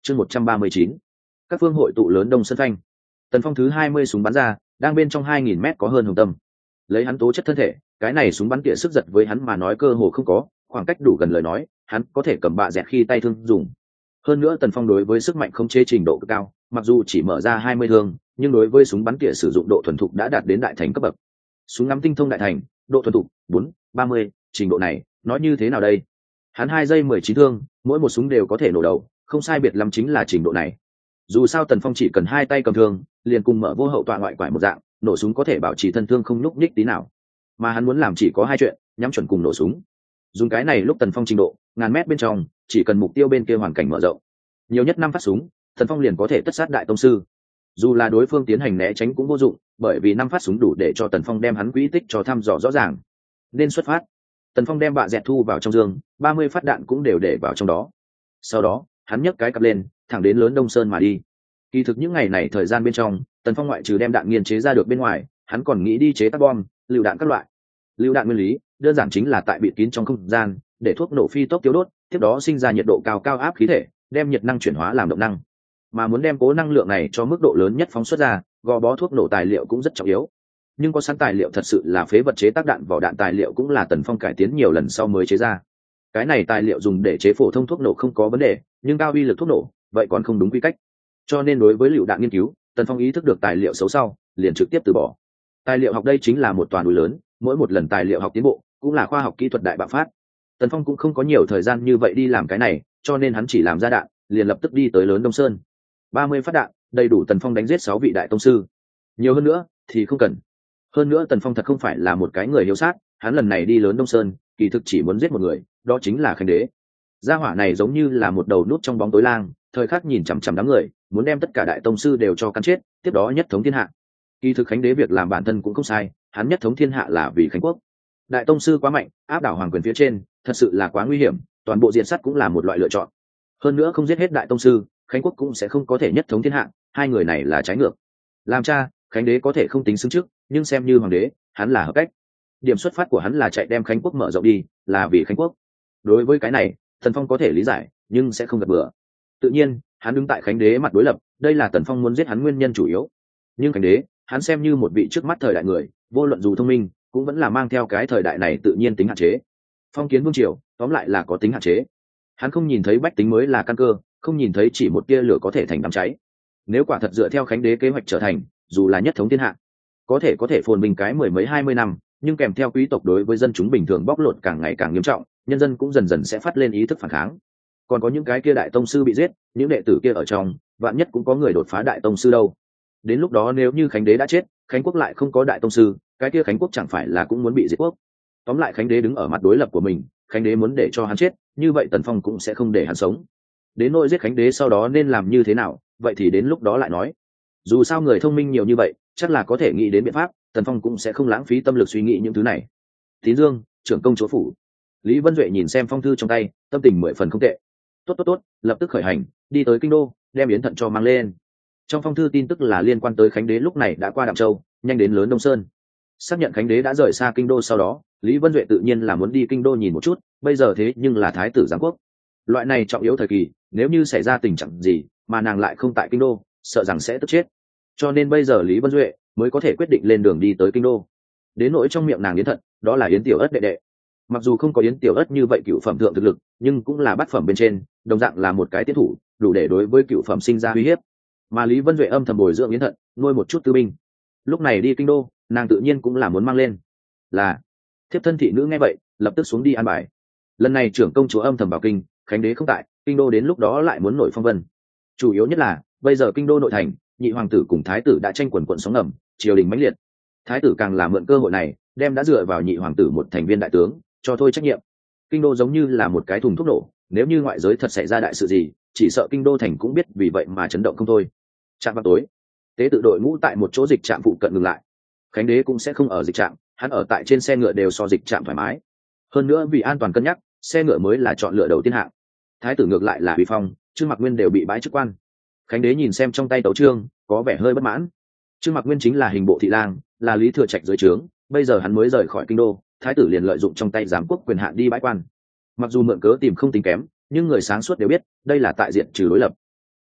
chương 139. Các phương hội tụ lớn đông sân phanh. Tần Phong thứ 20 súng bắn ra, đang bên trong 2000 mét có hơn Hồng Tâm. Lấy hắn tố chất thân thể, cái này súng bắn tỉa sức giật với hắn mà nói cơ hồ không có, khoảng cách đủ gần lời nói, hắn có thể cầm bạ dẹt khi tay thương dùng. Hơn nữa Tần Phong đối với sức mạnh không chế trình độ cực cao, mặc dù chỉ mở ra 20 thương, nhưng đối với súng bắn tỉa sử dụng độ thuần thục đã đạt đến đại thành cấp bậc. Súng ngắm tinh thông đại thành, độ thuần thục 4-30, trình độ này, nói như thế nào đây? Hắn 2 giây 19 thương, mỗi một súng đều có thể nổ đầu, không sai biệt lắm chính là trình độ này. Dù sao Tần Phong chỉ cần 2 tay cầm thương, liền cùng mở vô hậu tọa ngoại quải một dạng, nổ súng có thể bảo trì thân thương không nhúc nhích tí nào. Mà hắn muốn làm chỉ có 2 chuyện, nhắm chuẩn cùng nổ súng. Dùng cái này lúc Tần Phong trình độ, ngàn mét bên trong, chỉ cần mục tiêu bên kia hoàn cảnh mở rộng, nhiều nhất 5 phát súng, Tần Phong liền có thể tất sát đại tông sư. Dù là đối phương tiến hành né tránh cũng vô dụng, bởi vì 5 phát súng đủ để cho Tần Phong đem hắn quỹ tích cho thăm dò rõ ràng. Nên xuất phát. Tần Phong đem bạ dẹt thu vào trong giường, 30 phát đạn cũng đều để vào trong đó. Sau đó, hắn nhấc cái cặp lên, thẳng đến lớn Đông Sơn mà đi. Kỳ thực những ngày này thời gian bên trong, Tần Phong ngoại trừ đem đạn nghiên chế ra được bên ngoài, hắn còn nghĩ đi chế tác bom, lựu đạn các loại. Lựu đạn nguyên lý, đơn giản chính là tại bịt kín trong không gian, để thuốc nổ phi tốc tiêu đốt, tiếp đó sinh ra nhiệt độ cao cao áp khí thể, đem nhiệt năng chuyển hóa làm động năng. Mà muốn đem cố năng lượng này cho mức độ lớn nhất phóng xuất ra, gò bó thuốc nổ tài liệu cũng rất trọng yếu. Nhưng có sẵn tài liệu thật sự là phế vật chế tác đạn vỏ đạn tài liệu cũng là Tần Phong cải tiến nhiều lần sau mới chế ra. Cái này tài liệu dùng để chế phổ thông thuốc nổ không có vấn đề, nhưng cao uy lực thuốc nổ, vậy còn không đúng quy cách. Cho nên đối với lựu đạn nghiên cứu, Tần Phong ý thức được tài liệu xấu sau, liền trực tiếp từ bỏ. Tài liệu học đây chính là một toàn núi lớn, mỗi một lần tài liệu học tiến bộ, cũng là khoa học kỹ thuật đại bạo phát. Tần Phong cũng không có nhiều thời gian như vậy đi làm cái này, cho nên hắn chỉ làm ra đạn, liền lập tức đi tới lớn Đông Sơn. 30 phát đạn, đầy đủ Tần Phong đánh giết 6 vị đại tông sư. Nhiều hơn nữa thì không cần. Hơn nữa Tần Phong thật không phải là một cái người hiếu sát, hắn lần này đi lớn Đông Sơn, kỳ thực chỉ muốn giết một người, đó chính là Khánh Đế. Gia hỏa này giống như là một đầu nút trong bóng tối lang, thời khắc nhìn chằm chằm đám người, muốn đem tất cả đại tông sư đều cho cắn chết, tiếp đó nhất thống thiên hạ. Kỳ thực Khánh Đế việc làm bản thân cũng không sai, hắn nhất thống thiên hạ là vì Khánh quốc. Đại tông sư quá mạnh, áp đảo hoàng quyền phía trên, thật sự là quá nguy hiểm, toàn bộ diện sắt cũng là một loại lựa chọn. Hơn nữa không giết hết đại tông sư, Khánh quốc cũng sẽ không có thể nhất thống thiên hạ, hai người này là trái ngược. Làm cha, Khánh Đế có thể không tính xứng trước, nhưng xem như hoàng đế, hắn là hợp cách. Điểm xuất phát của hắn là chạy đem Khánh quốc mở rộng đi, là vì Khánh quốc. Đối với cái này, Tần Phong có thể lý giải, nhưng sẽ không gật bừa. Tự nhiên, hắn đứng tại Khánh Đế mặt đối lập, đây là Tần Phong muốn giết hắn nguyên nhân chủ yếu. Nhưng Khánh Đế, hắn xem như một vị trước mắt thời đại người, vô luận dù thông minh, cũng vẫn là mang theo cái thời đại này tự nhiên tính hạn chế. Phong kiến vương triều, tóm lại là có tính hạn chế. Hắn không nhìn thấy bách tính mới là căn cơ, không nhìn thấy chỉ một tia lửa có thể thành đám cháy. Nếu quả thật dựa theo Khánh Đế kế hoạch trở thành, dù là nhất thống thiên hạ, có thể phồn bình cái 10 mấy 20 năm, nhưng kèm theo quý tộc đối với dân chúng bình thường bóc lột càng ngày càng nghiêm trọng, nhân dân cũng dần dần sẽ phát lên ý thức phản kháng. Còn có những cái kia đại tông sư bị giết, những đệ tử kia ở trong, vạn nhất cũng có người đột phá đại tông sư đâu. Đến lúc đó nếu như Khánh Đế đã chết, Khánh quốc lại không có đại tông sư, cái kia Khánh quốc chẳng phải là cũng muốn bị diệt quốc. Tóm lại Khánh Đế đứng ở mặt đối lập của mình, Khánh Đế muốn để cho hắn chết, như vậy Tần Phong cũng sẽ không để hắn sống. Đến nỗi giết Khánh Đế sau đó nên làm như thế nào, vậy thì đến lúc đó lại nói. Dù sao người thông minh nhiều như vậy, chắc là có thể nghĩ đến biện pháp, Tần Phong cũng sẽ không lãng phí tâm lực suy nghĩ những thứ này. Tín Dương, trưởng công chúa phủ. Lý Vân Duệ nhìn xem phong thư trong tay, tâm tình 10 phần không tệ. Tốt, lập tức khởi hành, đi tới kinh đô, đem yến thận cho mang lên. Trong phong thư tin tức là liên quan tới Khánh Đế lúc này đã qua Đạm Châu, nhanh đến lớn Đông Sơn. Xác nhận Khánh Đế đã rời xa kinh đô sau đó, Lý Vân Duệ tự nhiên là muốn đi kinh đô nhìn một chút, bây giờ thế nhưng là thái tử giáng quốc. Loại này trọng yếu thời kỳ, nếu như xảy ra tình trạng gì, mà nàng lại không tại kinh đô, sợ rằng sẽ tức chết. Cho nên bây giờ Lý Vân Duệ mới có thể quyết định lên đường đi tới kinh đô. Đến nỗi trong miệng nàng yến thận, đó là yến tiểu ất đệ đệ. Mặc dù không có yến tiểu ất như vậy cựu phẩm thượng thực lực, nhưng cũng là bát phẩm bên trên, đồng dạng là một cái tiến thủ, đủ để đối với cựu phẩm sinh ra uy hiếp. Mà Lý Vân Duệ âm thầm bồi dưỡng yến thận, nuôi một chút tư binh. Lúc này đi kinh đô, nàng tự nhiên cũng là muốn mang lên. Là thiếp thân thị nữ nghe vậy, lập tức xuống đi an bài. Lần này trưởng công chúa âm thầm vào kinh, Khánh Đế không tại, kinh đô đến lúc đó lại muốn nổi phong vân. Chủ yếu nhất là bây giờ kinh đô nội thành, nhị hoàng tử cùng thái tử đã tranh quần quận sóng ngầm, triều đình mãnh liệt. Thái tử càng là mượn cơ hội này, đem đã dựa vào nhị hoàng tử một thành viên đại tướng, cho thôi trách nhiệm. Kinh đô giống như là một cái thùng thuốc nổ, nếu như ngoại giới thật xảy ra đại sự gì, chỉ sợ kinh đô thành cũng biết vì vậy mà chấn động không thôi. Trạm vào tối, tế tự đội ngũ tại một chỗ dịch trạm phụ cận ngừng lại. Khánh Đế cũng sẽ không ở dịch trạm, hắn ở tại trên xe ngựa đều so dịch trạm thoải mái. Hơn nữa vì an toàn cân nhắc, xe ngựa mới là chọn lựa đầu tiên hạng. Thái tử ngược lại là Uy Phong, Trương Mặc Nguyên đều bị bãi chức quan. Khánh Đế nhìn xem trong tay tấu chương, có vẻ hơi bất mãn. Trương Mặc Nguyên chính là hình bộ thị lang, là Lý Thừa Trạch dưới trướng, bây giờ hắn mới rời khỏi kinh đô, thái tử liền lợi dụng trong tay giám quốc quyền hạn đi bãi quan. Mặc dù mượn cớ tìm không tính kém, nhưng người sáng suốt đều biết, đây là tại diện trừ đối lập.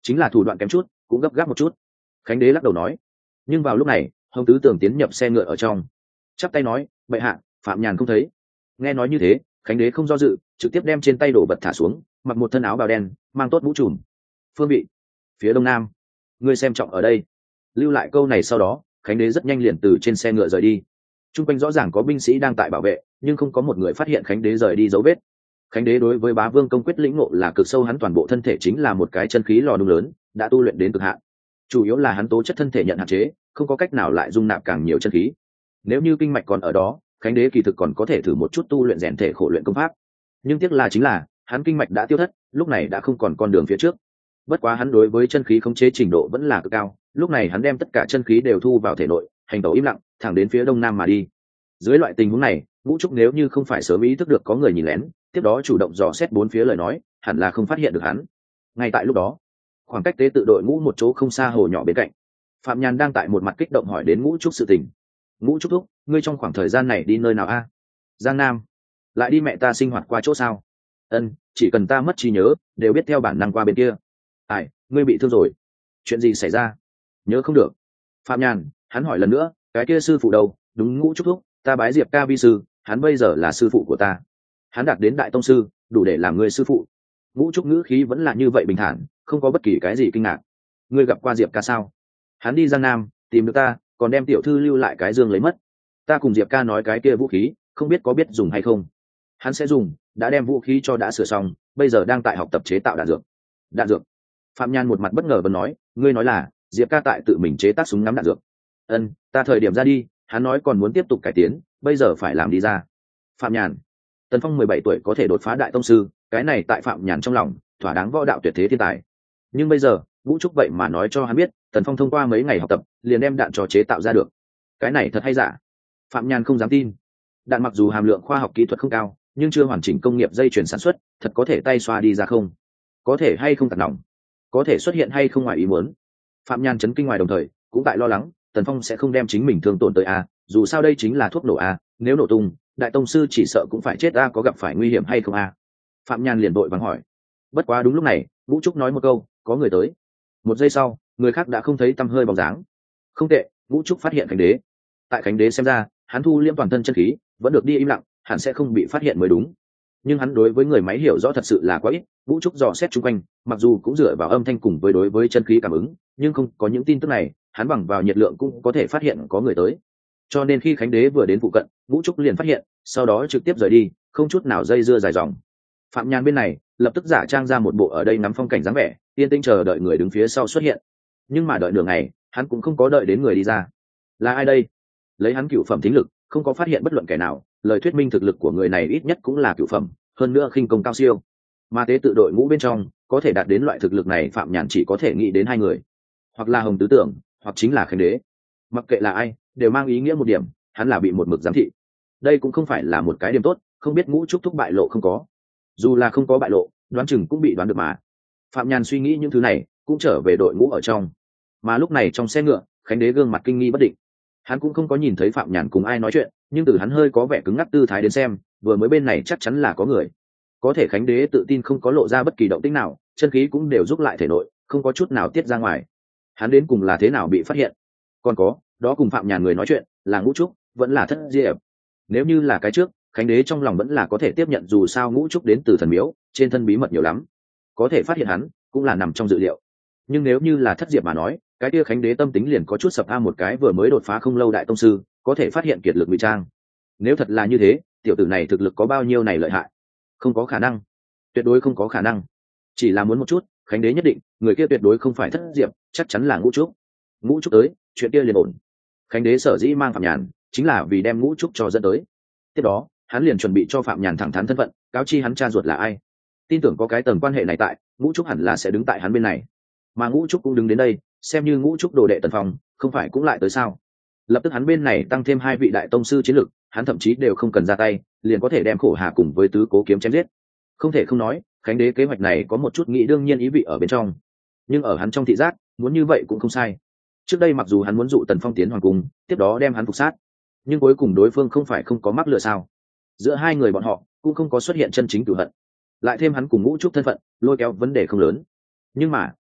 chính là thủ đoạn kém chút, cũng gấp gáp một chút. Khánh đế lắc đầu nói. Nhưng vào lúc này Hồng Tứ Tưởng tiến nhập xe ngựa ở trong, chắp tay nói, bệ hạ, Phạm Nhàn không thấy. Nghe nói như thế, Khánh đế không do dự, trực tiếp đem trên tay đồ vật thả xuống, mặc một thân áo bào đen, mang tốt mũ trùm. Phương vị, phía đông nam, ngươi xem trọng ở đây. Lưu lại câu này sau đó, Khánh đế rất nhanh liền từ trên xe ngựa rời đi. Trung quanh rõ ràng có binh sĩ đang tại bảo vệ, nhưng không có một người phát hiện Khánh đế rời đi dấu vết. Khánh đế đối với Bá Vương công quyết lĩnh ngộ là cực sâu, hắn toàn bộ thân thể chính là một cái chân khí lò đung lớn, đã tu luyện đến cực hạn. Chủ yếu là hắn tố chất thân thể nhận hạn chế, không có cách nào lại dung nạp càng nhiều chân khí. Nếu như kinh mạch còn ở đó, Khánh đế kỳ thực còn có thể thử một chút tu luyện rèn thể khổ luyện công pháp. Nhưng tiếc là chính là hắn kinh mạch đã tiêu thất, lúc này đã không còn con đường phía trước. Bất quá hắn đối với chân khí khống chế trình độ vẫn là cực cao, lúc này hắn đem tất cả chân khí đều thu vào thể nội, hành tẩu im lặng, thẳng đến phía đông nam mà đi. Dưới loại tình huống này, Ngũ Trúc nếu như không phải sớm ý thức được có người nhìn lén, tiếp đó chủ động dò xét bốn phía lời nói, hẳn là không phát hiện được hắn. Ngay tại lúc đó, khoảng cách tế tự đội ngũ một chỗ không xa hồ nhỏ bên cạnh, Phạm Nhàn đang tại một mặt kích động hỏi đến Ngũ Trúc sự tình. Ngũ Trúc thúc, ngươi trong khoảng thời gian này đi nơi nào a? Giang Nam. Lại đi mẹ ta sinh hoạt qua chỗ sao? Ân, chỉ cần ta mất trí nhớ, đều biết theo bản năng qua bên kia. Ai, ngươi bị thương rồi? Chuyện gì xảy ra? Nhớ không được. Phạm Nhàn, hắn hỏi lần nữa, cái kia sư phụ đâu? Đúng, Ngũ Trúc thúc, ta bái Diệp ca vi sư, hắn bây giờ là sư phụ của ta. Hắn đạt đến đại tông sư, đủ để làm người sư phụ. Ngũ Trúc ngữ khí vẫn là như vậy bình thản, không có bất kỳ cái gì kinh ngạc. Ngươi gặp qua Diệp ca sao? Hắn đi Giang Nam tìm được ta, còn đem tiểu thư lưu lại cái dương lấy mất. Ta cùng Diệp ca nói cái kia vũ khí, không biết có biết dùng hay không. Hắn sẽ dùng, đã đem vũ khí cho đã sửa xong, bây giờ đang tại học tập chế tạo đạn dược. Đạn dược? Phạm Nhan một mặt bất ngờ và nói, ngươi nói là Diệp ca tại tự mình chế tác súng ngắm đạn dược? Ân, ta thời điểm ra đi, hắn nói còn muốn tiếp tục cải tiến, bây giờ phải làm đi ra. Phạm Nhàn, Tần Phong 17 tuổi có thể đột phá đại tông sư, cái này tại Phạm Nhàn trong lòng thỏa đáng võ đạo tuyệt thế thiên tài. Nhưng bây giờ Vũ Trúc vậy mà nói cho hắn biết, Tần Phong thông qua mấy ngày học tập liền đem đạn trò chế tạo ra được. Cái này thật hay giả? Phạm Nhàn không dám tin. Đạn mặc dù hàm lượng khoa học kỹ thuật không cao, nhưng chưa hoàn chỉnh công nghiệp dây chuyền sản xuất, thật có thể tay xoa đi ra không? Có thể hay không tạt nòng? Có thể xuất hiện hay không ngoài ý muốn? Phạm Nhàn chấn kinh ngoài đồng thời cũng tại lo lắng, Tần Phong sẽ không đem chính mình thương tổn tới a, dù sao đây chính là thuốc nổ a, nếu nổ tung, đại tông sư chỉ sợ cũng phải chết a, có gặp phải nguy hiểm hay không a? Phạm Nhàn liền vội vàng hỏi. Bất quá đúng lúc này, Vũ Trúc nói một câu, có người tới. Một giây sau, người khác đã không thấy tăm hơi bóng dáng. Không tệ, Vũ Trúc phát hiện Khánh đế. Tại Khánh đế xem ra, hắn thu liễm toàn thân chân khí, vẫn được đi im lặng, hẳn sẽ không bị phát hiện mới đúng. Nhưng hắn đối với người máy hiểu rõ thật sự là quá ít. Vũ Trúc dò xét chung quanh, mặc dù cũng dựa vào âm thanh cùng với đối với chân khí cảm ứng, nhưng không có những tin tức này, hắn bằng vào nhiệt lượng cũng có thể phát hiện có người tới. Cho nên khi Khánh đế vừa đến phụ cận, Vũ Trúc liền phát hiện, sau đó trực tiếp rời đi, không chút nào dây dưa dài dòng. Phạm Nhàn bên này lập tức giả trang ra một bộ ở đây ngắm phong cảnh dáng vẻ, yên tĩnh chờ đợi người đứng phía sau xuất hiện. Nhưng mà đợi nửa ngày, hắn cũng không có đợi đến người đi ra. Là ai đây? Lấy hắn cửu phẩm thính lực, không có phát hiện bất luận kẻ nào, lời thuyết minh thực lực của người này ít nhất cũng là cửu phẩm, hơn nữa khinh công cao siêu. Mà tế tự đội ngũ bên trong, có thể đạt đến loại thực lực này, Phạm Nhàn chỉ có thể nghĩ đến hai người, hoặc là Hồng Tứ Tưởng, hoặc chính là Khánh đế. Mặc kệ là ai, đều mang ý nghĩa một điểm, hắn là bị một mực giám thị. Đây cũng không phải là một cái điểm tốt, không biết Ngũ Trúc thúc bại lộ không có. Dù là không có bại lộ, đoán chừng cũng bị đoán được mà. Phạm Nhàn suy nghĩ những thứ này, cũng trở về đội ngũ ở trong. Mà lúc này trong xe ngựa, Khánh đế gương mặt kinh nghi bất định. Hắn cũng không có nhìn thấy Phạm Nhàn cùng ai nói chuyện, nhưng từ hắn hơi có vẻ cứng ngắc tư thái đến xem, vừa mới bên này chắc chắn là có người. Có thể Khánh đế tự tin không có lộ ra bất kỳ động tĩnh nào, chân khí cũng đều rút lại thể nội, không có chút nào tiết ra ngoài. Hắn đến cùng là thế nào bị phát hiện? Còn có, đó cùng Phạm Nhàn người nói chuyện, là Ngũ Trúc, vẫn là Thất Diệp. Nếu như là cái trước, Khánh đế trong lòng vẫn là có thể tiếp nhận, dù sao Ngũ Trúc đến từ thần miếu, trên thân bí mật nhiều lắm, có thể phát hiện hắn cũng là nằm trong dự liệu. Nhưng nếu như là Thất Diệp mà nói, cái kia Khánh đế tâm tính liền có chút sập a, một cái vừa mới đột phá không lâu đại tông sư, có thể phát hiện kiệt lực ngụy trang. Nếu thật là như thế, tiểu tử này thực lực có bao nhiêu này lợi hại? Không có khả năng, tuyệt đối không có khả năng. Chỉ là muốn một chút, Khánh đế nhất định, người kia tuyệt đối không phải Thất Diệp, chắc chắn là Ngũ Trúc. Ngũ Trúc tới, chuyện kia liền ổn. Khánh đế sở dĩ mang Phạm Nhàn, chính là vì đem Ngũ Trúc cho dẫn tới. Tiếp đó, hắn liền chuẩn bị cho Phạm Nhàn thẳng thắn thân phận, cáo chi hắn cha ruột là ai. Tin tưởng có cái tầng quan hệ này tại, Ngũ Trúc hẳn là sẽ đứng tại hắn bên này. Mà Ngũ Trúc cũng đứng đến đây, xem như Ngũ Trúc đồ đệ Tần Phong, không phải cũng lại tới sao? Lập tức hắn bên này tăng thêm hai vị đại tông sư chiến lực, hắn thậm chí đều không cần ra tay, liền có thể đem Khổ Hà cùng với Tứ Cố kiếm chém giết. Không thể không nói, Khánh đế kế hoạch này có một chút nghĩ đương nhiên ý vị ở bên trong. Nhưng ở hắn trong thị giác, muốn như vậy cũng không sai. Trước đây mặc dù hắn muốn dụ Tần Phong tiến hoàng cung, tiếp đó đem hắn phục sát, nhưng cuối cùng đối phương không phải không có mắc lừa sao? Giữa hai người bọn họ cũng không có xuất hiện chân chính cửu hận. Lại thêm hắn cùng Ngũ Trúc thân phận, lôi kéo vấn đề không lớn. Nhưng mà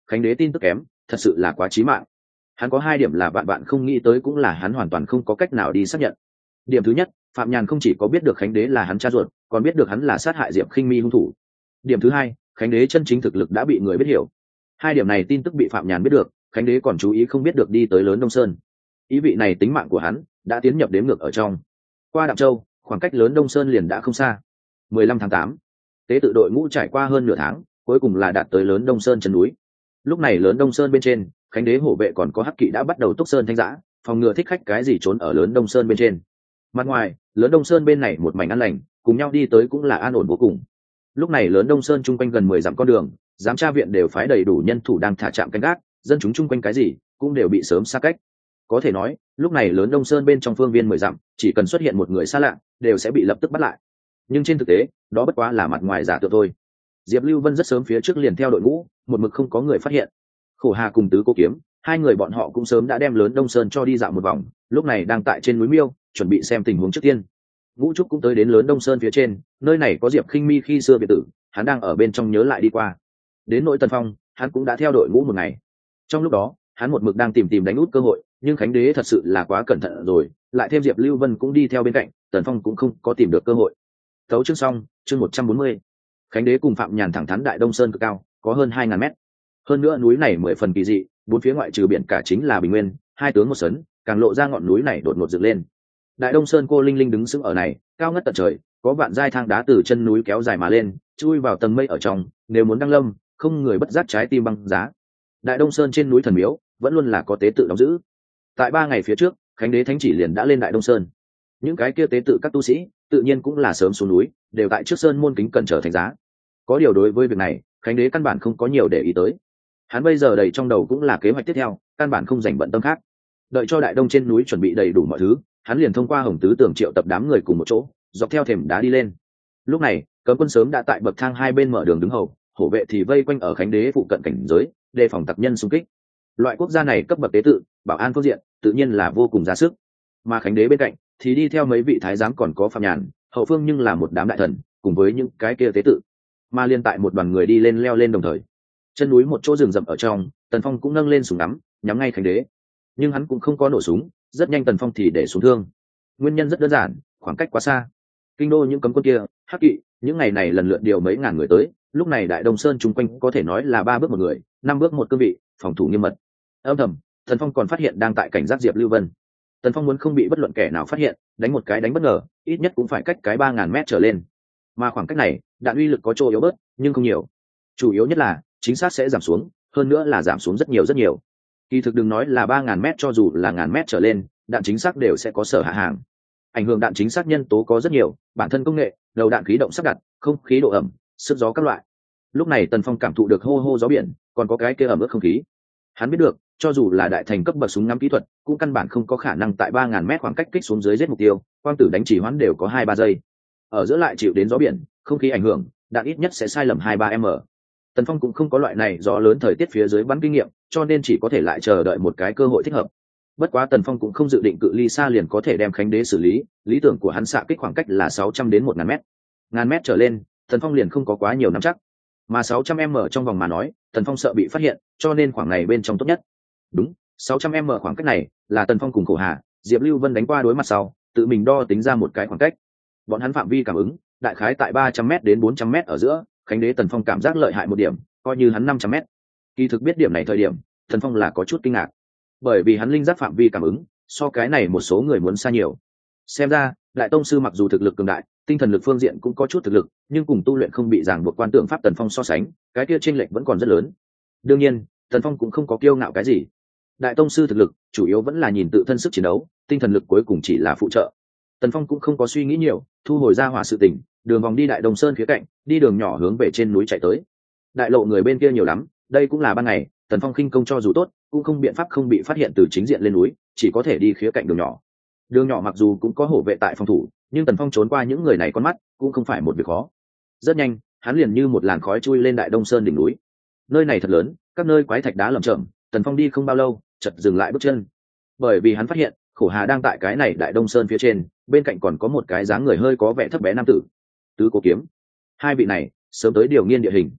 khánh đế tin tức kém thật sự là quá chí mạng. Hắn có hai điểm là bạn không nghĩ tới, cũng là hắn hoàn toàn không có cách nào đi xác nhận. Điểm thứ nhất, phạm nhàn không chỉ có biết được khánh đế là hắn cha ruột, còn biết được hắn là sát hại diệp khinh mi hung thủ. Điểm thứ hai, khánh đế chân chính thực lực đã bị người biết hiểu. Hai điểm này tin tức bị phạm nhàn biết được, khánh đế còn chú ý không biết được đi tới lớn đông sơn. Ý vị này tính mạng của hắn đã tiến nhập đếm ngược ở trong. Qua Đạm Châu, khoảng cách lớn đông sơn liền đã không xa. 15 tháng 8, tế tự đội ngũ trải qua hơn nửa tháng, cuối cùng là đạt tới lớn đông sơn chân núi. Lúc này lớn đông sơn bên trên, khánh đế hổ vệ còn có hắc kỵ đã bắt đầu túc sơn thanh giã, phòng ngừa thích khách cái gì trốn ở lớn đông sơn bên trên. Mặt ngoài, lớn đông sơn bên này một mảnh an lành, cùng nhau đi tới cũng là an ổn vô cùng. Lúc này lớn đông sơn chung quanh gần 10 dặm con đường, giám tra viện đều phái đầy đủ nhân thủ đang thả trạm canh gác, dân chúng chung quanh cái gì cũng đều bị sớm xa cách. Có thể nói, lúc này lớn đông sơn bên trong phương viên 10 dặm, chỉ cần xuất hiện một người xa lạ, đều sẽ bị lập tức bắt lại. Nhưng trên thực tế, đó bất quá là mặt ngoài giả tượng thôi. Diệp Lưu Vân rất sớm phía trước liền theo đội ngũ, một mực không có người phát hiện. Khổ Hà cùng Tứ Cô Kiếm, hai người bọn họ cũng sớm đã đem lớn đông sơn cho đi dạo một vòng, lúc này đang tại trên núi Miêu, chuẩn bị xem tình huống trước tiên. Ngũ Trúc cũng tới đến lớn đông sơn phía trên, nơi này có Diệp Khinh Mi khi xưa biệt tử, hắn đang ở bên trong nhớ lại đi qua. Đến nỗi Tần Phong, hắn cũng đã theo đội ngũ một ngày. Trong lúc đó, hắn một mực đang tìm đánh út cơ hội, nhưng khánh đế thật sự là quá cẩn thận rồi, lại thêm Diệp Lưu Vân cũng đi theo bên cạnh, Tần Phong cũng không có tìm được cơ hội. Tấu chương xong, chương 140. Khánh đế cùng Phạm Nhàn thẳng thắn Đại Đông Sơn cực cao, có hơn 2000 mét. Hơn nữa núi này 10 phần kỳ dị, bốn phía ngoại trừ biển cả chính là bình nguyên, hai tướng một sấn, càng lộ ra ngọn núi này đột ngột dựng lên. Đại Đông Sơn cô linh linh đứng sững ở này, cao ngất tận trời, có vạn giai thang đá từ chân núi kéo dài mà lên, chui vào tầng mây ở trong, nếu muốn đăng lâm, không người bất giác trái tim băng giá. Đại Đông Sơn trên núi thần miếu, vẫn luôn là có tế tự đóng giữ. Tại 3 ngày phía trước, khánh đế thánh chỉ liền đã lên Đại Đông Sơn. Những cái kia tế tự các tu sĩ, tự nhiên cũng là sớm xuống núi, đều tại trước sơn môn kính cẩn trở thành giá. Có điều đối với việc này, khánh đế căn bản không có nhiều để ý tới. Hắn bây giờ đầy trong đầu cũng là kế hoạch tiếp theo, căn bản không dành bận tâm khác. Đợi cho Đại Đông trên núi chuẩn bị đầy đủ mọi thứ, hắn liền thông qua Hồng Tứ Tưởng triệu tập đám người cùng một chỗ, dọc theo thềm đá đi lên. Lúc này, cấm quân sớm đã tại bậc thang hai bên mở đường đứng hầu, hổ vệ thì vây quanh ở khánh đế phụ cận cảnh giới, đề phòng tặc nhân xung kích. Loại quốc gia này cấp bậc tế tự, bảo an phương diện, tự nhiên là vô cùng ra sức. Mà khánh đế bên cạnh thì đi theo mấy vị thái giám còn có Phạm Nhàn, hậu phương nhưng là một đám đại thần, cùng với những cái kia tế tự. Mà liên tại một đoàn người đi lên leo lên đồng thời, chân núi một chỗ rừng rậm ở trong, Tần Phong cũng nâng lên súng ngắm, nhắm ngay khánh đế. Nhưng hắn cũng không có nổ súng, rất nhanh Tần Phong thì để xuống thương. Nguyên nhân rất đơn giản, khoảng cách quá xa. Kinh đô những cấm quân kia, hắc kỵ, những ngày này lần lượt điều mấy ngàn người tới, lúc này Đại Đông Sơn chung quanh có thể nói là 3 bước một người, 5 bước một cương vị, phòng thủ nghiêm mật. Âm thầm, Tần Phong còn phát hiện đang tại cảnh giác Diệp Lưu Vân. Tần Phong muốn không bị bất luận kẻ nào phát hiện, đánh một cái đánh bất ngờ, ít nhất cũng phải cách cái 3000 mét trở lên. Mà khoảng cách này, đạn uy lực có chỗ yếu bớt, nhưng không nhiều. Chủ yếu nhất là chính xác sẽ giảm xuống, hơn nữa là giảm xuống rất nhiều. Kỳ thực đừng nói là 3000 mét, cho dù là 1000 mét trở lên, đạn chính xác đều sẽ có sở hạ hàng. Ảnh hưởng đạn chính xác nhân tố có rất nhiều, bản thân công nghệ, đầu đạn khí động sắp đặt, không khí độ ẩm, sức gió các loại. Lúc này Tần Phong cảm thụ được hô hô gió biển, còn có cái kia ẩm ướt không khí. Hắn biết được, cho dù là đại thành cấp bậc súng ngắm kỹ thuật, cũng căn bản không có khả năng tại 3000 mét khoảng cách kích xuống dưới giết mục tiêu, quang tử đánh chỉ hoãn đều có 2-3 giây. Ở giữa lại chịu đến gió biển, không khí ảnh hưởng, đạn ít nhất sẽ sai lầm 2-3 m. Tần Phong cũng không có loại này gió lớn thời tiết phía dưới bắn kinh nghiệm, cho nên chỉ có thể lại chờ đợi một cái cơ hội thích hợp. Bất quá Tần Phong cũng không dự định cự ly xa liền có thể đem khánh đế xử lý, lý tưởng của hắn xạ kích khoảng cách là 600 đến 1000 mét. 1000 mét trở lên, Tần Phong liền không có quá nhiều nắm chắc. Mà 600 m trong vòng mà nói, Tần Phong sợ bị phát hiện, cho nên khoảng này bên trong tốt nhất. Đúng, 600 m khoảng cách này là Tần Phong cùng Khổ Hà, Diệp Lưu Vân đánh qua đối mặt sau, tự mình đo tính ra một cái khoảng cách. Bọn hắn phạm vi cảm ứng, đại khái tại 300 m đến 400 m ở giữa, khánh đế Tần Phong cảm giác lợi hại một điểm, coi như hắn 500 m. Kỳ thực biết điểm này thời điểm, Tần Phong là có chút kinh ngạc, bởi vì hắn linh giác phạm vi cảm ứng so cái này một số người muốn xa nhiều. Xem ra Đại tông sư mặc dù thực lực cường đại, tinh thần lực phương diện cũng có chút thực lực, nhưng cùng tu luyện không bị ràng buộc quan tượng pháp Tần Phong so sánh, cái kia chênh lệch vẫn còn rất lớn. Đương nhiên, Tần Phong cũng không có kiêu ngạo cái gì. Đại tông sư thực lực chủ yếu vẫn là nhìn tự thân sức chiến đấu, tinh thần lực cuối cùng chỉ là phụ trợ. Tần Phong cũng không có suy nghĩ nhiều, thu hồi ra hỏa sự tình, đường vòng đi Đại Đông Sơn khía cạnh, đi đường nhỏ hướng về trên núi chạy tới. Đại lộ người bên kia nhiều lắm, đây cũng là ban ngày, Tần Phong khinh công cho dù tốt, cũng không biện pháp không bị phát hiện từ chính diện lên núi, chỉ có thể đi khía cạnh đường nhỏ. Đường nhỏ mặc dù cũng có hổ vệ tại phòng thủ, nhưng Tần Phong trốn qua những người này con mắt, cũng không phải một việc khó. Rất nhanh, hắn liền như một làn khói chui lên Đại Đông Sơn đỉnh núi. Nơi này thật lớn, các nơi quái thạch đá lởm chởm, Tần Phong đi không bao lâu, chợt dừng lại bước chân. Bởi vì hắn phát hiện, Khổ Hà đang tại cái này Đại Đông Sơn phía trên, bên cạnh còn có một cái dáng người hơi có vẻ thấp bé nam tử, Tứ Cô Kiếm. Hai vị này sớm tới điều nghiên địa hình.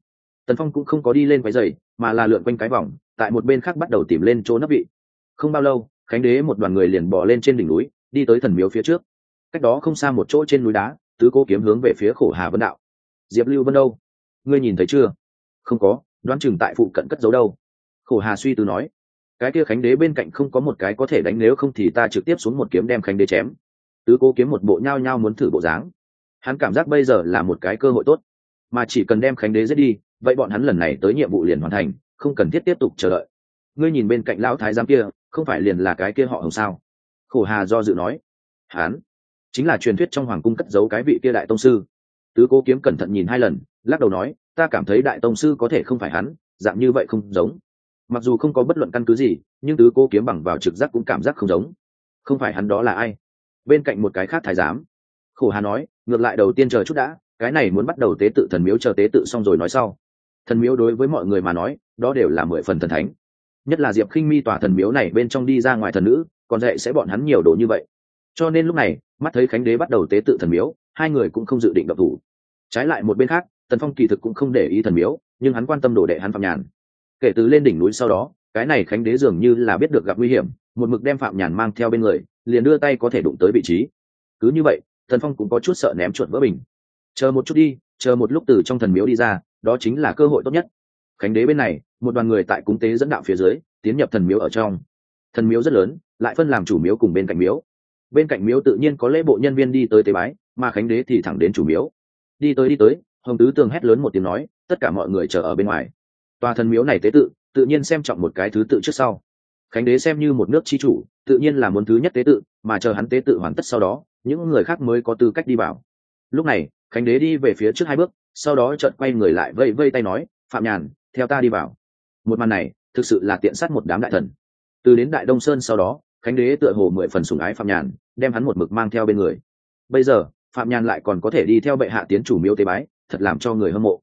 Tần Phong cũng không có đi lên quấy rầy, mà là lượn quanh cái vòng, tại một bên khác bắt đầu tìm lên chỗ nấp vị. Không bao lâu, Khánh Đế một đoàn người liền bò lên trên đỉnh núi, đi tới thần miếu phía trước. Cách đó không xa một chỗ trên núi đá, Tứ Cô Kiếm hướng về phía Khổ Hà Vân đạo: Diệp Lưu Vân đâu? Ngươi nhìn thấy chưa? Không có, đoán chừng tại phụ cận cất giấu đâu. Khổ Hà suy tư nói: cái kia Khánh Đế bên cạnh không có một cái có thể đánh, nếu không thì ta trực tiếp xuống một kiếm đem Khánh Đế chém. Tứ Cô Kiếm một bộ nhao nhao muốn thử bộ dáng. Hắn cảm giác bây giờ là một cái cơ hội tốt, mà chỉ cần đem Khánh Đế giết đi, vậy bọn hắn lần này tới nhiệm vụ liền hoàn thành, không cần thiết tiếp tục chờ đợi. Ngươi nhìn bên cạnh lão thái giám kia, không phải liền là cái kia họ Hồng sao? Khổ Hà do dự nói: hắn chính là truyền thuyết trong hoàng cung cất giấu cái vị kia đại tông sư. Tứ Cố Kiếm cẩn thận nhìn 2 lần, lắc đầu nói: ta cảm thấy đại tông sư có thể không phải hắn, dạng như vậy không giống. Mặc dù không có bất luận căn cứ gì, nhưng Tứ Cố Kiếm bằng vào trực giác cũng cảm giác không giống. Không phải hắn đó là ai? Bên cạnh một cái khác thái giám. Khổ Hà nói: ngược lại đầu tiên chờ chút đã, cái này muốn bắt đầu tế tự thần miếu, chờ tế tự xong rồi nói sau. Thần miếu đối với mọi người mà nói, đó đều là 10 phần thần thánh. Nhất là Diệp Khinh Mi tòa thần miếu này bên trong đi ra ngoài thần nữ, còn dạy sẽ bọn hắn nhiều đồ như vậy. Cho nên lúc này, mắt thấy Khánh Đế bắt đầu tế tự thần miếu, 2 người cũng không dự định động thủ. Trái lại một bên khác, Tần Phong kỳ thực cũng không để ý thần miếu, nhưng hắn quan tâm đồ đệ hắn Phạm Nhàn. Kể từ lên đỉnh núi sau đó, cái này Khánh Đế dường như là biết được gặp nguy hiểm, một mực đem Phạm Nhàn mang theo bên người, liền đưa tay có thể đụng tới vị trí. Cứ như vậy, Tần Phong cũng có chút sợ ném chuột vỡ bình. Chờ một chút đi, chờ một lúc từ trong thần miếu đi ra, đó chính là cơ hội tốt nhất. Khánh Đế bên này, một đoàn người tại cúng tế dẫn đạo phía dưới, tiến nhập thần miếu ở trong. Thần miếu rất lớn, lại phân làm chủ miếu cùng bên cạnh miếu. Bên cạnh miếu tự nhiên có lễ bộ nhân viên đi tới tế bái, mà Khánh Đế thì thẳng đến chủ miếu. Đi tới, Hồng Tứ Tường hét lớn một tiếng nói: tất cả mọi người chờ ở bên ngoài. Tòa thần miếu này tế tự, tự nhiên xem trọng một cái thứ tự trước sau. Khánh Đế xem như một nước chi chủ, tự nhiên là muốn thứ nhất tế tự, mà chờ hắn tế tự hoàn tất sau đó, những người khác mới có tư cách đi vào. Lúc này, Khánh Đế đi về phía trước 2 bước, sau đó chợt quay người lại vây vây tay nói: Phạm Nhàn, theo ta đi vào. Một màn này thực sự là tiện sát một đám đại thần. Từ đến Đại Đông Sơn sau đó, Khánh Đế tựa hồ 10 phần sủng ái Phạm Nhàn, đem hắn một mực mang theo bên người. Bây giờ Phạm Nhàn lại còn có thể đi theo bệ hạ tiến chủ miếu tế bái, thật làm cho người hâm mộ.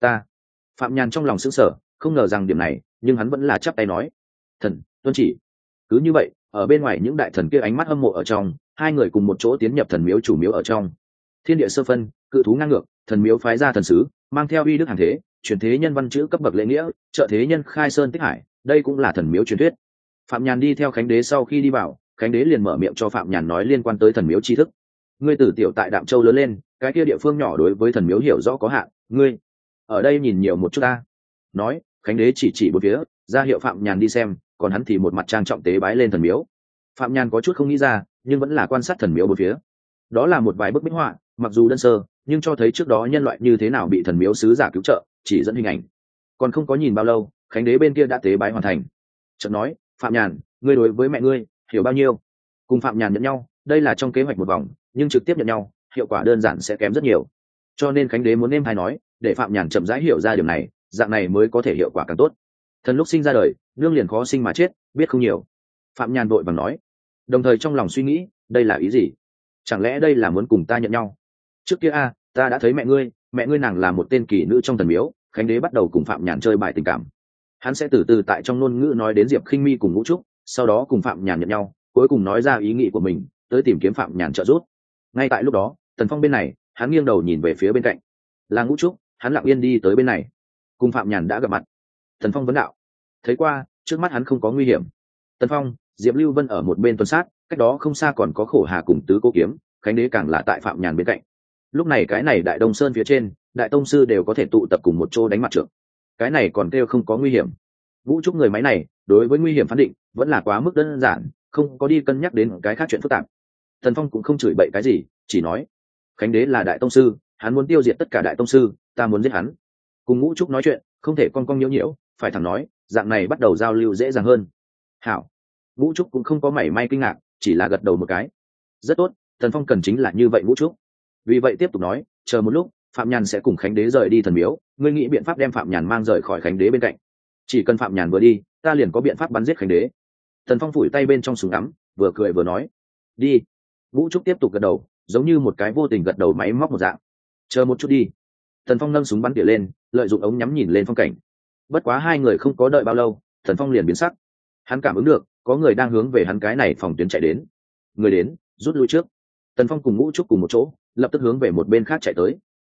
Phạm Nhàn trong lòng sững sờ, không ngờ rằng điểm này, nhưng hắn vẫn là chắp tay nói: thần tuân chỉ. Cứ như vậy, ở bên ngoài những đại thần kia ánh mắt hâm mộ ở trong, 2 người cùng một chỗ tiến nhập thần miếu chủ miếu ở trong. Thiên địa sơ phân, cự thú ngang ngược, thần miếu phái ra thần sứ, mang theo uy đức hàng thế, truyền thế nhân văn chữ cấp bậc lễ nghĩa, trợ thế nhân khai sơn tích hải, đây cũng là thần miếu truyền thuyết. Phạm Nhàn đi theo Khánh Đế sau khi đi vào, Khánh Đế liền mở miệng cho Phạm Nhàn nói liên quan tới thần miếu tri thức. Ngươi từ tiểu tại Đạm Châu lớn lên, cái kia địa phương nhỏ đối với thần miếu hiểu rõ có hạn, ngươi ở đây nhìn nhiều một chút ta. Nói, Khánh Đế chỉ bốn phía, ra hiệu Phạm Nhàn đi xem, còn hắn thì một mặt trang trọng tế bái lên thần miếu. Phạm Nhàn có chút không nghĩ ra, nhưng vẫn là quan sát thần miếu bốn phía. Đó là một vài bức minh họa, mặc dù đơn sơ, nhưng cho thấy trước đó nhân loại như thế nào bị thần miếu sứ giả cứu trợ, chỉ dẫn hình ảnh. Còn không có nhìn bao lâu, Khánh Đế bên kia đã tế bái hoàn thành. Chợt nói: Phạm Nhàn, ngươi đối với mẹ ngươi hiểu bao nhiêu? Cùng Phạm Nhàn nhận nhau, đây là trong kế hoạch một vòng, nhưng trực tiếp nhận nhau, hiệu quả đơn giản sẽ kém rất nhiều. Cho nên Khánh Đế muốn êm hay nói, để Phạm Nhàn chậm rãi hiểu ra điều này, dạng này mới có thể hiệu quả càng tốt. Thần lúc sinh ra đời, nương liền khó sinh mà chết, biết không nhiều. Phạm Nhàn vội vàng nói, đồng thời trong lòng suy nghĩ, đây là ý gì? Chẳng lẽ đây là muốn cùng ta nhận nhau? Trước kia ta đã thấy mẹ ngươi nàng là một tên kỳ nữ trong thần miếu. Khánh Đế bắt đầu cùng Phạm Nhàn chơi bài tình cảm. Hắn sẽ từ từ tại trong ngôn ngữ nói đến Diệp Khinh Mi cùng Ngũ Trúc, sau đó cùng Phạm Nhàn nhận nhau, cuối cùng nói ra ý nghĩ của mình, tới tìm kiếm Phạm Nhàn trợ giúp. Ngay tại lúc đó, Tần Phong bên này, hắn nghiêng đầu nhìn về phía bên cạnh, là Ngũ Trúc, hắn lặng yên đi tới bên này, cùng Phạm Nhàn đã gặp mặt. Tần Phong vấn đạo, thấy qua, trước mắt hắn không có nguy hiểm. Tần Phong, Diệp Lưu Vân ở một bên tuần sát, cách đó không xa còn có Khổ Hà cùng Tứ Cô Kiếm, Khánh Đế càng là tại Phạm Nhàn bên cạnh. Lúc này cái này Đại Đông Sơn phía trên, đại tông sư đều có thể tụ tập cùng một chỗ đánh mặt trượng, cái này còn kêu không có nguy hiểm. Vũ Trúc người máy này đối với nguy hiểm phán định vẫn là quá mức đơn giản, không có đi cân nhắc đến cái khác chuyện phức tạp. Tần Phong cũng không chửi bậy cái gì, chỉ nói, Khánh Đế là đại tông sư, hắn muốn tiêu diệt tất cả đại tông sư, ta muốn giết hắn. Cùng Vũ Trúc nói chuyện không thể con nhiễu nhiễu, phải thẳng nói, dạng này bắt đầu giao lưu dễ dàng hơn. Hảo. Vũ Trúc cũng không có mảy may kinh ngạc, chỉ là gật đầu một cái. Rất tốt, Tần Phong cần chính là như vậy Vũ Trúc. Vì vậy tiếp tục nói, chờ một lúc, Phạm Nhàn sẽ cùng Khánh Đế rời đi thần miếu, ngươi nghĩ biện pháp đem Phạm Nhàn mang rời khỏi Khánh Đế bên cạnh. Chỉ cần Phạm Nhàn vừa đi, ta liền có biện pháp bắn giết Khánh Đế. Tần Phong phủi tay bên trong súng ngắm, vừa cười vừa nói, đi. Vũ Trúc tiếp tục gật đầu, giống như một cái vô tình gật đầu máy móc một dạng. Chờ một chút đi. Tần Phong nâng súng bắn tỉa lên, lợi dụng ống nhắm nhìn lên phong cảnh. Bất quá 2 người không có đợi bao lâu, Tần Phong liền biến sắc. Hắn cảm ứng được có người đang hướng về hắn cái này phòng tuyến chạy đến. Người đến, rút lui trước. Tần Phong cùng Vũ Trúc cùng một chỗ, lập tức hướng về một bên khác chạy tới.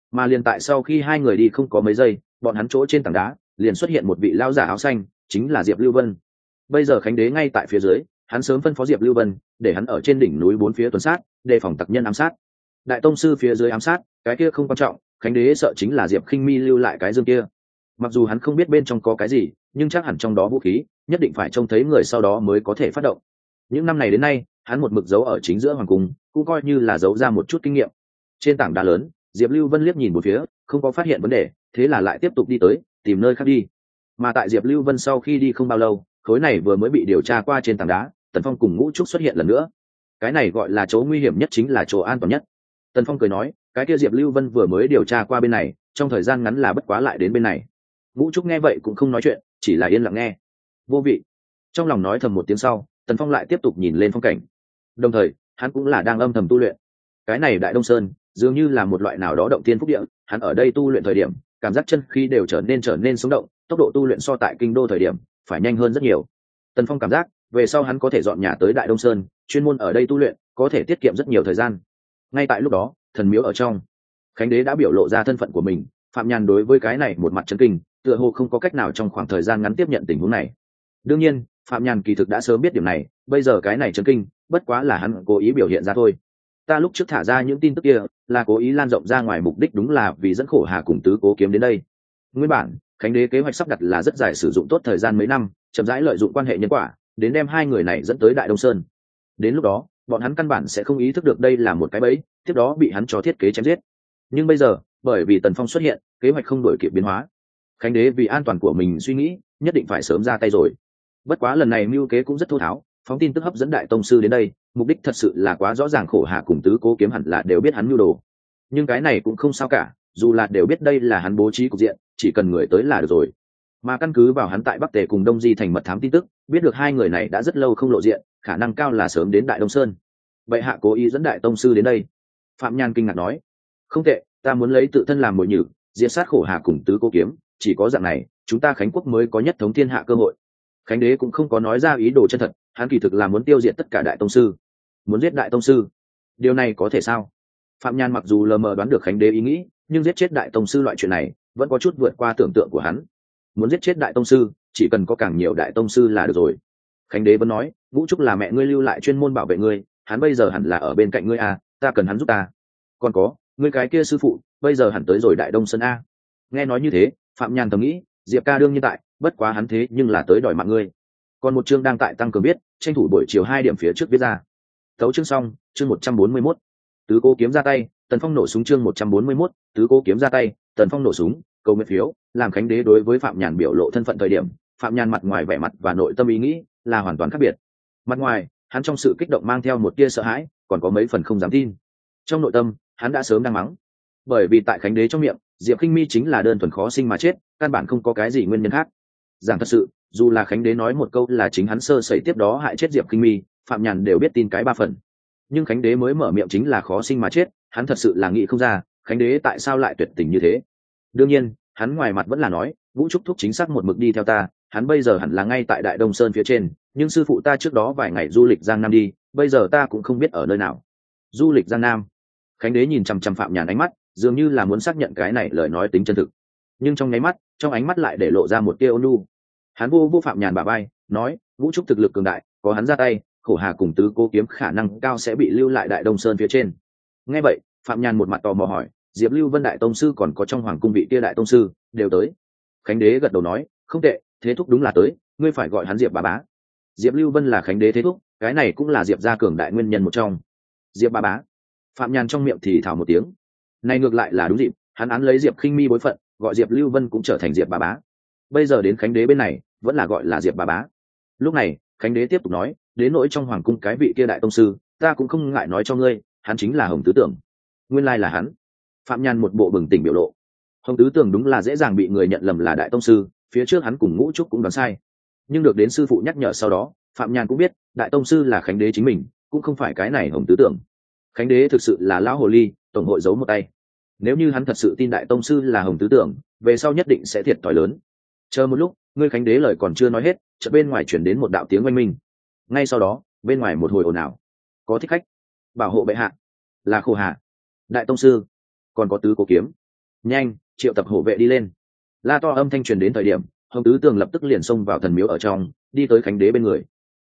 Mà liền tại sau khi hai người đi không có mấy giây, bọn hắn chỗ trên tảng đá liền xuất hiện một vị lão giả áo xanh, chính là Diệp Lưu Vân. Bây giờ Khánh Đế ngay tại phía dưới, hắn sớm phân phó Diệp Lưu Vân để hắn ở trên đỉnh núi bốn phía tuần sát, đề phòng tặc nhân ám sát. Đại tông sư phía dưới ám sát, cái kia không quan trọng, Khánh Đế sợ chính là Diệp Khinh Mi lưu lại cái dương kia. Mặc dù hắn không biết bên trong có cái gì, nhưng chắc hẳn trong đó vũ khí nhất định phải trông thấy người sau đó mới có thể phát động. Những năm này đến nay, hắn một mực giấu ở chính giữa hoàng cung, cũng coi như là giấu ra một chút kinh nghiệm. Trên tảng đá lớn, Diệp Lưu Vân liếc nhìn một phía, không có phát hiện vấn đề, thế là lại tiếp tục đi tới, tìm nơi khác đi. Mà tại Diệp Lưu Vân sau khi đi không bao lâu, khối này vừa mới bị điều tra qua trên tảng đá, Tần Phong cùng Ngũ Trúc xuất hiện lần nữa. Cái này gọi là chỗ nguy hiểm nhất, chính là chỗ an toàn nhất. Tần Phong cười nói, cái kia Diệp Lưu Vân vừa mới điều tra qua bên này, trong thời gian ngắn là bất quá lại đến bên này. Ngũ Trúc nghe vậy cũng không nói chuyện, chỉ là yên lặng nghe. Vô vị. Trong lòng nói thầm một tiếng sau, Tần Phong lại tiếp tục nhìn lên phong cảnh. Đồng thời, hắn cũng là đang âm thầm tu luyện. Cái này Đại Đông Sơn dường như là một loại nào đó động thiên phúc địa, hắn ở đây tu luyện thời điểm, cảm giác chân khí đều trở nên sống động, tốc độ tu luyện so tại kinh đô thời điểm phải nhanh hơn rất nhiều. Tần Phong cảm giác, về sau hắn có thể dọn nhà tới Đại Đông Sơn, chuyên môn ở đây tu luyện, có thể tiết kiệm rất nhiều thời gian. Ngay tại lúc đó, thần miếu ở trong, Khánh Đế đã biểu lộ ra thân phận của mình. Phạm Nhàn đối với cái này một mặt chấn kinh, tựa hồ không có cách nào trong khoảng thời gian ngắn tiếp nhận tình huống này. Đương nhiên, Phạm Nhàn kỳ thực đã sớm biết điểm này, bây giờ cái này chấn kinh, bất quá là hắn cố ý biểu hiện ra thôi. Ta lúc trước thả ra những tin tức kia, là cố ý lan rộng ra ngoài, mục đích đúng là vì dẫn Khổ Hà cùng Tứ Cố Kiếm đến đây. Nguyên bản, Khánh Đế kế hoạch sắp đặt là rất dài, sử dụng tốt thời gian mấy năm, chậm rãi lợi dụng quan hệ nhân quả, đến đem hai người này dẫn tới Đại Đông Sơn. Đến lúc đó, bọn hắn căn bản sẽ không ý thức được đây là một cái bẫy, tiếp đó bị hắn cho thiết kế chém giết. Nhưng bây giờ, bởi vì Tần Phong xuất hiện, kế hoạch không đổi kịp biến hóa. Khánh Đế vì an toàn của mình suy nghĩ, nhất định phải sớm ra tay rồi. Bất quá lần này mưu kế cũng rất thô tháo, phóng tin tức hấp dẫn Đại Tông sư đến đây, mục đích thật sự là quá rõ ràng, Khổ Hà cùng Tứ Cố Kiếm hẳn là đều biết hắn mưu đồ. Nhưng cái này cũng không sao cả, dù là đều biết đây là hắn bố trí cục diện, chỉ cần người tới là được rồi. Mà căn cứ vào hắn tại Bắc Tề cùng Đông Di thành mật thám tin tức, biết được hai người này đã rất lâu không lộ diện, khả năng cao là sớm đến Đại Đông Sơn. Bệ hạ cố ý dẫn Đại Tông sư đến đây. Phạm Nhan kinh ngạc nói, không tệ, ta muốn lấy tự thân làm mồi nhử, diệt sát Khổ Hà cùng Tứ Cố Kiếm, chỉ có dạng này, chúng ta Khánh quốc mới có nhất thống thiên hạ cơ hội. Khánh Đế cũng không có nói ra ý đồ chân thật, hắn kỳ thực là muốn tiêu diệt tất cả Đại Tông sư, muốn giết Đại Tông sư. Điều này có thể sao? Phạm Nhan mặc dù lờ mờ đoán được Khánh Đế ý nghĩ, nhưng giết chết Đại Tông sư loại chuyện này vẫn có chút vượt qua tưởng tượng của hắn. Muốn giết chết Đại Tông sư, chỉ cần có càng nhiều Đại Tông sư là được rồi. Khánh Đế vẫn nói, Vũ Trúc là mẹ ngươi lưu lại chuyên môn bảo vệ ngươi, hắn bây giờ hẳn là ở bên cạnh ngươi à, ta cần hắn giúp ta. Còn có, ngươi cái kia sư phụ bây giờ hẳn tới rồi Đại Đông Sơn a. Nghe nói như thế, Phạm Nhan thầm nghĩ, Diệp ca đương nhiên tại, bất quá hắn thế nhưng là tới đòi mạng ngươi. Còn một chương đang tại tăng cường viết, tranh thủ buổi chiều 2 điểm phía trước viết ra. Tấu chương xong, chương 141. Tứ Cố Kiếm ra tay, Tần Phong nổ súng, chương 141, Tứ Cố Kiếm ra tay, Tần Phong nổ súng, cầu nguyện phiếu, làm Khánh Đế đối với Phạm Nhàn biểu lộ thân phận thời điểm, Phạm Nhàn mặt ngoài vẻ mặt và nội tâm ý nghĩ là hoàn toàn khác biệt. Mặt ngoài, hắn trong sự kích động mang theo một tia sợ hãi, còn có mấy phần không dám tin. Trong nội tâm, hắn đã sớm đang mắng. Bởi vì tại Khánh Đế trong miệng, Diệp Khinh Mi chính là đơn thuần khó sinh mà chết, căn bản không có cái gì nguyên nhân khác. Giảng thật sự, dù là Khánh Đế nói một câu là chính hắn sơ sẩy tiếp đó hại chết Diệp Khinh Mi, Phạm Nhàn đều biết tin cái 3 phần. Nhưng Khánh Đế mới mở miệng chính là khó sinh mà chết, hắn thật sự là nghĩ không ra, Khánh Đế tại sao lại tuyệt tình như thế. Đương nhiên, hắn ngoài mặt vẫn là nói, Vũ Trúc thúc chính xác một mực đi theo ta, hắn bây giờ hẳn là ngay tại Đại Đông Sơn phía trên, nhưng sư phụ ta trước đó vài ngày du lịch Giang Nam đi, bây giờ ta cũng không biết ở nơi nào. Du lịch Giang Nam. Khánh Đế nhìn chằm chằm Phạm Nhàn ánh mắt, dường như là muốn xác nhận cái này lời nói tính chân thực. Nhưng trong nháy mắt, trong ánh mắt lại để lộ ra một tia ôn nhu. Hắn vô Phạm Nhàn bả vai, nói, Vũ Trúc thực lực cường đại, có hắn ra tay, Khổ Hà cùng Tứ Cố Kiếm khả năng cao sẽ bị lưu lại Đại Đông Sơn phía trên. Nghe vậy, Phạm Nhàn một mặt tò mò hỏi, Diệp Lưu Vân Đại Tông sư còn có trong hoàng cung vị kia Đại Tông sư đều tới. Khánh Đế gật đầu nói, không tệ, thế thúc đúng là tới, ngươi phải gọi hắn Diệp bá bá. Diệp Lưu Vân là Khánh Đế thế thúc, cái này cũng là Diệp gia cường đại nguyên nhân một trong. Diệp bá bá. Phạm Nhàn trong miệng thì thào một tiếng. Này ngược lại là đúng dịp, hắn án lấy Diệp Khinh Mi bối phận, gọi Diệp Lưu Vân cũng trở thành Diệp bá bá. Bây giờ đến Khánh Đế bên này, vẫn là gọi là Diệp bá bá. Lúc này, Khánh Đế tiếp tục nói, đến nỗi trong hoàng cung cái vị kia Đại Tông sư, ta cũng không ngại nói cho ngươi, hắn chính là Hồng Tứ Tưởng. Nguyên lai là hắn. Phạm Nhàn một bộ bừng tỉnh biểu lộ. Hồng Tứ Tưởng đúng là dễ dàng bị người nhận lầm là Đại Tông sư, phía trước hắn cùng Ngũ Trúc cũng đoán sai. Nhưng được đến sư phụ nhắc nhở sau đó, Phạm Nhàn cũng biết, Đại Tông sư là Khánh Đế chính mình, cũng không phải cái này Hồng Tứ Tưởng. Khánh Đế thực sự là lão hồ ly, tổng hội giấu một tay. Nếu như hắn thật sự tin Đại Tông sư là Hồng Tứ Tưởng, về sau nhất định sẽ thiệt thòi lớn. Chờ một lúc, ngươi Khánh Đế lời còn chưa nói hết, chợt bên ngoài chuyển đến một đạo tiếng oanh minh. Ngay sau đó, bên ngoài một hồi ồn ào. Có thích khách. Bảo hộ bệ hạ. Là Khổ Hà. Đại Tông sư. Còn có Tứ Cố Kiếm. nhanh triệu tập hổ vệ đi lên. La to âm thanh truyền đến thời điểm, Hồng Tứ Tường lập tức liền xông vào thần miếu ở trong, đi tới Khánh Đế bên người.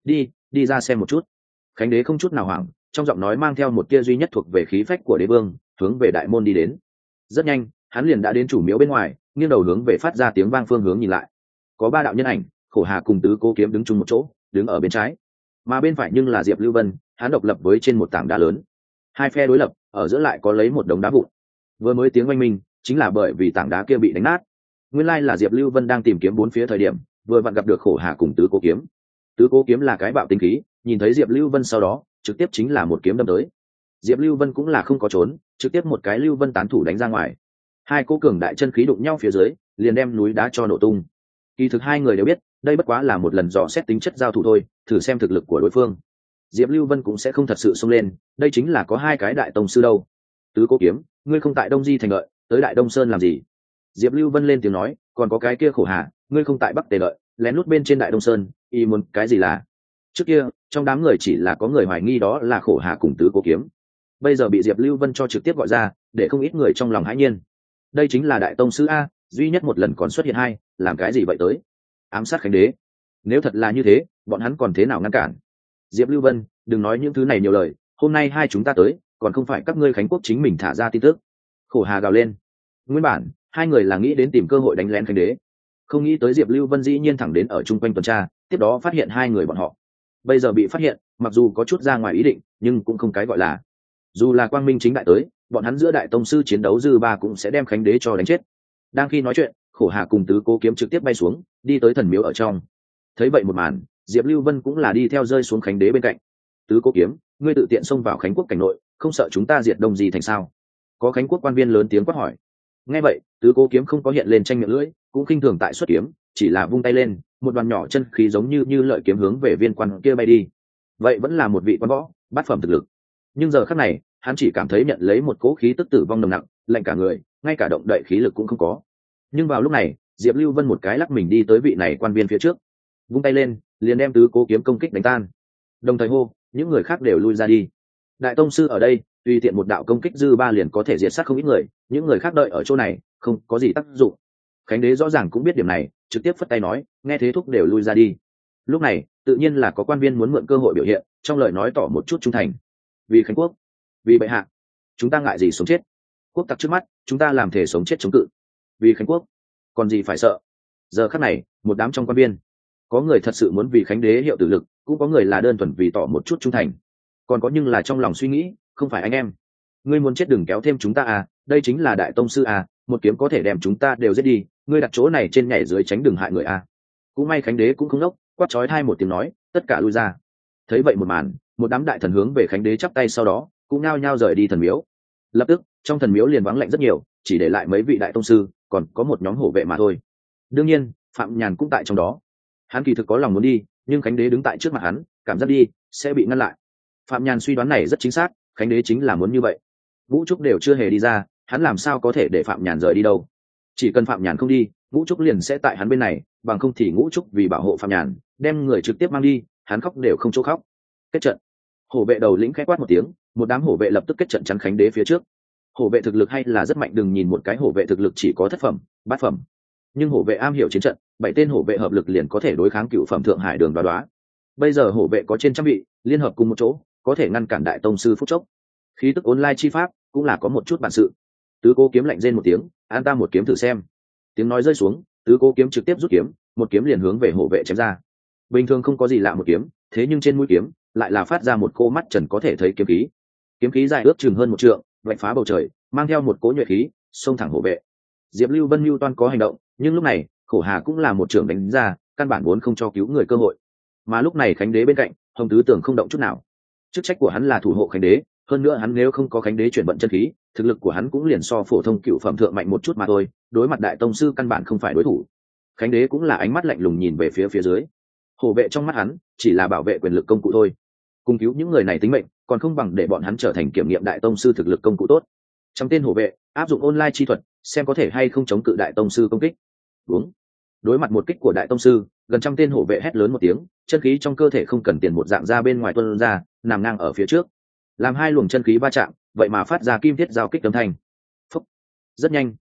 Đi ra xem một chút. Khánh Đế không chút nào hoảng, trong giọng nói mang theo một tia duy nhất thuộc về khí phách của đế vương, hướng về đại môn đi đến. Rất nhanh, hắn liền đã đến chủ miếu bên ngoài, nghiêng đầu hướng về phát ra tiếng vang phương hướng nhìn lại. Có ba đạo nhân ảnh, Khổ Hà cùng Tứ Cố Kiếm đứng chung một chỗ, đứng ở bên trái, mà bên phải nhưng là Diệp Lưu Vân, hắn độc lập với trên một tảng đá lớn. Hai phe đối lập, ở giữa lại có lấy một đống đá vụn. Vừa mới tiếng oanh minh, chính là bởi vì tảng đá kia bị đánh nát. Nguyên lai là Diệp Lưu Vân đang tìm kiếm bốn phía thời điểm, vừa vặn gặp được Khổ Hà cùng Tứ Cố Kiếm. Tứ Cố Kiếm là cái bạo tinh khí, nhìn thấy Diệp Lưu Vân sau đó, trực tiếp chính là một kiếm đâm tới. Diệp Lưu Vân cũng là không có trốn, trực tiếp một cái Lưu Vân tán thủ đánh ra ngoài. Hai cố cường đại chân khí đụng nhau phía dưới, liền đem núi đá cho nổ tung. Kỳ thực hai người đều biết, đây bất quá là một lần dò xét tính chất giao thủ thôi, thử xem thực lực của đối phương. Diệp Lưu Vân cũng sẽ không thật sự xông lên, đây chính là có hai cái đại tông sư đâu. Tứ Cố Kiếm, ngươi không tại Đông Di thành lợi, tới Đại Đông Sơn làm gì? Diệp Lưu Vân lên tiếng nói, còn có cái kia Khổ Hà, ngươi không tại Bắc Tề lợi, lén lút bên trên Đại Đông Sơn, y muốn cái gì là? Trước kia, trong đám người chỉ là có người hoài nghi đó là Khổ Hà cùng Tứ Cố Kiếm. Bây giờ bị Diệp Lưu Vân cho trực tiếp gọi ra, để không ít người trong lòng hãi nhiên. Đây chính là đại tông sư a, duy nhất một lần còn xuất hiện hai, làm cái gì vậy tới? Ám sát Khánh Đế. Nếu thật là như thế, bọn hắn còn thế nào ngăn cản? Diệp Lưu Vân, đừng nói những thứ này nhiều lời, hôm nay hai chúng ta tới, còn không phải các ngươi Khánh Quốc chính mình thả ra tin tức. Khổ Hà gào lên. Nguyên bản, hai người là nghĩ đến tìm cơ hội đánh lén Khánh Đế, không nghĩ tới Diệp Lưu Vân dĩ nhiên thẳng đến ở chung quanh tuần tra, tiếp đó phát hiện hai người bọn họ. Bây giờ bị phát hiện, mặc dù có chút ra ngoài ý định, nhưng cũng không cái gọi là. Dù là quang minh chính đại tới, bọn hắn giữa đại tông sư chiến đấu dư ba cũng sẽ đem Khánh Đế cho đánh chết. Đang khi nói chuyện, Khổ Hà cùng Tứ Cố Kiếm trực tiếp bay xuống, đi tới thần miếu ở trong. Thấy vậy một màn, Diệp Lưu Vân cũng là đi theo rơi xuống Khánh Đế bên cạnh. Tứ Cố Kiếm, ngươi tự tiện xông vào Khánh Quốc cảnh nội, không sợ chúng ta diệt Đông Di thành sao? Có Khánh Quốc quan viên lớn tiếng quát hỏi. Nghe vậy, Tứ Cố Kiếm không có hiện lên tranh miệng lưỡi, cũng khinh thường tại xuất kiếm, chỉ là vung tay lên, một đoàn nhỏ chân khí giống như lợi kiếm hướng về viên quan kia bay đi. Vậy vẫn là một vị quan võ, bát phẩm thực lực. Nhưng giờ khắc này, hắn chỉ cảm thấy nhận lấy một cỗ khí tức tử vong nồng nặng, lạnh cả người, ngay cả động đậy khí lực cũng không có. Nhưng vào lúc này, Diệp Lưu Vân một cái lắc mình đi tới vị này quan viên phía trước, vung tay lên, liền đem Tứ Cố Kiếm công kích đánh tan. Đồng thời hô, những người khác đều lui ra đi. Đại tông sư ở đây, tùy tiện một đạo công kích dư ba liền có thể diệt sát không ít người, những người khác đợi ở chỗ này, không có gì tác dụng. Khánh Đế rõ ràng cũng biết điểm này, trực tiếp phất tay nói, nghe thế thúc đều lui ra đi. Lúc này, tự nhiên là có quan viên muốn mượn cơ hội biểu hiện, trong lời nói tỏ một chút trung thành. Vì Khánh Quốc, vì bệ hạ, chúng ta ngại gì sống chết? Quốc tặc trước mắt, chúng ta làm thể sống chết chống cự. Vì Khánh Quốc, còn gì phải sợ? Giờ khắc này, một đám trong quan viên, có người thật sự muốn vì Khánh Đế hiệu tử lực, cũng có người là đơn thuần vì tỏ một chút trung thành, còn có nhưng là trong lòng suy nghĩ, không phải anh em, ngươi muốn chết đừng kéo thêm chúng ta à, đây chính là đại tông sư à, một kiếm có thể đem chúng ta đều giết đi, ngươi đặt chỗ này trên nhảy dưới tránh đừng hại người à. Cũng may Khánh Đế cũng không ngốc, quát chói tai một tiếng nói, tất cả lui ra. Thấy vậy một màn, một đám đại thần hướng về Khánh Đế chắp tay, sau đó cũng nao nhao rời đi thần miếu. Lập tức trong thần miếu liền vắng lạnh rất nhiều, chỉ để lại mấy vị đại tông sư, còn có một nhóm hổ vệ mà thôi. Đương nhiên Phạm Nhàn cũng tại trong đó. Hắn kỳ thực có lòng muốn đi, nhưng Khánh Đế đứng tại trước mặt hắn, cảm giác đi sẽ bị ngăn lại. Phạm Nhàn suy đoán này rất chính xác, Khánh Đế chính là muốn như vậy. Vũ Trúc đều chưa hề đi ra, hắn làm sao có thể để Phạm Nhàn rời đi đâu? Chỉ cần Phạm Nhàn không đi, Vũ Trúc liền sẽ tại hắn bên này, bằng không thì Vũ Trúc vì bảo hộ Phạm Nhàn, đem người trực tiếp mang đi, hắn khóc đều không chỗ khóc. Kết trận. Hổ vệ đầu lĩnh khẽ quát một tiếng, một đám hổ vệ lập tức kết trận chắn Khánh Đế phía trước. Hổ vệ thực lực hay là rất mạnh, đừng nhìn một cái hổ vệ thực lực chỉ có thất phẩm, bát phẩm, nhưng hổ vệ am hiểu chiến trận, 7 tên hổ vệ hợp lực liền có thể đối kháng cựu phẩm Thượng Hải Đường Đoá. Bây giờ hổ vệ có trên trăm vị, liên hợp cùng một chỗ, có thể ngăn cản đại tông sư phút chốc. Khí tức online chi pháp cũng là có một chút bản sự. Tứ Cố Kiếm lạnh rên một tiếng, an ta một kiếm thử xem. Tiếng nói rơi xuống, Tứ Cố Kiếm trực tiếp rút kiếm, một kiếm liền hướng về hổ vệ chém ra. Bình thường không có gì lạ một kiếm, thế nhưng trên mũi kiếm lại là phát ra một cô mắt trần có thể thấy kiếm khí. Kiếm khí dài ước chừng hơn 1 trượng, vạch phá bầu trời, mang theo một cỗ nhuệ khí, xông thẳng hổ vệ. Diệp Lưu Vân mưu toan có hành động, nhưng lúc này Khổ Hà cũng là một trưởng đánh ra, căn bản vốn không cho cứu người cơ hội. Mà lúc này Khánh Đế bên cạnh, Hồng Tứ Tưởng không động chút nào. Chức trách của hắn là thủ hộ Khánh Đế, hơn nữa hắn nếu không có Khánh Đế chuyển vận chân khí, thực lực của hắn cũng liền so phổ thông cựu phẩm thượng mạnh một chút mà thôi, đối mặt đại tông sư căn bản không phải đối thủ. Khánh Đế cũng là ánh mắt lạnh lùng nhìn về phía dưới. Hổ vệ trong mắt hắn chỉ là bảo vệ quyền lực công cụ thôi, cùng cứu những người này tính mệnh còn không bằng để bọn hắn trở thành kiểm nghiệm đại tông sư thực lực công cụ tốt. Trong tên hổ vệ áp dụng online chi thuật, xem có thể hay không chống cự đại tông sư công kích. Đúng, đối mặt một kích của đại tông sư, gần trăm tên hổ vệ hét lớn một tiếng, chân khí trong cơ thể không cần tiền một dạng ra bên ngoài tuôn ra, nằm ngang ở phía trước, làm hai luồng chân khí va chạm, vậy mà phát ra kim thiết giao kích âm thanh. Phúc. Rất nhanh,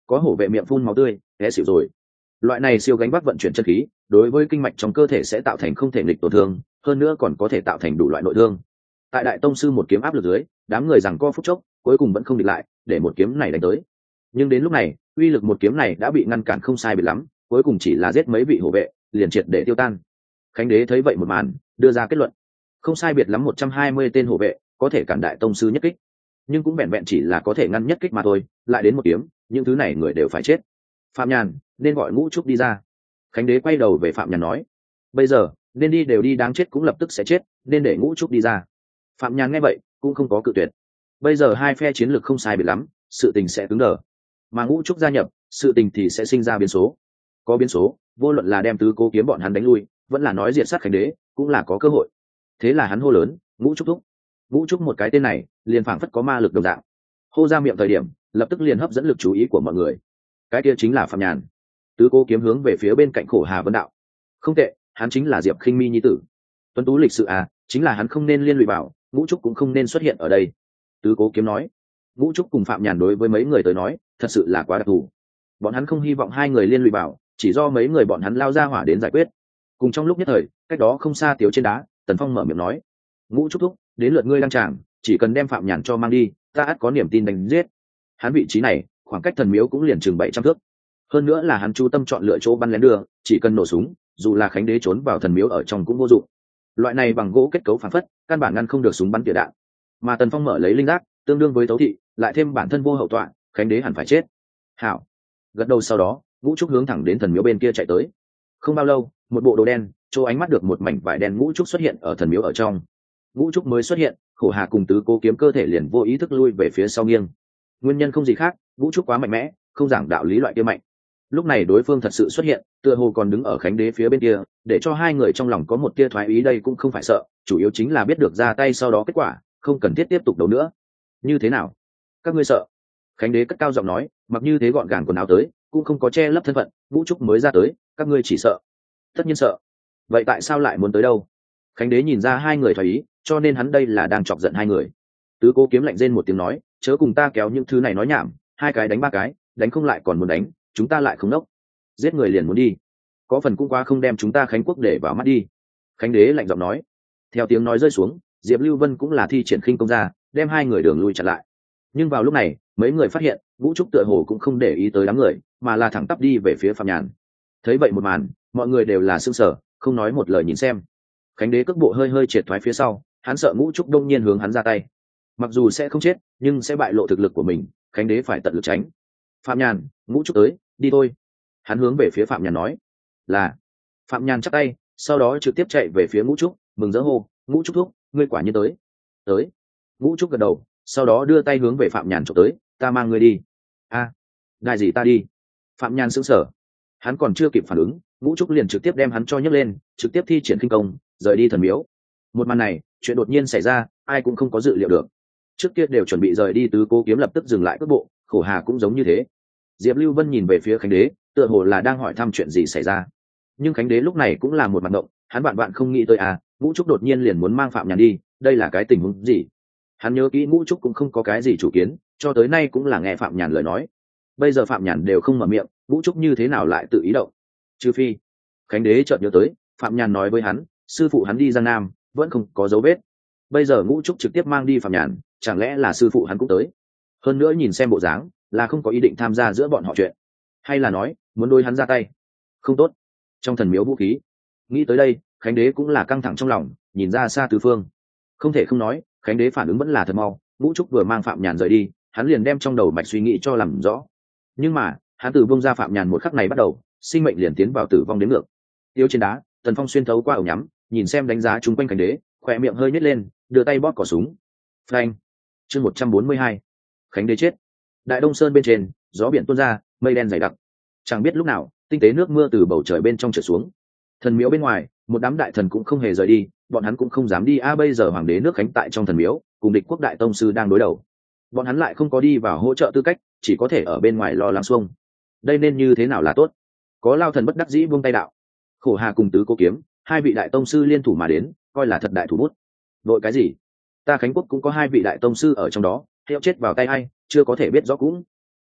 có hổ vệ miệng phun máu tươi té xỉu rồi. Loại này siêu gánh vác vận chuyển chân khí đối với kinh mạch trong cơ thể sẽ tạo thành không thể nghịch tổn thương, hơn nữa còn có thể tạo thành đủ loại nội thương. Tại đại tông sư một kiếm áp lực dưới, đám người giằng co phút chốc, cuối cùng vẫn không địch lại, để một kiếm này đánh tới. Nhưng đến lúc này, uy lực một kiếm này đã bị ngăn cản không sai biệt lắm, cuối cùng chỉ là giết mấy vị hộ vệ, liền triệt để tiêu tan. Khánh đế thấy vậy một màn, đưa ra kết luận: không sai biệt lắm 120 tên hộ vệ có thể cản đại tông sư nhất kích, nhưng cũng vẹn vẹn chỉ là có thể ngăn nhất kích mà thôi, lại đến một kiếm, những thứ này người đều phải chết. Phạm Nhàn, nên gọi Ngũ Trúc đi ra. Khánh đế quay đầu về Phạm Nhàn nói: bây giờ nên đi đều đi, đáng chết cũng lập tức sẽ chết, nên để Ngũ Trúc đi ra. Phạm Nhàn nghe vậy cũng không có cự tuyệt. Bây giờ hai phe chiến lược không sai biệt lắm, sự tình sẽ cứng đờ, mà Ngũ Trúc gia nhập, sự tình thì sẽ sinh ra biến số. Có biến số, vô luận là đem tứ cố kiếm bọn hắn đánh lui, vẫn là nói diệt sát Khánh đế, cũng là có cơ hội. Thế là hắn hô lớn: Ngũ Trúc thúc. Ngũ Trúc một cái tên này liền phảng phất có ma lực đồng dạng, hô ra miệng thời điểm lập tức liền hấp dẫn lực chú ý của mọi người. Cái kia chính là Phạm Nhàn. Tứ cố kiếm hướng về phía bên cạnh Khổ Hà Vân đạo: không tệ, hắn chính là Diệp Khinh Mi nhi tử. Tuấn tú lịch sự à, chính là hắn không nên liên lụy vào, Ngũ Trúc cũng không nên xuất hiện ở đây. Tứ cố kiếm nói: Ngũ Trúc cùng Phạm Nhàn đối với mấy người tới nói thật sự là quá đặc thù, bọn hắn không hy vọng hai người liên lụy vào, chỉ do mấy người bọn hắn lao ra hỏa đến giải quyết. Cùng trong lúc nhất thời, cách đó không xa Tiếu trên đá, Tần Phong mở miệng nói: Ngũ Trúc thúc, đến lượt ngươi đăng tràng, chỉ cần đem Phạm Nhàn cho mang đi, ta ắt có niềm tin đánh giết. Hắn vị trí này khoảng cách thần miếu cũng liền chừng 700 thước, hơn nữa là hắn chú tâm chọn lựa chỗ bắn lén đưa, chỉ cần nổ súng, dù là Khánh đế trốn vào thần miếu ở trong cũng vô dụng. Loại này bằng gỗ kết cấu phản phất, căn bản ngăn không được súng bắn tỉa đạn. Mà Tần Phong mở lấy linh giác, tương đương với tấu thị, lại thêm bản thân vô hậu tọa, Khánh đế hẳn phải chết. Hảo. Gật đầu sau đó, Ngũ Trúc hướng thẳng đến thần miếu bên kia chạy tới. Không bao lâu, một bộ đồ đen, chỗ ánh mắt được một mảnh vải đen Ngũ Trúc xuất hiện ở thần miếu ở trong. Ngũ Trúc mới xuất hiện, Khổ Hà cùng tứ cố kiếm cơ thể liền vô ý thức lui về phía sau nghiêng. Nguyên nhân không gì khác, Ngũ Trúc quá mạnh mẽ, không giảng đạo lý loại kia mạnh. Lúc này đối phương thật sự xuất hiện, tựa hồ còn đứng ở Khánh đế phía bên kia, để cho hai người trong lòng có một tia thoái ý, đây cũng không phải sợ, chủ yếu chính là biết được ra tay sau đó kết quả, không cần thiết tiếp tục đấu nữa. Như thế nào? Các ngươi sợ? Khánh đế cất cao giọng nói, mặc như thế gọn gàng quần áo tới, cũng không có che lấp thân phận, Ngũ Trúc mới ra tới, các ngươi chỉ sợ? Tất nhiên sợ. Vậy tại sao lại muốn tới đâu? Khánh đế nhìn ra hai người thoái ý, cho nên hắn đây là đang chọc giận hai người. Tứ cố kiếm lạnh rên một tiếng nói, chớ cùng ta kéo những thứ này nói nhảm, hai cái đánh ba cái, đánh không lại còn muốn đánh, chúng ta lại không nốc, giết người liền muốn đi, có phần cũng quá không đem chúng ta Khánh quốc để vào mắt đi. Khánh đế lạnh giọng nói. Theo tiếng nói rơi xuống, Diệp Lưu Vân cũng là thi triển khinh công ra, đem hai người đường lui chặn lại. Nhưng vào lúc này, mấy người phát hiện Vũ Trúc tựa hồ cũng không để ý tới đám người, mà là thẳng tắp đi về phía Phạm Nhàn. Thấy vậy một màn, mọi người đều là sững sờ, không nói một lời nhìn xem. Khánh đế cước bộ hơi hơi triệt thoái phía sau, hắn sợ Ngũ Trúc đông nhiên hướng hắn ra tay, mặc dù sẽ không chết nhưng sẽ bại lộ thực lực của mình, Khánh đế phải tận lực tránh. Phạm Nhàn, Ngũ Trúc tới, đi thôi. Hắn hướng về phía Phạm Nhàn nói. Là. Phạm Nhàn chắp tay, sau đó trực tiếp chạy về phía Ngũ Trúc, mừng rỡ hô, Ngũ Trúc thúc, ngươi quả nhiên tới. Tới. Ngũ Trúc gật đầu, sau đó đưa tay hướng về Phạm Nhàn trộm tới, ta mang ngươi đi. A, ngài gì ta đi? Phạm Nhàn sững sờ, hắn còn chưa kịp phản ứng, Ngũ Trúc liền trực tiếp đem hắn cho nhấc lên, trực tiếp thi triển khinh công, rời đi thần miếu. Một màn này, chuyện đột nhiên xảy ra, ai cũng không có dự liệu được. Trước kia đều chuẩn bị rời đi tứ cố kiếm lập tức dừng lại cước bộ, Khổ Hà cũng giống như thế. Diệp Lưu Vân nhìn về phía Khánh đế, tựa hồ là đang hỏi thăm chuyện gì xảy ra. Nhưng Khánh đế lúc này cũng là một mặt động, hắn bạn không nghĩ tới Ngũ Trúc đột nhiên liền muốn mang Phạm Nhàn đi, đây là cái tình huống gì? Hắn nhớ kỹ Ngũ Trúc cũng không có cái gì chủ kiến, cho tới nay cũng là nghe Phạm Nhàn lời nói. Bây giờ Phạm Nhàn đều không mở miệng, Ngũ Trúc như thế nào lại tự ý động? Trừ phi. Khánh đế chợt nhớ tới, Phạm Nhàn nói với hắn, sư phụ hắn đi Giang Nam, vẫn không có dấu vết. Bây giờ Ngũ Trúc trực tiếp mang đi Phạm Nhàn, chẳng lẽ là sư phụ hắn cũng tới? Hơn nữa nhìn xem bộ dáng, là không có ý định tham gia giữa bọn họ chuyện, hay là nói muốn đối hắn ra tay? Không tốt. Trong thần miếu vũ khí. Nghĩ tới đây, Khánh đế cũng là căng thẳng trong lòng, nhìn ra xa tứ phương. Không thể không nói, Khánh đế phản ứng vẫn là thật mau. Ngũ Trúc vừa mang Phạm Nhàn rời đi, hắn liền đem trong đầu mạch suy nghĩ cho làm rõ. Nhưng mà hắn từ bông ra Phạm Nhàn một khắc này bắt đầu, sinh mệnh liền tiến vào tử vong đến ngược. Tiêu trên đá, Tần Phong xuyên thấu qua ổ nhắm, nhìn xem đánh giá chung quanh Khánh đế, khỏe miệng hơi nhếch lên, đưa tay bóp cò súng. Phanh. Chương 142. Khánh đế chết. Đại Đông Sơn bên trên, gió biển tuôn ra, mây đen dày đặc. Chẳng biết lúc nào, tinh tế nước mưa từ bầu trời bên trong trở xuống. Thần miếu bên ngoài, một đám đại thần cũng không hề rời đi, bọn hắn cũng không dám đi. Bây giờ hoàng đế nước Khánh tại trong thần miếu, cùng địch quốc đại tông sư đang đối đầu. Bọn hắn lại không có đi vào hỗ trợ tư cách, chỉ có thể ở bên ngoài lo lắng xuông. Đây nên như thế nào là tốt? Có Lao thần bất đắc dĩ buông tay đạo. Khổ Hà cùng tứ cố kiếm, hai vị đại tông sư liên thủ mà đến, coi là thật đại thủ bút. Đội cái gì? Ta Khánh quốc cũng có hai vị đại tông sư ở trong đó, theo chết vào tay ai, chưa có thể biết rõ cũng.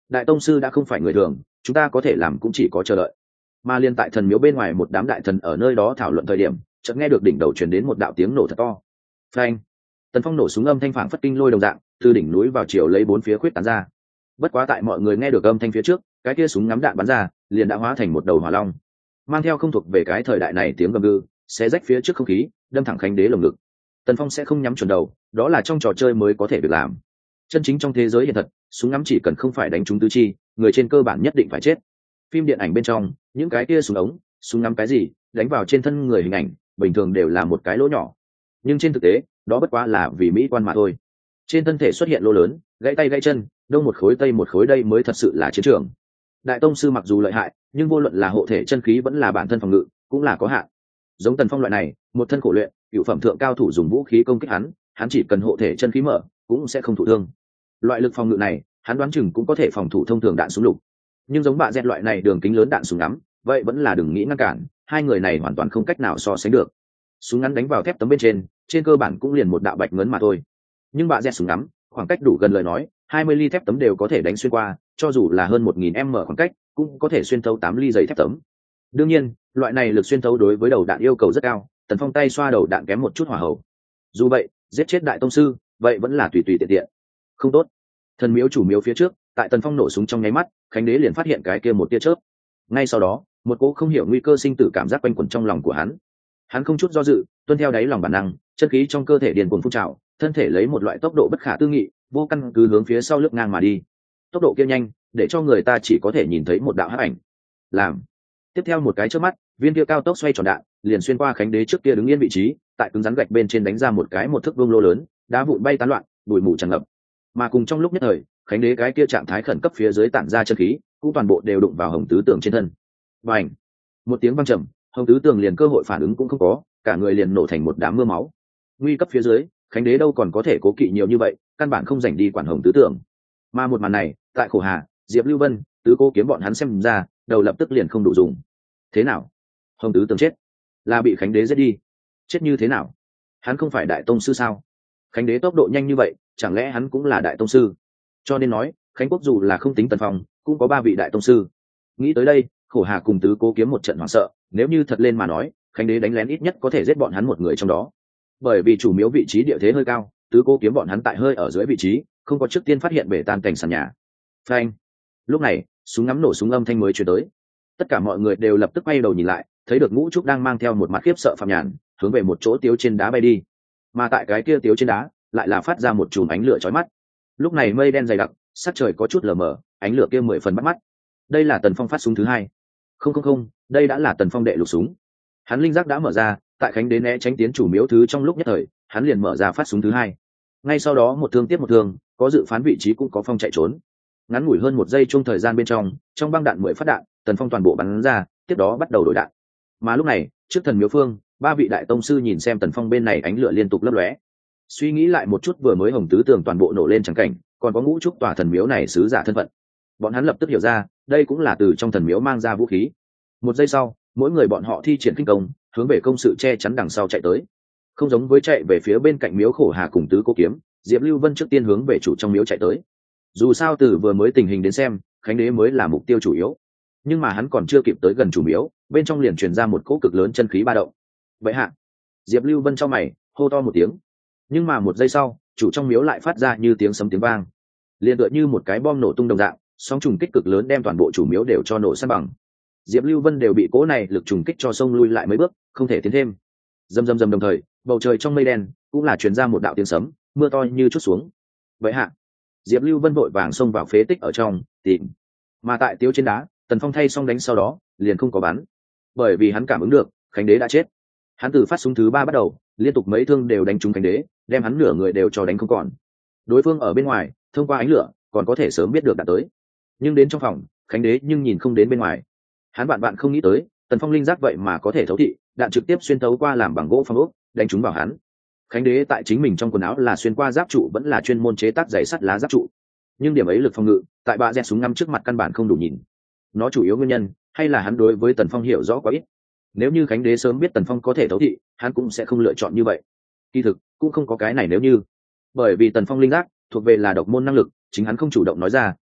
đại tông sư đã không phải người thường, chúng ta có thể làm cũng chỉ có chờ đợi. Mà liên tại thần miếu bên ngoài một đám đại thần ở nơi đó thảo luận thời điểm, chợt nghe được đỉnh đầu truyền đến một đạo tiếng nổ thật to. Phanh! Tần Phong nổ súng âm thanh phảng phất kinh lôi đồng dạng, từ đỉnh núi vào chiều lấy bốn phía khuyết tán ra. Bất quá tại mọi người nghe được âm thanh phía trước, cái kia súng ngắm đạn bắn ra, liền đã hóa thành một đầu hỏa long, mang theo không thuộc về cái thời đại này tiếng gầm gừ, xé rách phía trước không khí, đâm thẳng Khánh Đế lồng ngực. Tần Phong sẽ không nhắm chuẩn đầu, đó là trong trò chơi mới có thể được làm. Chân chính trong thế giới hiện thật, súng ngắm chỉ cần không phải đánh trúng tứ chi, người trên cơ bản nhất định phải chết. Phim điện ảnh bên trong, những cái kia súng ống, súng ngắm cái gì, đánh vào trên thân người hình ảnh, bình thường đều là một cái lỗ nhỏ. Nhưng trên thực tế, đó bất quá là vì mỹ quan mà thôi. Trên thân thể xuất hiện lỗ lớn, gãy tay gãy chân, đông một khối tây một khối, đây mới thật sự là chiến trường. Đại tông sư mặc dù lợi hại, nhưng vô luận là hộ thể chân khí vẫn là bản thân phòng ngự, cũng là có hạn. Giống Tần Phong loại này, một thân khổ luyện, cựu phẩm thượng cao thủ dùng vũ khí công kích hắn chỉ cần hộ thể chân khí mở, cũng sẽ không thụ thương. Loại lực phòng ngự này, hắn đoán chừng cũng có thể phòng thủ thông thường đạn súng lục. Nhưng giống bạ dẹt loại này đường kính lớn đạn súng ngắm, vậy vẫn là đừng nghĩ ngăn cản, hai người này hoàn toàn không cách nào so sánh được. Súng ngắn đánh vào thép tấm bên trên cơ bản cũng liền một đạo bạch ngấn mà thôi. Nhưng bạ dẹt súng ngắm, khoảng cách đủ gần lời nói, 20 ly thép tấm đều có thể đánh xuyên qua, cho dù là hơn 1000m khoảng cách, cũng có thể xuyên thấu 8 ly giấy thép tấm. Đương nhiên, loại này lực xuyên thấu đối với đầu đạn yêu cầu rất cao, Tần Phong tay xoa đầu đạn kém một chút hỏa hậu. Dù vậy, giết chết đại tông sư, vậy vẫn là tùy tùy tiện tiện. Không tốt. Thần miếu chủ miếu phía trước, tại Tần Phong nổ súng trong nháy mắt, Khánh Đế liền phát hiện cái kia một tia chớp. Ngay sau đó, một cỗ không hiểu nguy cơ sinh tử cảm giác quanh quẩn trong lòng của hắn. Hắn không chút do dự, tuân theo đáy lòng bản năng, chân khí trong cơ thể điền cuồng phun trào, thân thể lấy một loại tốc độ bất khả tư nghị, vô căn cứ hướng phía sau lướt ngang mà đi. Tốc độ kia nhanh, để cho người ta chỉ có thể nhìn thấy một đạo hắc ảnh. Làm. Tiếp theo một cái chớp mắt, viên kia cao tốc xoay tròn đạn, liền xuyên qua Khánh Đế trước kia đứng yên vị trí, tại cứng rắn gạch bên trên đánh ra một cái một thước vuông lô lớn, đá vụn bay tán loạn, bụi mù tràn ngập. Mà cùng trong lúc nhất thời, Khánh Đế cái kia trạng thái khẩn cấp phía dưới tản ra chân khí, cũng toàn bộ đều đụng vào Hồng Tứ Tường trên thân. Bành! Một tiếng vang trầm, Hồng Tứ Tường liền cơ hội phản ứng cũng không có, cả người liền nổ thành một đám mưa máu. Nguy cấp phía dưới, Khánh Đế đâu còn có thể cố kỵ nhiều như vậy, căn bản không rảnh đi quản Hồng Tứ Tường. Mà một màn này, tại Khổ Hà, Diệp Lưu Vân, Tứ Cố Kiếm bọn hắn xem ra, đầu lập tức liền không đủ dùng. Thế nào? Hồng Tứ Tường chết, là bị Khánh Đế giết đi? Chết như thế nào? Hắn không phải đại tông sư sao? Khánh Đế tốc độ nhanh như vậy, chẳng lẽ hắn cũng là đại tông sư? Cho nên nói, Khánh Quốc dù là không tính Tần Phong, cũng có 3 vị đại tông sư. Nghĩ tới đây, Khổ Hà cùng Tứ Cố Kiếm một trận hoảng sợ, nếu như thật lên mà nói, Khánh Đế đánh lén ít nhất có thể giết bọn hắn một người trong đó. Bởi vì chủ miếu vị trí địa thế hơi cao, Tứ Cố Kiếm bọn hắn tại hơi ở dưới vị trí, không có trước tiên phát hiện bể tan cảnh sàn nhà. Phanh! Lúc này, súng ngắm nổ súng âm thanh mới truyền tới. Tất cả mọi người đều lập tức quay đầu nhìn lại, thấy được Ngũ Trúc đang mang theo một mặt khiếp sợ Phạm Nhàn, hướng về một chỗ tiếu trên đá bay đi. Mà tại cái kia tiếu trên đá, lại là phát ra một chùm ánh lửa chói mắt. Lúc này mây đen dày đặc, sắc trời có chút lờ mờ, ánh lửa kia 10 phần bắt mắt. Đây là Tần Phong phát súng thứ 2. Không, đây đã là Tần Phong đệ lục súng. Hắn linh giác đã mở ra, tại Khánh Đế né tránh tiến chủ miếu thứ trong lúc nhất thời, hắn liền mở ra phát súng thứ 2. Ngay sau đó một thương tiếp một thương, có dự phán vị trí cũng có phong chạy trốn. Ngắn ngủi hơn 1 giây chung thời gian bên trong băng đạn 10 phát đạn, Tần Phong toàn bộ bắn ra, tiếp đó bắt đầu đổi đạn. Mà lúc này, trước thần miếu phương, 3 vị đại tông sư nhìn xem Tần Phong bên này ánh lửa liên tục lấp lóe. Suy nghĩ lại một chút vừa mới Hồng Tứ Tường toàn bộ nổ lên chẳng cảnh, còn có Ngũ Trúc tòa thần miếu này sứ giả thân phận. Bọn hắn lập tức hiểu ra, đây cũng là từ trong thần miếu mang ra vũ khí. 1 giây sau, mỗi người bọn họ thi triển kinh công, hướng về công sự che chắn đằng sau chạy tới. Không giống với chạy về phía bên cạnh miếu Khổ Hà cùng Tứ Cố Kiếm, Diệp Lưu Vân trước tiên hướng về chủ trong miếu chạy tới. Dù sao từ vừa mới tình hình đến xem, Khánh Đế mới là mục tiêu chủ yếu. Nhưng mà hắn còn chưa kịp tới gần chủ miếu, bên trong liền truyền ra một cỗ cực lớn chân khí ba động. Vậy hạ, Diệp Lưu Vân trong mày hô to một tiếng. Nhưng mà 1 giây sau, chủ trong miếu lại phát ra như tiếng sấm tiếng vang, liền tựa như một cái bom nổ tung đồng dạng, sóng trùng kích cực lớn đem toàn bộ chủ miếu đều cho nổ san bằng. Diệp Lưu Vân đều bị cỗ này lực trùng kích cho xông lui lại mấy bước, không thể tiến thêm. Rầm rầm rầm đồng thời, bầu trời trong mây đen cũng là truyền ra một đạo tiếng sấm, mưa to như chút xuống. Vậy hạ, Diệp Lưu Vân vội vàng xông vào phế tích ở trong tìm. Mà tại tiếu trên đá, Tần Phong thay xong đánh sau đó liền không có bắn, bởi vì hắn cảm ứng được Khánh Đế đã chết. Hắn từ phát súng thứ 3 bắt đầu, liên tục mấy thương đều đánh trúng Khánh Đế, đem hắn nửa người đều cho đánh không còn. Đối phương ở bên ngoài, thông qua ánh lửa còn có thể sớm biết được đã tới, nhưng đến trong phòng, Khánh Đế nhưng nhìn không đến bên ngoài. Hắn bạn không nghĩ tới, Tần Phong linh giác vậy mà có thể thấu thị, đạn trực tiếp xuyên thấu qua làm bằng gỗ phong ốc, đánh trúng vào hắn. Khánh Đế tại chính mình trong quần áo là xuyên qua giáp trụ, vẫn là chuyên môn chế tác giày sắt lá giáp trụ, nhưng điểm ấy lực phòng ngự tại bạ dẹt súng ngắm trước mặt căn bản không đủ nhìn. Nó chủ yếu nguyên nhân hay là hắn đối với Tần Phong hiểu rõ quá ít. Nếu như Khánh Đế sớm biết Tần Phong có thể thấu thị, hắn cũng sẽ không lựa chọn như vậy. Kỳ thực cũng không có cái này nếu như, bởi vì Tần Phong linh giác thuộc về là độc môn năng lực, chính hắn không chủ động nói ra,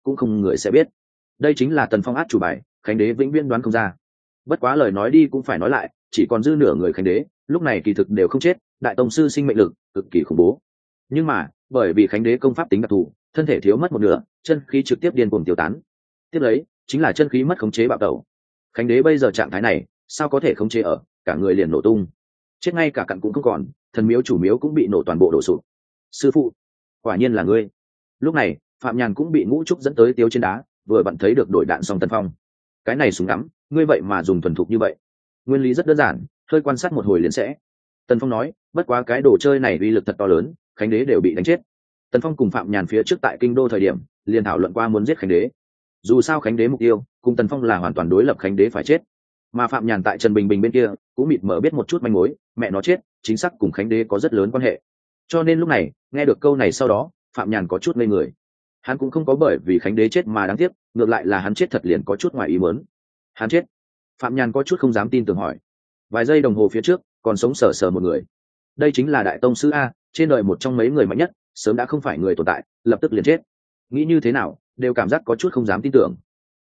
cũng không người sẽ biết. Đây chính là Tần Phong át chủ bài, Khánh đế vĩnh viễn đoán không ra. Bất quá lời nói đi cũng phải nói lại, chỉ còn dư nửa người Khánh đế lúc này kỳ thực đều không chết, đại tông sư sinh mệnh lực cực kỳ khủng bố. Nhưng mà bởi vì Khánh đế công pháp tính đặc thù, thân thể thiếu mất một nửa, chân khí trực tiếp điên cuồng tiêu tán. Tiếp lấy chính là chân khí mất khống chế bạo tẩu. Khánh đế bây giờ trạng thái này sao có thể khống chế ở, cả người liền nổ tung, chết ngay cả cặn cũng không còn, thần miếu chủ miếu cũng bị nổ toàn bộ đổ sụp. Sư phụ, quả nhiên là ngươi. Lúc này Phạm Nhàn cũng bị Ngũ Trúc dẫn tới tiêu trên đá, vừa vặn thấy được đổi đạn xong Tần Phong. Cái này súng ngắm ngươi vậy mà dùng thuần thục như vậy? Nguyên lý rất đơn giản, hơi quan sát một hồi liền sẽ. Tần Phong nói, bất quá cái đồ chơi này uy lực thật to lớn, Khánh đế đều bị đánh chết. Tần Phong cùng Phạm Nhàn phía trước tại kinh đô thời điểm liền thảo luận qua muốn giết Khánh đế. Dù sao Khánh đế mục tiêu cùng Tần Phong là hoàn toàn đối lập, Khánh đế phải chết. Mà Phạm Nhàn tại Trần Bình Bình bên kia cũng mịt mờ biết một chút manh mối, mẹ nó chết chính xác cùng Khánh đế có rất lớn quan hệ. Cho nên lúc này nghe được câu này sau đó, Phạm Nhàn có chút ngây người. Hắn cũng không có bởi vì Khánh đế chết mà đáng tiếc, ngược lại là hắn chết thật liền có chút ngoài ý muốn. Hắn chết? Phạm Nhàn có chút không dám tin tưởng hỏi. Vài giây đồng hồ phía trước còn sống sờ sờ một người, đây chính là đại tông sư a, trên đời một trong mấy người mạnh nhất, sớm đã không phải người tồn tại, lập tức liền chết. Nghĩ như thế nào đều cảm giác có chút không dám tin tưởng.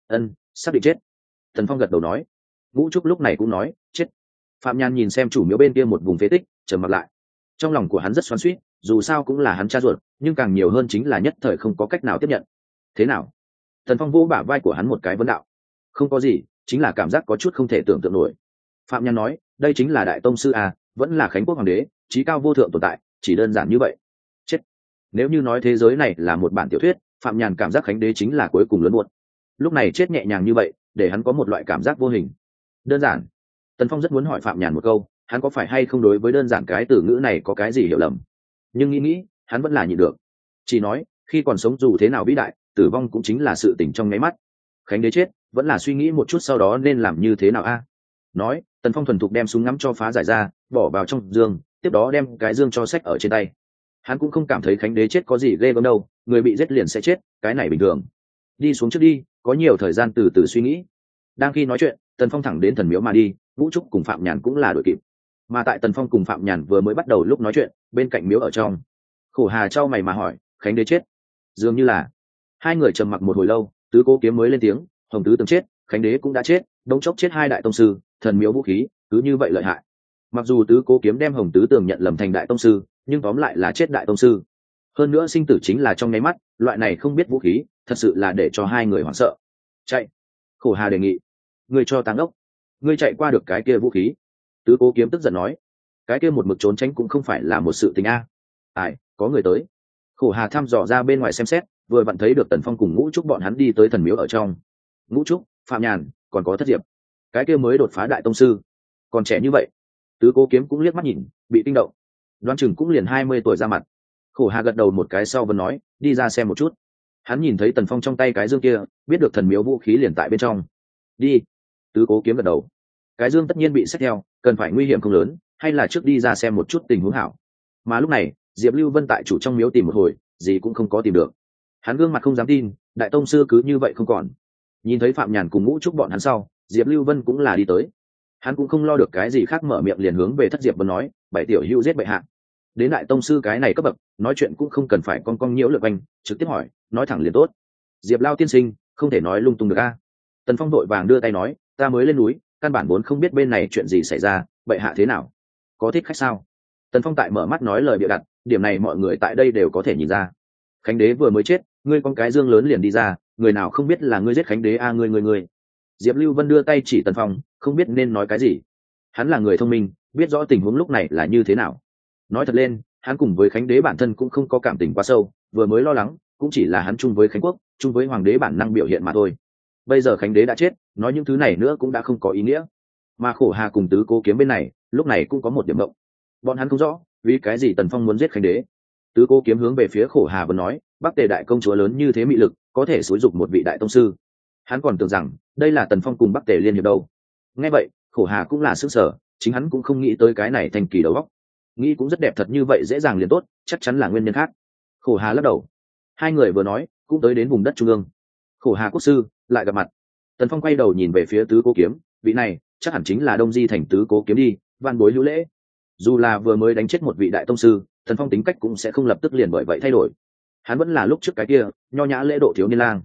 Xác định chết. Thần Phong gật đầu nói. Ngũ Trúc lúc này cũng nói chết. Phạm Nhàn nhìn xem chủ miếu bên kia một vùng phế tích, trầm mặt lại. Trong lòng của hắn rất xoắn xuýt, dù sao cũng là hắn cha ruột, nhưng càng nhiều hơn chính là nhất thời không có cách nào tiếp nhận. Thế nào? Thần Phong vỗ bả vai của hắn một cái vấn đạo. Không có gì, chính là cảm giác có chút không thể tưởng tượng nổi. Phạm Nhàn nói, đây chính là đại tông sư a, vẫn là Khánh quốc hoàng đế, chí cao vô thượng tồn tại, chỉ đơn giản như vậy. Chết. Nếu như nói thế giới này là một bản tiểu thuyết, Phạm Nhàn cảm giác Khánh đế chính là cuối cùng lớn buồn. Lúc này chết nhẹ nhàng như vậy, để hắn có một loại cảm giác vô hình. Đơn giản. Tần Phong rất muốn hỏi Phạm Nhàn một câu, hắn có phải hay không đối với đơn giản cái từ ngữ này có cái gì hiểu lầm, nhưng nghĩ hắn vẫn là nhịn được. Chỉ nói, khi còn sống dù thế nào vĩ đại, tử vong cũng chính là sự tình trong nháy mắt. Khánh đế chết, vẫn là suy nghĩ một chút sau đó nên làm như thế nào a. Nói, Tần Phong thuần thục đem súng ngắm cho phá giải ra, bỏ vào trong dương, tiếp đó đem cái dương cho sách ở trên tay. Hắn cũng không cảm thấy Khánh đế chết có gì ghê gớm đâu, người bị giết liền sẽ chết, cái này bình thường. Đi xuống trước đi, có nhiều thời gian từ từ suy nghĩ. Đang khi nói chuyện, Tần Phong thẳng đến thần miếu mà đi, Ngũ Trúc cùng Phạm Nhàn cũng là đuổi kịp. Mà tại Tần Phong cùng Phạm Nhàn vừa mới bắt đầu lúc nói chuyện, bên cạnh miếu ở trong, Khổ Hà trao mày mà hỏi, Khánh đế chết? Dường như là. Hai người trầm mặc một hồi lâu, Tứ Cố Kiếm mới lên tiếng, Hồng Tứ từng chết, Khánh đế cũng đã chết, đống chốc chết hai đại tông sư, thần miếu vũ khí cứ như vậy lợi hại. Mặc dù Tứ Cố Kiếm đem Hồng Tứ tường nhận lầm thành đại tông sư, nhưng tóm lại là chết đại tông sư. Hơn nữa sinh tử chính là trong nháy mắt, loại này không biết vũ khí, thật sự là để cho hai người hoảng sợ. Chạy. Khổ Hà đề nghị. Ngươi cho tăng ốc, ngươi chạy qua được cái kia vũ khí. Tứ Cố Kiếm tức giận nói, cái kia một mực trốn tránh cũng không phải là một sự tình a. Ai, có người tới. Khổ Hà thăm dò ra bên ngoài xem xét, vừa vặn thấy được Tần Phong cùng Ngũ Trúc bọn hắn đi tới thần miếu ở trong. Ngũ Trúc, Phạm Nhàn, còn có Thất Diệp, cái kia mới đột phá đại tông sư, còn trẻ như vậy. Tứ Cố Kiếm cũng liếc mắt nhìn, bị kinh động. Đoán chừng cũng liền 20 tuổi ra mặt. Khổ Hà gật đầu một cái sau vẫn nói, đi ra xem một chút. Hắn nhìn thấy Tần Phong trong tay cái dương kia, biết được thần miếu vũ khí liền tại bên trong. Đi. Tứ Cố Kiếm gật đầu. Cái dương tất nhiên bị xách theo, cần phải nguy hiểm không lớn, hay là trước đi ra xem một chút tình huống hảo. Mà lúc này Diệp Lưu Vân tại chủ trong miếu tìm một hồi, gì cũng không có tìm được. Hắn gương mặt không dám tin, đại tông sư cứ như vậy không còn. Nhìn thấy Phạm Nhàn cùng Ngũ Trúc bọn hắn sau, Diệp Lưu Vân cũng là đi tới. Hắn cũng không lo được cái gì khác, mở miệng liền hướng về Thất Diệp Vân nói, bảy tiểu hữu giết bệ hạ. Đến đại tông sư cái này cấp bậc, nói chuyện cũng không cần phải con cong nhiễu lượt anh, trực tiếp hỏi, nói thẳng liền tốt. Diệp Lao tiên sinh, không thể nói lung tung được a. Tần Phong đội vàng đưa tay nói, ta mới lên núi, căn bản vốn không biết bên này chuyện gì xảy ra, bệ hạ thế nào, có thích khách sao? Tần Phong tại mở mắt nói lời bịa đặt, điểm này mọi người tại đây đều có thể nhìn ra. Khánh đế vừa mới chết, ngươi con cái dương lớn liền đi ra, người nào không biết là ngươi giết Khánh đế a? Ngươi. Diệp Lưu Vân đưa tay chỉ Tần Phong, không biết nên nói cái gì. Hắn là người thông minh, biết rõ tình huống lúc này là như thế nào. Nói thật lên, hắn cùng với Khánh đế bản thân cũng không có cảm tình quá sâu, vừa mới lo lắng cũng chỉ là hắn chung với Khánh quốc, chung với hoàng đế bản năng biểu hiện mà thôi. Bây giờ Khánh đế đã chết, nói những thứ này nữa cũng đã không có ý nghĩa. Mà Khổ Hà cùng Tứ Cố Kiếm bên này lúc này cũng có một điểm động. Bọn hắn không rõ vì cái gì Tần Phong muốn giết Khánh đế. Tứ Cố Kiếm hướng về phía Khổ Hà vẫn nói, Bắc Tề đại công chúa lớn như thế mị lực, có thể xúi dục một vị đại tông sư. Hắn còn tưởng rằng đây là Tần Phong cùng Bắc Tề liên hiệp đâu. Nghe vậy Khổ Hà cũng là sức sở, chính hắn cũng không nghĩ tới cái này thành kỳ đầu óc. Nghĩ cũng rất đẹp, thật như vậy dễ dàng liền tốt, chắc chắn là nguyên nhân khác. Khổ Hà lắc đầu. Hai người vừa nói cũng tới đến vùng đất trung ương. Khổ Hà quốc sư lại gặp mặt. Tần Phong quay đầu nhìn về phía Tứ Cố Kiếm, vị này chắc hẳn chính là Đông Di thành Tứ Cố Kiếm đi, van bối hữu lễ. Dù là vừa mới đánh chết một vị đại tông sư, Tần Phong tính cách cũng sẽ không lập tức liền bởi vậy thay đổi. Hắn vẫn là lúc trước cái kia nho nhã lễ độ thiếu niên lang.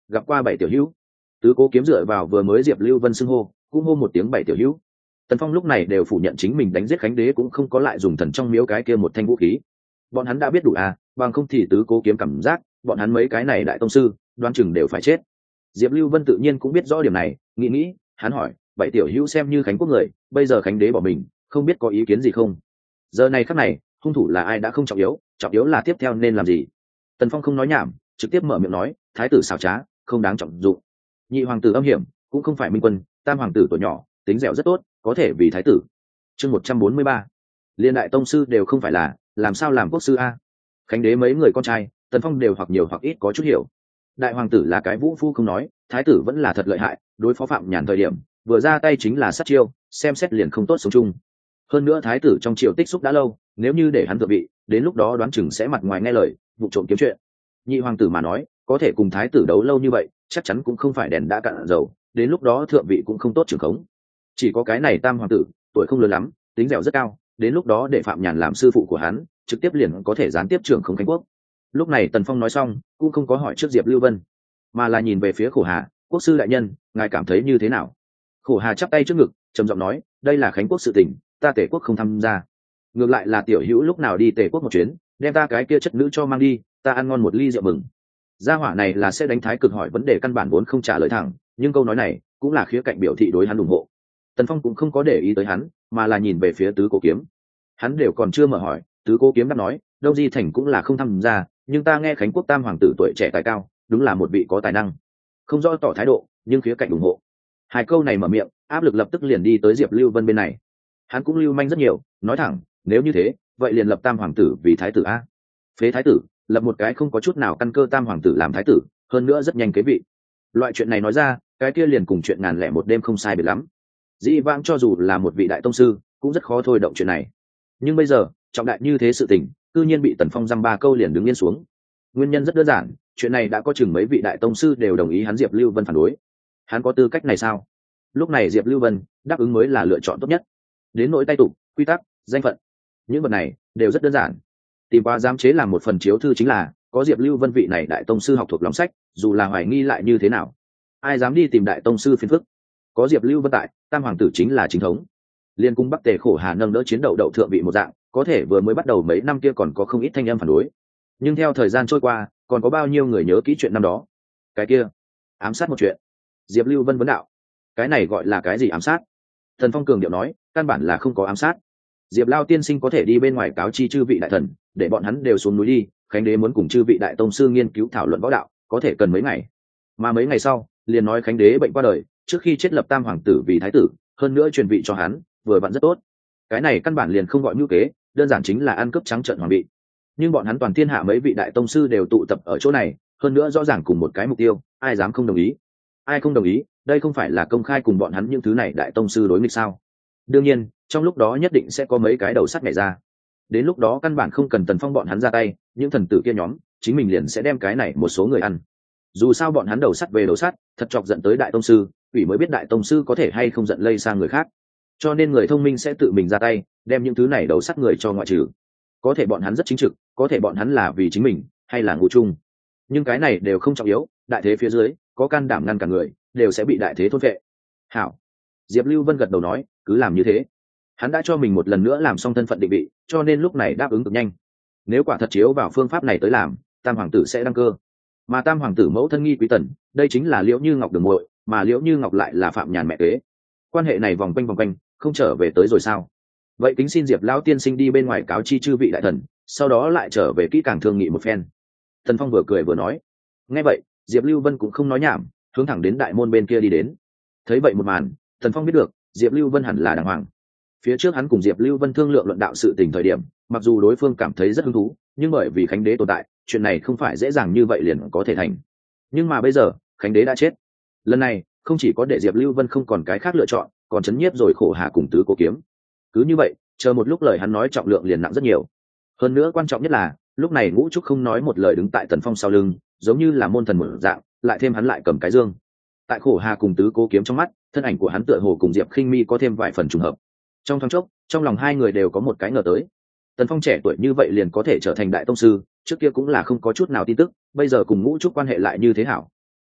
gặp qua bảy tiểu hữu. Tứ Cố Kiếm dựa vào vừa mới Diệp Lưu Vân xưng hô, cũng hô một tiếng bảy tiểu hữu. Tần Phong lúc này đều phủ nhận chính mình đánh giết Khánh Đế cũng không có lại dùng thần trong miếu cái kia một thanh vũ khí. Bọn hắn đã biết đủ à, bằng không thì Tứ Cố Kiếm cảm giác bọn hắn mấy cái này đại tông sư đoán chừng đều phải chết. Diệp Lưu Vân tự nhiên cũng biết rõ điểm này, nghĩ hắn hỏi bảy tiểu hữu xem như Khánh Quốc người, bây giờ Khánh Đế bỏ mình, không biết có ý kiến gì không? Giờ này khắc này hung thủ là ai đã không trọng yếu là tiếp theo nên làm gì. Tần Phong không nói nhảm, trực tiếp mở miệng nói, thái tử xảo trá, không đáng trọng dụng. Nhị hoàng tử âm hiểm, cũng không phải minh quân. Tam hoàng tử tuổi nhỏ, tính dẻo rất tốt, có thể vì thái tử. Chương 143. Liên đại tông sư đều không phải là, làm sao làm quốc sư a? Khánh Đế mấy người con trai, Tần Phong đều hoặc nhiều hoặc ít có chút hiểu. Đại hoàng tử là cái vũ phu không nói, thái tử vẫn là thật lợi hại, đối phó Phạm Nhàn thời điểm vừa ra tay chính là sát chiêu, xem xét liền không tốt sống chung. Hơn nữa thái tử trong triều tích xúc đã lâu, nếu như để hắn thượng vị, đến lúc đó đoán chừng sẽ mặt ngoài nghe lời, vụ trộm kiếm chuyện. Nhị hoàng tử mà nói, có thể cùng thái tử đấu lâu như vậy, chắc chắn cũng không phải đèn đã cạn dầu, đến lúc đó thượng vị cũng không tốt trưởng khống. Chỉ có cái này tam hoàng tử, tuổi không lớn lắm, tính dẻo rất cao, đến lúc đó để Phạm Nhàn làm sư phụ của hắn, trực tiếp liền có thể gián tiếp trưởng khống Khánh Quốc. Lúc này Tần Phong nói xong, cũng không có hỏi trước Diệp Lưu Vân, mà là nhìn về phía Khổ Hà, quốc sư đại nhân, ngài cảm thấy như thế nào? Khổ Hà chắp tay trước ngực, trầm giọng nói, đây là Khánh Quốc sự tình, ta Tề Quốc không tham gia. Ngược lại là tiểu hữu lúc nào đi Tề Quốc một chuyến, đem ta cái kia chất nữ cho mang đi, ta ăn ngon một ly rượu mừng. Gia hỏa này là sẽ đánh thái cực hỏi vấn đề căn bản vốn không trả lời thẳng, nhưng câu nói này cũng là khía cạnh biểu thị đối hắn ủng hộ. Tần Phong cũng không có để ý tới hắn, mà là nhìn về phía Tứ Cố Kiếm. Hắn đều còn chưa mở hỏi, Tứ Cố Kiếm đáp nói, Đông Di Thành cũng là không tham gia, nhưng ta nghe Khánh Quốc tam hoàng tử tuổi trẻ tài cao, đúng là một vị có tài năng. Không rõ tỏ thái độ, nhưng khía cạnh ủng hộ. Hai câu này mở miệng, áp lực lập tức liền đi tới Diệp Lưu Vân bên này. Hắn cũng lưu manh rất nhiều, nói thẳng, nếu như thế, vậy liền lập tam hoàng tử vì thái tử a. Phế thái tử, lập một cái không có chút nào căn cơ tam hoàng tử làm thái tử, hơn nữa rất nhanh kế vị. Loại chuyện này nói ra, cái kia liền cùng chuyện ngàn lẻ một đêm không sai biệt lắm. Dĩ vãng cho dù là một vị đại tông sư, cũng rất khó thôi động chuyện này. Nhưng bây giờ, trọng đại như thế sự tình, tự nhiên bị Tần Phong dăm ba câu liền đứng yên xuống. Nguyên nhân rất đơn giản, chuyện này đã có chừng mấy vị đại tông sư đều đồng ý hắn Diệp Lưu Vân phản đối. Hắn có tư cách này sao? Lúc này Diệp Lưu Vân đáp ứng mới là lựa chọn tốt nhất. Đến nỗi tay tục, quy tắc, danh phận, những vật này đều rất đơn giản. Tìm qua giám chế làm một phần chiếu thư chính là có Diệp Lưu Vân vị này đại tông sư học thuộc lòng sách, dù là hoài nghi lại như thế nào, ai dám đi tìm đại tông sư phiền phức. Có Diệp Lưu Vân tại, tam hoàng tử chính là chính thống. Liên cung Bắc Tề Khổ Hà nâng đỡ chiến đậu thượng vị một dạng, có thể vừa mới bắt đầu mấy năm kia còn có không ít thanh âm phản đối, nhưng theo thời gian trôi qua, còn có bao nhiêu người nhớ kỹ chuyện năm đó? Cái kia, ám sát một chuyện. Diệp Lưu Vân vấn đạo, cái này gọi là cái gì ám sát? Thần Phong cường điệu nói, căn bản là không có ám sát. Diệp Lao tiên sinh có thể đi bên ngoài cáo chi chư vị đại thần, để bọn hắn đều xuống núi đi. Khánh Đế muốn cùng chư vị đại tông sư nghiên cứu thảo luận võ đạo, có thể cần mấy ngày. Mà mấy ngày sau, liền nói Khánh Đế bệnh qua đời, trước khi chết lập tam hoàng tử vì thái tử, hơn nữa truyền vị cho hắn, vừa vặn rất tốt. Cái này căn bản liền không gọi mưu kế, đơn giản chính là ăn cướp trắng trợn hoàng vị. Nhưng bọn hắn toàn thiên hạ mấy vị đại tông sư đều tụ tập ở chỗ này, hơn nữa rõ ràng cùng một cái mục tiêu, ai dám không đồng ý? Ai không đồng ý, đây không phải là công khai cùng bọn hắn những thứ này đại tông sư đối nghịch sao? Đương nhiên, trong lúc đó nhất định sẽ có mấy cái đầu sắt nhảy ra. Đến lúc đó căn bản không cần Tần Phong bọn hắn ra tay, những thần tử kia nhóm, chính mình liền sẽ đem cái này một số người ăn. Dù sao bọn hắn đầu sắt về đầu sắt, thật chọc giận tới đại tông sư, ủy mới biết đại tông sư có thể hay không giận lây sang người khác. Cho nên người thông minh sẽ tự mình ra tay, đem những thứ này đầu sắt người cho ngoại trừ. Có thể bọn hắn rất chính trực, có thể bọn hắn là vì chính mình, hay là ngụ chung. Nhưng cái này đều không trọng yếu, đại thế phía dưới, có can đảm ngăn cả người, đều sẽ bị đại thế thôn phệ. Hảo. Diệp Lưu Vân gật đầu nói, cứ làm như thế. Hắn đã cho mình một lần nữa làm xong thân phận định vị, cho nên lúc này đáp ứng cực nhanh. Nếu quả thật chiếu vào phương pháp này tới làm, tam hoàng tử sẽ đăng cơ. Mà tam hoàng tử mẫu thân Nghi Quý Tần, đây chính là Liễu Như Ngọc đường muội, mà Liễu Như Ngọc lại là Phạm Nhàn mẹ kế. Quan hệ này vòng quanh, không trở về tới rồi sao? Vậy kính xin Diệp lão tiên sinh đi bên ngoài cáo chi chư vị đại thần, sau đó lại trở về kỹ càng thương nghị một phen. Thần Phong vừa cười vừa nói. Nghe vậy, Diệp Lưu Vân cũng không nói nhảm, hướng thẳng đến đại môn bên kia đi đến. Thấy vậy một màn, Thần Phong biết được Diệp Lưu Vân hẳn là đàng hoàng. Phía trước hắn cùng Diệp Lưu Vân thương lượng luận đạo sự tình thời điểm, mặc dù đối phương cảm thấy rất hứng thú, nhưng bởi vì Khánh Đế tồn tại, chuyện này không phải dễ dàng như vậy liền có thể thành. Nhưng mà bây giờ, Khánh Đế đã chết. Lần này, không chỉ có để Diệp Lưu Vân không còn cái khác lựa chọn, còn chấn nhiếp rồi Khổ Hà cùng Tứ Cố Kiếm. Cứ như vậy, chờ một lúc lời hắn nói trọng lượng liền nặng rất nhiều. Hơn nữa quan trọng nhất là, lúc này Ngũ Trúc không nói một lời đứng tại Tần Phong sau lưng, giống như là môn thần một dạng, lại thêm hắn lại cầm cái dương. Tại Khổ Hà cùng Tứ Cố Kiếm trong mắt, thân ảnh của hắn tựa hồ cùng Diệp Khinh Mi có thêm vài phần trùng hợp. Trong thoáng chốc, trong lòng hai người đều có một cái ngờ tới. Tần Phong trẻ tuổi như vậy liền có thể trở thành đại tông sư, trước kia cũng là không có chút nào tin tức, bây giờ cùng Ngũ Trúc quan hệ lại như thế hảo.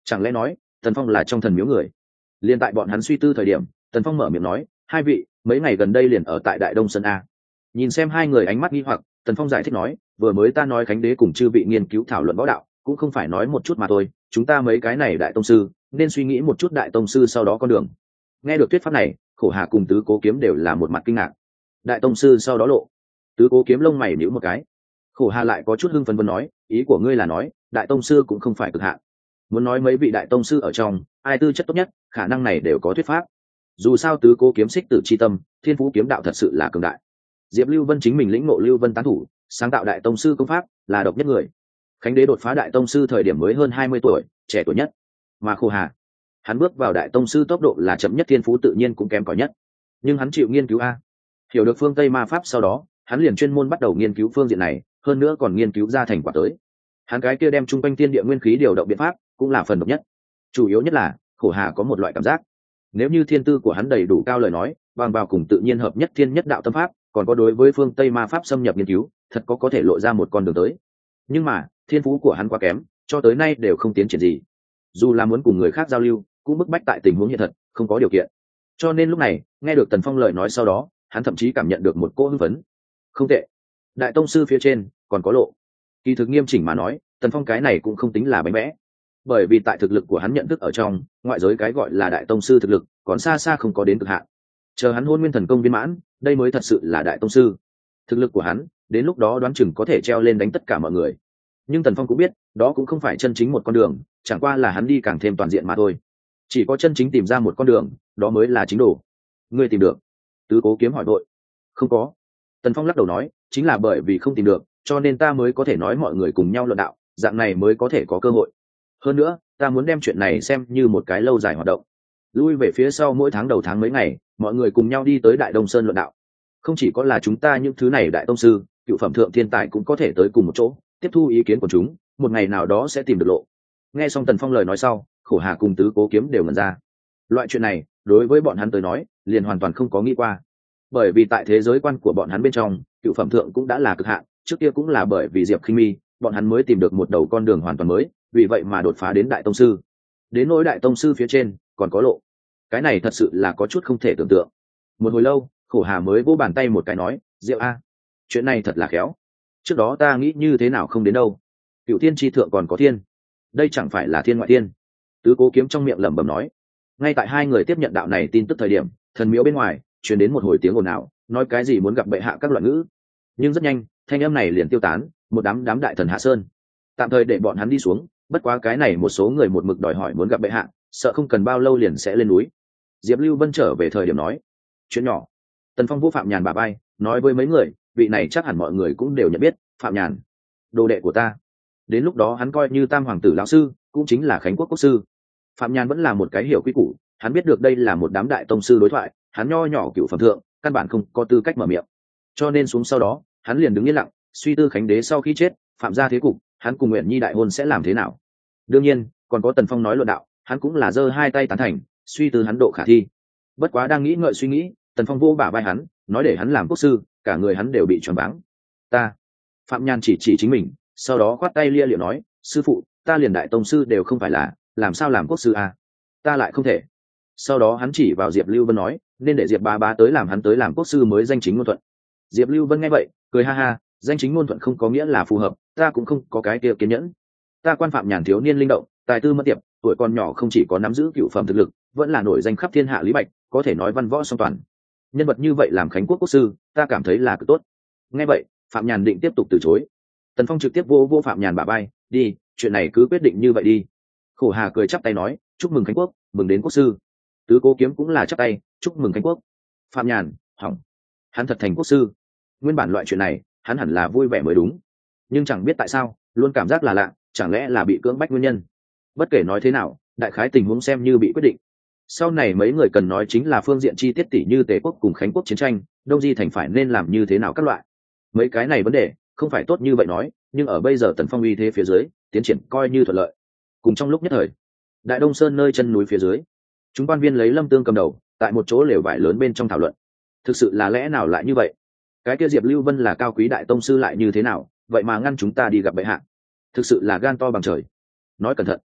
Chẳng lẽ nói Tần Phong là trong thần miếu người? Liên tại bọn hắn suy tư thời điểm, Tần Phong mở miệng nói, hai vị mấy ngày gần đây liền ở tại Đại Đông Sơn a. Nhìn xem hai người ánh mắt nghi hoặc, Tần Phong giải thích nói, vừa mới ta nói Khánh Đế cùng chư vị nghiên cứu thảo luận võ đạo, cũng không phải nói một chút mà thôi, chúng ta mấy cái này đại tông sư nên suy nghĩ một chút đại tông sư sau đó con đường. Nghe được thuyết pháp này, Khổ Hà cùng Tứ Cố Kiếm đều là một mặt kinh ngạc. Đại tông sư sau đó lộ? Tứ Cố Kiếm lông mày nhíu một cái. Khổ Hà lại có chút hưng phấn nói, ý của ngươi là nói đại tông sư cũng không phải cực hạn? Muốn nói mấy vị đại tông sư ở trong ai tư chất tốt nhất, khả năng này đều có thuyết pháp. Dù sao Tứ Cố Kiếm xích tử chi tâm, thiên phú kiếm đạo thật sự là cường đại. Diệp Lưu Vân chính mình lĩnh ngộ Lưu Vân tán thủ, sáng tạo đại tông sư công pháp, là độc nhất người. Khánh Đế đột phá đại tông sư thời điểm mới hơn 20 tuổi, trẻ tuổi nhất. Mà Khổ Hà, hắn bước vào đại tông sư tốc độ là chậm nhất, thiên phú tự nhiên cũng kém cỏi nhất. Nhưng hắn chịu nghiên cứu a, hiểu được phương Tây ma pháp sau đó, hắn liền chuyên môn bắt đầu nghiên cứu phương diện này, hơn nữa còn nghiên cứu ra thành quả tới. Hắn cái kia đem trung quanh thiên địa nguyên khí điều động biện pháp, cũng là phần độc nhất. Chủ yếu nhất là, Khổ Hà có một loại cảm giác, nếu như thiên tư của hắn đầy đủ cao lời nói, bằng vào cùng tự nhiên hợp nhất thiên nhất đạo tâm pháp, còn có đối với phương Tây ma pháp xâm nhập nghiên cứu, thật có thể lộ ra một con đường tới. Nhưng mà thiên phú của hắn quá kém, cho tới nay đều không tiến triển gì. Dù là muốn cùng người khác giao lưu, cũng bức bách tại tình huống hiện thật, không có điều kiện. Cho nên lúc này nghe được Tần Phong lời nói sau đó, hắn thậm chí cảm nhận được một cỗ hưng phấn. Không tệ, đại tông sư phía trên còn có lộ. Kỳ thực nghiêm chỉnh mà nói, Tần Phong cái này cũng không tính là bánh bẽ, bởi vì tại thực lực của hắn nhận thức ở trong ngoại giới cái gọi là đại tông sư thực lực còn xa xa không có đến cực hạn. Chờ hắn hôn nguyên thần công viên mãn, đây mới thật sự là đại tông sư. Thực lực của hắn đến lúc đó đoán chừng có thể treo lên đánh tất cả mọi người. Nhưng Tần Phong cũng biết đó cũng không phải chân chính một con đường, chẳng qua là hắn đi càng thêm toàn diện mà thôi. Chỉ có chân chính tìm ra một con đường, đó mới là chính đồ. Ngươi tìm được? Tứ Cố Kiếm hỏi vội. Không có. Tần Phong lắc đầu nói, chính là bởi vì không tìm được, cho nên ta mới có thể nói mọi người cùng nhau luận đạo, dạng này mới có thể có cơ hội. Hơn nữa ta muốn đem chuyện này xem như một cái lâu dài hoạt động. Lui về phía sau mỗi tháng đầu tháng mấy ngày, mọi người cùng nhau đi tới Đại Đông Sơn luận đạo. Không chỉ có là chúng ta những thứ này đại tông sư, cựu phẩm thượng thiên tài cũng có thể tới cùng một chỗ, tiếp thu ý kiến của chúng, một ngày nào đó sẽ tìm được lộ. Nghe xong Tần Phong lời nói sau, Khổ Hà cùng Tứ Cố Kiếm đều ngẩn ra. Loại chuyện này đối với bọn hắn tới nói liền hoàn toàn không có nghĩ qua, bởi vì tại thế giới quan của bọn hắn bên trong, cựu phẩm thượng cũng đã là cực hạn. Trước kia cũng là bởi vì Diệp Khinh Mi, bọn hắn mới tìm được một đầu con đường hoàn toàn mới, vì vậy mà đột phá đến đại tông sư. Đến nỗi đại tông sư phía trên còn có lộ, cái này thật sự là có chút không thể tưởng tượng. Một hồi lâu, Khổ Hà mới vỗ bàn tay một cái nói, Diệu a, chuyện này thật là khéo. Trước đó ta nghĩ như thế nào không đến đâu. Cựu thiên tri thượng còn có thiên, đây chẳng phải là thiên ngoại thiên? Tứ Cố Kiếm trong miệng lẩm bẩm nói. Ngay tại hai người tiếp nhận đạo này tin tức thời điểm, thần miếu bên ngoài truyền đến một hồi tiếng ồn ào, nói cái gì muốn gặp bệ hạ các loại ngữ. Nhưng rất nhanh thanh âm này liền tiêu tán, một đám đại thần hạ sơn, tạm thời để bọn hắn đi xuống. Bất quá cái này một số người một mực đòi hỏi muốn gặp bệ hạ, sợ không cần bao lâu liền sẽ lên núi. Diệp Lưu Vân trở về thời điểm nói, chuyện nhỏ. Tần Phong vũ Phạm Nhàn bà bay nói với mấy người, vị này chắc hẳn mọi người cũng đều nhận biết, Phạm Nhàn, đồ đệ của ta. Đến lúc đó hắn coi như tam hoàng tử lão sư, cũng chính là Khánh Quốc quốc sư. Phạm Nhàn vẫn là một cái hiểu quy củ, hắn biết được đây là một đám đại tông sư đối thoại, hắn nho nhỏ cựu phẩm thượng, căn bản không có tư cách mở miệng. Cho nên xuống sau đó, hắn liền đứng yên lặng, suy tư Khánh Đế sau khi chết, phạm gia thế cục, hắn cùng Nguyện Nhi đại hôn sẽ làm thế nào. Đương nhiên còn có Tần Phong nói luận đạo, hắn cũng là giơ hai tay tán thành, suy tư hắn độ khả thi. Bất quá đang nghĩ ngợi suy nghĩ, Tần Phong vô bả vai hắn, nói để hắn làm quốc sư, cả người hắn đều bị choáng váng. Ta, Phạm Nhan chỉ chính mình, sau đó khoát tay lia liệu nói, sư phụ, ta liền đại tông sư đều không phải là, làm sao làm quốc sư à? Ta lại không thể. Sau đó hắn chỉ vào Diệp Lưu Vân nói, nên để Diệp ba bá tới làm, hắn tới làm quốc sư mới danh chính ngôn thuận. Diệp Lưu Vân nghe vậy cười ha ha, danh chính ngôn thuận không có nghĩa là phù hợp, ta cũng không có cái kia kiên nhẫn. Ta quan Phạm Nhàn thiếu niên linh động, tài tư mất tiệp, tuổi còn nhỏ không chỉ có nắm giữ cựu phẩm thực lực, vẫn là nổi danh khắp thiên hạ lý bạch, có thể nói văn võ song toàn. Nhân vật như vậy làm Khánh Quốc quốc sư, ta cảm thấy là cực tốt. Nghe vậy Phạm Nhàn định tiếp tục từ chối. Tần Phong trực tiếp vô Phạm Nhàn bả vai, đi, chuyện này cứ quyết định như vậy đi. Khổ Hà cười chắp tay nói, chúc mừng Khánh Quốc, mừng đến quốc sư. Tứ Cố Kiếm cũng là chắp tay, chúc mừng Khánh Quốc. Phạm Nhàn, hỏng, hắn thật thành quốc sư. Nguyên bản loại chuyện này hắn hẳn là vui vẻ mới đúng, nhưng chẳng biết tại sao luôn cảm giác là lạ, chẳng lẽ là bị cưỡng bách nguyên nhân. Bất kể nói thế nào, đại khái tình huống xem như bị quyết định. Sau này mấy người cần nói chính là phương diện chi tiết, tỉ như Tề quốc cùng Khánh Quốc chiến tranh, Đông Di thành phải nên làm như thế nào các loại. Mấy cái này vấn đề không phải tốt như vậy nói, nhưng ở bây giờ Tần Phong uy thế phía dưới, tiến triển coi như thuận lợi. Cùng trong lúc nhất thời, Đại Đông Sơn nơi chân núi phía dưới, chúng quan viên lấy Lâm Tương cầm đầu, tại một chỗ lều vải lớn bên trong thảo luận. Thực sự là lẽ nào lại như vậy? Cái kia Diệp Lưu Vân là cao quý đại tông sư lại như thế nào, vậy mà ngăn chúng ta đi gặp bệ hạ? Thực sự là gan to bằng trời. Nói cẩn thận,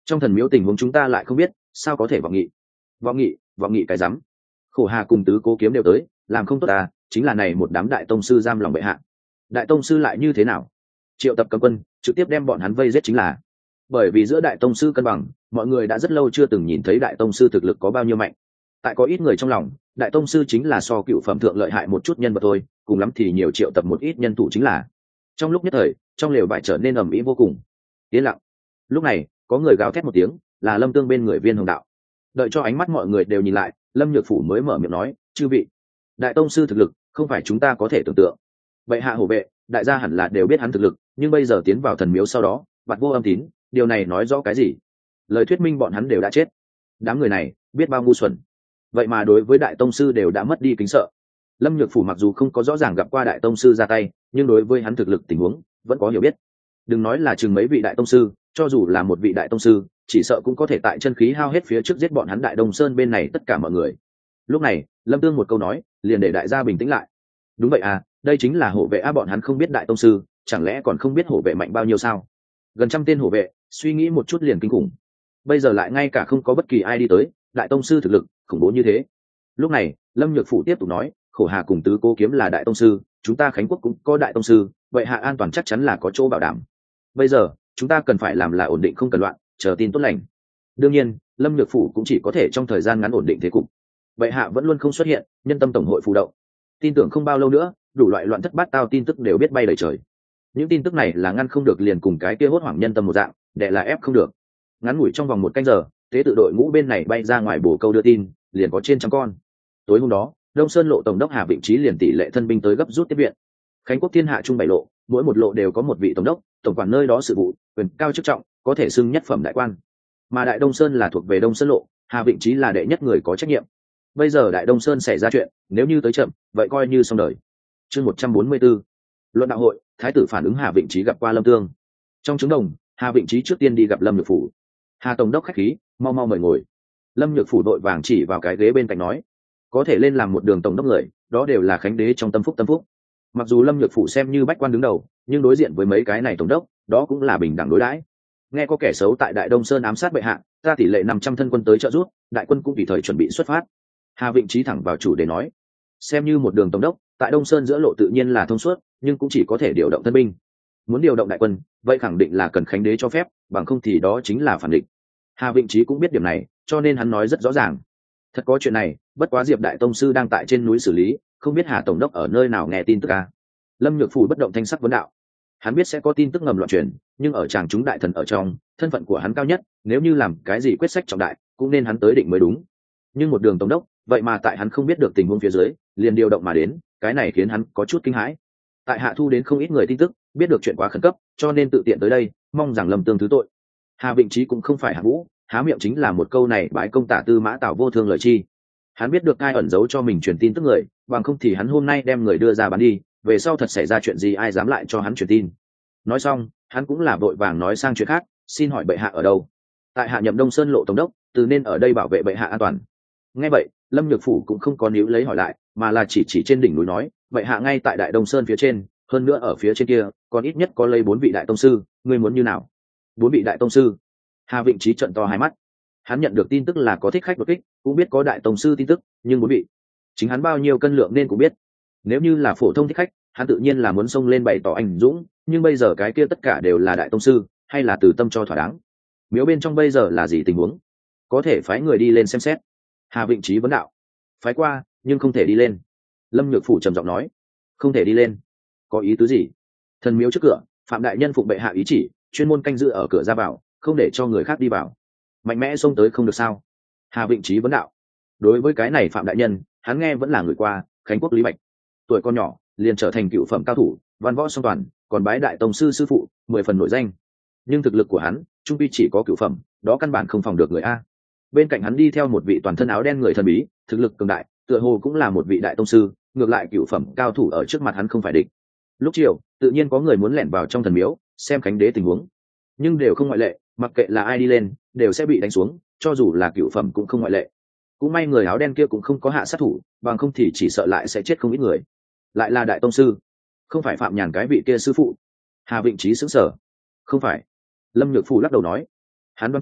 Trong thần miếu tình huống chúng ta lại không biết, sao có thể vọng nghị? Vọng nghị cái rắm. Khổ Hà cùng Tứ Cố Kiếm đều tới, làm không tốt à, chính là này một đám đại tông sư giam lòng bệ hạ. Đại tông sư lại như thế nào? Triệu tập cấm quân, trực tiếp đem bọn hắn vây giết chính là. Bởi vì giữa đại tông sư cân bằng, mọi người đã rất lâu chưa từng nhìn thấy đại tông sư thực lực có bao nhiêu mạnh. Tại có ít người trong lòng, đại tông sư chính là so cựu phẩm thượng lợi hại một chút nhân vật thôi, cùng lắm thì nhiều triệu tập một ít nhân thủ chính là. Trong lúc nhất thời, trong lều vải trở nên ầm ĩ vô cùng. Yên lặng. Lúc này, có người gào thét một tiếng, là Lâm Tương bên người Viên Hồng Đạo. Đợi cho ánh mắt mọi người đều nhìn lại, Lâm Nhược Phủ mới mở miệng nói, chư vị, đại tông sư thực lực không phải chúng ta có thể tưởng tượng. Bệ hạ hổ vệ, đại gia hẳn là đều biết hắn thực lực, nhưng bây giờ tiến vào thần miếu sau đó, bạt vô âm tín, điều này nói rõ cái gì? Lời thuyết minh bọn hắn đều đã chết. Đám người này biết bao ngu xuẩn, vậy mà đối với đại tông sư đều đã mất đi kính sợ. Lâm Nhược Phủ mặc dù không có rõ ràng gặp qua đại tông sư ra tay, nhưng đối với hắn thực lực tình huống vẫn có hiểu biết. Đừng nói là chừng mấy vị đại tông sư, cho dù là một vị đại tông sư, chỉ sợ cũng có thể tại chân khí hao hết phía trước giết bọn hắn Đại Đông Sơn bên này tất cả mọi người. Lúc này, Lâm Tương một câu nói, liền để đại gia bình tĩnh lại. Đúng vậy à, đây chính là hộ vệ a, bọn hắn không biết đại tông sư, chẳng lẽ còn không biết hộ vệ mạnh bao nhiêu sao? Gần trăm tên hộ vệ, suy nghĩ một chút liền kinh khủng. Bây giờ lại ngay cả không có bất kỳ ai đi tới, đại tông sư thực lực khủng bố như thế. Lúc này, Lâm Nhược Phủ tiếp tục nói, Khổ Hà cùng Tứ Cố Kiếm là đại tông sư, chúng ta Khánh Quốc cũng có đại tông sư, vậy hạ an toàn chắc chắn là có chỗ bảo đảm. Bây giờ chúng ta cần phải làm là ổn định không cần loạn, chờ tin tốt lành. Đương nhiên, Lâm Nhược Phủ cũng chỉ có thể trong thời gian ngắn ổn định thế cục. Vậy hạ vẫn luôn không xuất hiện, nhân tâm tổng hội phụ động, tin tưởng không bao lâu nữa, đủ loại loạn thất bát tao tin tức đều biết bay đầy trời. Những tin tức này là ngăn không được liền cùng cái kia hốt hoảng nhân tâm một dạng, đệ là ép không được. Ngắn ngủi trong vòng một canh giờ, tế tự đội ngũ bên này bay ra ngoài bổ câu đưa tin, liền có trên trăm con. Tối hôm đó, Đông Sơn lộ tổng đốc Hà Vịnh Trí liền tỷ lệ thân binh tới gấp rút tiếp viện. Khánh Quốc thiên hạ trung bảy lộ, mỗi một lộ đều có một vị tổng đốc, tổng quản nơi đó sự vụ, quyền cao chức trọng, có thể xưng nhất phẩm đại quan. Mà Đại Đông Sơn là thuộc về Đông Sơn lộ, Hà Vịnh Trí là đệ nhất người có trách nhiệm. Bây giờ Đại Đông Sơn xảy ra chuyện, nếu như tới chậm, vậy coi như xong đời. Chương 144. Luận đạo hội, thái tử phản ứng Hà Vịnh Trí gặp qua Lâm Tương. Trong trứng đồng, Hà Vịnh Trí trước tiên đi gặp Lâm Nhược Phủ. Hà tổng đốc khách khí, mau mau mời ngồi. Lâm Nhược Phủ đội vàng chỉ vào cái ghế bên cạnh nói, có thể lên làm một đường tổng đốc người, đó đều là khánh đế trong tâm phúc. Mặc dù Lâm Nhược Phủ xem như bách quan đứng đầu, nhưng đối diện với mấy cái này tổng đốc, đó cũng là bình đẳng đối đãi. Nghe có kẻ xấu tại Đại Đông Sơn ám sát bệ hạ, ta tỷ lệ 500 thân quân tới trợ giúp, đại quân cũng tùy thời chuẩn bị xuất phát. Hà Vịnh Trí thẳng vào chủ đề nói, xem như một đường tổng đốc, tại Đông Sơn giữa lộ tự nhiên là thông suốt, nhưng cũng chỉ có thể điều động thân binh. Muốn điều động đại quân, vậy khẳng định là cần khánh đế cho phép, bằng không thì đó chính là phản địch. Hà Vịnh Trí cũng biết điểm này, cho nên hắn nói rất rõ ràng. Thật có chuyện này, bất quá Diệp đại tông sư đang tại trên núi xử lý, không biết Hà tổng đốc ở nơi nào nghe tin tức à? Lâm Nhược Phủ bất động thanh sắc vấn đạo. Hắn biết sẽ có tin tức ngầm loạn truyền, nhưng ở tràng chúng đại thần ở trong, thân phận của hắn cao nhất, nếu như làm cái gì quyết sách trọng đại, cũng nên hắn tới định mới đúng. Nhưng một đường tổng đốc, vậy mà tại hắn không biết được tình huống phía dưới, liền điều động mà đến, cái này khiến hắn có chút kinh hãi. Tại hạ thu đến không ít người tin tức, biết được chuyện quá khẩn cấp, cho nên tự tiện tới đây, mong rằng Lâm Tương thứ tội. Hà Vịnh Trí cũng không phải Hà Vũ, há miệng chính là một câu này bái công tả tư mã Tảo vô thương lời chi. Hắn biết được ai ẩn giấu cho mình truyền tin tức người, bằng không thì hắn hôm nay đem người đưa ra bán đi, về sau thật xảy ra chuyện gì ai dám lại cho hắn truyền tin. Nói xong, hắn cũng là vội vàng nói sang chuyện khác, xin hỏi bệ hạ ở đâu? Tại hạ nhậm Đông Sơn lộ tổng đốc, từ nên ở đây bảo vệ bệ hạ an toàn. Nghe vậy, Lâm Nhược Phủ cũng không có níu lấy hỏi lại, mà là chỉ trên đỉnh núi nói, bệ hạ ngay tại Đại Đông Sơn phía trên, hơn nữa ở phía trên kia, còn ít nhất có lấy 4 vị đại tông sư, ngươi muốn như nào? 4 vị đại tông sư? Hà Vịnh Trí trợn to hai mắt. Hắn nhận được tin tức là có thích khách đột kích, cũng biết có đại tông sư tin tức, nhưng 4 vị, chính hắn bao nhiêu cân lượng nên cũng biết. Nếu như là phổ thông thích khách, hắn tự nhiên là muốn xông lên bày tỏ anh dũng, nhưng bây giờ cái kia tất cả đều là đại tông sư, hay là từ tâm cho thỏa đáng. Miếu bên trong bây giờ là gì tình huống? Có thể phái người đi lên xem xét. Hà Vịnh Trí vấn đạo. Phái qua, nhưng không thể đi lên. Lâm Nhược Phủ trầm giọng nói. Không thể đi lên? Có ý tứ gì? Thần miếu trước cửa, phạm đại nhân phụng bệ hạ ý chỉ, chuyên môn canh giữ ở cửa ra vào, không để cho người khác đi vào. Mạnh mẽ xông tới không được sao? Hà Vịnh Trí vấn đạo. Đối với cái này phạm đại nhân, hắn nghe vẫn là người qua, Khánh Quốc Lý Bạch. Tuổi con nhỏ, liền trở thành cựu phẩm cao thủ, văn võ song toàn, còn bái đại tông sư sư phụ, 10 phần nổi danh. Nhưng thực lực của hắn, trung quy chỉ có cựu phẩm, đó căn bản không phòng được người a. Bên cạnh hắn đi theo một vị toàn thân áo đen người thần bí, thực lực cường đại, tựa hồ cũng là một vị đại tông sư, ngược lại cựu phẩm cao thủ ở trước mặt hắn không phải địch. Lúc chiều, tự nhiên có người muốn lẻn vào trong thần miếu, xem khánh đế tình huống, nhưng đều không ngoại lệ, mặc kệ là ai đi lên, đều sẽ bị đánh xuống, cho dù là cựu phẩm cũng không ngoại lệ. Cũng may người áo đen kia cũng không có hạ sát thủ, bằng không thì chỉ sợ lại sẽ chết không ít người. Lại là đại tông sư, không phải Phạm Nhàn cái vị kia sư phụ? Hà Vịnh Trí sững sờ. Không phải. Lâm Nhược Phủ lắc đầu nói. Hắn đoán chừng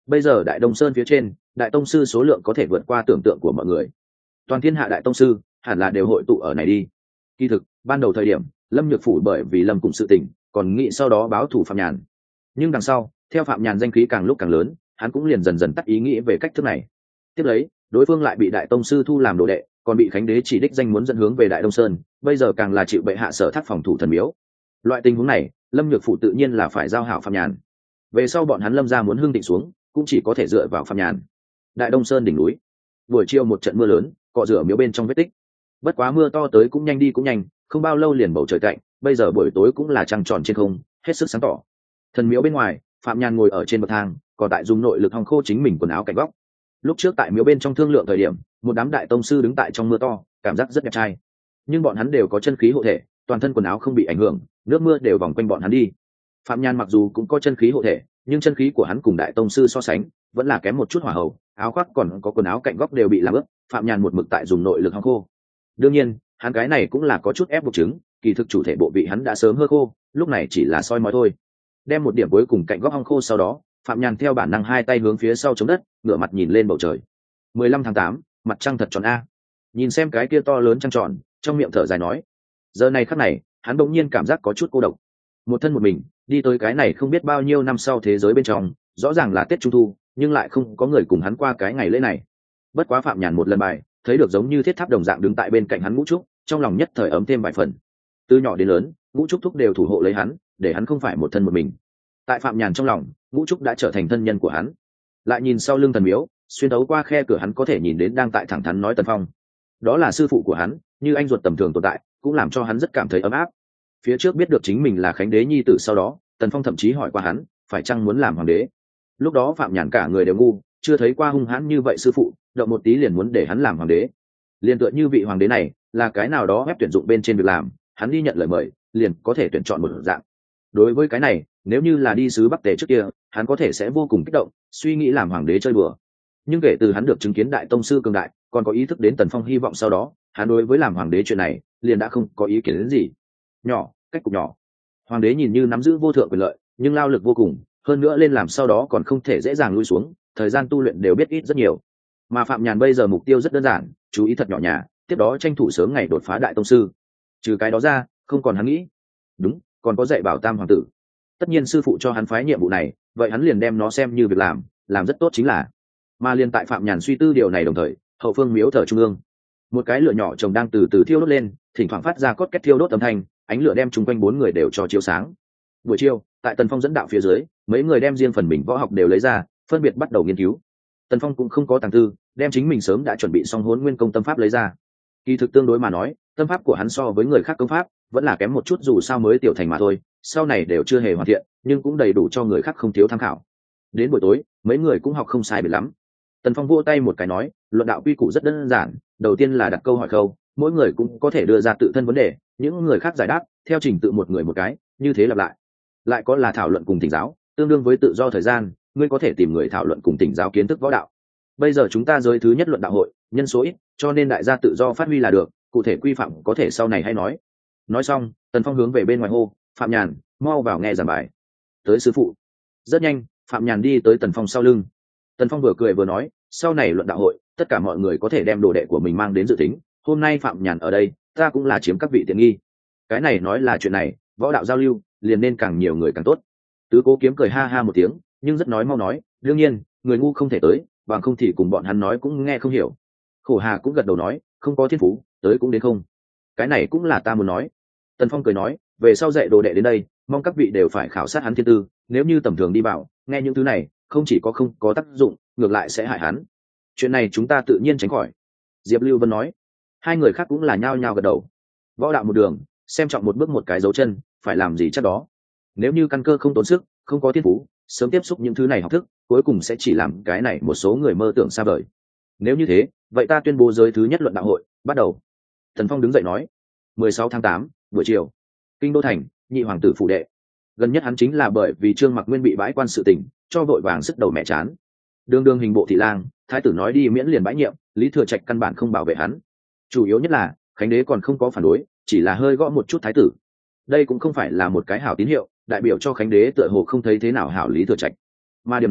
bây giờ đại đông sơn phía trên đại tông sư số lượng có thể vượt qua tưởng tượng của mọi người. Toàn thiên hạ đại tông sư hẳn là đều hội tụ ở này đi. Kỳ thực ban đầu thời điểm Lâm Nhược Phủ bởi vì Lâm cùng sự tình còn nghĩ sau đó báo thù Phạm Nhàn, nhưng đằng sau theo Phạm Nhàn danh khí càng lúc càng lớn, hắn cũng liền dần dần tắt ý nghĩ về cách thức này. Tiếp lấy đối phương lại bị đại tông sư thu làm đồ đệ, còn bị khánh đế chỉ đích danh muốn dẫn hướng về đại đông sơn, bây giờ càng là chịu bệ hạ sở thác phòng thủ thần miếu. Loại tình huống này Lâm Nhược Phủ tự nhiên là phải giao hảo Phạm Nhàn. Về sau bọn hắn Lâm gia muốn hưng thịnh xuống cũng chỉ có thể dựa vào Phạm Nhàn. Đại đông sơn đỉnh núi, buổi chiều một trận mưa lớn cọ rửa miếu bên trong vết tích. Bất quá mưa to tới cũng nhanh đi cũng nhanh, không bao lâu liền bầu trời cạnh, bây giờ buổi tối cũng là trăng tròn trên không, hết sức sáng tỏ. Thần miếu bên ngoài, Phạm Nhàn ngồi ở trên bậc thang, còn tại dùng nội lực hong khô chính mình quần áo cạnh góc. Lúc trước tại miếu bên trong thương lượng thời điểm, một đám đại tông sư đứng tại trong mưa to, cảm giác rất đẹp trai. Nhưng bọn hắn đều có chân khí hộ thể, toàn thân quần áo không bị ảnh hưởng, nước mưa đều vòng quanh bọn hắn đi. Phạm Nhàn mặc dù cũng có chân khí hộ thể, nhưng chân khí của hắn cùng đại tông sư so sánh, vẫn là kém một chút hỏa hậu, áo khoác còn có quần áo cạnh góc đều bị làm ướt, Phạm Nhàn một mực tại dùng nội lực hong khô. Đương nhiên, hắn cái này cũng là có chút ép buộc chứng, kỳ thực chủ thể bộ vị hắn đã sớm hơ khô, lúc này chỉ là soi mói thôi. Đem một điểm cuối cùng cạnh góc hong khô sau đó, Phạm Nhàn theo bản năng hai tay hướng phía sau chống đất, ngửa mặt nhìn lên bầu trời. 15/8, mặt trăng thật tròn a. Nhìn xem cái kia to lớn trăng tròn, trong miệng thở dài nói. Giờ này khắc này, hắn bỗng nhiên cảm giác có chút cô độc. Một thân một mình, đi tới cái này không biết bao nhiêu năm sau thế giới bên trong, rõ ràng là Tết Trung thu, nhưng lại không có người cùng hắn qua cái ngày lễ này. Bất quá Phạm Nhàn một lần bài, thấy được giống như thiết tháp đồng dạng đứng tại bên cạnh hắn Ngũ Trúc, trong lòng nhất thời ấm thêm vài phần. Từ nhỏ đến lớn, Ngũ Trúc thúc đều thủ hộ lấy hắn, để hắn không phải một thân một mình. Tại Phạm Nhàn trong lòng, Ngũ Trúc đã trở thành thân nhân của hắn. Lại nhìn sau lưng thần miếu, xuyên thấu qua khe cửa hắn có thể nhìn đến đang tại thẳng thắn nói Tần Phong. Đó là sư phụ của hắn, như anh ruột tầm thường tồn tại, cũng làm cho hắn rất cảm thấy ấm áp. Phía trước biết được chính mình là Khánh Đế nhi tử sau đó, Tần Phong thậm chí hỏi qua hắn, phải chăng muốn làm hoàng đế. Lúc đó Phạm Nhàn cả người đều ngu, chưa thấy qua hung hãn như vậy sư phụ, động một tí liền muốn để hắn làm hoàng đế. Liên tựa như vị hoàng đế này là cái nào đó ép tuyển dụng bên trên việc làm, hắn đi nhận lời mời, liền có thể tuyển chọn một dạng. Đối với cái này, nếu như là đi sứ Bắc Tề trước kia, hắn có thể sẽ vô cùng kích động, suy nghĩ làm hoàng đế chơi bừa. Nhưng kể từ hắn được chứng kiến đại tông sư cường đại, còn có ý thức đến Tần Phong hy vọng sau đó, hắn đối với làm hoàng đế chuyện này liền đã không có ý kiến đến gì. Nhỏ, cách cục nhỏ. Hoàng đế nhìn như nắm giữ vô thượng quyền lợi, nhưng lao lực vô cùng, hơn nữa lên làm sau đó còn không thể dễ dàng lui xuống, thời gian tu luyện đều biết ít rất nhiều. Mà Phạm Nhàn bây giờ mục tiêu rất đơn giản, chú ý thật nhỏ nhà, tiếp đó tranh thủ sớm ngày đột phá đại tông sư. Trừ cái đó ra, không còn hắn nghĩ. Đúng, còn có dạy bảo Tam hoàng tử. Tất nhiên sư phụ cho hắn phái nhiệm vụ này, vậy hắn liền đem nó xem như việc làm rất tốt chính là. Mà liền tại Phạm Nhàn suy tư điều này đồng thời, hậu phương miếu thờ trung ương, một cái lửa nhỏ chồng đang từ từ thiêu đốt lên, thỉnh thoảng phát ra cốt két thiêu đốt âm thanh, ánh lửa đem chung quanh bốn người đều cho chiếu sáng. Buổi chiều, tại Tần Phong dẫn đạo phía dưới, mấy người đem riêng phần mình võ học đều lấy ra, phân biệt bắt đầu nghiên cứu. Tần Phong cũng không có tàng tư, đem chính mình sớm đã chuẩn bị xong Hỗn Nguyên công tâm pháp lấy ra. Kỳ thực tương đối mà nói, tâm pháp của hắn so với người khác công pháp vẫn là kém một chút, dù sao mới tiểu thành mà thôi, sau này đều chưa hề hoàn thiện, nhưng cũng đầy đủ cho người khác không thiếu tham khảo. Đến buổi tối, mấy người cũng học không sai biệt lắm. Tần Phong vỗ tay một cái nói, luận đạo quy củ rất đơn giản, đầu tiên là đặt câu hỏi khâu, mỗi người cũng có thể đưa ra tự thân vấn đề, những người khác giải đáp, theo trình tự một người một cái, như thế lặp lại. Lại có là thảo luận cùng thỉnh giáo, tương đương với tự do thời gian, ngươi có thể tìm người thảo luận cùng thỉnh giáo kiến thức võ đạo. Bây giờ chúng ta giới thứ nhất luận đạo hội, nhân số ít, cho nên đại gia tự do phát huy là được, cụ thể quy phạm có thể sau này hay nói. Nói xong, Tần Phong hướng về bên ngoài hô, Phạm Nhàn, mau vào nghe giảng bài. Tới sư phụ. Rất nhanh, Phạm Nhàn đi tới Tần Phong sau lưng. Tần Phong vừa cười vừa nói, sau này luận đạo hội, tất cả mọi người có thể đem đồ đệ của mình mang đến dự tính, hôm nay Phạm Nhàn ở đây, ta cũng là chiếm các vị tiện nghi. Cái này nói là chuyện này, võ đạo giao lưu, liền nên càng nhiều người càng tốt. Tứ Cố Kiếm cười ha ha một tiếng, nhưng rất nói mau nói, đương nhiên, người ngu không thể tới, bằng không thì cùng bọn hắn nói cũng nghe không hiểu. Khổ Hà cũng gật đầu nói, không có thiên phú, tới cũng đến không. Cái này cũng là ta muốn nói. Tần Phong cười nói, về sau dạy đồ đệ đến đây, mong các vị đều phải khảo sát hắn thiên tư, nếu như tầm thường đi bảo, nghe những thứ này, không chỉ có không có tác dụng, ngược lại sẽ hại hắn. Chuyện này chúng ta tự nhiên tránh khỏi. Diệp Lưu Vân nói. Hai người khác cũng là nhao nhao gật đầu. Võ đạo một đường, xem trọng một bước một cái dấu chân, phải làm gì chắc đó. Nếu như căn cơ không tốn sức, không có thiên phú, sớm tiếp xúc những thứ này học thức, cuối cùng sẽ chỉ làm cái này một số người mơ tưởng xa vời. Nếu như thế, vậy ta tuyên bố giới thứ nhất luận đạo hội bắt đầu. Thần Phong đứng dậy nói. 16/8, buổi chiều, Kinh Đô thành, nhị hoàng tử phủ đệ. Gần nhất hắn chính là bởi vì Trương Mặc Nguyên bị bãi quan sự tình, cho vội vàng sức đầu mẹ chán. Đường đường hình bộ thị lang, thái tử nói đi miễn liền bãi nhiệm, Lý Thừa Trạch căn bản không bảo vệ hắn. Chủ yếu nhất là Khánh Đế còn không có phản đối, chỉ là hơi gõ một chút thái tử. Đây cũng không phải là một cái hảo tín hiệu, đại biểu cho Khánh Đế tựa hồ không thấy thế nào hảo Lý Thừa Trạch. Mà điểm này,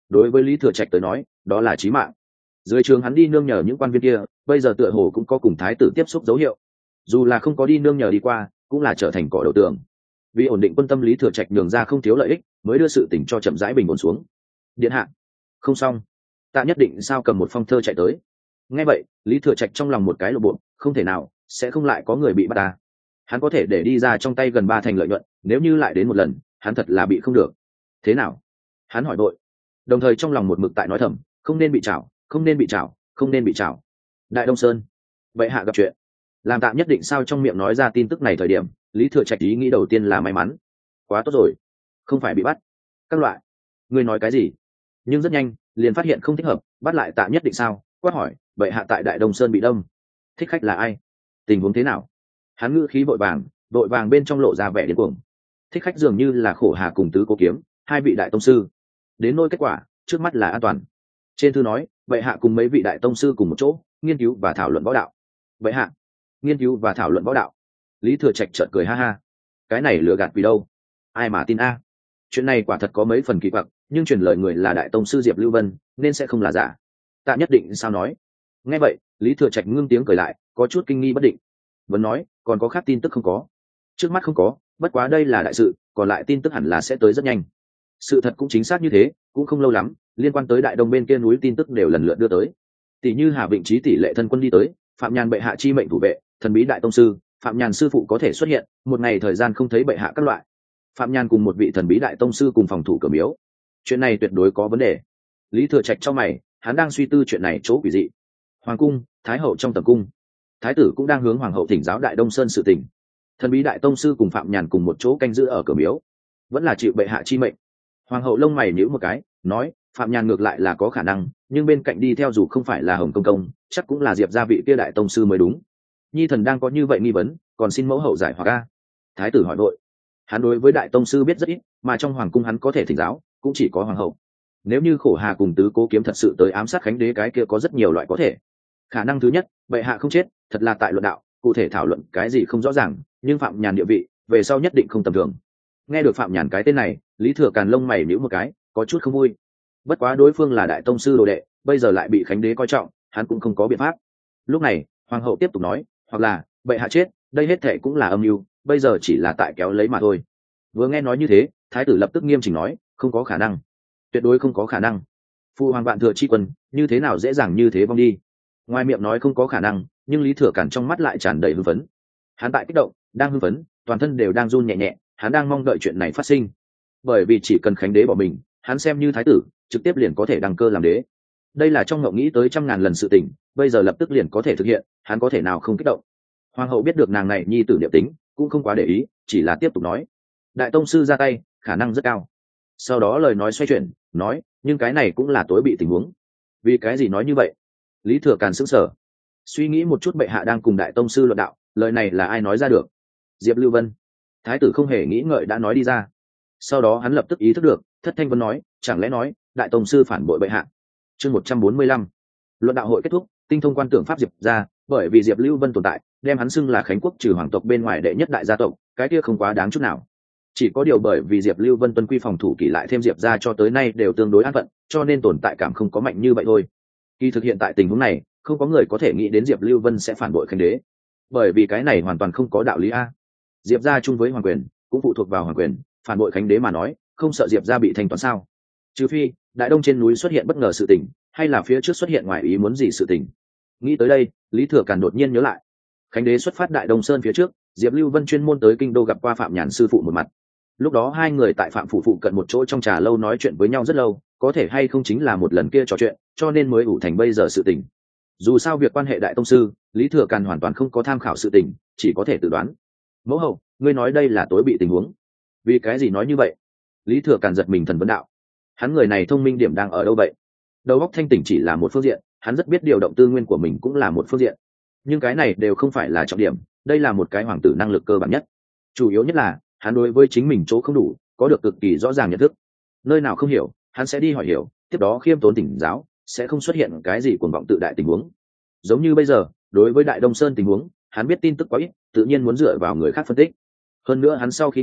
đối với Lý Thừa Trạch tới nói đó là chí mạng. Dưới trường hắn đi nương nhờ những quan viên kia, bây giờ tựa hồ cũng có cùng thái tử tiếp xúc dấu hiệu, dù là không có đi nương nhờ đi qua cũng là trở thành cỏ đầu tường. Vì ổn định quân tâm, Lý Thừa Trạch nhường ra không thiếu lợi ích, mới đưa sự tình cho chậm rãi bình ổn xuống. Điện hạ, không xong. Tạ Nhất Định sao cầm một phong thơ chạy tới. Nghe vậy, Lý Thừa Trạch trong lòng một cái lộ bộ, không thể nào, sẽ không lại có người bị bắt ta. Hắn có thể để đi ra trong tay gần 3 thành lợi nhuận, nếu như lại đến một lần, hắn thật là bị không được. Thế nào? Hắn hỏi vội, đồng thời trong lòng một mực tại nói thầm, không nên bị trảo, không nên bị trảo, không nên bị trảo. Đại Đông Sơn, bệ hạ gặp chuyện. Làm Tạ Nhất Định sao trong miệng nói ra tin tức này thời điểm, Lý Thừa Trạch ý nghĩ đầu tiên là may mắn. Quá tốt rồi, không phải bị bắt. Các loại, ngươi nói cái gì? Nhưng rất nhanh liền phát hiện không thích hợp, bắt lại Tạ Nhất Định sao? Quát hỏi, bệ hạ tại Đại Đông Sơn bị đông, thích khách là ai? Tình huống thế nào? Hắn ngữ khí vội vàng bên trong lộ ra vẻ điên cuồng. Thích khách dường như là Khổ Hà cùng Tứ Cố Kiếm, 2 vị đại tông sư. Đến nỗi kết quả, trước mắt là an toàn. Trên thư nói, bệ hạ cùng mấy vị đại tông sư cùng một chỗ nghiên cứu và thảo luận võ đạo. Bệ hạ nghiên cứu và thảo luận võ đạo? Lý Thừa Trạch chợt cười ha ha. Cái này lừa gạt vì đâu? Ai mà tin a? Chuyện này quả thật có mấy phần kỳ quặc, nhưng truyền lời người là đại tông sư Diệp Lưu Vân, nên sẽ không là giả. Tạ Nhất Định sao nói? Nghe vậy, Lý Thừa Trạch ngưng tiếng cười lại, có chút kinh nghi bất định. Vẫn nói, còn có khác tin tức không có? Trước mắt không có, bất quá đây là đại sự, còn lại tin tức hẳn là sẽ tới rất nhanh. Sự thật cũng chính xác như thế, cũng không lâu lắm, liên quan tới Đại Đông bên kia núi tin tức đều lần lượt đưa tới. Tỷ như Hà Vịnh Trí tỷ lệ thân quân đi tới, Phạm Nhàn bệ hạ chi mệnh thủ vệ, thần bí đại tông sư, Phạm Nhàn sư phụ có thể xuất hiện, một ngày thời gian không thấy bệ hạ các loại. Phạm Nhàn cùng một vị thần bí đại tông sư cùng phòng thủ cửa miếu. Chuyện này tuyệt đối có vấn đề. Lý Thừa Trạch trong mày, hắn đang suy tư chuyện này chỗ quỷ dị. Hoàng cung, Thái hậu trong tầm cung, thái tử cũng đang hướng hoàng hậu thỉnh giáo Đại Đông Sơn sự tình. Thần bí đại tông sư cùng Phạm Nhàn cùng một chỗ canh giữ ở cửa miếu, vẫn là chịu bệ hạ chi mệnh. Hoàng hậu lông mày nhíu một cái, nói, Phạm Nhàn ngược lại là có khả năng, nhưng bên cạnh đi theo dù không phải là Hồng Công Công, chắc cũng là Diệp gia vị kia đại tông sư mới đúng. Nhi thần đang có như vậy nghi vấn, còn xin mẫu hậu giải hoặc a. Thái tử hỏi vội. Hắn đối với đại tông sư biết rất ít, mà trong hoàng cung hắn có thể thỉnh giáo cũng chỉ có hoàng hậu. Nếu như Khổ Hà cùng Tứ Cố Kiếm thật sự tới ám sát Khánh Đế, cái kia có rất nhiều loại có thể. Khả năng thứ nhất, bệ hạ không chết, thật là tại luận đạo, cụ thể thảo luận cái gì không rõ ràng, nhưng Phạm Nhàn địa vị về sau nhất định không tầm thường. Nghe được Phạm Nhàn cái tên này, Lý Thừa Càn lông mày nhíu một cái, có chút không vui. Bất quá đối phương là đại tông sư đồ đệ, bây giờ lại bị Khánh Đế coi trọng, hắn cũng không có biện pháp. Lúc này hoàng hậu tiếp tục nói, hoặc là bệ hạ chết, đây hết thệ cũng là âm mưu, bây giờ chỉ là tại kéo lấy mà thôi. Vừa nghe nói như thế, thái tử lập tức nghiêm chỉnh nói, không có khả năng, tuyệt đối không có khả năng. Phu hoàng vạn thừa chi quân như thế nào dễ dàng như thế vong đi? Ngoài miệng nói không có khả năng, nhưng Lý Thừa Càn trong mắt lại tràn đầy hưng phấn. Hắn tại kích động, đang hưng phấn, toàn thân đều đang run nhẹ nhẹ, hắn đang mong đợi chuyện này phát sinh. Bởi vì chỉ cần Khánh Đế bỏ mình, hắn xem như thái tử, trực tiếp liền có thể đăng cơ làm đế. Đây là trong ngộng nghĩ tới 100.000 lần sự tình, bây giờ lập tức liền có thể thực hiện, hắn có thể nào không kích động? Hoàng hậu biết được nàng này nhi tử niệm tính, cũng không quá để ý, chỉ là tiếp tục nói, đại tông sư ra tay, khả năng rất cao. Sau đó lời nói xoay chuyển, nói, nhưng cái này cũng là tối bị tình huống. Vì cái gì nói như vậy? Lý Thừa Càn sững sờ, suy nghĩ một chút, bệ hạ đang cùng đại tông sư luận đạo, lời này là ai nói ra được? Diệp Lưu Vân. Thái tử không hề nghĩ ngợi đã nói đi ra. Sau đó hắn lập tức ý thức được, thất thanh vân nói, chẳng lẽ nói đại tông sư phản bội bệ hạ? Chương 145. Luận đạo hội kết thúc, tinh thông quan tưởng pháp Diệp ra, bởi vì Diệp Lưu Vân tồn tại, đem hắn xưng là Khánh quốc trừ hoàng tộc bên ngoài đệ nhất đại gia tộc, cái kia không quá đáng chút nào. Chỉ có điều bởi vì Diệp Lưu Vân tuân quy phòng thủ kỷ lại thêm Diệp ra cho tới nay đều tương đối an phận, cho nên tồn tại cảm không có mạnh như vậy thôi. Khi thực hiện tại tình huống này, không có người có thể nghĩ đến Diệp Lưu Vân sẽ phản bội Khánh Đế, bởi vì cái này hoàn toàn không có đạo lý a. Diệp gia chung với hoàng quyền, cũng phụ thuộc vào hoàng quyền, phản bội Khánh Đế mà nói, không sợ Diệp gia bị thanh toán sao? Trừ phi Đại Đông trên núi xuất hiện bất ngờ sự tình, hay là phía trước xuất hiện ngoài ý muốn gì sự tình. Nghĩ tới đây, Lý Thừa Càn đột nhiên nhớ lại, Khánh Đế xuất phát Đại Đông Sơn phía trước, Diệp Lưu Vân chuyên môn tới kinh đô gặp qua Phạm Nhàn sư phụ một mặt. Lúc đó hai người tại Phạm phủ phụ cận một chỗ trong trà lâu nói chuyện với nhau rất lâu, có thể hay không chính là một lần kia trò chuyện, cho nên mới ủ thành bây giờ sự tình. Dù sao việc quan hệ đại tông sư, Lý Thừa Càn hoàn toàn không có tham khảo sự tình, chỉ có thể tự đoán. Mẫu hậu, ngươi nói đây là tối bị tình huống, vì cái gì nói như vậy? Lý Thừa Càn giật mình thần vấn đạo. Hắn người này thông minh điểm đang ở đâu vậy? Đầu óc thanh tỉnh chỉ là một phương diện, hắn rất biết điều động tư nguyên của mình cũng là một phương diện, nhưng cái này đều không phải là trọng điểm. Đây là một cái hoàng tử năng lực cơ bản nhất. Chủ yếu nhất là hắn đối với chính mình chỗ không đủ có được cực kỳ rõ ràng nhận thức, nơi nào không hiểu hắn sẽ đi hỏi hiểu, tiếp đó khiêm tốn tỉnh giáo, sẽ không xuất hiện cái gì cuồng vọng tự đại tình huống. Giống như bây giờ đối với Đại Đông Sơn tình huống, hắn biết tin tức quá ít, tự nhiên muốn dựa vào người khác phân tích. Hơn nữa hắn sau khi nghe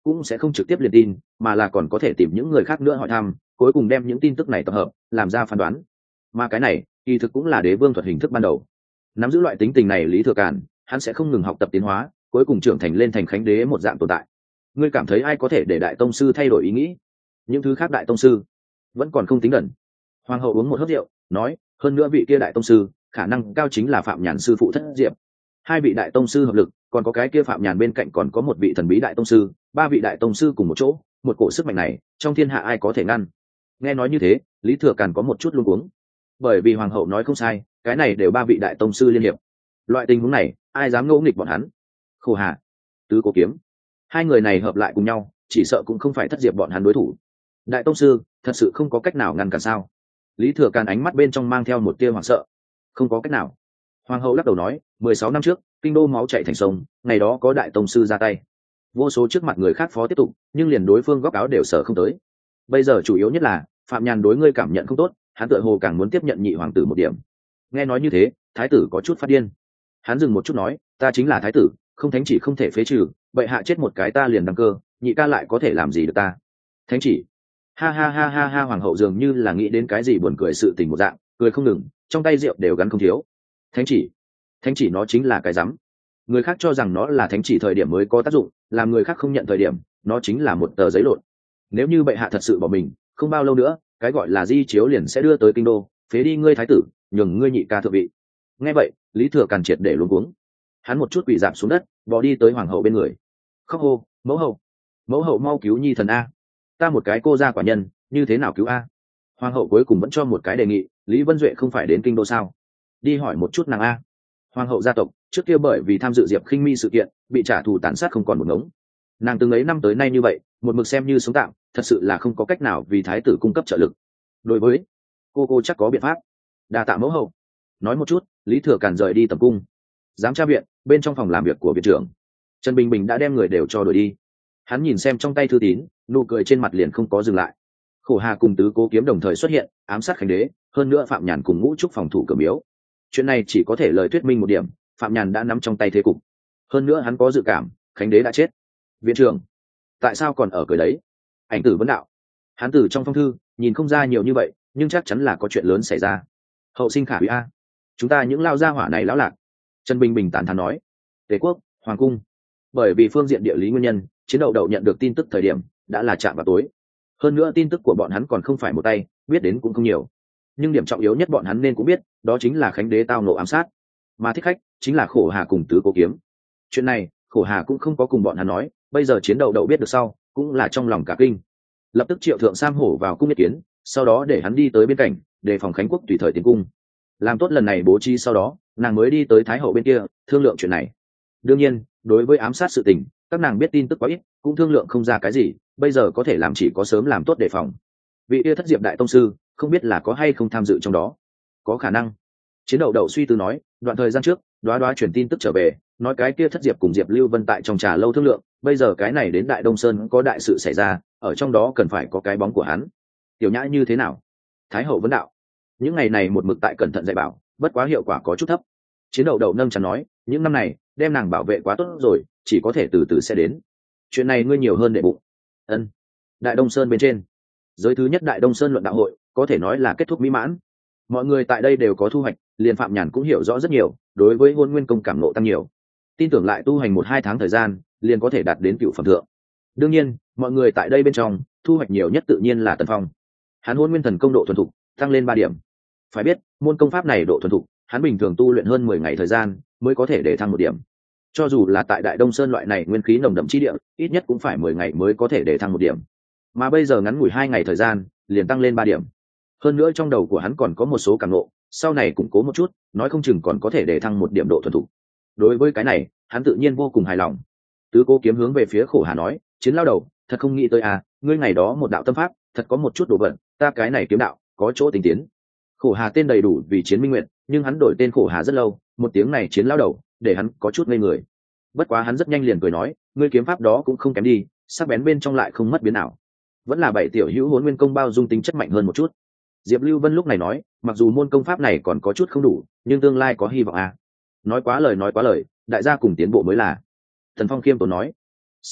cũng sẽ không trực tiếp liền tin, mà là còn có thể tìm những người khác nữa hỏi thăm, cuối cùng đem những tin tức này tập hợp làm ra phán đoán. Mà cái này kỳ thực cũng là đế vương thuật hình thức ban đầu. Nắm giữ loại tính tình này Lý Thừa Càn, hắn sẽ không ngừng học tập tiến hóa, cuối cùng trưởng thành lên thành khánh đế một dạng tồn tại. Ngươi cảm thấy ai có thể để đại tông sư thay đổi ý nghĩ? Những thứ khác đại tông sư vẫn còn không tính gần. Hoàng hậu uống một hớp rượu, nói, hơn nữa vị kia đại tông sư khả năng cao chính là Phạm Nhàn sư phụ Thất Diệp. Hai vị đại tông sư hợp lực, còn có cái kia Phạm Nhàn bên cạnh còn có một vị thần bí đại tông sư, ba vị đại tông sư cùng một chỗ, một cổ sức mạnh này trong thiên hạ ai có thể ngăn? Nghe nói như thế, Lý Thừa Càn có một chút luống cuống, bởi vì hoàng hậu nói không sai, cái này đều ba vị đại tông sư liên hiệp, loại tình huống này ai dám ngỗ nghịch bọn hắn? Khổ Hà, Tứ Cố Kiếm, hai người này hợp lại cùng nhau, chỉ sợ cũng không phải Thất Diệp bọn hắn đối thủ. Đại tông sư thật sự không có cách nào ngăn cản sao? Lý Thừa Càn ánh mắt bên trong mang theo một tia hoảng sợ. Không có cách nào. Hoàng hậu lắc đầu nói, 16 năm trước kinh đô máu chảy thành sông, ngày đó có đại tông sư ra tay, vô số trước mặt người khác phó tiếp tục, nhưng liền đối phương góc áo đều sở không tới. Bây giờ chủ yếu nhất là Phạm Nhàn đối ngươi cảm nhận không tốt, hắn tựa hồ càng muốn tiếp nhận nhị hoàng tử một điểm. Nghe nói như thế, thái tử có chút phát điên. Hắn dừng một chút nói, ta chính là thái tử, không thánh chỉ không thể phế trừ, bệ hạ chết một cái ta liền đăng cơ, nhị ca lại có thể làm gì được ta? Thánh chỉ? Ha ha ha ha ha! Hoàng hậu dường như là nghĩ đến cái gì buồn cười sự tình một dạng, cười không ngừng, trong tay rượu đều gắn không thiếu. Thánh chỉ? Thánh chỉ nó chính là cái rắm. Người khác cho rằng nó là thánh chỉ thời điểm mới có tác dụng, làm người khác không nhận thời điểm, nó chính là một tờ giấy lộn. Nếu như bệ hạ thật sự bỏ mình, không bao lâu nữa cái gọi là di chiếu liền sẽ đưa tới kinh đô, phế đi ngươi thái tử, nhường ngươi nhị ca thượng vị. Nghe vậy, Lý Thừa Càn triệt để luống cuống. Hắn một chút quỳ dạp xuống đất, bò đi tới hoàng hậu bên người, khóc hô, mẫu hậu, mẫu hậu mau cứu nhi thần a, ta một cái cô gia quả nhân, như thế nào cứu a? Hoàng hậu cuối cùng vẫn cho một cái đề nghị, Lý Vân Duệ không phải đến kinh đô sao? Đi hỏi một chút nàng a. Hoàng hậu gia tộc trước kia bởi vì tham dự Diệp Khinh Mi sự kiện bị trả thù tàn sát không còn một ngống, nàng từng ấy năm tới nay như vậy một mực xem như sống tạm, thật sự là không có cách nào vì thái tử cung cấp trợ lực. Đối với cô chắc có biện pháp. Đa tạ mẫu hậu. Nói một chút, Lý Thừa Càn rời đi tầm cung. Giám tra viện bên trong phòng làm việc của viện trưởng, Trần Bình Bình đã đem người đều cho đuổi đi. Hắn nhìn xem trong tay thư tín, nụ cười trên mặt liền không có dừng lại. Khổ Hà cùng Tứ Cố Kiếm đồng thời xuất hiện, ám sát khánh đế, hơn nữa Phạm Nhàn cùng Ngũ Trúc phòng thủ Cửa Miếu. Chuyện này chỉ có thể lời thuyết minh một điểm, Phạm Nhàn đã nắm trong tay thế cục. Hơn nữa hắn có dự cảm khánh đế đã chết. Viện trưởng, tại sao còn ở cười đấy? Ảnh Tử vấn đạo. Hắn từ trong phong thư nhìn không ra nhiều như vậy, nhưng chắc chắn là có chuyện lớn xảy ra. Hậu sinh khả hủy a, chúng ta những lao gia hỏa này lão lạc. Trần Bình Bình tán thán nói. Tề quốc, hoàng cung. Bởi vì phương diện địa lý nguyên nhân, Chiến Đậu Đậu nhận được tin tức thời điểm đã là chạm vào tối. Hơn nữa tin tức của bọn hắn còn không phải một tay, biết đến cũng không nhiều. Nhưng điểm trọng yếu nhất bọn hắn nên cũng biết, đó chính là khánh đế tao nộ ám sát, mà thích khách chính là Khổ Hà cùng Tứ Cố Kiếm. Chuyện này Khổ Hà cũng không có cùng bọn hắn nói, bây giờ Chiến Đậu Đậu biết được sau cũng là trong lòng cả kinh, lập tức triệu thượng Sam Hổ vào cung ý kiến, sau đó để hắn đi tới bên cạnh đề phòng khánh quốc tùy thời tiến cung. Làm tốt lần này bố trí sau đó, nàng mới đi tới thái hậu bên kia thương lượng chuyện này. Đương nhiên đối với ám sát sự tình, các nàng biết tin tức quá ít, cũng thương lượng không ra cái gì, bây giờ có thể làm chỉ có sớm làm tốt đề phòng. Vị yêu Thất Diệp đại tông sư không biết là có hay không tham dự trong đó. Có khả năng. Chiến Đậu Đậu suy tư nói, đoạn thời gian trước đoá chuyển tin tức trở về, nói cái kia Thất Diệp cùng Diệp Lưu Vân tại trong trà lâu thương lượng, bây giờ cái này đến Đại Đông Sơn có đại sự xảy ra, ở trong đó cần phải có cái bóng của hắn. Tiểu Nhã như thế nào? Thái hậu vấn đạo. Những ngày này một mực tại cẩn thận dạy bảo, bất quá hiệu quả có chút thấp. Chiến Đậu Đậu nâng chắn nói, những năm này đem nàng bảo vệ quá tốt rồi, chỉ có thể từ từ sẽ đến. Chuyện này ngươi nhiều hơn để bụng. Ân. Đại Đông Sơn bên trên, giới thứ nhất Đại Đông Sơn luận đạo hội có thể nói là kết thúc mỹ mãn. Mọi người tại đây đều có thu hoạch, liền Phạm Nhàn cũng hiểu rõ rất nhiều, đối với Hôn Nguyên công cảm nộ tăng nhiều, tin tưởng lại tu hành 1-2 tháng thời gian liền có thể đạt đến cựu phẩm thượng. Đương nhiên mọi người tại đây bên trong thu hoạch nhiều nhất tự nhiên là Tần Phong. Hắn Hôn Nguyên thần công độ thuần thục tăng lên 3 điểm. Phải biết môn công pháp này độ thuần thục, hắn bình thường tu luyện hơn 10 ngày thời gian mới có thể để thăng 1 điểm. Cho dù là tại Đại Đông Sơn loại này nguyên khí nồng đậm chi địa, ít nhất cũng phải 10 ngày mới có thể để thăng 1 điểm, mà bây giờ ngắn ngủi 2 ngày thời gian liền tăng lên 3 điểm. Hơn nữa trong đầu của hắn còn có một số cảm ngộ, sau này củng cố một chút, nói không chừng còn có thể để thăng 1 điểm độ thuần thục. Đối với cái này hắn tự nhiên vô cùng hài lòng. Tứ Cố Kiếm hướng về phía Khổ Hà nói, Chiến lao đầu, thật không nghĩ tới à, ngươi ngày đó một đạo tâm pháp thật có một chút đồ vật, ta cái này kiếm đạo có chỗ tinh tiến. Khổ Hà tên đầy đủ vì Chiến Minh Nguyệt, nhưng hắn đổi tên Khổ Hà rất lâu, một tiếng này Chiến lao đầu để hắn có chút ngây người. Bất quá hắn rất nhanh liền cười nói, ngươi kiếm pháp đó cũng không kém đi, sắc bén bên trong lại không mất biến nào, vẫn là 7 tiểu hữu Hỗn Nguyên công bao dung tính chất mạnh hơn một chút. Diệp Lưu Vân lúc này nói, mặc dù môn công pháp này còn có chút không đủ, nhưng tương lai có hy vọng à. Nói quá lời, đại gia cùng tiến bộ mới là. Thần Phong khiêm tốn nói. Sau đó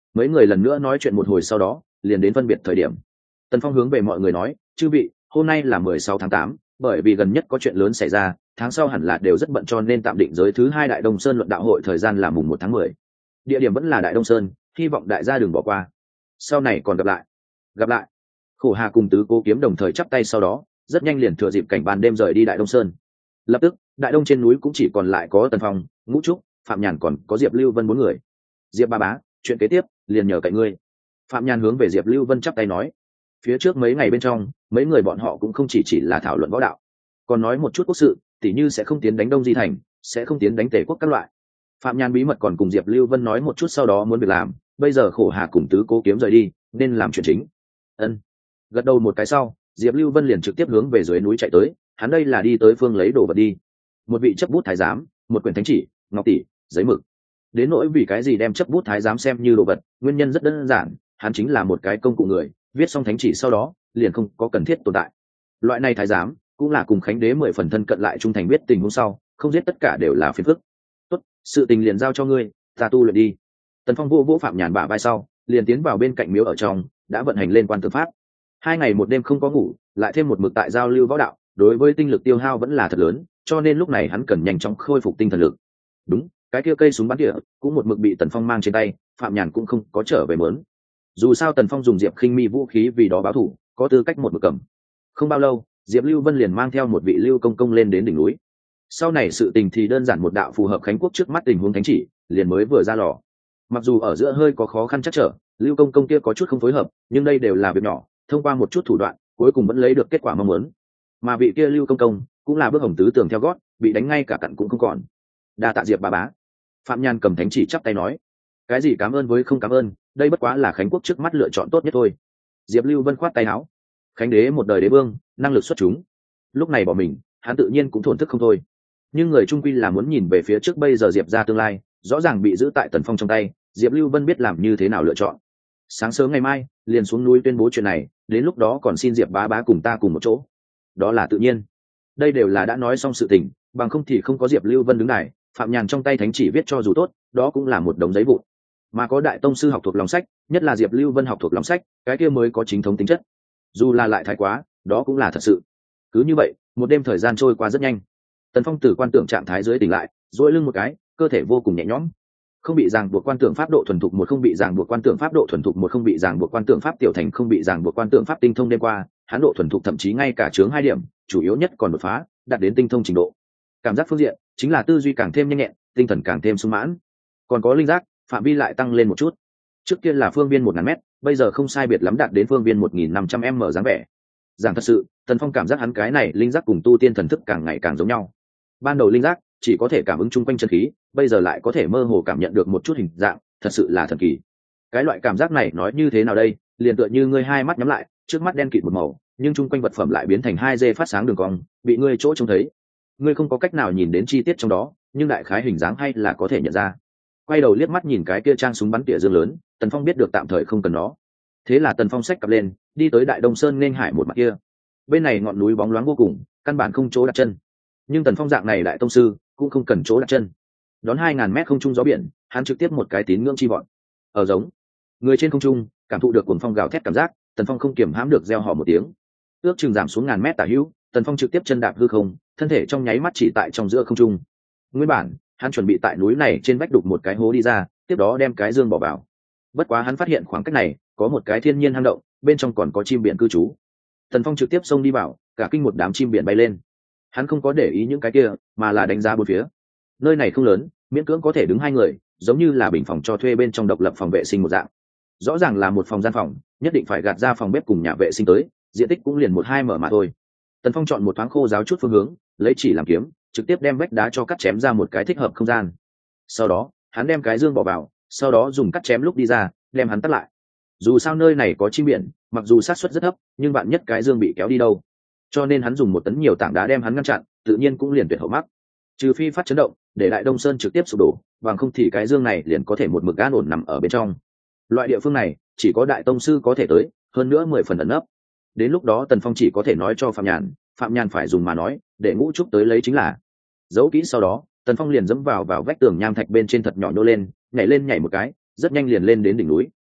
mấy người lần nữa nói chuyện một hồi sau đó liền đến phân biệt thời điểm. Tần Phong hướng về mọi người nói, chư vị, hôm nay là 16 tháng 8, bởi vì gần nhất có chuyện lớn xảy ra, tháng sau hẳn là đều rất bận cho nên tạm định giới thứ 2 Đại Đông Sơn luận đạo hội thời gian là mùng 1 tháng 10. Địa điểm vẫn là Đại Đông Sơn, hy vọng đại gia đừng bỏ qua. Sau này còn gặp lại. Gặp lại. Khổ Hà cùng Tứ Cố Kiếm đồng thời chắp tay, sau đó rất nhanh liền thừa dịp cảnh ban đêm rời đi Đại Đông Sơn. Lập tức, Đại Đông trên núi cũng chỉ còn lại có Tần Phong, Ngũ Trúc, Phạm Nhàn còn có Diệp Lưu Vân 4 người. Diệp ba bá, chuyện kế tiếp liền nhờ cậy ngươi. Phạm Nhàn hướng về Diệp Lưu Vân chắp tay nói. Phía trước mấy ngày bên trong, mấy người bọn họ cũng không chỉ là thảo luận võ đạo, còn nói một chút quốc sự, tỉ như sẽ không tiến đánh Đông Di Thành, sẽ không tiến đánh Tề quốc các loại. Phạm Nhàn bí mật còn cùng Diệp Lưu Vân nói một chút sau đó muốn việc làm, bây giờ Khổ Hà cùng Tứ Cố Kiếm rời đi, nên làm chuyện chính. Ân. Gật đầu một cái sau, Diệp Lưu Vân liền trực tiếp hướng về dưới núi chạy tới, hắn đây là đi tới phương lấy đồ vật đi. Một vị chấp bút thái giám, một quyển thánh chỉ, ngọc tỷ, giấy mực. Đến nỗi vì cái gì đem chấp bút thái giám xem như đồ vật, nguyên nhân rất đơn giản, hắn chính là một cái công cụ người, viết xong thánh chỉ sau đó, liền không có cần thiết tồn tại. Loại này thái giám cũng là cùng Khánh Đế 10 phần thân cận lại trung thành, biết tình huống sau, không giết tất cả đều là phiền phức. Tốt, sự tình liền giao cho ngươi, ta tu luyện đi. Tần Phong vô Phạm Nhàn bả vai sau, liền tiến vào bên cạnh miếu ở trong, đã vận hành lên quan tư pháp. 2 ngày một đêm không có ngủ, lại thêm một mực tại giao lưu võ đạo, đối với tinh lực tiêu hao vẫn là thật lớn, cho nên lúc này hắn cần nhanh chóng khôi phục tinh thần lực. Đúng, cái kia cây súng bắn tỉa cũng một mực bị Tần Phong mang trên tay, Phạm Nhàn cũng không có trở về mớn. Dù sao Tần Phong dùng Diệp Khinh Mi vũ khí vì đó báo thù, có tư cách một mực cầm. Không bao lâu, Diệp Lưu Vân liền mang theo một vị Lưu Công Công lên đến đỉnh núi. Sau này sự tình thì đơn giản, một đạo phù hợp Khánh Quốc trước mắt tình huống thánh chỉ, liền mới vừa ra lò. Mặc dù ở giữa hơi có khó khăn chắc trở, Lưu Công Công kia có chút không phối hợp, nhưng đây đều là việc nhỏ, thông qua một chút thủ đoạn, cuối cùng vẫn lấy được kết quả mong muốn. Mà vị kia Lưu Công Công cũng là bước hồng tứ tường theo gót, bị đánh ngay cả cặn cũng không còn. Đa tạ Diệp bà bá. Phạm Nhan cầm thánh chỉ chắp tay nói, cái gì cảm ơn với không cảm ơn, đây bất quá là Khánh Quốc trước mắt lựa chọn tốt nhất thôi. Diệp Lưu Vân khoát tay áo, Khánh Đế một đời đế vương, năng lực xuất chúng, lúc này bỏ mình, hắn tự nhiên cũng thổn thức không thôi. Nhưng người trung quy là muốn nhìn về phía trước, bây giờ Diệp ra tương lai rõ ràng bị giữ tại Tần Phong trong tay, Diệp Lưu Vân biết làm như thế nào lựa chọn. Sáng sớm ngày mai liền xuống núi tuyên bố chuyện này, đến lúc đó còn xin Diệp bá bá cùng ta cùng một chỗ. Đó là tự nhiên, đây đều là đã nói xong sự tình, bằng không thì không có Diệp Lưu Vân đứng này, Phạm Nhàn trong tay thánh chỉ viết cho dù tốt, đó cũng là một đống giấy vụn. Mà có đại tông sư học thuộc lòng sách, nhất là Diệp Lưu Vân học thuộc lòng sách, cái kia mới có chính thống tính chất. Dù là lại thái quá, đó cũng là thật sự. Cứ như vậy, một đêm thời gian trôi qua rất nhanh. Tần Phong từ quan tưởng trạng thái dưới tỉnh lại, duỗi lưng một cái, cơ thể vô cùng nhẹ nhõm. Không bị ràng buộc quan tưởng pháp độ thuần thục một, không bị ràng buộc quan tưởng pháp độ thuần thục một, không bị ràng buộc quan tưởng pháp tiểu thành, không bị ràng buộc quan tưởng pháp tinh thông. Đêm qua, hắn độ thuần thục thậm chí ngay cả chướng 2 điểm, chủ yếu nhất còn đột phá, đạt đến tinh thông trình độ. Cảm giác phương diện chính là tư duy càng thêm nhanh nhẹn, tinh thần càng thêm sung mãn. Còn có linh giác, phạm vi lại tăng lên một chút. Trước kia là phương viên 1000 mét, bây giờ không sai biệt lắm đạt đến phương viên 1500 m dáng vẻ. Giảng thật sự, Tần Phong cảm giác hắn cái này linh giác cùng tu tiên thần thức càng ngày càng giống nhau. Ban đầu linh giác chỉ có thể cảm ứng chung quanh chân khí, bây giờ lại có thể mơ hồ cảm nhận được một chút hình dạng, thật sự là thần kỳ. Cái loại cảm giác này nói như thế nào đây, liền tựa như ngươi hai mắt nhắm lại, trước mắt đen kịt một màu, nhưng chung quanh vật phẩm lại biến thành 2D phát sáng đường cong, bị ngươi chỗ trông thấy. Ngươi không có cách nào nhìn đến chi tiết trong đó, nhưng đại khái hình dáng hay là có thể nhận ra. Quay đầu liếc mắt nhìn cái kia trang súng bắn tỉa dương lớn, Tần Phong biết được tạm thời không cần nó. Thế là Tần Phong xách cặp lên, đi tới Đại Đông Sơn nên hải một mặt kia. Bên này ngọn núi bóng loáng vô cùng, căn bản không chỗ đặt chân. Nhưng Tần Phong dạng này đại tông sư cũng không cần chỗ đặt chân. Đón 2000 mét không trung gió biển, hắn trực tiếp một cái tín ngưỡng chi vọt. Ở giống người trên không trung, cảm thụ được cuồng phong gào thét cảm giác, Tần Phong không kiềm hãm được reo hò một tiếng. Ước chừng giảm xuống 1000 mét tả hữu, Tần Phong trực tiếp chân đạp hư không, thân thể trong nháy mắt chỉ tại trong giữa không trung. Nguyên bản, hắn chuẩn bị tại núi này trên vách đục một cái hố đi ra, tiếp đó đem cái dương bỏ vào. Bất quá hắn phát hiện khoảng cách này có một cái thiên nhiên hang động, bên trong còn có chim biển cư trú. Tần Phong trực tiếp xông đi vào, cả kinh một đám chim biển bay lên. Hắn không có để ý những cái kia, mà là đánh giá bốn phía. Nơi này không lớn, miễn cưỡng có thể đứng 2 người, giống như là bình phòng cho thuê bên trong độc lập phòng vệ sinh một dạng. Rõ ràng là một phòng gian phòng, nhất định phải gạt ra phòng bếp cùng nhà vệ sinh tới, diện tích cũng liền 1-2 m mà thôi. Tần Phong chọn một thoáng khô giáo chút phương hướng, lấy chỉ làm kiếm, trực tiếp đem vách đá cho cắt chém ra một cái thích hợp không gian. Sau đó, hắn đem cái dương bỏ vào, sau đó dùng cắt chém lúc đi ra, đem hắn tắt lại. Dù sao nơi này có chim biển, mặc dù xác suất rất thấp, nhưng bạn nhất cái dương bị kéo đi đâu. Cho nên hắn dùng 1 tấn nhiều tảng đá đem hắn ngăn chặn, tự nhiên cũng liền tuyệt hậu mắc. Trừ phi phát chấn động, để Đại Đông Sơn trực tiếp sụp đổ, bằng không thì cái dương này liền có thể một mực an ổn nằm ở bên trong. Loại địa phương này, chỉ có đại tông sư có thể tới, hơn nữa 10 phần ẩn nấp. Đến lúc đó Tần Phong chỉ có thể nói cho Phạm Nhàn phải dùng mà nói, để Ngũ Trúc tới lấy chính là. Giấu kỹ sau đó, Tần Phong liền dẫm vào vách tường nham thạch bên trên thật nhỏ nhô lên, nhảy một cái, rất nhanh liền lên đến đỉnh núi,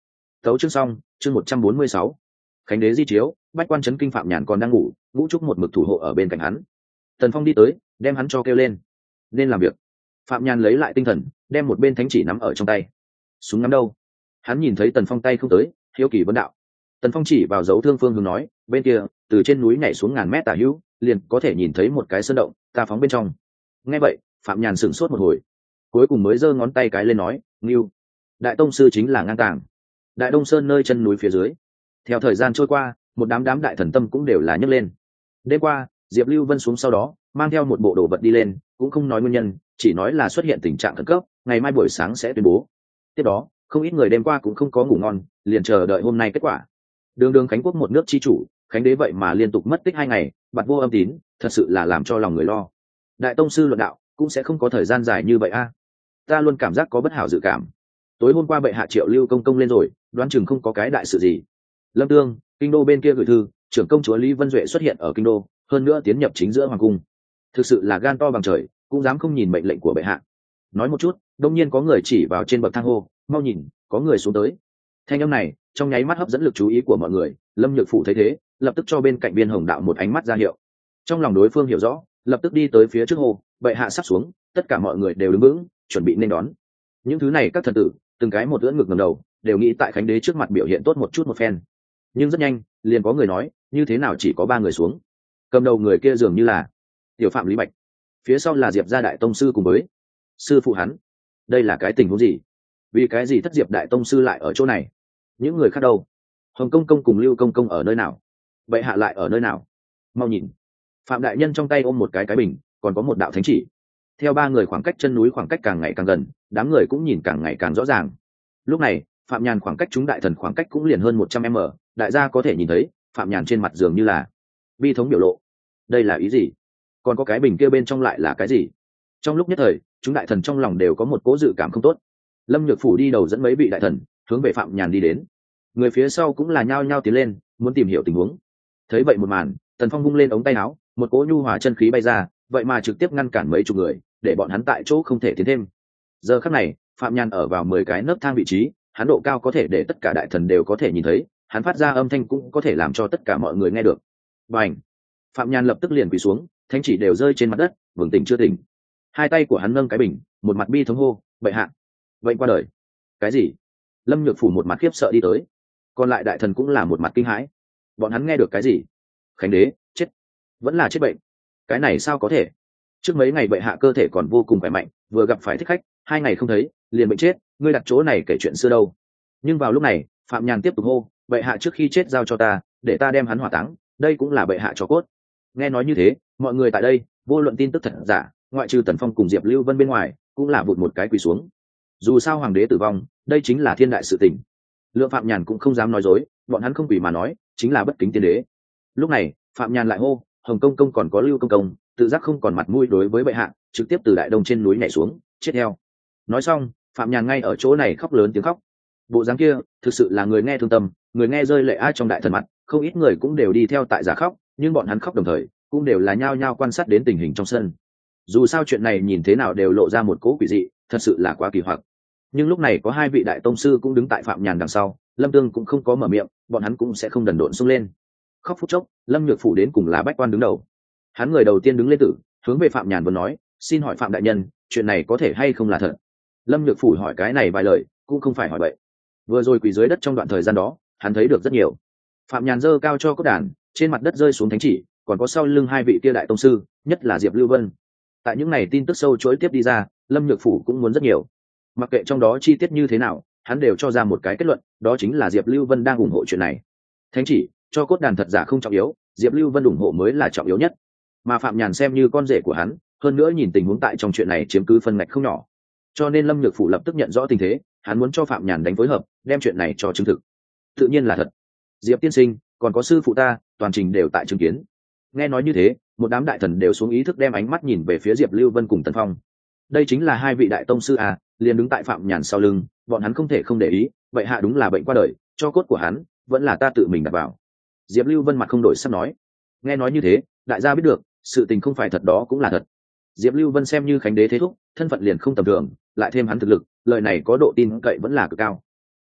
Tấu chương xong, chương 146. Khánh đế di chiếu, bách quan trấn kinh Phạm Nhàn còn đang ngủ, Ngũ Trúc một mực thủ hộ ở bên cạnh hắn. Tần Phong đi tới, đem hắn cho kêu lên. Nên làm việc. Phạm Nhàn lấy lại tinh thần, đem một bên thánh chỉ nắm ở trong tay. Súng nắm đâu? Hắn nhìn thấy Tần Phong tay không tới, hiếu kỳ vấn đạo. Tần Phong chỉ vào dấu thương phương hướng nói, bên kia, từ trên núi nhảy xuống ngàn mét tả hữu, liền có thể nhìn thấy một cái sơn động, ta phóng bên trong. Nghe vậy, Phạm Nhàn sửng sốt một hồi, cuối cùng mới giơ ngón tay cái lên nói, "Ngưu, đại tông sư chính là ngang tàng." Đại Đông Sơn nơi chân núi phía dưới. Theo thời gian trôi qua, một đám đại thần tâm cũng đều là nhấc lên. Đêm qua, Diệp Lưu Vân xuống sau đó, mang theo một bộ đồ vật đi lên, cũng không nói nguyên nhân, chỉ nói là xuất hiện tình trạng khẩn cấp, ngày mai buổi sáng sẽ tuyên bố. Tiếp đó, không ít người đêm qua cũng không có ngủ ngon, liền chờ đợi hôm nay kết quả. Đường Khánh Quốc một nước chi chủ, Khánh đế vậy mà liên tục mất tích 2 ngày, bặt vô âm tín, thật sự là làm cho lòng người lo. Đại tông sư luận đạo cũng sẽ không có thời gian dài như vậy a. Ta luôn cảm giác có bất hảo dự cảm. Tối hôm qua bệ hạ triệu Lưu công công lên rồi, đoán chừng không có cái đại sự gì. Lâm Tương, kinh đô bên kia gửi thư, trưởng công chúa Lý Vân Duệ xuất hiện ở kinh đô, hơn nữa tiến nhập chính giữa hoàng cung. Thực sự là gan to bằng trời, cũng dám không nhìn mệnh lệnh của bệ hạ. Nói một chút, đông nhiên có người chỉ vào trên bậc thang hô, mau nhìn, có người xuống tới. Thanh âm này trong nháy mắt hấp dẫn lực chú ý của mọi người. Lâm Nhược Phủ thấy thế, lập tức cho bên cạnh Viên Hồng Đạo một ánh mắt ra hiệu. Trong lòng đối phương hiểu rõ, lập tức đi tới phía trước hồ, bệ hạ sắp xuống, tất cả mọi người đều đứng vững, chuẩn bị nên đón. Những thứ này các thần tử, từng cái một ưỡn ngực ngẩng đầu, đều nghĩ tại Khánh đế trước mặt biểu hiện tốt một chút một phen. Nhưng rất nhanh, liền có người nói, như thế nào chỉ có 3 người xuống? Cầm đầu người kia dường như là Tiểu Phạm Lý Bạch, phía sau là Diệp gia đại tông sư cùng với sư phụ hắn. Đây là cái tình huống gì? Vì cái gì thất Diệp đại tông sư lại ở chỗ này? Những người khác đâu? Hồng công công cùng Lưu công công ở nơi nào? Bệ hạ lại ở nơi nào? Mau nhìn. Phạm đại nhân trong tay ôm một cái bình, còn có một đạo thánh chỉ. Theo 3 người khoảng cách chân núi khoảng cách càng ngày càng gần, đám người cũng nhìn càng ngày càng rõ ràng. Lúc này, Phạm Nhàn khoảng cách chúng đại thần khoảng cách cũng liền hơn 100m, đại gia có thể nhìn thấy, Phạm Nhàn trên mặt dường như là bi thống biểu lộ. Đây là ý gì? Còn có cái bình kia bên trong lại là cái gì? Trong lúc nhất thời, chúng đại thần trong lòng đều có một cố dự cảm không tốt. Lâm Nhược Phủ đi đầu dẫn mấy vị đại thần hướng về Phạm Nhàn đi đến. Người phía sau cũng là nhao nhao tiến lên, muốn tìm hiểu tình huống. Thấy vậy một màn, Tần Phong vung lên ống tay áo, một cỗ nhu hòa chân khí bay ra, vậy mà trực tiếp ngăn cản mấy chục người, để bọn hắn tại chỗ không thể tiến thêm. Giờ khắc này, Phạm Nhàn ở vào 10 cái nấc thang vị trí, hắn độ cao có thể để tất cả đại thần đều có thể nhìn thấy, hắn phát ra âm thanh cũng có thể làm cho tất cả mọi người nghe được. Bành! Phạm Nhàn lập tức liền quỳ xuống, thánh chỉ đều rơi trên mặt đất, vừng tỉnh chưa tỉnh. Hai tay của hắn nâng cái bình, một mặt bi thống hô, bệ hạ, vậy qua đời. Cái gì? Lâm Nhược Phủ một mặt khiếp sợ đi tới, còn lại đại thần cũng là một mặt kinh hãi. Bọn hắn nghe được cái gì? Khánh đế chết, vẫn là chết bệnh. Cái này sao có thể? Trước mấy ngày bệ hạ cơ thể còn vô cùng khỏe mạnh, vừa gặp phải thích khách, 2 ngày không thấy, liền bệnh chết, ngươi đặt chỗ này kể chuyện xưa đâu. Nhưng vào lúc này, Phạm Nhàn tiếp tục hô, bệ hạ trước khi chết giao cho ta, để ta đem hắn hỏa táng, đây cũng là bệ hạ cho cốt. Nghe nói như thế, mọi người tại đây, vô luận tin tức thật giả, ngoại trừ Tần Phong cùng Diệp Lưu Vân bên ngoài, cũng là vụt một cái quỳ xuống. Dù sao hoàng đế tử vong, đây chính là thiên đại sự tình. Lượng Phạm Nhàn cũng không dám nói dối, bọn hắn không quỳ mà nói, chính là bất kính tiên đế. Lúc này, Phạm Nhàn lại hô, Hồng công công còn có Lưu công công, tự giác không còn mặt mũi đối với bệ hạ, trực tiếp từ đại đông trên núi nhảy xuống, chết theo. Nói xong, Phạm Nhàn ngay ở chỗ này khóc lớn tiếng khóc. Bộ dáng kia, thực sự là người nghe thương tâm, người nghe rơi lệ ai trong đại thần mặt, không ít người cũng đều đi theo tại giả khóc, nhưng bọn hắn khóc đồng thời, cũng đều là nhao nhao quan sát đến tình hình trong sân. Dù sao chuyện này nhìn thế nào đều lộ ra một cố quỷ dị, thật sự là quá kỳ hoặc. Nhưng lúc này có 2 vị đại tông sư cũng đứng tại Phạm Nhàn đằng sau, Lâm Tương cũng không có mở miệng, bọn hắn cũng sẽ không đần độn xông lên. Khóc phút chốc, Lâm Nhược Phủ đến cùng là bách quan đứng đầu. Hắn người đầu tiên đứng lên tử, hướng về Phạm Nhàn vừa nói, xin hỏi Phạm đại nhân, chuyện này có thể hay không là thật? Lâm Nhược Phủ hỏi cái này vài lời, cũng không phải hỏi bậy. Vừa rồi quỳ dưới đất trong đoạn thời gian đó, hắn thấy được rất nhiều. Phạm Nhàn giơ cao cho cốt đàn, trên mặt đất rơi xuống thánh chỉ, còn có sau lưng 2 vị kia đại tông sư, nhất là Diệp Lưu Vân. Tại những này tin tức sâu chuỗi tiếp đi ra, Lâm Nhược Phủ cũng muốn rất nhiều. Mặc kệ trong đó chi tiết như thế nào, hắn đều cho ra một cái kết luận, đó chính là Diệp Lưu Vân đang ủng hộ chuyện này. Thánh chỉ, cho cốt đàn thật giả không trọng yếu, Diệp Lưu Vân ủng hộ mới là trọng yếu nhất. Mà Phạm Nhàn xem như con rể của hắn, hơn nữa nhìn tình huống tại trong chuyện này chiếm cứ phân ngạch không nhỏ. Cho nên Lâm Nhược Phủ lập tức nhận rõ tình thế, hắn muốn cho Phạm Nhàn đánh phối hợp, đem chuyện này cho chứng thực. Tự nhiên là thật. Diệp tiên sinh, còn có sư phụ ta, toàn trình đều tại chứng kiến. Nghe nói như thế, một đám đại thần đều xuống ý thức đem ánh mắt nhìn về phía Diệp Lưu Vân cùng Tần Phong. Đây chính là 2 vị đại tông sư à, liền đứng tại Phạm Nhàn sau lưng, bọn hắn không thể không để ý, vậy hạ đúng là bệnh qua đời, cho cốt của hắn vẫn là ta tự mình đặt vào. Diệp Lưu Vân mặt không đổi sắc nói. Nghe nói như thế, đại gia biết được, sự tình không phải thật đó cũng là thật. Diệp Lưu Vân xem như Khánh đế thế thúc, thân phận liền không tầm thường, lại thêm hắn thực lực, lời này có độ tin cậy vẫn là cực cao.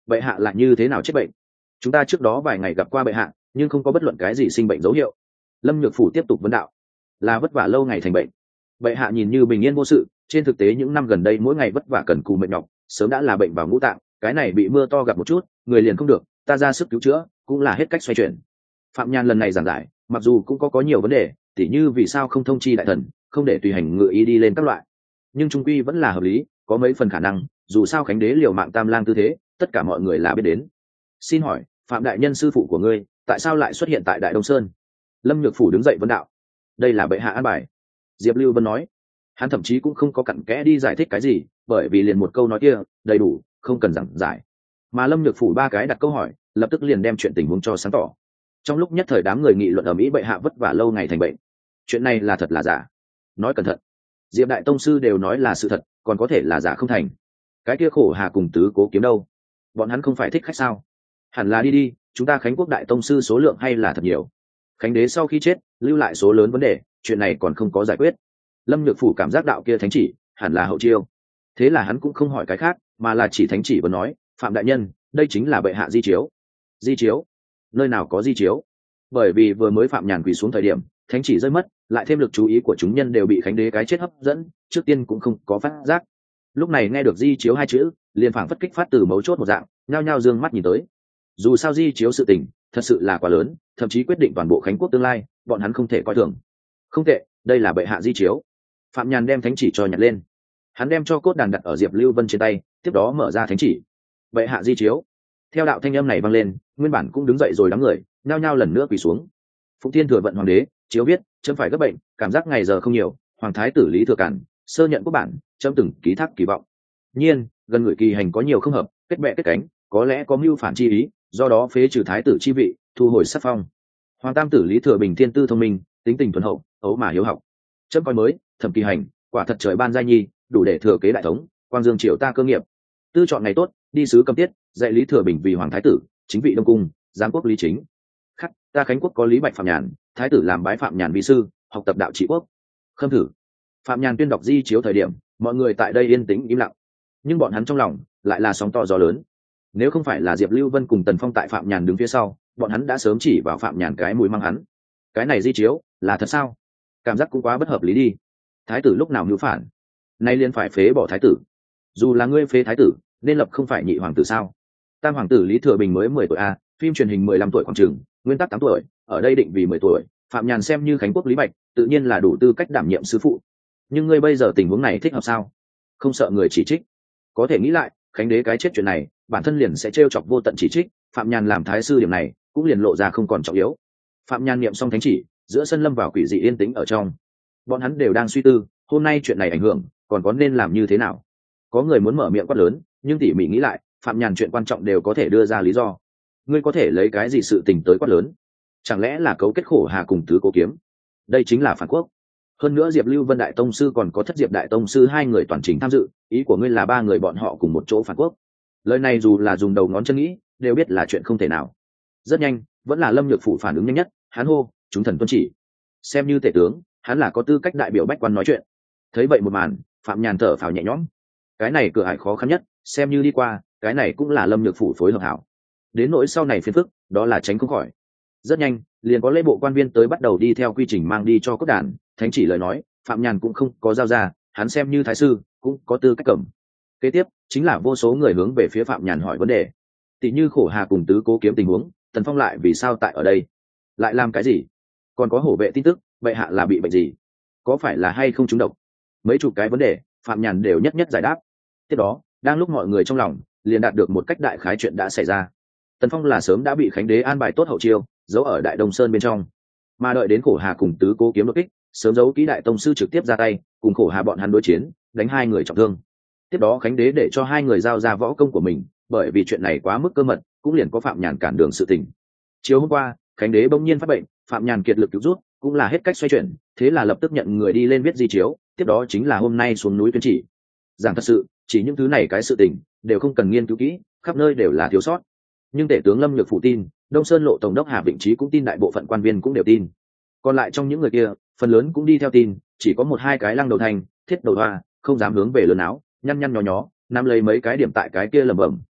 bệ hạ lại như thế nào chết bệnh? Chúng ta trước đó vài ngày gặp qua bệ hạ, nhưng không có bất luận cái gì sinh bệnh dấu hiệu. Lâm Nhược Phủ tiếp tục vấn đạo. Là vất vả lâu ngày thành bệnh. Bệ hạ nhìn như bình yên vô sự, trên thực tế những năm gần đây mỗi ngày vất vả cần cù mệt nhọc, sớm đã là bệnh vào ngũ tạng, cái này bị mưa to gặp một chút, người liền không được, ta ra sức cứu chữa, cũng là hết cách xoay chuyển. Phạm Nhan lần này giảng giải, mặc dù cũng có nhiều vấn đề, tỉ như vì sao không thông chi đại thần, không để tùy hành ngự ý đi lên các loại, nhưng trung quy vẫn là hợp lý, có mấy phần khả năng, dù sao Khánh đế liều mạng tam lang tư thế, tất cả mọi người là biết đến. Xin hỏi, Phạm đại nhân sư phụ của ngươi, tại sao lại xuất hiện tại Đại Đông Sơn? Lâm Nhược Phủ đứng dậy vấn đạo. Đây là bệ hạ an bài. Diệp Lưu Vân nói. Hắn thậm chí cũng không có cặn kẽ đi giải thích cái gì, bởi vì liền một câu nói kia đầy đủ, không cần giảng giải. Mà Lâm Nhược Phủ ba cái đặt câu hỏi, lập tức liền đem chuyện tình huống cho sáng tỏ. Trong lúc nhất thời đám người nghị luận ở mỹ bệ hạ vất vả lâu ngày thành bệnh, chuyện này là thật là giả? Nói cẩn thận. Diệp đại tông sư đều nói là sự thật, còn có thể là giả không thành. Cái kia Khổ Hà cùng Tứ Cố Kiếm đâu? Bọn hắn không phải thích khách sao? Hẳn là đi, chúng ta Khánh quốc đại tông sư số lượng hay là thật nhiều. Khánh đế sau khi chết lưu lại số lớn vấn đề, chuyện này còn không có giải quyết. Lâm Nhược Phủ cảm giác đạo kia thánh chỉ hẳn là hậu chiêu, thế là hắn cũng không hỏi cái khác, mà là chỉ thánh chỉ và nói, Phạm đại nhân, đây chính là bệ hạ di chiếu. Di chiếu? Nơi nào có di chiếu? Bởi vì vừa mới Phạm Nhàn quỳ xuống thời điểm thánh chỉ rơi mất, lại thêm lực chú ý của chúng nhân đều bị Khánh đế cái chết hấp dẫn, trước tiên cũng không có phát giác. Lúc này nghe được di chiếu hai chữ, liền phảng phất kích phát từ mấu chốt một dạng, nhao nhao dương mắt nhìn tới. Dù sao di chiếu sự tình thật sự là quá lớn, thậm chí quyết định toàn bộ Khánh quốc tương lai, bọn hắn không thể coi thường. Không tệ, đây là bệ hạ di chiếu. Phạm Nhàn đem thánh chỉ cho nhặt lên, hắn đem cho cốt đàn đặt ở Diệp Lưu Vân trên tay, tiếp đó mở ra thánh chỉ. Bệ hạ di chiếu. Theo đạo thanh âm này vang lên, nguyên bản cũng đứng dậy rồi đám người nhao nhao lần nữa quỳ xuống. Phụng Thiên Thừa Vận Hoàng đế chiếu viết, chấm phải gấp bệnh, cảm giác ngày giờ không nhiều, Hoàng thái tử Lý Thừa Cản sơ nhận quốc bản, chấm từng ký thác kỳ vọng. Nhiên gần người kỳ hành có nhiều không hợp, kết bè kết cánh, có lẽ có mưu phản chi ý, do đó phế trừ thái tử chi vị, thu hồi sắc phong. Hoàng tam tử Lý Thừa Bình thiên tư thông minh, tính tình thuần hậu, ấu mà hiếu học, chấm coi mới thẩm kỳ hành quả thật trời ban giai nhi, đủ để thừa kế đại thống, quang dương triều ta cơ nghiệp. Tư chọn ngày tốt, đi sứ Cấm Tiết, dạy Lý Thừa Bình vì hoàng thái tử, chính vị Đông cung, giám quốc lý chính. Khắc, ta Khánh quốc có Lý Bạch Phạm Nhàn, thái tử làm bái Phạm Nhàn vi sư, học tập đạo trị quốc. Khâm thử. Phạm Nhàn tuyên đọc di chiếu thời điểm, mọi người tại đây yên tĩnh im lặng, nhưng bọn hắn trong lòng lại là sóng to gió lớn. Nếu không phải là Diệp Lưu Vân cùng Tần Phong tại Phạm Nhàn đứng phía sau, bọn hắn đã sớm chỉ vào Phạm Nhàn cái mùi mang hắn. Cái này di chiếu là thật sao? Cảm giác cũng quá bất hợp lý đi. Thái tử lúc nào mưu phản, nay liền phải phế bỏ thái tử? Dù là ngươi phế thái tử, nên lập không phải nhị hoàng tử sao? Tam hoàng tử Lý Thừa Bình mới 10 tuổi a, phim truyền hình 15 tuổi khoảng chừng, nguyên tắc 8 tuổi, ở đây định vì 10 tuổi. Phạm Nhàn xem như Khánh quốc Lý Bạch, tự nhiên là đủ tư cách đảm nhiệm sư phụ. Nhưng ngươi bây giờ tình huống này thích hợp sao? Không sợ người chỉ trích? Có thể nghĩ lại, Khánh đế cái chết chuyện này, bản thân liền sẽ trêu chọc vô tận chỉ trích, Phạm Nhàn làm thái sư điểm này cũng liền lộ ra không còn trọng yếu. Phạm Nhàn niệm xong thánh chỉ, giữa sân lâm vào quỷ dị yên tĩnh ở trong. Bọn hắn đều đang suy tư, hôm nay chuyện này ảnh hưởng, còn có nên làm như thế nào? Có người muốn mở miệng quát lớn, nhưng tỉ mỉ nghĩ lại, Phạm Nhàn chuyện quan trọng đều có thể đưa ra lý do. Ngươi có thể lấy cái gì sự tình tới quát lớn? Chẳng lẽ là cấu kết Khổ Hà cùng Tứ Cố Kiếm? Đây chính là phản quốc. Hơn nữa Diệp Lưu Vân đại tông sư còn có Thất Diệp đại tông sư hai người toàn trình tham dự, ý của ngươi là ba người bọn họ cùng một chỗ phản quốc? Lời này dù là dùng đầu ngón chân nghĩ, đều biết là chuyện không thể nào. Rất nhanh, vẫn là Lâm Nhược Phủ phản ứng nhanh nhất, hắn hô, chúng thần tuân chỉ. Xem như tể tướng, hắn là có tư cách đại biểu bách quan nói chuyện. Thấy vậy một màn, Phạm Nhàn thở phào nhẹ nhõm. Cái này cửa ải khó khăn nhất, xem như đi qua, cái này cũng là Lâm Nhược Phủ phối hợp hảo. Đến nỗi sau này phiền phức, đó là tránh không khỏi. Rất nhanh, liền có lễ bộ quan viên tới bắt đầu đi theo quy trình mang đi cho cốt đàn, thánh chỉ lời nói, Phạm Nhàn cũng không có giao ra, hắn xem như thái sư, cũng có tư cách cầm. Kế tiếp, chính là vô số người hướng về phía Phạm Nhàn hỏi vấn đề. Tỷ như Khổ Hà cùng Tứ Cố Kiếm tình huống, Tần Phong lại vì sao tại ở đây? Lại làm cái gì? Còn có hổ vệ tin tức, bệ hạ là bị bệnh gì? Có phải là hay không trúng độc? Mấy chục cái vấn đề, Phạm Nhàn đều nhất nhất giải đáp. Tiếp đó, đang lúc mọi người trong lòng liền đạt được một cách đại khái chuyện đã xảy ra. Tần Phong là sớm đã bị Khánh đế an bài tốt hậu chiêu, giấu ở Đại Đông Sơn bên trong, mà đợi đến Khổ Hà cùng Tứ Cố Kiếm đột kích, sớm giấu kỹ đại tông sư trực tiếp ra tay, cùng Khổ Hà bọn hắn đối chiến, đánh hai người trọng thương. Tiếp đó Khánh đế để cho hai người giao ra võ công của mình, bởi vì chuyện này quá mức cơ mật, cũng liền có Phạm Nhàn cản đường sự tình. Chiều hôm qua, Khánh đế bỗng nhiên phát bệnh, Phạm Nhàn kiệt lực cứu rút, cũng là hết cách xoay chuyển, thế là lập tức nhận người đi lên viết di chiếu, tiếp đó chính là hôm nay xuống núi tuyên chỉ. Giảng thật sự, chỉ những thứ này cái sự tình đều không cần nghiên cứu kỹ, khắp nơi đều là thiếu sót. Nhưng tể tướng Lâm Nhược Phủ tin, Đông Sơn Lộ tổng đốc Hà Vĩnh Trí cũng tin, đại bộ phận quan viên cũng đều tin. Còn lại trong những người kia, phần lớn cũng đi theo tin, chỉ có một hai cái lăng đầu thành, thiết đầu hoa, không dám hướng về lớn áo, nhăn nhăn nhó nhó, nắm lấy mấy cái điểm tại cái kia lẩm bẩm,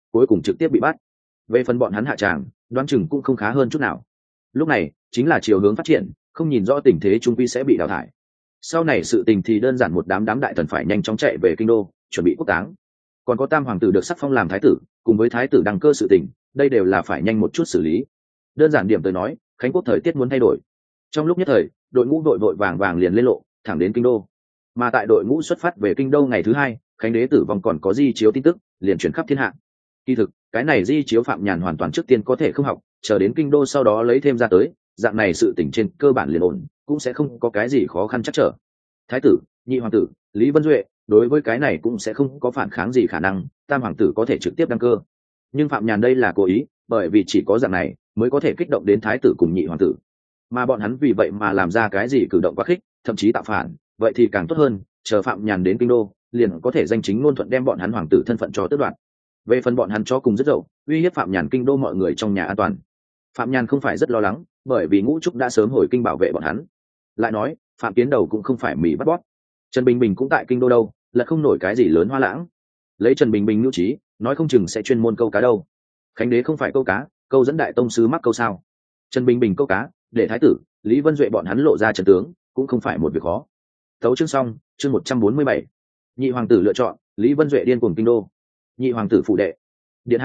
cuối cùng trực tiếp bị bắt. Về phần bọn hắn hạ tràng, đoán chừng cũng không khá hơn chút nào. Lúc này chính là chiều hướng phát triển, không nhìn rõ tình thế trung quy sẽ bị đào thải. Sau này sự tình thì đơn giản, một đám đại thần phải nhanh chóng chạy về kinh đô chuẩn bị quốc táng, còn có tam hoàng tử được sắc phong làm thái tử, cùng với thái tử đăng cơ sự tình, đây đều là phải nhanh một chút xử lý. Đơn giản điểm tới nói, khánh quốc thời tiết muốn thay đổi. Trong lúc nhất thời, đội ngũ vội vàng liền lên lộ thẳng đến kinh đô. Mà tại đội ngũ xuất phát về kinh đô ngày thứ hai, khánh đế tử vong còn có di chiếu tin tức liền chuyển khắp thiên hạ. Kỳ thực cái này di chiếu Phạm Nhàn hoàn toàn trước tiên có thể không học, chờ đến kinh đô sau đó lấy thêm ra tới, dạng này sự tỉnh trên cơ bản liền ổn, cũng sẽ không có cái gì khó khăn chắc trở. Thái tử, nhị hoàng tử, Lý Vân Duệ đối với cái này cũng sẽ không có phản kháng gì khả năng, tam hoàng tử có thể trực tiếp đăng cơ. Nhưng Phạm Nhàn đây là cố ý, bởi vì chỉ có dạng này mới có thể kích động đến thái tử cùng nhị hoàng tử, mà bọn hắn vì vậy mà làm ra cái gì cử động quá khích, thậm chí tạo phản, vậy thì càng tốt hơn, chờ Phạm Nhàn đến kinh đô liền có thể danh chính ngôn thuận đem bọn hắn hoàng tử thân phận cho tước đoạt. Về phần bọn hắn cho cùng rất dậu, uy hiếp Phạm Nhàn kinh đô mọi người trong nhà an toàn, Phạm Nhàn không phải rất lo lắng, bởi vì Ngũ Trúc đã sớm hồi kinh bảo vệ bọn hắn. Lại nói Phạm Kiến Đầu cũng không phải mì bắt bóp, Trần Bình Bình cũng tại kinh đô đâu, là không nổi cái gì lớn hoa lãng. Lấy Trần Bình Bình nhu trí, nói không chừng sẽ chuyên môn câu cá đâu. Khánh đế không phải câu cá, câu dẫn đại tông sư mắc câu sao? Trần Bình Bình câu cá, để thái tử Lý Vân Duệ bọn hắn lộ ra trận tướng, cũng không phải một việc khó. Tấu chương xong, chương 147. Nhị hoàng tử lựa chọn, Lý Vân Duệ điên cuồng kinh đô. Nhị hoàng tử phụ đệ. Điện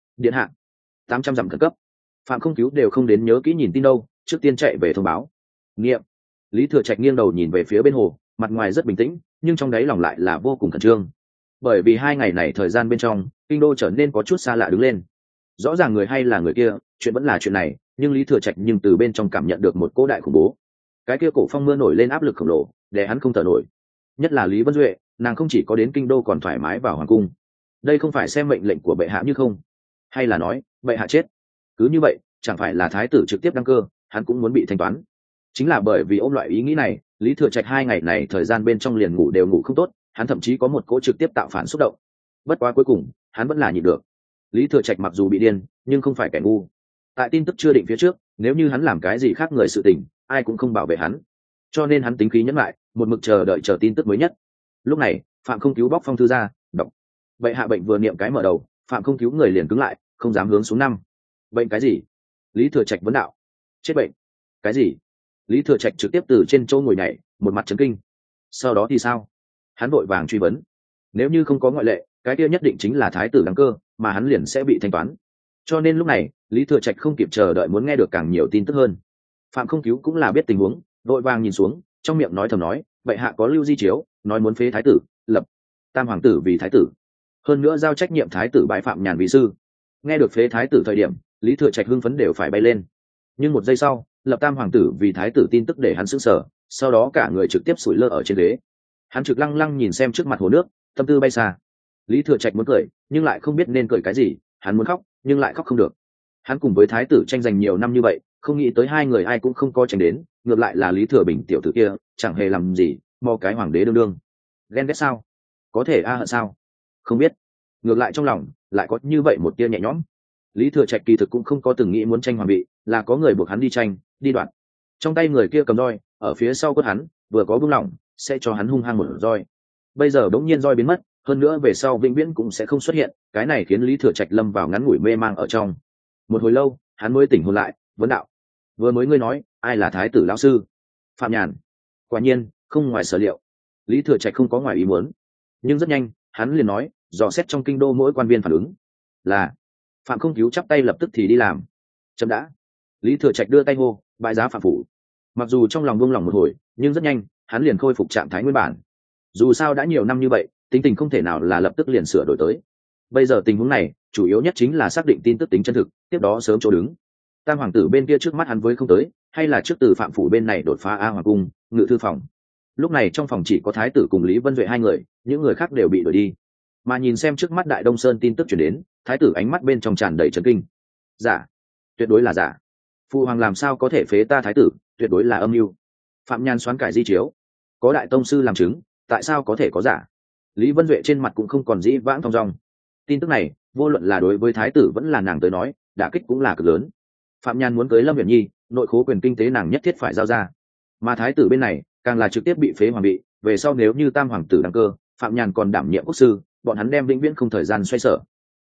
hạ 800 dặm khẩn cấp. Phạm Không Cứu đều không đến nhớ kỹ nhìn tin đâu, trước tiên chạy về thông báo. Nghiệm. Lý Thừa Trạch nghiêng đầu nhìn về phía bên hồ, mặt ngoài rất bình tĩnh, nhưng trong đáy lòng lại là vô cùng khẩn trương. Bởi vì 2 ngày này thời gian bên trong, kinh đô trở nên có chút xa lạ đứng lên. Rõ ràng người hay là người kia, chuyện vẫn là chuyện này, nhưng Lý Thừa Trạch nhưng từ bên trong cảm nhận được một cỗ đại khủng bố. Cái kia cổ phong mưa nổi lên áp lực khổng lồ, để hắn không thở nổi. Nhất là Lý Vân Duệ, nàng không chỉ có đến kinh đô còn thoải mái vào hoàng cung. Đây không phải xem mệnh lệnh của bệ hạ như không, hay là nói bệ hạ chết? Cứ như vậy, chẳng phải là thái tử trực tiếp đăng cơ, hắn cũng muốn bị thanh toán. Chính là bởi vì ôm loại ý nghĩ này, Lý Thừa Trạch 2 ngày này thời gian bên trong liền ngủ đều ngủ không tốt, hắn thậm chí có một cỗ trực tiếp tạo phản xúc động. Bất quá cuối cùng, hắn vẫn là nhịn được. Lý Thừa Trạch mặc dù bị điên, nhưng không phải kẻ ngu. Tại tin tức chưa định phía trước, nếu như hắn làm cái gì khác người sự tình, ai cũng không bảo vệ hắn. Cho nên hắn tính khí nhẫn lại, một mực chờ đợi tin tức mới nhất. Lúc này, Phạm Không Cứu bóc phong thư ra, đọc. Bệ hạ bệnh vừa niệm cái mở đầu, Phạm Không Cứu người liền cứng lại, không dám hướng xuống 5. Bệnh cái gì? Lý Thừa Trạch vấn đạo. Chết bệnh. Cái gì? Lý Thừa Trạch trực tiếp từ trên chỗ ngồi nhảy, một mặt chấn kinh. Sau đó thì sao? Hắn vội vàng truy vấn. Nếu như không có ngoại lệ, cái kia nhất định chính là thái tử đăng cơ, mà hắn liền sẽ bị thanh toán. Cho nên lúc này, Lý Thừa Trạch không kịp chờ đợi muốn nghe được càng nhiều tin tức hơn. Phạm Không Cứu cũng là biết tình huống, vội vàng nhìn xuống, trong miệng nói thầm nói, bệ hạ có lưu di chiếu, nói muốn phế thái tử, lập tam hoàng tử vì thái tử, hơn nữa giao trách nhiệm thái tử bãi Phạm Nhàn vì sư. Nghe được phế thái tử thời điểm, Lý Thừa Trạch hưng phấn đều phải bay lên. Nhưng một giây sau, lập tam hoàng tử vì thái tử tin tức để hắn sững sờ, sau đó cả người trực tiếp sủi lơ ở trên ghế. Hắn trực lăng lăng nhìn xem trước mặt hồ nước, tâm tư bay xa. Lý Thừa Trạch muốn cười, nhưng lại không biết nên cười cái gì, hắn muốn khóc, nhưng lại khóc không được. Hắn cùng với thái tử tranh giành nhiều năm như vậy, không nghĩ tới 2 người ai cũng không có tranh đến, ngược lại là Lý Thừa Bình tiểu tử kia, chẳng hề làm gì, mò cái hoàng đế đương đương. Ghen ghét sao? Có thể hận sao? Không biết. Ngược lại trong lòng lại có như vậy một tia nhẹ nhõm. Lý Thừa Trạch kỳ thực cũng không có từng nghĩ muốn tranh hoàng vị, là có người buộc hắn đi tranh, đi đoạt. Trong tay người kia cầm roi, ở phía sau quất hắn, vừa có buông lỏng, sẽ cho hắn hung hăng một roi. Bây giờ bỗng nhiên roi biến mất, hơn nữa về sau vĩnh viễn cũng sẽ không xuất hiện, cái này khiến Lý Thừa Trạch lâm vào ngắn ngủi mê mang ở trong. Một hồi lâu, hắn mới tỉnh hồn lại, vấn đạo: vừa mới ngươi nói, ai là thái tử lão sư? Phạm Nhàn. Quả nhiên, không ngoài sở liệu. Lý Thừa Trạch không có ngoài ý muốn, nhưng rất nhanh, hắn liền nói, dò xét trong kinh đô mỗi quan viên phản ứng, là Phạm Không Cứu chắp tay lập tức thì đi làm. Chậm đã. Lý Thừa Trạch đưa tay hô, bãi giá phạm phủ. Mặc dù trong lòng buông lỏng một hồi, nhưng rất nhanh, hắn liền khôi phục trạng thái nguyên bản. Dù sao đã nhiều năm như vậy, tính tình không thể nào là lập tức liền sửa đổi tới. Bây giờ tình huống này, chủ yếu nhất chính là xác định tin tức tính chân thực, tiếp đó sớm chỗ đứng. Tam hoàng tử bên kia trước mắt hắn với không tới, hay là trước từ phạm phủ bên này đột phá A hoàng cung, ngự thư phòng. Lúc này trong phòng chỉ có thái tử cùng Lý Vân Duệ 2 người, những người khác đều bị đuổi đi. Mà nhìn xem trước mắt Đại Đông Sơn tin tức truyền đến, thái tử ánh mắt bên trong tràn đầy chấn kinh. Giả, tuyệt đối là giả. Phụ hoàng làm sao có thể phế ta thái tử, tuyệt đối là âm mưu. Phạm Nhan xoán cải di chiếu, có đại tông sư làm chứng, tại sao có thể có giả? Lý Vân Duệ trên mặt cũng không còn dĩ vãng thong dong. Tin tức này, vô luận là đối với thái tử vẫn là nàng tới nói, đả kích cũng là cực lớn. Phạm Nhan muốn cưới Lâm Uyển Nhi, nội khố quyền kinh tế nàng nhất thiết phải giao ra. Mà thái tử bên này, càng là trực tiếp bị phế hoàng vị, về sau nếu như tam hoàng tử đăng cơ, Phạm Nhan còn đảm nhiệm quốc sư, bọn hắn đem vĩnh viễn không thời gian xoay sở.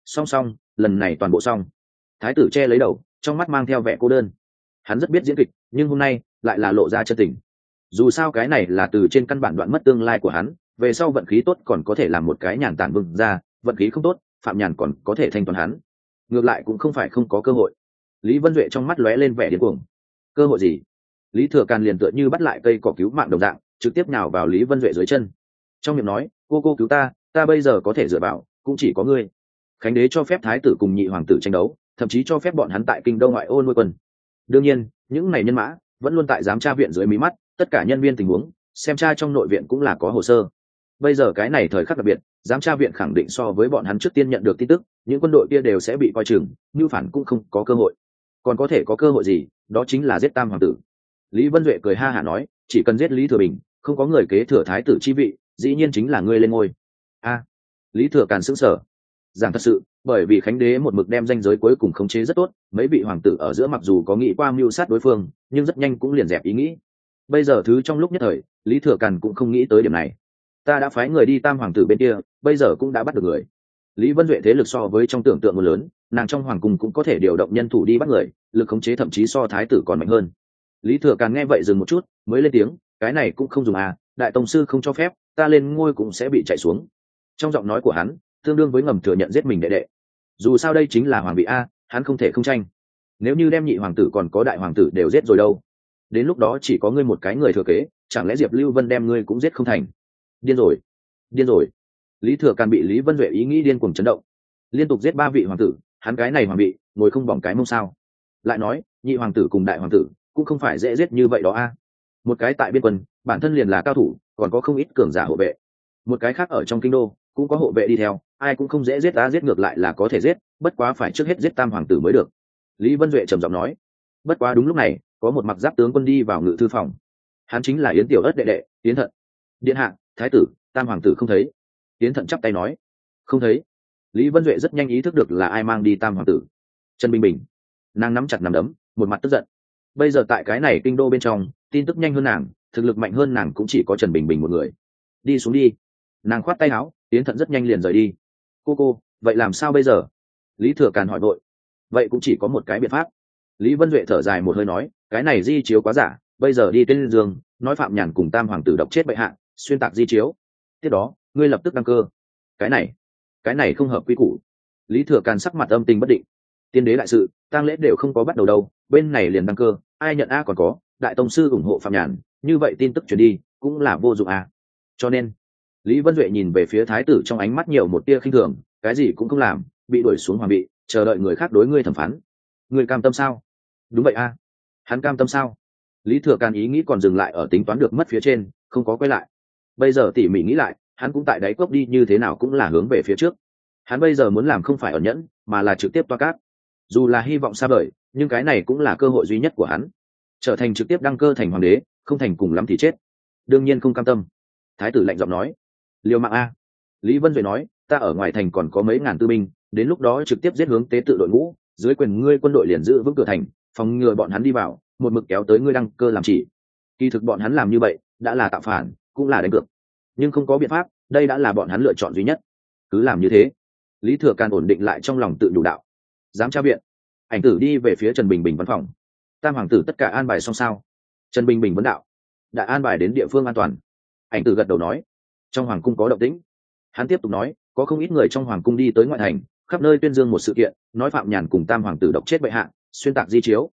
song song lần này toàn bộ xong. Thái tử che lấy đầu, trong mắt mang theo vẻ cô đơn. Hắn rất biết diễn kịch, nhưng hôm nay lại là lộ ra chân tình. Dù sao cái này là từ trên căn bản đoạn mất tương lai của hắn, về sau vận khí tốt còn có thể làm một cái nhàn tản vương ra, vận khí không tốt, Phạm Nhàn còn có thể thanh toán hắn. Ngược lại cũng không phải không có cơ hội. Lý Vân Duệ trong mắt lóe lên vẻ điên cuồng. Cơ hội gì? Lý Thừa Càn liền tựa như bắt lại cây cỏ cứu mạng đồng dạng, trực tiếp nhào vào Lý Vân Duệ dưới chân. Trong miệng nói, cô cứu ta, ta bây giờ có thể dựa vào, cũng chỉ có ngươi. Khánh đế cho phép thái tử cùng nhị hoàng tử tranh đấu, thậm chí cho phép bọn hắn tại kinh đô ngoại ô nuôi quân. Đương nhiên, những này nhân mã vẫn luôn tại giám tra viện dưới mí mắt, tất cả nhân viên tình huống, xem tra trong nội viện cũng là có hồ sơ. Bây giờ cái này thời khắc đặc biệt, giám tra viện khẳng định so với bọn hắn trước tiên nhận được tin tức, những quân đội kia đều sẽ bị coi chừng, như phản cũng không có cơ hội. Còn có thể có cơ hội gì? Đó chính là giết tam hoàng tử. Lý Vân Duệ cười ha hả nói, chỉ cần giết Lý Thừa Bình, không có người kế thừa thái tử chi vị, dĩ nhiên chính là ngươi lên ngôi. Lý Thừa Càn sững sờ. Giảng thật sự, bởi vì Khánh đế một mực đem danh giới cuối cùng khống chế rất tốt, mấy vị hoàng tử ở giữa mặc dù có nghĩ qua mưu sát đối phương, nhưng rất nhanh cũng liền dẹp ý nghĩ. Bây giờ thứ trong lúc nhất thời, Lý Thừa Càn cũng không nghĩ tới điểm này. Ta đã phái người đi tam hoàng tử bên kia, bây giờ cũng đã bắt được người. Lý Vân Duệ thế lực so với trong tưởng tượng một lớn, nàng trong hoàng cung cũng có thể điều động nhân thủ đi bắt người, lực khống chế thậm chí so thái tử còn mạnh hơn. Lý Thừa Càn nghe vậy dừng một chút, mới lên tiếng, cái này cũng không dùng đại tông sư không cho phép, ta lên ngôi cũng sẽ bị chạy xuống. Trong giọng nói của hắn tương đương với ngầm thừa nhận giết mình đệ đệ. Dù sao đây chính là hoàng vị hắn không thể không tranh. Nếu như đem nhị hoàng tử còn có đại hoàng tử đều giết rồi đâu, đến lúc đó chỉ có ngươi một cái người thừa kế, chẳng lẽ Diệp Lưu Vân đem ngươi cũng giết không thành? Điên rồi. Lý Thừa Càn bị Lý Vân Duệ ý nghĩ điên cuồng chấn động. Liên tục giết 3 vị hoàng tử, hắn cái này hoàng vị ngồi không bỏng cái mông sao? Lại nói nhị hoàng tử cùng đại hoàng tử cũng không phải dễ giết như vậy đó một cái tại biên quân bản thân liền là cao thủ, còn có không ít cường giả hộ vệ, một cái khác ở trong kinh đô cũng có hộ vệ đi theo, ai cũng không dễ giết giết ngược lại là có thể giết, bất quá phải trước hết giết tam hoàng tử mới được. Lý Vân Duệ trầm giọng nói. Bất quá đúng lúc này có một mặc giáp tướng quân đi vào ngự thư phòng. Hắn chính là Yến Tiểu Ất đệ đệ Yến Thận. Điện hạ, thái tử tam hoàng tử không thấy. Yến Thận chắp tay nói. Không thấy. Lý Vân Duệ rất nhanh ý thức được là ai mang đi tam hoàng tử. Trần Bình Bình. Nàng nắm chặt nắm đấm, một mặt tức giận. Bây giờ tại cái này kinh đô bên trong, tin tức nhanh hơn nàng, thực lực mạnh hơn nàng cũng chỉ có Trần Bình Bình một người. Đi xuống đi. Nàng khoát tay áo, Yến Thận rất nhanh liền rời đi. Cô, vậy làm sao bây giờ? Lý Thừa Càn hỏi vội. Vậy cũng chỉ có một cái biện pháp. Lý Vân Duệ thở dài một hơi nói, cái này di chiếu quá giả, bây giờ đi tên giường, nói Phạm Nhàn cùng tam hoàng tử độc chết bệ hạ, xuyên tạc di chiếu. Tiếp đó, ngươi lập tức đăng cơ. Cái này không hợp quy củ. Lý Thừa Càn sắc mặt âm tình bất định. Tiên đế đại sự, tang lễ đều không có bắt đầu đâu, bên này liền đăng cơ, ai nhận còn có, đại tông sư ủng hộ Phạm Nhàn, như vậy tin tức truyền đi cũng là vô dụng Cho nên, Lý Vân Duệ nhìn về phía thái tử trong ánh mắt nhiều một tia khinh thường, cái gì cũng không làm, bị đuổi xuống hoàng vị, chờ đợi người khác đối ngươi thẩm phán. Ngươi cam tâm sao? Đúng vậy hắn cam tâm sao? Lý Thừa Càn ý nghĩ còn dừng lại ở tính toán được mất phía trên, không có quay lại. Bây giờ tỉ mỉ nghĩ lại, hắn cũng tại đáy cốc đi như thế nào cũng là hướng về phía trước. Hắn bây giờ muốn làm không phải ẩn nhẫn, mà là trực tiếp toa cát. Dù là hy vọng xa vời, nhưng cái này cũng là cơ hội duy nhất của hắn. Trở thành trực tiếp đăng cơ thành hoàng đế, không thành cùng lắm thì chết. Đương nhiên không cam tâm. Thái tử lạnh giọng nói. Liều mạng Lý Vân Duệ nói, ta ở ngoài thành còn có mấy ngàn tư binh, đến lúc đó trực tiếp giết hướng tế tự đội ngũ, dưới quyền ngươi quân đội liền giữ vững cửa thành, phòng ngừa bọn hắn đi vào, một mực kéo tới ngươi đăng cơ làm chỉ. Kỳ thực bọn hắn làm như vậy đã là tạo phản, cũng là đánh cược, nhưng không có biện pháp, đây đã là bọn hắn lựa chọn duy nhất. Cứ làm như thế. Lý Thừa Càn ổn định lại trong lòng tự nhủ đạo. Giám tra viện. Ảnh tử đi về phía Trần Bình Bình văn phòng. Tam hoàng tử tất cả an bài xong sao? Trần Bình Bình vấn đạo. Đã an bài đến địa phương an toàn. Ảnh tử gật đầu nói. Trong hoàng cung có động tĩnh. Hắn tiếp tục nói, có không ít người trong hoàng cung đi tới ngoại thành, khắp nơi tuyên dương một sự kiện, nói Phạm Nhàn cùng tam hoàng tử độc chết bệ hạ, xuyên tạc di chiếu.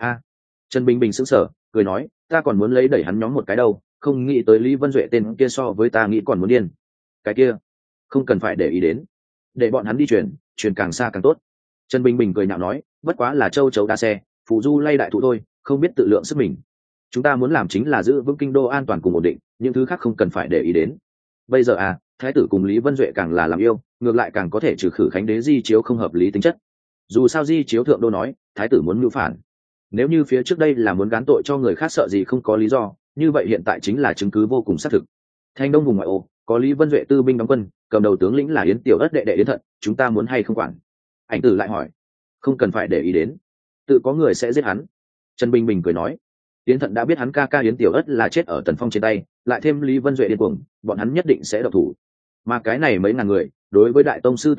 Trần Bình Bình sững sờ, cười nói, ta còn muốn lấy đẩy hắn nhóm một cái đâu, không nghĩ tới Lý Vân Duệ tên kia so với ta nghĩ còn muốn điên. Cái kia không cần phải để ý đến, để bọn hắn đi truyền càng xa càng tốt. Trần Bình Bình cười nhạo nói, bất quá là châu chấu đa xe, phù du lay đại thụ thôi, không biết tự lượng sức mình. Chúng ta muốn làm chính là giữ vững kinh đô an toàn cùng ổn định, những thứ khác không cần phải để ý đến. Bây giờ thái tử cùng Lý Vân Duệ càng là làm yêu, ngược lại càng có thể trừ khử Khánh đế di chiếu không hợp lý tính chất. Dù sao di chiếu thượng đô nói thái tử muốn mưu phản, nếu như phía trước đây là muốn gán tội cho người khác sợ gì không có lý do, như vậy hiện tại chính là chứng cứ vô cùng xác thực. Thanh đông vùng ngoại ô có Lý Vân Duệ tư binh đóng quân, cầm đầu tướng lĩnh là Yến Tiểu Ất đệ đệ Yến Thận, chúng ta muốn hay không quản? Ảnh tử lại hỏi. Không cần phải để ý đến, tự có người sẽ giết hắn. Trần Bình Bình cười nói. Yến Thận đã biết hắn ca ca Yến Tiểu Ất là chết ở Tần Phong trên tay, lại thêm Lý Vân Duệ điên cuồng, bọn hắn nhất định sẽ độc thủ. Mà cái này mấy ngàn người, đối với đại tông sư tới nói,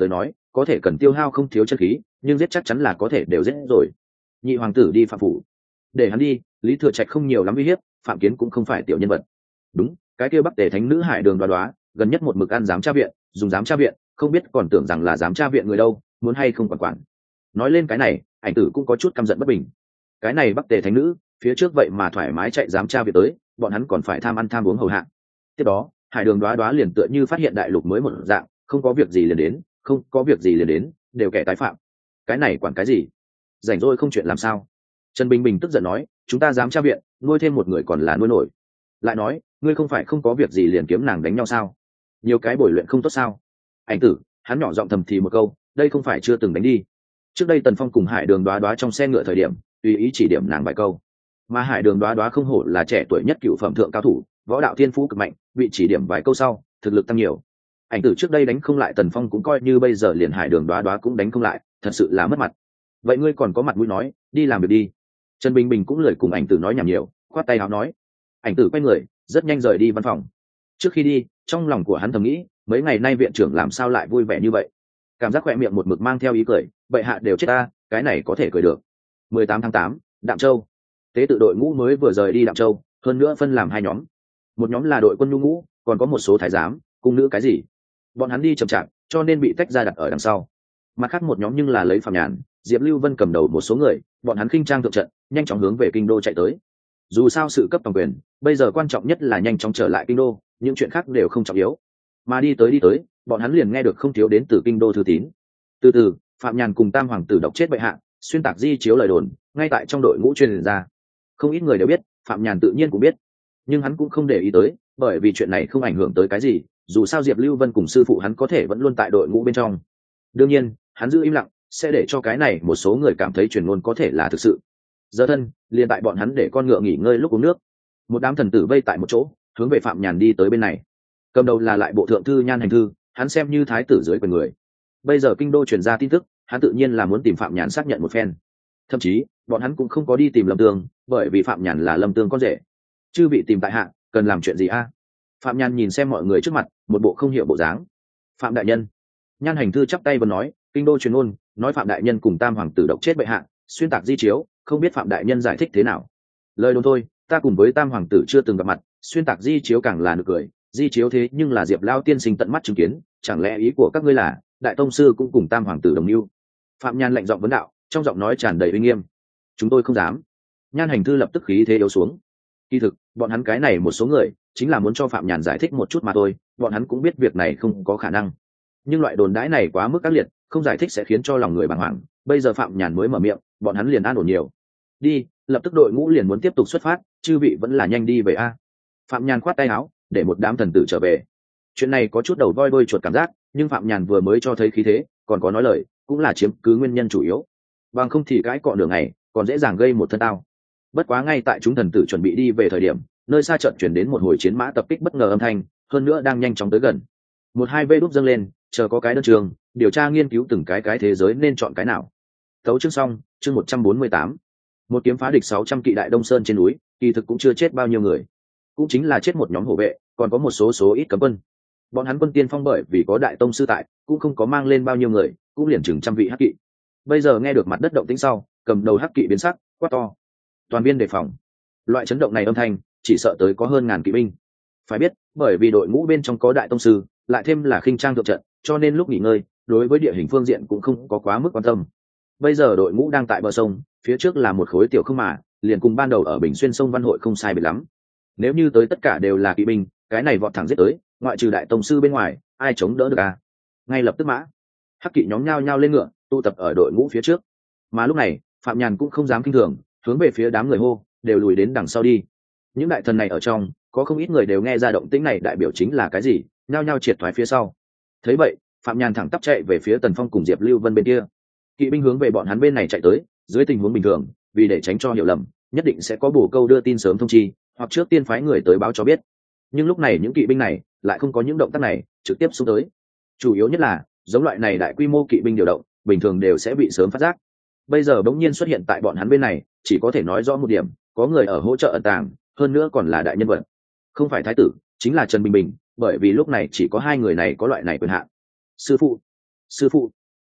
có thể cần tiêu hao không thiếu chân khí, nhưng giết chắc chắn là có thể đều giết rồi. Nhị hoàng tử đi phạm phủ, để hắn đi. Lý Thừa Trạch không nhiều lắm uy hiếp, Phạm Kiến cũng không phải tiểu nhân vật. Đúng, cái kia Bắc Tề thánh nữ Hải Đường Đoá gần nhất một mực ăn giám tra viện, dùng giám tra viện, không biết còn tưởng rằng là giám tra viện người đâu, muốn hay không quản. Nói lên cái này, Ảnh Tử cũng có chút căm giận bất bình. Cái này Bắc Tề thánh nữ, phía trước vậy mà thoải mái chạy giám tra viện tới, bọn hắn còn phải tham ăn tham uống hầu hạ. Tiếp đó, Hải Đường Đoá liền tựa như phát hiện đại lục mới một dạng, không có việc gì liền đến, không có việc gì liền đến, đều kẻ tái phạm. Cái này quản cái gì? Rảnh rỗi không chuyện làm sao? Trần Bình Bình tức giận nói, chúng ta dám tra viện, nuôi thêm một người còn là nuôi nổi. Lại nói, ngươi không phải không có việc gì liền kiếm nàng đánh nhau sao? Nhiều cái bồi luyện không tốt sao? Ảnh Tử, hắn nhỏ giọng thầm thì một câu, đây không phải chưa từng đánh đi. Trước đây Tần Phong cùng Hải Đường Đoá trong xe ngựa thời điểm, tùy ý chỉ điểm nàng vài câu. Mà Hải Đường Đoá không hổ là trẻ tuổi nhất cựu phẩm thượng cao thủ, võ đạo thiên phú cực mạnh, bị chỉ điểm vài câu sau, thực lực tăng nhiều. Ảnh Tử trước đây đánh không lại Tần Phong cũng coi như bây giờ liền Hải Đường Đoá cũng đánh không lại, thật sự là mất mặt. Vậy ngươi còn có mặt mũi nói, đi làm việc đi. Trần Bình Bình cũng lười cùng Ảnh Tử nói nhảm nhiều, khoát tay áo nói. Ảnh Tử quay người, rất nhanh rời đi văn phòng. Trước khi đi, trong lòng của hắn thầm nghĩ, mấy ngày nay viện trưởng làm sao lại vui vẻ như vậy? Cảm giác khỏe miệng một mực mang theo ý cười, bệ hạ đều chết ta, cái này có thể cười được. 18 tháng 8, Đạm Châu. Tế tự đội ngũ mới vừa rời đi Đạm Châu, hơn nữa phân làm hai nhóm. Một nhóm là đội quân nhu ngũ, còn có một số thái giám, cung nữ cái gì. Bọn hắn đi chậm chạp, cho nên bị tách ra đặt ở đằng sau. Mặt khác một nhóm nhưng là lấy Phạm Nhàn, Diệp Lưu Vân cầm đầu một số người, bọn hắn khinh trang thượng trận, nhanh chóng hướng về kinh đô chạy tới. Dù sao sự cấp toàn quyền, bây giờ quan trọng nhất là nhanh chóng trở lại kinh đô, những chuyện khác đều không trọng yếu. Mà đi tới, bọn hắn liền nghe được không thiếu đến từ kinh đô thư tín. Từ từ, Phạm Nhàn cùng Tam hoàng tử độc chết bệ hạ, xuyên tạc di chiếu lời đồn, ngay tại trong đội ngũ truyền ra. Không ít người đều biết, Phạm Nhàn tự nhiên cũng biết, nhưng hắn cũng không để ý tới, bởi vì chuyện này không ảnh hưởng tới cái gì, dù sao Diệp Lưu Vân cùng sư phụ hắn có thể vẫn luôn tại đội ngũ bên trong. Đương nhiên, hắn giữ im lặng, sẽ để cho cái này một số người cảm thấy truyền ngôn có thể là thực sự. Giờ thân, liền tại bọn hắn để con ngựa nghỉ ngơi lúc uống nước. Một đám thần tử vây tại một chỗ, hướng về Phạm Nhàn đi tới bên này. Cầm đầu là lại bộ thượng thư Nhan Hành Thư, hắn xem như thái tử dưới quyền người. Bây giờ kinh đô truyền ra tin tức, hắn tự nhiên là muốn tìm Phạm Nhàn xác nhận một phen. Thậm chí, bọn hắn cũng không có đi tìm Lâm Tương, bởi vì Phạm Nhàn là Lâm Tương con rể. Chư vị tìm tại hạ, cần làm chuyện gì a? Phạm Nhàn nhìn xem mọi người trước mặt, một bộ không hiểu bộ dáng. Phạm đại nhân. Nhan Hành Thư chắp tay và nói, kinh đô truyền ngôn, nói Phạm đại nhân cùng Tam hoàng tử độc chết bệ hạ, xuyên tạc di chiếu, không biết Phạm đại nhân giải thích thế nào. Lời đồn thôi, ta cùng với Tam hoàng tử chưa từng gặp mặt, xuyên tạc di chiếu càng là nực cười, di chiếu thế nhưng là Diệp Lao tiên sinh tận mắt chứng kiến, chẳng lẽ ý của các ngươi là đại tông sư cũng cùng Tam hoàng tử đồng mưu? Phạm Nhan lạnh giọng vấn đạo, trong giọng nói tràn đầy uy nghiêm. Chúng tôi không dám. Nhan Hành Thư lập tức khí thế yếu xuống. Kỳ thực, bọn hắn cái này một số người chính là muốn cho Phạm Nhàn giải thích một chút mà thôi, bọn hắn cũng biết việc này không có khả năng. Nhưng loại đồn đãi này quá mức ác liệt, không giải thích sẽ khiến cho lòng người bàng hoàng. Bây giờ Phạm Nhàn mới mở miệng, bọn hắn liền an ổn nhiều. Đi, lập tức đội ngũ liền muốn tiếp tục xuất phát, chư vị vẫn là nhanh đi về a. Phạm Nhàn khoát tay áo, để một đám thần tử trở về. Chuyện này có chút đầu voi đuôi chuột cảm giác, nhưng Phạm Nhàn vừa mới cho thấy khí thế, còn có nói lời, cũng là chiếm cứ nguyên nhân chủ yếu. Bằng không thì cãi cọ đường này, còn dễ dàng gây một thân tao. Bất quá ngay tại chúng thần tử chuẩn bị đi về thời điểm, nơi xa trận chuyển đến một hồi chiến mã tập kích bất ngờ âm thanh, hơn nữa đang nhanh chóng tới gần. Một hai vê đúp dâng lên, chờ có cái đơn trường, điều tra nghiên cứu từng cái thế giới nên chọn cái nào. Tấu chương xong, chương 148. Một kiếm phá địch 600 kỵ đại Đông Sơn trên núi, kỳ thực cũng chưa chết bao nhiêu người, cũng chính là chết một nhóm hộ vệ, còn có một số ít cấm quân. Bọn hắn quân tiên phong bởi vì có đại tông sư tại, cũng không có mang lên bao nhiêu người, cũng liền chừng trăm vị hắc kỵ. Bây giờ nghe được mặt đất động tĩnh sau, cầm đầu hắc kỵ biến sắc, quát to: toàn viên đề phòng! Loại chấn động này âm thanh, chỉ sợ tới có hơn ngàn kỵ binh. Phải biết, bởi vì đội ngũ bên trong có đại tông sư, lại thêm là khinh trang thượng trận, cho nên lúc nghỉ ngơi, đối với địa hình phương diện cũng không có quá mức quan tâm. Bây giờ đội ngũ đang tại bờ sông, phía trước là một khối tiểu không mà, liền cùng ban đầu ở Bình Xuyên sông Văn Hội không sai biệt lắm. Nếu như tới tất cả đều là kỵ binh, cái này vọt thẳng giết tới, ngoại trừ đại tông sư bên ngoài, ai chống đỡ được à? Ngay lập tức mã hắc kỵ nhóm nhao nhao lên ngựa, tụ tập ở đội ngũ phía trước. Mà lúc này, Phạm Nhàn cũng không dám kinh thường, hướng về phía đám người hô, đều lùi đến đằng sau đi. Những đại thần này ở trong, có không ít người đều nghe ra động tĩnh này đại biểu chính là cái gì, nhao nhao triệt thoái phía sau. Thấy vậy, Phạm Nhàn thẳng tắp chạy về phía Tần Phong cùng Diệp Lưu Vân bên kia. Kỵ binh hướng về bọn hắn bên này chạy tới, dưới tình huống bình thường, vì để tránh cho hiểu lầm, nhất định sẽ có bổ câu đưa tin sớm thông chi, hoặc trước tiên phái người tới báo cho biết. Nhưng lúc này những kỵ binh này lại không có những động tác này, trực tiếp xuống tới. Chủ yếu nhất là, giống loại này đại quy mô kỵ binh điều động, bình thường đều sẽ bị sớm phát giác. Bây giờ bỗng nhiên xuất hiện tại bọn hắn bên này, chỉ có thể nói rõ một điểm, có người ở hỗ trợ ẩn tàng, hơn nữa còn là đại nhân vật. Không phải thái tử, chính là Trần Bình Bình, bởi vì lúc này chỉ có hai người này có loại này quyền hạn. Sư phụ,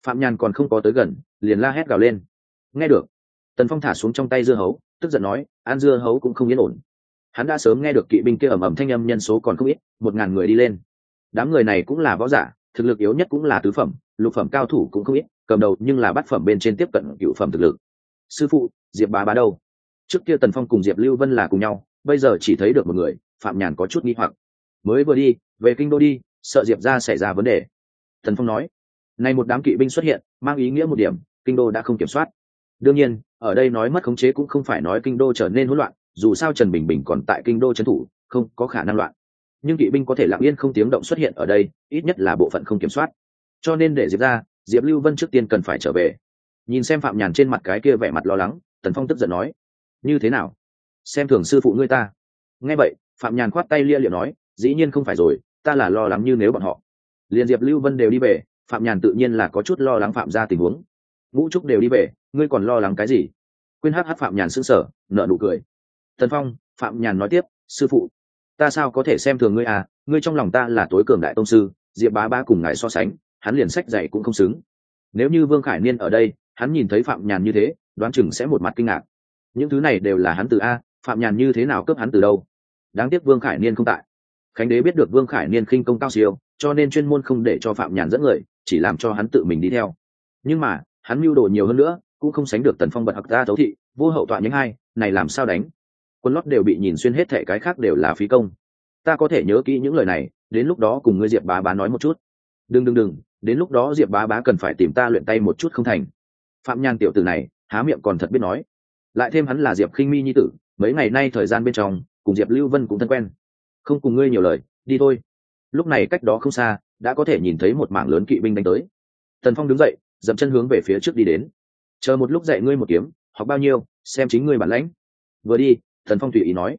Phạm Nhàn còn không có tới gần liền la hét gào lên. Nghe được, Tần Phong thả xuống trong tay dưa hấu, tức giận nói, ăn dưa hấu cũng không yên ổn. Hắn đã sớm nghe được kỵ binh kia ầm ầm thanh âm, nhân số còn không ít, 1000 người đi lên. Đám người này cũng là võ giả, thực lực yếu nhất cũng là tứ phẩm, lục phẩm cao thủ cũng không ít, cầm đầu nhưng là bát phẩm bên trên tiếp cận cửu phẩm thực lực. Sư phụ, Diệp bá bá đâu? Trước kia Tần Phong cùng Diệp Lưu Vân là cùng nhau, bây giờ chỉ thấy được một người. Phạm Nhàn có chút nghi hoặc. Mới vừa đi về kinh đô đi, sợ Diệp gia xảy ra vấn đề. Tần Phong nói. Nay một đám kỵ binh xuất hiện, mang ý nghĩa một điểm, kinh đô đã không kiểm soát. Đương nhiên, ở đây nói mất khống chế cũng không phải nói kinh đô trở nên hỗn loạn, dù sao Trần Bình Bình còn tại kinh đô trấn thủ, không có khả năng loạn. Nhưng kỵ binh có thể lặng yên không tiếng động xuất hiện ở đây, ít nhất là bộ phận không kiểm soát. Cho nên để Diệp ra, Diệp Lưu Vân trước tiên cần phải trở về. Nhìn xem Phạm Nhàn trên mặt cái kia vẻ mặt lo lắng, Tần Phong tức giận nói: như thế nào, xem thường sư phụ ngươi ta? Nghe vậy, Phạm Nhàn khoát tay lia liệu nói: dĩ nhiên không phải rồi, ta là lo lắng như nếu bọn họ liền Diệp Lưu Vân đều đi về, Phạm Nhàn tự nhiên là có chút lo lắng Phạm ra tình huống. Ngũ Trúc đều đi về, ngươi còn lo lắng cái gì? Quyên hắc Phạm Nhàn sững sờ, nở nụ cười. Tần Phong, Phạm Nhàn nói tiếp: sư phụ, ta sao có thể xem thường ngươi à, ngươi trong lòng ta là tối cường đại tông sư, Diệp bá bá cùng ngài so sánh, hắn liền sách dạy cũng không xứng. Nếu như Vương Khải Niên ở đây, hắn nhìn thấy Phạm Nhàn như thế, đoán chừng sẽ một mặt kinh ngạc. Những thứ này đều là hắn từ a, Phạm Nhàn như thế nào cướp hắn từ đâu? Đáng tiếc Vương Khải Niên không tại. Khánh đế biết được Vương Khải Niên khinh công cao siêu, cho nên chuyên môn không để cho Phạm Nhàn dẫn người, chỉ làm cho hắn tự mình đi theo. Nhưng mà hắn mưu đồ nhiều hơn nữa, cũng không sánh được Tần Phong bật học ra thấu thị vô hậu tọa nhánh hai, này làm sao đánh? Quân lót đều bị nhìn xuyên hết, thể cái khác đều là phí công. Ta có thể nhớ kỹ những lời này, đến lúc đó cùng ngươi Diệp bá bá nói một chút. Đừng, đến lúc đó Diệp bá bá cần phải tìm ta luyện tay một chút không thành. Phạm Nhàn tiểu tử này há miệng còn thật biết nói, lại thêm hắn là Diệp Khinh Mi nhi tử, mấy ngày nay thời gian bên trong cùng Diệp Lưu Vân cũng thân quen. Không cùng ngươi nhiều lời, đi thôi. Lúc này cách đó không xa đã có thể nhìn thấy một mảng lớn kỵ binh đánh tới. Tần Phong đứng dậy, dậm chân hướng về phía trước đi đến. Chờ một lúc dạy ngươi một kiếm, học bao nhiêu xem chính ngươi bản lãnh. Vừa đi, Tần Phong tùy ý nói: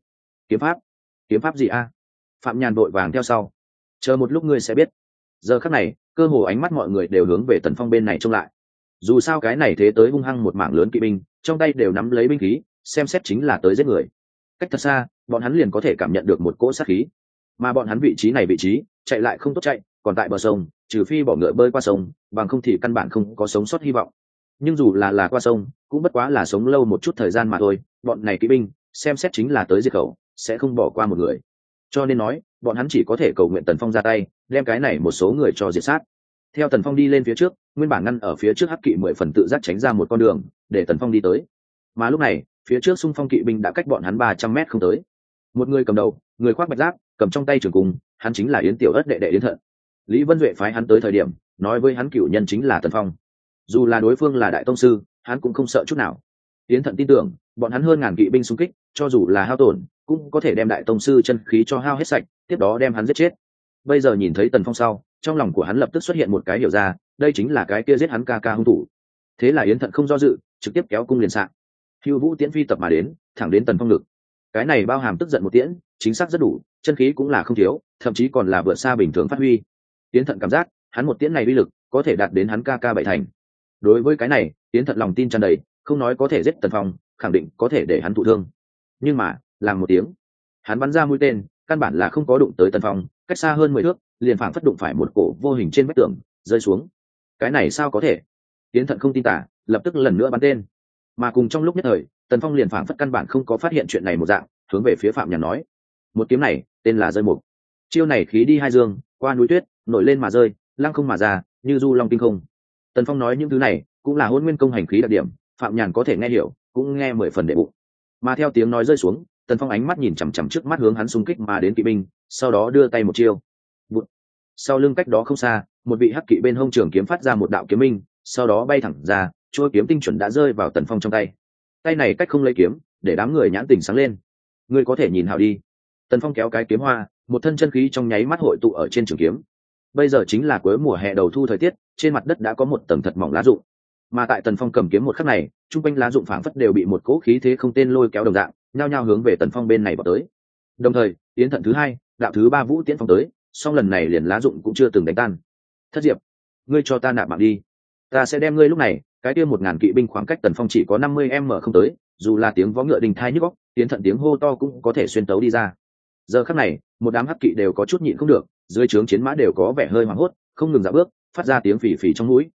kiếm pháp gì a? Phạm Nhàn vội vàng theo sau: chờ một lúc ngươi sẽ biết. Giờ khắc này cơ hồ ánh mắt mọi người đều hướng về Tần Phong bên này trông lại. Dù sao cái này thế tới hung hăng một mảng lớn kỵ binh, trong tay đều nắm lấy binh khí, xem xét chính là tới giết người. Cách thật xa bọn hắn liền có thể cảm nhận được một cỗ sát khí, mà bọn hắn vị trí chạy lại không tốt chạy, còn tại bờ sông, trừ phi bỏ ngựa bơi qua sông, bằng không thì căn bản không có sống sót hy vọng. Nhưng dù là qua sông, cũng bất quá là sống lâu một chút thời gian mà thôi. Bọn này kỵ binh xem xét chính là tới diệt khẩu, sẽ không bỏ qua một người. Cho nên nói bọn hắn chỉ có thể cầu nguyện Tần Phong ra tay, đem cái này một số người cho diệt sát. Theo Tần Phong đi lên phía trước, nguyên bản ngăn ở phía trước hắc kỵ 10 phần tự giác tránh ra một con đường để Tần Phong đi tới. Mà lúc này phía trước xung phong kỵ binh đã cách bọn hắn 300 mét không tới. Một người cầm đầu, người khoác bạch giáp, cầm trong tay trường cung, hắn chính là Yến Tiểu Ất đệ đệ Yến Thận. Lý Vân Duệ phái hắn tới thời điểm, nói với hắn cửu nhân chính là Tần Phong. Dù là đối phương là đại tông sư, hắn cũng không sợ chút nào. Yến Thận tin tưởng, bọn hắn hơn ngàn kỵ binh xung kích, cho dù là hao tổn, cũng có thể đem đại tông sư chân khí cho hao hết sạch, tiếp đó đem hắn giết chết. Bây giờ nhìn thấy Tần Phong sau, trong lòng của hắn lập tức xuất hiện một cái hiểu ra, đây chính là cái kia giết hắn ca ca hung thủ. Thế là Yến Thận không do dự, trực tiếp kéo cung liền xạ. Hưu Vũ tiễn phi tập mà đến, thẳng đến Tần Phong ngực. Cái này bao hàm tức giận một tiễn, chính xác rất đủ, chân khí cũng là không thiếu, thậm chí còn là vượt xa bình thường phát huy. Yến Thận cảm giác, hắn một tiễn này uy lực có thể đạt đến hắn ca ca bảy thành. Đối với cái này, Yến Thận lòng tin tràn đầy, không nói có thể giết Tần Phong, khẳng định có thể để hắn thụ thương. Nhưng mà, làm một tiếng, hắn bắn ra mũi tên, căn bản là không có đụng tới Tần Phong, cách xa hơn 10 thước, liền phảng phất đụng phải một cổ vô hình trên vách tường, rơi xuống. Cái này sao có thể? Yến Thận không tin tả, lập tức lần nữa bắn tên. Mà cùng trong lúc nhất thời, Tần Phong liền phảng phất căn bản không có phát hiện chuyện này một dạng, hướng về phía Phạm Nhàn nói: một kiếm này tên là rơi mục. Chiêu này khí đi hai dương, qua núi tuyết, nổi lên mà rơi, lăng không mà ra, như du long tinh không. Tần Phong nói những thứ này cũng là Hỗn Nguyên công hành khí đặc điểm, Phạm Nhàn có thể nghe hiểu, cũng nghe 10 phần đệ bụng. Mà theo tiếng nói rơi xuống, Tần Phong ánh mắt nhìn chằm chằm trước mắt hướng hắn xung kích mà đến kỵ binh, sau đó đưa tay một chiêu. Bụt. Sau lưng cách đó không xa, một vị hắc kỵ bên hông trường kiếm phát ra một đạo kiếm minh, sau đó bay thẳng ra, trôi kiếm tinh chuẩn đã rơi vào Tần Phong trong tay. Tay này cách không lấy kiếm, để đám người nhãn tình sáng lên. Ngươi có thể nhìn hảo đi. Tần Phong kéo cái kiếm hoa, một thân chân khí trong nháy mắt hội tụ ở trên trường kiếm. Bây giờ chính là cuối mùa hè đầu thu thời tiết, trên mặt đất đã có một tầng thật mỏng lá rụng. Mà tại Tần Phong cầm kiếm một khắc này, trung quanh lá rụng phảng phất đều bị một cỗ khí thế không tên lôi kéo đồng dạng, nhao nhao hướng về Tần Phong bên này vào tới. Đồng thời, Yến Thận thứ hai, đạo thứ ba vũ tiễn phong tới, song lần này liền lá rụng cũng chưa từng đánh tan. Thất Diệp, ngươi cho ta nạp mạng đi, ta sẽ đem ngươi lúc này, cái kia 1000 kỵ binh khoảng cách Tần Phong chỉ có 50m không tới, dù là tiếng vó ngựa đình thai nhức óc, Yến Thận tiếng hô to cũng có thể xuyên tấu đi ra. Giờ khắc này, một đám hắc kỵ đều có chút nhịn không được, dưới trướng chiến mã đều có vẻ hơi hoảng hốt, không ngừng dạo bước, phát ra tiếng phì phì trong mũi.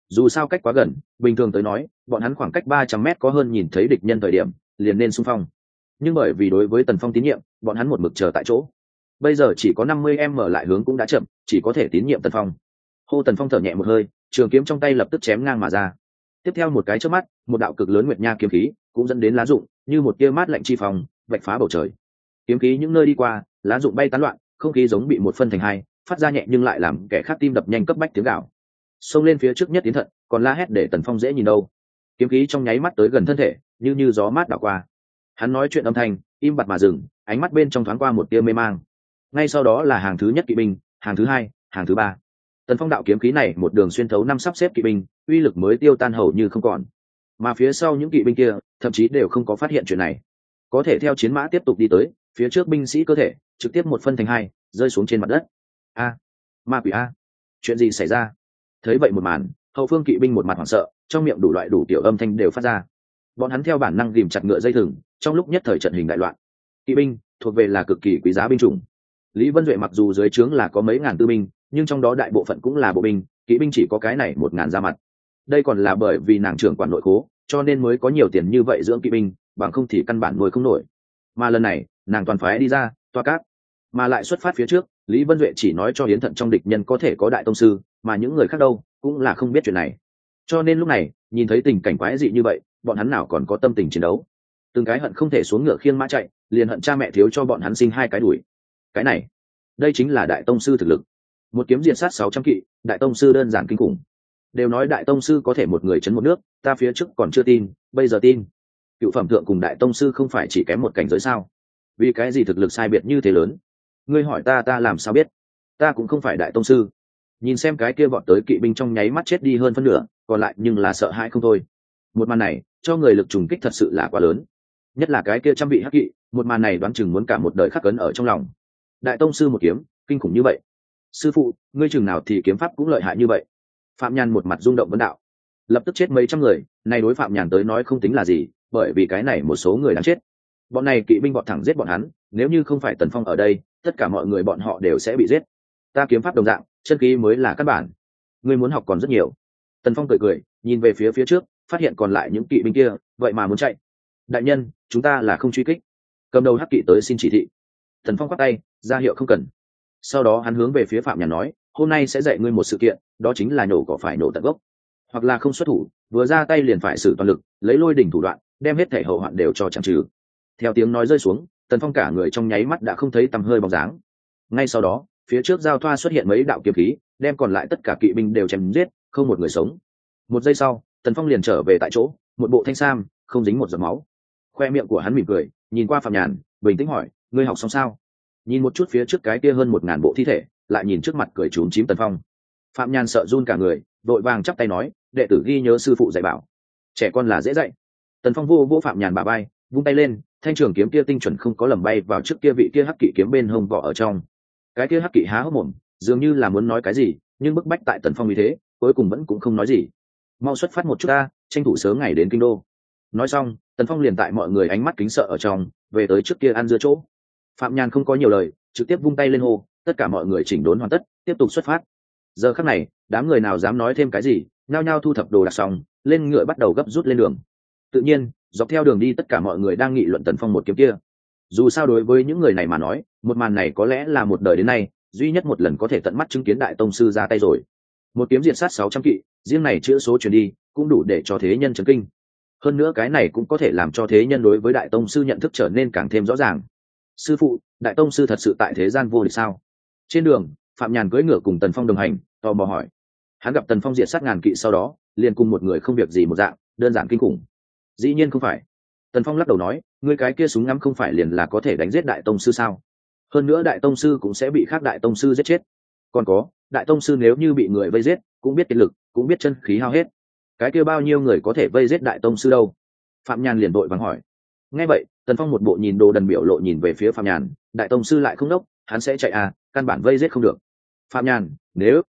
dù sao cách quá gần, bình thường tới nói bọn hắn khoảng cách 300 mét có hơn nhìn thấy địch nhân thời điểm liền nên xung phong, nhưng bởi vì đối với Tần Phong tín nhiệm, bọn hắn một mực chờ tại chỗ. Bây giờ chỉ có 50 m lại hướng cũng đã chậm, chỉ có thể tín nhiệm Tần Phong. Hô Tần Phong thở nhẹ một hơi, trường kiếm trong tay lập tức chém ngang mà ra. Tiếp theo một cái chớp mắt, một đạo cực lớn nguyệt nha kiếm khí cũng dẫn đến lá rụng như một tia mát lạnh chi phòng vạch phá bầu trời. Kiếm khí những nơi đi qua, lá rụng bay tán loạn, không khí giống bị một phân thành hai, phát ra nhẹ nhưng lại làm kẻ khác tim đập nhanh cấp bách tiếng gào. Xông lên phía trước nhất tiến thận, còn la hét để Tần Phong dễ nhìn đâu. Kiếm khí trong nháy mắt tới gần thân thể, như gió mát đảo qua. Hắn nói chuyện âm thanh im bặt mà dừng, ánh mắt bên trong thoáng qua một tia mê mang. Ngay sau đó là hàng thứ nhất kỵ binh, hàng thứ hai, hàng thứ ba. Tần Phong đạo kiếm khí này một đường xuyên thấu năm sắp xếp kỵ binh, uy lực mới tiêu tan hầu như không còn. Mà phía sau những kỵ binh kia, thậm chí đều không có phát hiện chuyện này. Có thể theo chiến mã tiếp tục đi tới, phía trước binh sĩ cơ thể trực tiếp một phân thành hai, rơi xuống trên mặt đất. A, ma quỷ a, chuyện gì xảy ra? Thấy vậy một màn, hậu phương kỵ binh một mặt hoảng sợ, trong miệng đủ loại đủ tiểu âm thanh đều phát ra. Bọn hắn theo bản năng ghìm chặt ngựa dây thừng, trong lúc nhất thời trận hình đại loạn. Kỵ binh thuộc về là cực kỳ quý giá binh chủng. Lý Vân Duệ mặc dù dưới trướng là có mấy ngàn tư binh, nhưng trong đó đại bộ phận cũng là bộ binh, kỵ binh chỉ có cái này 1000 ra mặt. Đây còn là bởi vì nàng trưởng quản nội khố, cho nên mới có nhiều tiền như vậy dưỡng kỵ binh, bằng không thì căn bản nuôi không nổi. Mà lần này, nàng toàn phái đi ra, toa cát, mà lại xuất phát phía trước, Lý Vân Duệ chỉ nói cho Yến Thận trong địch nhân có thể có đại tông sư, mà những người khác đâu cũng là không biết chuyện này. Cho nên lúc này, nhìn thấy tình cảnh quái dị như vậy, bọn hắn nào còn có tâm tình chiến đấu. Từng cái hận không thể xuống ngựa khiêng mã chạy, liền hận cha mẹ thiếu cho bọn hắn sinh hai cái đuổi. Cái này, đây chính là đại tông sư thực lực. Một kiếm diệt sát 600 kỵ, đại tông sư đơn giản kinh khủng. Đều nói đại tông sư có thể một người chấn một nước, ta phía trước còn chưa tin, bây giờ tin. Cựu phẩm thượng cùng đại tông sư không phải chỉ kém một cảnh giới sao? Vì cái gì thực lực sai biệt như thế lớn? Ngươi hỏi ta làm sao biết? Ta cũng không phải đại tông sư. Nhìn xem cái kia vọt tới kỵ binh trong nháy mắt chết đi hơn phân nửa, còn lại nhưng là sợ hãi không thôi. Một màn này cho người lực trùng kích thật sự là quá lớn, nhất là cái kia trăm vị hắc kỵ, một màn này đoán chừng muốn cả một đời khắc cấn ở trong lòng. Đại tông sư một kiếm kinh khủng như vậy, sư phụ ngươi chừng nào thì kiếm pháp cũng lợi hại như vậy? Phạm Nhàn một mặt rung động vấn đạo. Lập tức chết mấy trăm người, này đối Phạm Nhàn tới nói không tính là gì, bởi vì cái này một số người đáng chết. Bọn này kỵ binh bọn thẳng giết bọn hắn, nếu như không phải Tần Phong ở đây, tất cả mọi người bọn họ đều sẽ bị giết. Ta kiếm pháp đồng dạng, chân khí mới là căn bản. Ngươi muốn học còn rất nhiều. Tần Phong cười nhìn về phía trước, phát hiện còn lại những kỵ binh kia vậy mà muốn chạy. Đại nhân, chúng ta là không truy kích. Cầm đầu hắc kỵ tới xin chỉ thị. Tần Phong quát tay ra hiệu không cần. Sau đó hắn hướng về phía Phạm Nhàn nói, hôm nay sẽ dạy ngươi một sự kiện, đó chính là nhổ cỏ phải nổ tận gốc, hoặc là không xuất thủ, vừa ra tay liền phải sử toàn lực, lấy lôi đỉnh thủ đoạn đem hết thể hậu hoạn đều cho chẳng trừ. Theo tiếng nói rơi xuống, Tần Phong cả người trong nháy mắt đã không thấy tăm hơi bóng dáng. Ngay sau đó, phía trước giao thoa xuất hiện mấy đạo kiếm khí, đem còn lại tất cả kỵ binh đều chém giết, không một người sống. Một giây sau, Tần Phong liền trở về tại chỗ, một bộ thanh sam, không dính một giọt máu. Khoe miệng của hắn mỉm cười, nhìn qua Phạm Nhàn, bình tĩnh hỏi, ngươi học xong sao? Nhìn một chút phía trước cái kia hơn 1000 bộ thi thể, lại nhìn trước mặt cười trúng chím Tần Phong. Phạm Nhàn sợ run cả người, vội vàng chắp tay nói, đệ tử ghi nhớ sư phụ dạy bảo, trẻ con là dễ dạy. Tần Phong vô Phạm Nhàn bả vai, vung tay lên, thanh trường kiếm kia tinh chuẩn không có lầm bay vào trước kia vị kia hắc kỵ kiếm bên hông vỏ ở trong. Cái kia hắc kỵ há hốc mồm, dường như là muốn nói cái gì, nhưng bức bách tại Tần Phong như thế, cuối cùng vẫn cũng không nói gì. Mau xuất phát một chút ta, tranh thủ sớm ngày đến kinh đô. Nói xong, Tần Phong liền tại mọi người ánh mắt kính sợ ở trong, về tới trước kia ăn dưa chỗ. Phạm Nhàn không có nhiều lời, trực tiếp vung tay lên hô, tất cả mọi người chỉnh đốn hoàn tất, tiếp tục xuất phát. Giờ khắc này, đám người nào dám nói thêm cái gì, nhao nhao thu thập đồ đạc xong, lên ngựa bắt đầu gấp rút lên đường. Tự nhiên, dọc theo đường đi tất cả mọi người đang nghị luận Tần Phong một kiếm kia. Dù sao đối với những người này mà nói, một màn này có lẽ là một đời đến nay duy nhất một lần có thể tận mắt chứng kiến đại tông sư ra tay rồi. Một kiếm diệt sát 600 kỵ, riêng này chữa số truyền đi, cũng đủ để cho thế nhân chấn kinh. Hơn nữa cái này cũng có thể làm cho thế nhân đối với đại tông sư nhận thức trở nên càng thêm rõ ràng. Sư phụ, đại tông sư thật sự tại thế gian vô địch sao? Trên đường, Phạm Nhàn cưỡi ngựa cùng Tần Phong đồng hành, tò mò hỏi. Hắn gặp Tần Phong diệt sát ngàn kỵ sau đó, liền cùng một người không việc gì một dạng, đơn giản kinh khủng. Dĩ nhiên không phải. Tần Phong lắc đầu nói, ngươi cái kia súng ngắm không phải liền là có thể đánh giết đại tông sư sao? Hơn nữa đại tông sư cũng sẽ bị khác đại tông sư giết chết. Còn có, đại tông sư nếu như bị người vây giết, cũng biết kiệt lực, cũng biết chân khí hao hết. Cái kia bao nhiêu người có thể vây giết đại tông sư đâu? Phạm Nhàn liền vội vàng hỏi. Nghe vậy, Tần Phong một bộ nhìn đồ đần biểu lộ nhìn về phía Phạm Nhàn, đại tông sư lại không đốc, hắn sẽ chạy à, căn bản vây giết không được. Phạm Nhàn, nếu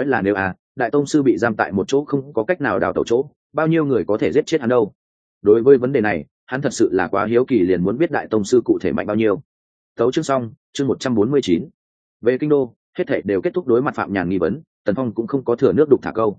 đại tông sư bị giam tại một chỗ không có cách nào đào tẩu chỗ, bao nhiêu người có thể giết chết hắn đâu? Đối với vấn đề này, hắn thật sự là quá hiếu kỳ, liền muốn biết đại tông sư cụ thể mạnh bao nhiêu. Tấu chương xong, chương 149. Về kinh đô, hết thảy đều kết thúc. Đối mặt Phạm Nhàn nghi vấn, Tần Phong cũng không có thừa nước đục thả câu.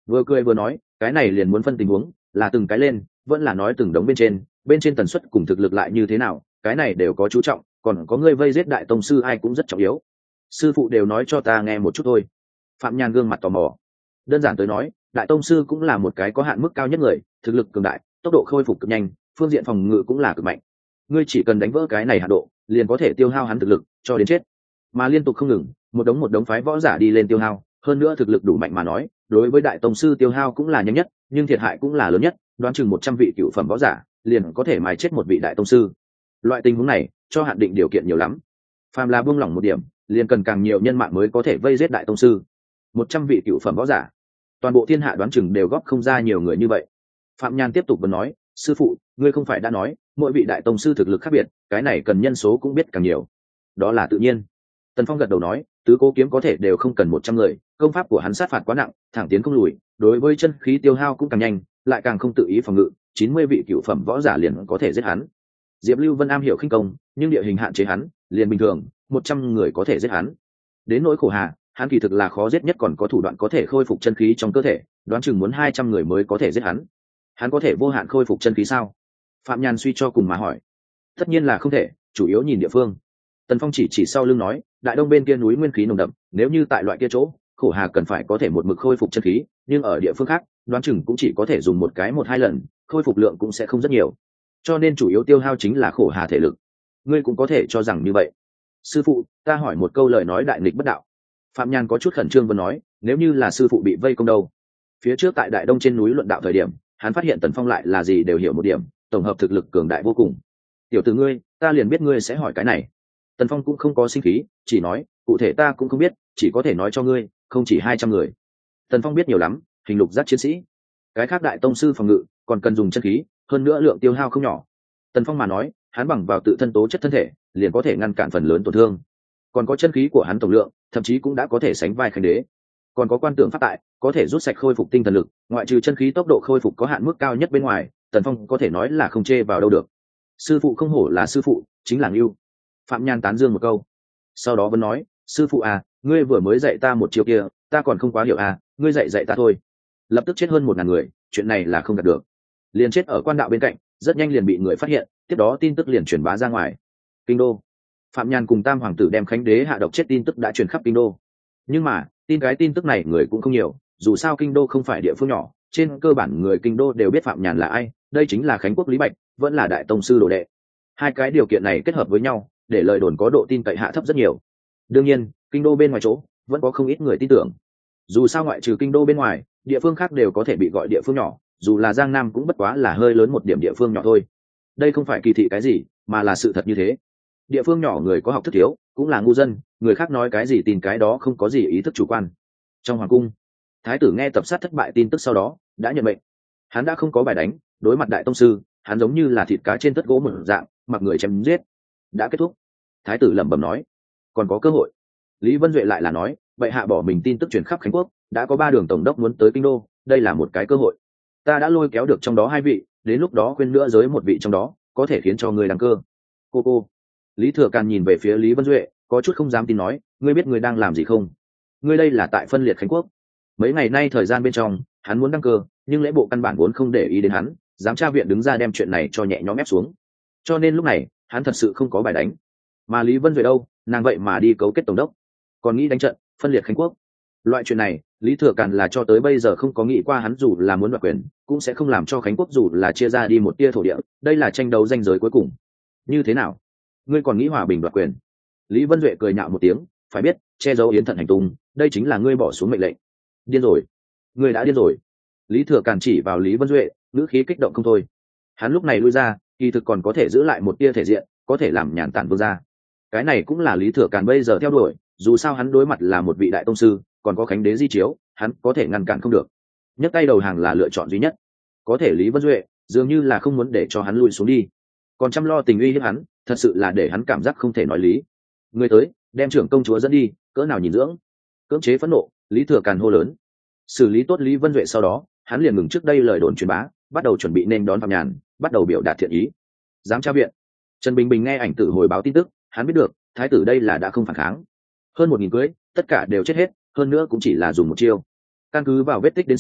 Vừa cười vừa nói, cái này liền muốn phân tình huống, là từng cái lên, vẫn là nói từng đống bên trên tần suất cùng thực lực lại như thế nào, cái này đều có chú trọng, còn có ngươi vây giết đại tông sư ai cũng rất trọng yếu. Sư phụ đều nói cho ta nghe một chút thôi. Phạm Nhan gương mặt tò mò. Đơn giản tới nói, đại tông sư cũng là một cái có hạn mức cao nhất người, thực lực cường đại, tốc độ khôi phục cực nhanh, phương diện phòng ngự cũng là cực mạnh. Ngươi chỉ cần đánh vỡ cái này hạn độ, liền có thể tiêu hao hắn thực lực cho đến chết, mà liên tục không ngừng, một đống phái võ giả đi lên tiêu hao, hơn nữa thực lực đủ mạnh mà nói, đối với đại tông sư tiêu hao cũng là nhanh nhất, nhưng thiệt hại cũng là lớn nhất, đoán chừng 100 vị cựu phẩm võ giả, liền có thể mài chết một vị đại tông sư. Loại tình huống này, cho hạn định điều kiện nhiều lắm. Phàm là buông lỏng một điểm, liền cần càng nhiều nhân mạng mới có thể vây giết đại tông sư. 100 vị cựu phẩm võ giả, toàn bộ thiên hạ đoán chừng đều góp không ra nhiều người như vậy. Phạm Nhan tiếp tục vấn nói, sư phụ, ngươi không phải đã nói, mỗi vị đại tông sư thực lực khác biệt, cái này cần nhân số cũng biết càng nhiều. Đó là tự nhiên. Tần Phong gật đầu nói, tứ cố kiếm có thể đều không cần 100 người, công pháp của hắn sát phạt quá nặng, thẳng tiến không lùi, đối với chân khí tiêu hao cũng càng nhanh, lại càng không tự ý phòng ngự, 90 vị cựu phẩm võ giả liền có thể giết hắn. Diệp Lưu Vân am hiểu khinh công, nhưng địa hình hạn chế hắn, liền bình thường, 100 người có thể giết hắn. Đến nỗi Khổ Hà, hắn kỳ thực là khó giết nhất, còn có thủ đoạn có thể khôi phục chân khí trong cơ thể, đoán chừng muốn 200 người mới có thể giết hắn. Hắn có thể vô hạn khôi phục chân khí sao? Phạm Nhan suy cho cùng mà hỏi. Tất nhiên là không thể, chủ yếu nhìn địa phương. Tần Phong chỉ sau lưng nói, đại đông bên kia núi nguyên khí nồng đậm, nếu như tại loại kia chỗ, Khổ Hà cần phải có thể một mực khôi phục chân khí, nhưng ở địa phương khác, đoán chừng cũng chỉ có thể dùng một hai lần, khôi phục lượng cũng sẽ không rất nhiều. Cho nên chủ yếu tiêu hao chính là Khổ Hà thể lực. Ngươi cũng có thể cho rằng như vậy. Sư phụ, ta hỏi một câu lời nói đại nghịch bất đạo. Phạm Nhan có chút khẩn trương vừa nói, nếu như là sư phụ bị vây công đâu? Phía trước tại đại đông trên núi luận đạo thời điểm, hắn phát hiện Tần Phong lại là gì đều hiểu một điểm, tổng hợp thực lực cường đại vô cùng. Tiểu tử ngươi, ta liền biết ngươi sẽ hỏi cái này. Tần Phong cũng không có sinh khí, chỉ nói, cụ thể ta cũng không biết, chỉ có thể nói cho ngươi, không chỉ 200 người. Tần Phong biết nhiều lắm, hình lục giác chiến sĩ, cái khác đại tông sư phòng ngự, còn cần dùng chân khí, hơn nữa lượng tiêu hao không nhỏ. Tần Phong mà nói, hắn bằng vào tự thân tố chất thân thể, liền có thể ngăn cản phần lớn tổn thương. Còn có chân khí của hắn tổng lượng, thậm chí cũng đã có thể sánh vai khánh đế. Còn có quan tượng pháp tại, có thể rút sạch khôi phục tinh thần lực, ngoại trừ chân khí tốc độ khôi phục có hạn mức cao nhất bên ngoài, Tần Phong có thể nói là không chê vào đâu được. Sư phụ không hổ là sư phụ, chính là Ngưu. Phạm Nhan tán dương một câu, sau đó vẫn nói, sư phụ à, ngươi vừa mới dạy ta một chiêu kia, ta còn không quá hiểu à, ngươi dạy ta thôi. Lập tức chết hơn 1000 người, chuyện này là không đạt được. Liền chết ở quan đạo bên cạnh, rất nhanh liền bị người phát hiện, tiếp đó tin tức liền truyền bá ra ngoài. Kinh đô, Phạm Nhan cùng Tam hoàng tử đem khánh đế hạ độc chết tin tức đã truyền khắp kinh đô. Nhưng mà, tin tức này người cũng không nhiều, dù sao kinh đô không phải địa phương nhỏ, trên cơ bản người kinh đô đều biết Phạm Nhan là ai, đây chính là Khánh Quốc Lý Bạch, vẫn là đại tông sư đồ đệ. Hai cái điều kiện này kết hợp với nhau, để lời đồn có độ tin cậy hạ thấp rất nhiều. Đương nhiên, kinh đô bên ngoài chỗ, vẫn có không ít người tin tưởng. Dù sao ngoại trừ kinh đô bên ngoài, địa phương khác đều có thể bị gọi địa phương nhỏ, dù là Giang Nam cũng bất quá là hơi lớn một điểm địa phương nhỏ thôi. Đây không phải kỳ thị cái gì, mà là sự thật như thế. Địa phương nhỏ người có học thức thiếu, cũng là ngu dân, người khác nói cái gì tin cái đó không có gì ý thức chủ quan. Trong hoàng cung, thái tử nghe tập sát thất bại tin tức sau đó, đã nhận mệnh. Hắn đã không có bài đánh, đối mặt đại tông sư, hắn giống như là thịt cá trên tất gỗ một dạng, mặc người chém giết. Đã kết thúc. Thái tử lẩm bẩm nói, còn có cơ hội. Lý Vân Duệ lại là nói, bệ hạ bỏ mình tin tức truyền khắp Khánh Quốc, đã có 3 đường tổng đốc muốn tới kinh đô, đây là một cái cơ hội. Ta đã lôi kéo được trong đó 2 vị, đến lúc đó khuyên nữa giới một vị trong đó, có thể khiến cho người đăng cơ. Cô. Lý Thừa Càn nhìn về phía Lý Vân Duệ, có chút không dám tin nói, ngươi biết ngươi đang làm gì không? Ngươi đây là tại phân liệt Khánh Quốc. Mấy ngày nay thời gian bên trong, hắn muốn đăng cơ, nhưng lễ bộ căn bản vốn không để ý đến hắn, giám tra viện đứng ra đem chuyện này cho nhẹ nhõm ép xuống. Cho nên lúc này, hắn thật sự không có bài đánh. Mà Lý Vân Duệ đâu, nàng vậy mà đi cấu kết tổng đốc, còn nghĩ đánh trận, phân liệt Khánh Quốc. Loại chuyện này, Lý Thừa Càn là cho tới bây giờ không có nghĩ qua, hắn dù là muốn đoạt quyền, cũng sẽ không làm cho Khánh Quốc dù là chia ra đi một tia thổ địa, đây là tranh đấu ranh giới cuối cùng. Như thế nào? Ngươi còn nghĩ hòa bình đoạt quyền? Lý Vân Duệ cười nhạo một tiếng, phải biết, che giấu yến thận hành tung, đây chính là ngươi bỏ xuống mệnh lệnh. Điên rồi, ngươi đã điên rồi. Lý Thừa Càn chỉ vào Lý Vân Duệ, ngữ khí kích động không thôi. Hắn lúc này lui ra, kỳ thực còn có thể giữ lại một tia thể diện, có thể làm nhàn tản vương gia. Cái này cũng là Lý Thừa Càn bây giờ theo đuổi, dù sao hắn đối mặt là một vị đại tông sư, còn có khánh đế di chiếu, hắn có thể ngăn cản không được. Nhấc tay đầu hàng là lựa chọn duy nhất. Có thể Lý Vân Duệ dường như là không muốn để cho hắn lui xuống đi, còn chăm lo tình uy hiếp hắn, thật sự là để hắn cảm giác không thể nói lý. Người tới, đem trưởng công chúa dẫn đi, cỡ nào nhìn dưỡng. Cưỡng chế phẫn nộ, Lý Thừa Càn hô lớn. Xử lý tốt Lý Vân Duệ sau đó, hắn liền ngừng trước đây lời đồn truyền bá, bắt đầu chuẩn bị nên đón Phạm Nhàn, bắt đầu biểu đạt thiện ý. Giám tra viện, Trần Bình Bình nghe ảnh tử hồi báo tin tức, hắn biết được thái tử đây là đã không phản kháng. Hơn 1000 cưới, tất cả đều chết hết, hơn nữa cũng chỉ là dùng một chiêu. Căn cứ vào vết tích đến xem,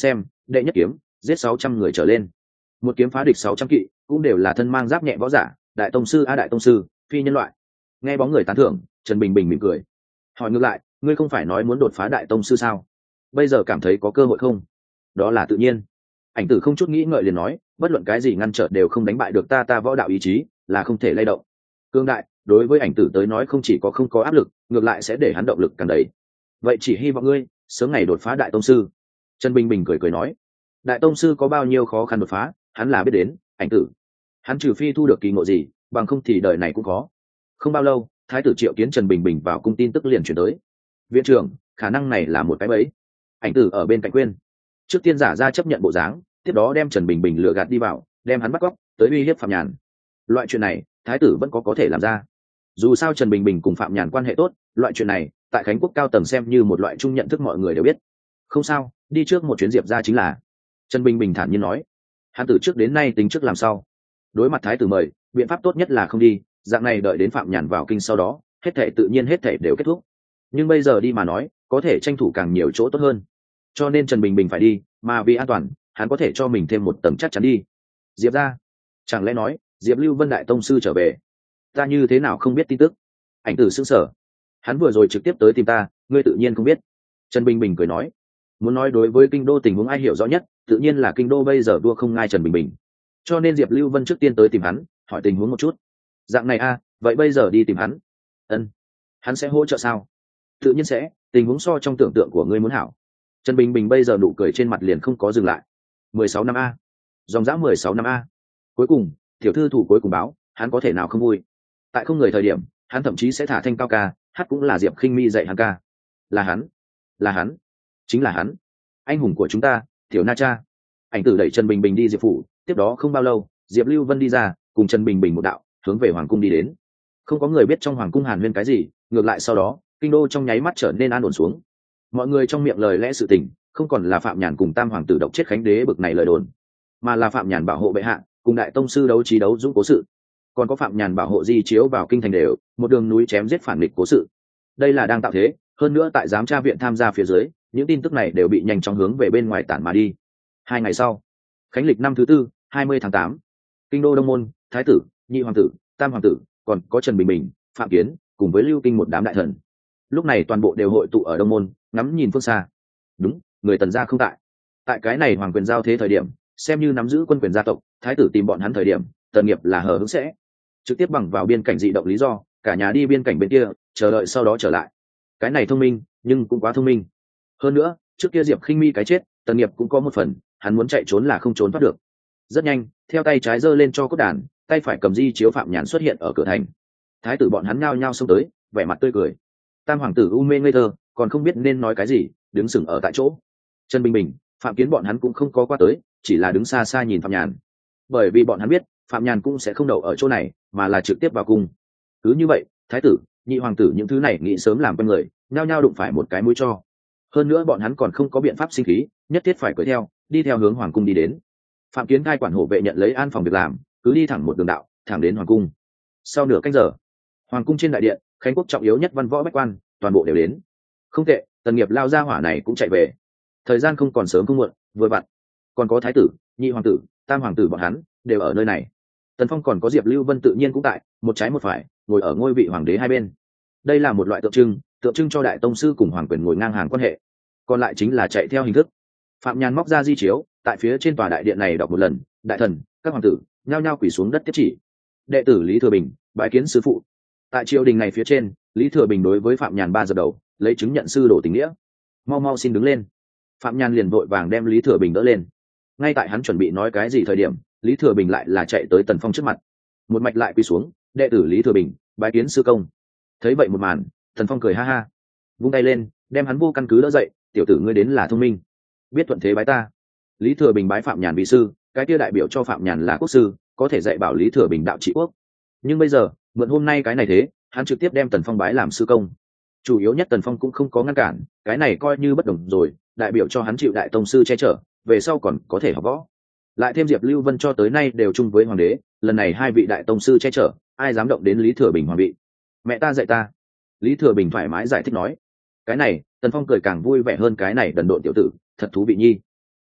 đệ nhất kiếm giết 600 người trở lên, một kiếm phá địch 600 kỵ, cũng đều là thân mang giáp nhẹ võ giả, đại tông sư a đại tông sư, phi nhân loại. Nghe bóng người tán thưởng, Trần Bình Bình mỉm cười, hỏi ngược lại, ngươi không phải nói muốn đột phá đại tông sư sao, bây giờ cảm thấy có cơ hội không? Đó là tự nhiên. Ảnh Tử không chút nghĩ ngợi liền nói, bất luận cái gì ngăn trở đều không đánh bại được ta võ đạo ý chí là không thể lay động. Cương đại đối với Ảnh Tử tới nói không chỉ có không có áp lực, ngược lại sẽ để hắn động lực càng đầy. Vậy chỉ hy vọng ngươi sớm ngày đột phá đại tông sư. Trần Bình Bình cười cười nói, đại tông sư có bao nhiêu khó khăn đột phá hắn là biết đến. Ảnh Tử hắn trừ phi thu được kỳ ngộ gì, bằng không thì đời này cũng có. Không bao lâu, thái tử triệu kiến Trần Bình Bình vào cung, tin tức liền chuyển tới. Viện trưởng, khả năng này là một cái bẫy. Ảnh Tử ở bên cạnh khuyên, trước tiên giả ra chấp nhận bộ dáng, tiếp đó đem Trần Bình Bình lừa gạt đi vào, đem hắn bắt cóc tới uy hiếp Phạm Nhàn. Loại chuyện này thái tử vẫn có thể làm ra, dù sao Trần Bình Bình cùng Phạm Nhàn quan hệ tốt, loại chuyện này tại Khánh Quốc cao tầng xem như một loại chung nhận thức, mọi người đều biết. Không sao, đi trước một chuyến Diệp ra chính là. Trần Bình Bình thản nhiên nói, hắn từ trước đến nay tính trước làm sau. Đối mặt thái tử mời, biện pháp tốt nhất là không đi, dạng này đợi đến Phạm Nhàn vào kinh sau đó, hết thể tự nhiên hết thể đều kết thúc. Nhưng bây giờ đi mà nói, có thể tranh thủ càng nhiều chỗ tốt hơn, cho nên Trần Bình Bình phải đi, mà vì an toàn hắn có thể cho mình thêm một tầm chắc chắn đi. Diệp ra, chẳng lẽ nói Diệp Lưu Vân đại tông sư trở về, ta như thế nào không biết tin tức? Ảnh Tử sững sờ, hắn vừa rồi trực tiếp tới tìm ta, ngươi tự nhiên không biết. Trần Bình Bình cười nói, muốn nói đối với kinh đô tình huống ai hiểu rõ nhất, tự nhiên là kinh đô bây giờ đua không ngai Trần Bình Bình, cho nên Diệp Lưu Vân trước tiên tới tìm hắn, hỏi tình huống một chút. Dạng này a, vậy bây giờ đi tìm hắn. Ân, hắn sẽ hỗ trợ sao? Tự nhiên sẽ, tình huống so trong tưởng tượng của ngươi muốn hảo. Trần Bình Bình bây giờ nụ cười trên mặt liền không có dừng lại. 16 năm a, dòng dã 16 năm a. Cuối cùng tiểu thư thủ cuối cùng báo, hắn có thể nào không vui? Tại không người thời điểm, hắn thậm chí sẽ thả thanh cao ca, hát cũng là Diệp Khinh Mi dạy hắn ca. Là hắn, chính là hắn, anh hùng của chúng ta, tiểu na cha. Ảnh Tử đẩy Trần Bình Bình đi Diệp phủ, tiếp đó không bao lâu, Diệp Lưu Vân đi ra, cùng Trần Bình Bình một đạo hướng về hoàng cung đi đến. Không có người biết trong hoàng cung hàn huyên cái gì, ngược lại sau đó kinh đô trong nháy mắt trở nên an ổn xuống. Mọi người trong miệng lời lẽ sự tình không còn là Phạm Nhàn cùng tam hoàng tử độc chết Khánh đế bực này lời đồn, mà là Phạm Nhàn bảo hộ bệ hạ cùng đại tông sư đấu trí đấu dũng cố sự, còn có Phạm Nhàn bảo hộ di chiếu vào kinh thành đều một đường núi chém giết phản địch cố sự. Đây là đang tạo thế, hơn nữa tại giám tra viện tham gia phía dưới, những tin tức này đều bị nhanh chóng hướng về bên ngoài tản mà đi. 2 ngày sau, khánh lịch năm thứ tư, 20 tháng 8, kinh đô Đông Môn, thái tử, nhị hoàng tử, tam hoàng tử, còn có Trần Bình Bình, Phạm Kiến cùng với Lưu Kinh một đám đại thần, lúc này toàn bộ đều hội tụ ở Đông Môn, ngắm nhìn phương xa. Đúng, người Tần gia không tại. Tại cái này hoàng quyền giao thế thời điểm, xem như nắm giữ quân quyền gia tộc, thái tử tìm bọn hắn thời điểm, Tần nghiệp là hờ hững sẽ trực tiếp bằng vào biên cảnh dị động lý do, cả nhà đi biên cảnh bên kia, chờ đợi sau đó trở lại. Cái này thông minh, nhưng cũng quá thông minh. Hơn nữa, trước kia Diệp Khinh Mi cái chết, Tần nghiệp cũng có một phần, hắn muốn chạy trốn là không trốn thoát được. Rất nhanh, theo tay trái giơ lên cho cốt đàn, tay phải cầm di chiếu Phạm Nhàn xuất hiện ở cửa thành. Thái tử bọn hắn nhao nhao xông tới, vẻ mặt tươi cười. Tam hoàng tử u mê ngây thơ, còn không biết nên nói cái gì, đứng sững ở tại chỗ. Trần Bình Bình, Phạm Kiến bọn hắn cũng không có qua tới, chỉ là đứng xa xa nhìn Phạm Nhàn, bởi vì bọn hắn biết Phạm Nhàn cũng sẽ không đậu ở chỗ này, mà là trực tiếp vào cung. Cứ như vậy, thái tử, nhị hoàng tử những thứ này nghĩ sớm làm quen người, nhao nhao đụng phải một cái mũi cho. Hơn nữa bọn hắn còn không có biện pháp sinh khí, nhất thiết phải cưỡi theo, đi theo hướng hoàng cung đi đến. Phạm Kiến cai quản hộ vệ nhận lấy an phòng việc làm, cứ đi thẳng một đường đạo, thẳng đến hoàng cung. Sau nửa canh giờ, hoàng cung trên đại điện, Khánh Quốc trọng yếu nhất văn võ bách quan toàn bộ đều đến. Không tệ, Tần nghiệp lao ra hỏa này cũng chạy về. Thời gian không còn sớm không muộn, vừa vặn còn có thái tử, nhị hoàng tử, tam hoàng tử bọn hắn đều ở nơi này. Tần Phong còn có Diệp Lưu Vân tự nhiên cũng tại, một trái một phải ngồi ở ngôi vị hoàng đế hai bên. Đây là một loại tượng trưng cho đại tông sư cùng hoàng quyền ngồi ngang hàng quan hệ. Còn lại chính là chạy theo hình thức. Phạm Nhàn móc ra di chiếu, tại phía trên tòa đại điện này đọc một lần, đại thần, các hoàng tử nhao nhao quỳ xuống đất tiếp chỉ. Đệ tử Lý Thừa Bình bái kiến sư phụ. Tại triều đình này phía trên, Lý Thừa Bình đối với Phạm Nhàn 3 giờ đầu lấy chứng nhận sư đồ tình nghĩa. Mau mau xin đứng lên. Phạm Nhàn liền vội vàng đem Lý Thừa Bình đỡ lên. Ngay tại hắn chuẩn bị nói cái gì thời điểm, Lý Thừa Bình lại là chạy tới Tần Phong trước mặt, một mạch lại quỳ xuống, đệ tử Lý Thừa Bình bái kiến sư công. Thấy vậy một màn, Tần Phong cười ha ha, vung tay lên đem hắn vô căn cứ đỡ dậy. Tiểu tử ngươi đến là thông minh, biết thuận thế bái ta. Lý Thừa Bình bái Phạm Nhàn vì sư, cái kia đại biểu cho Phạm Nhàn là quốc sư, có thể dạy bảo Lý Thừa Bình đạo trị quốc. Nhưng bây giờ mượn hôm nay cái này thế, hắn trực tiếp đem Tần Phong bái làm sư công. Chủ yếu nhất Tần Phong cũng không có ngăn cản, cái này coi như bất đồng rồi, đại biểu cho hắn chịu đại tông sư che chở, về sau còn có thể học võ. Lại thêm Diệp Lưu Vân cho tới nay đều chung với hoàng đế, lần này 2 vị đại tông sư che chở, ai dám động đến Lý Thừa Bình hoàng vị. Mẹ ta dạy ta. Lý Thừa Bình thoải mái giải thích nói. Cái này Tần Phong cười càng vui vẻ hơn, cái này đần độn tiểu tử thật thú vị nhi.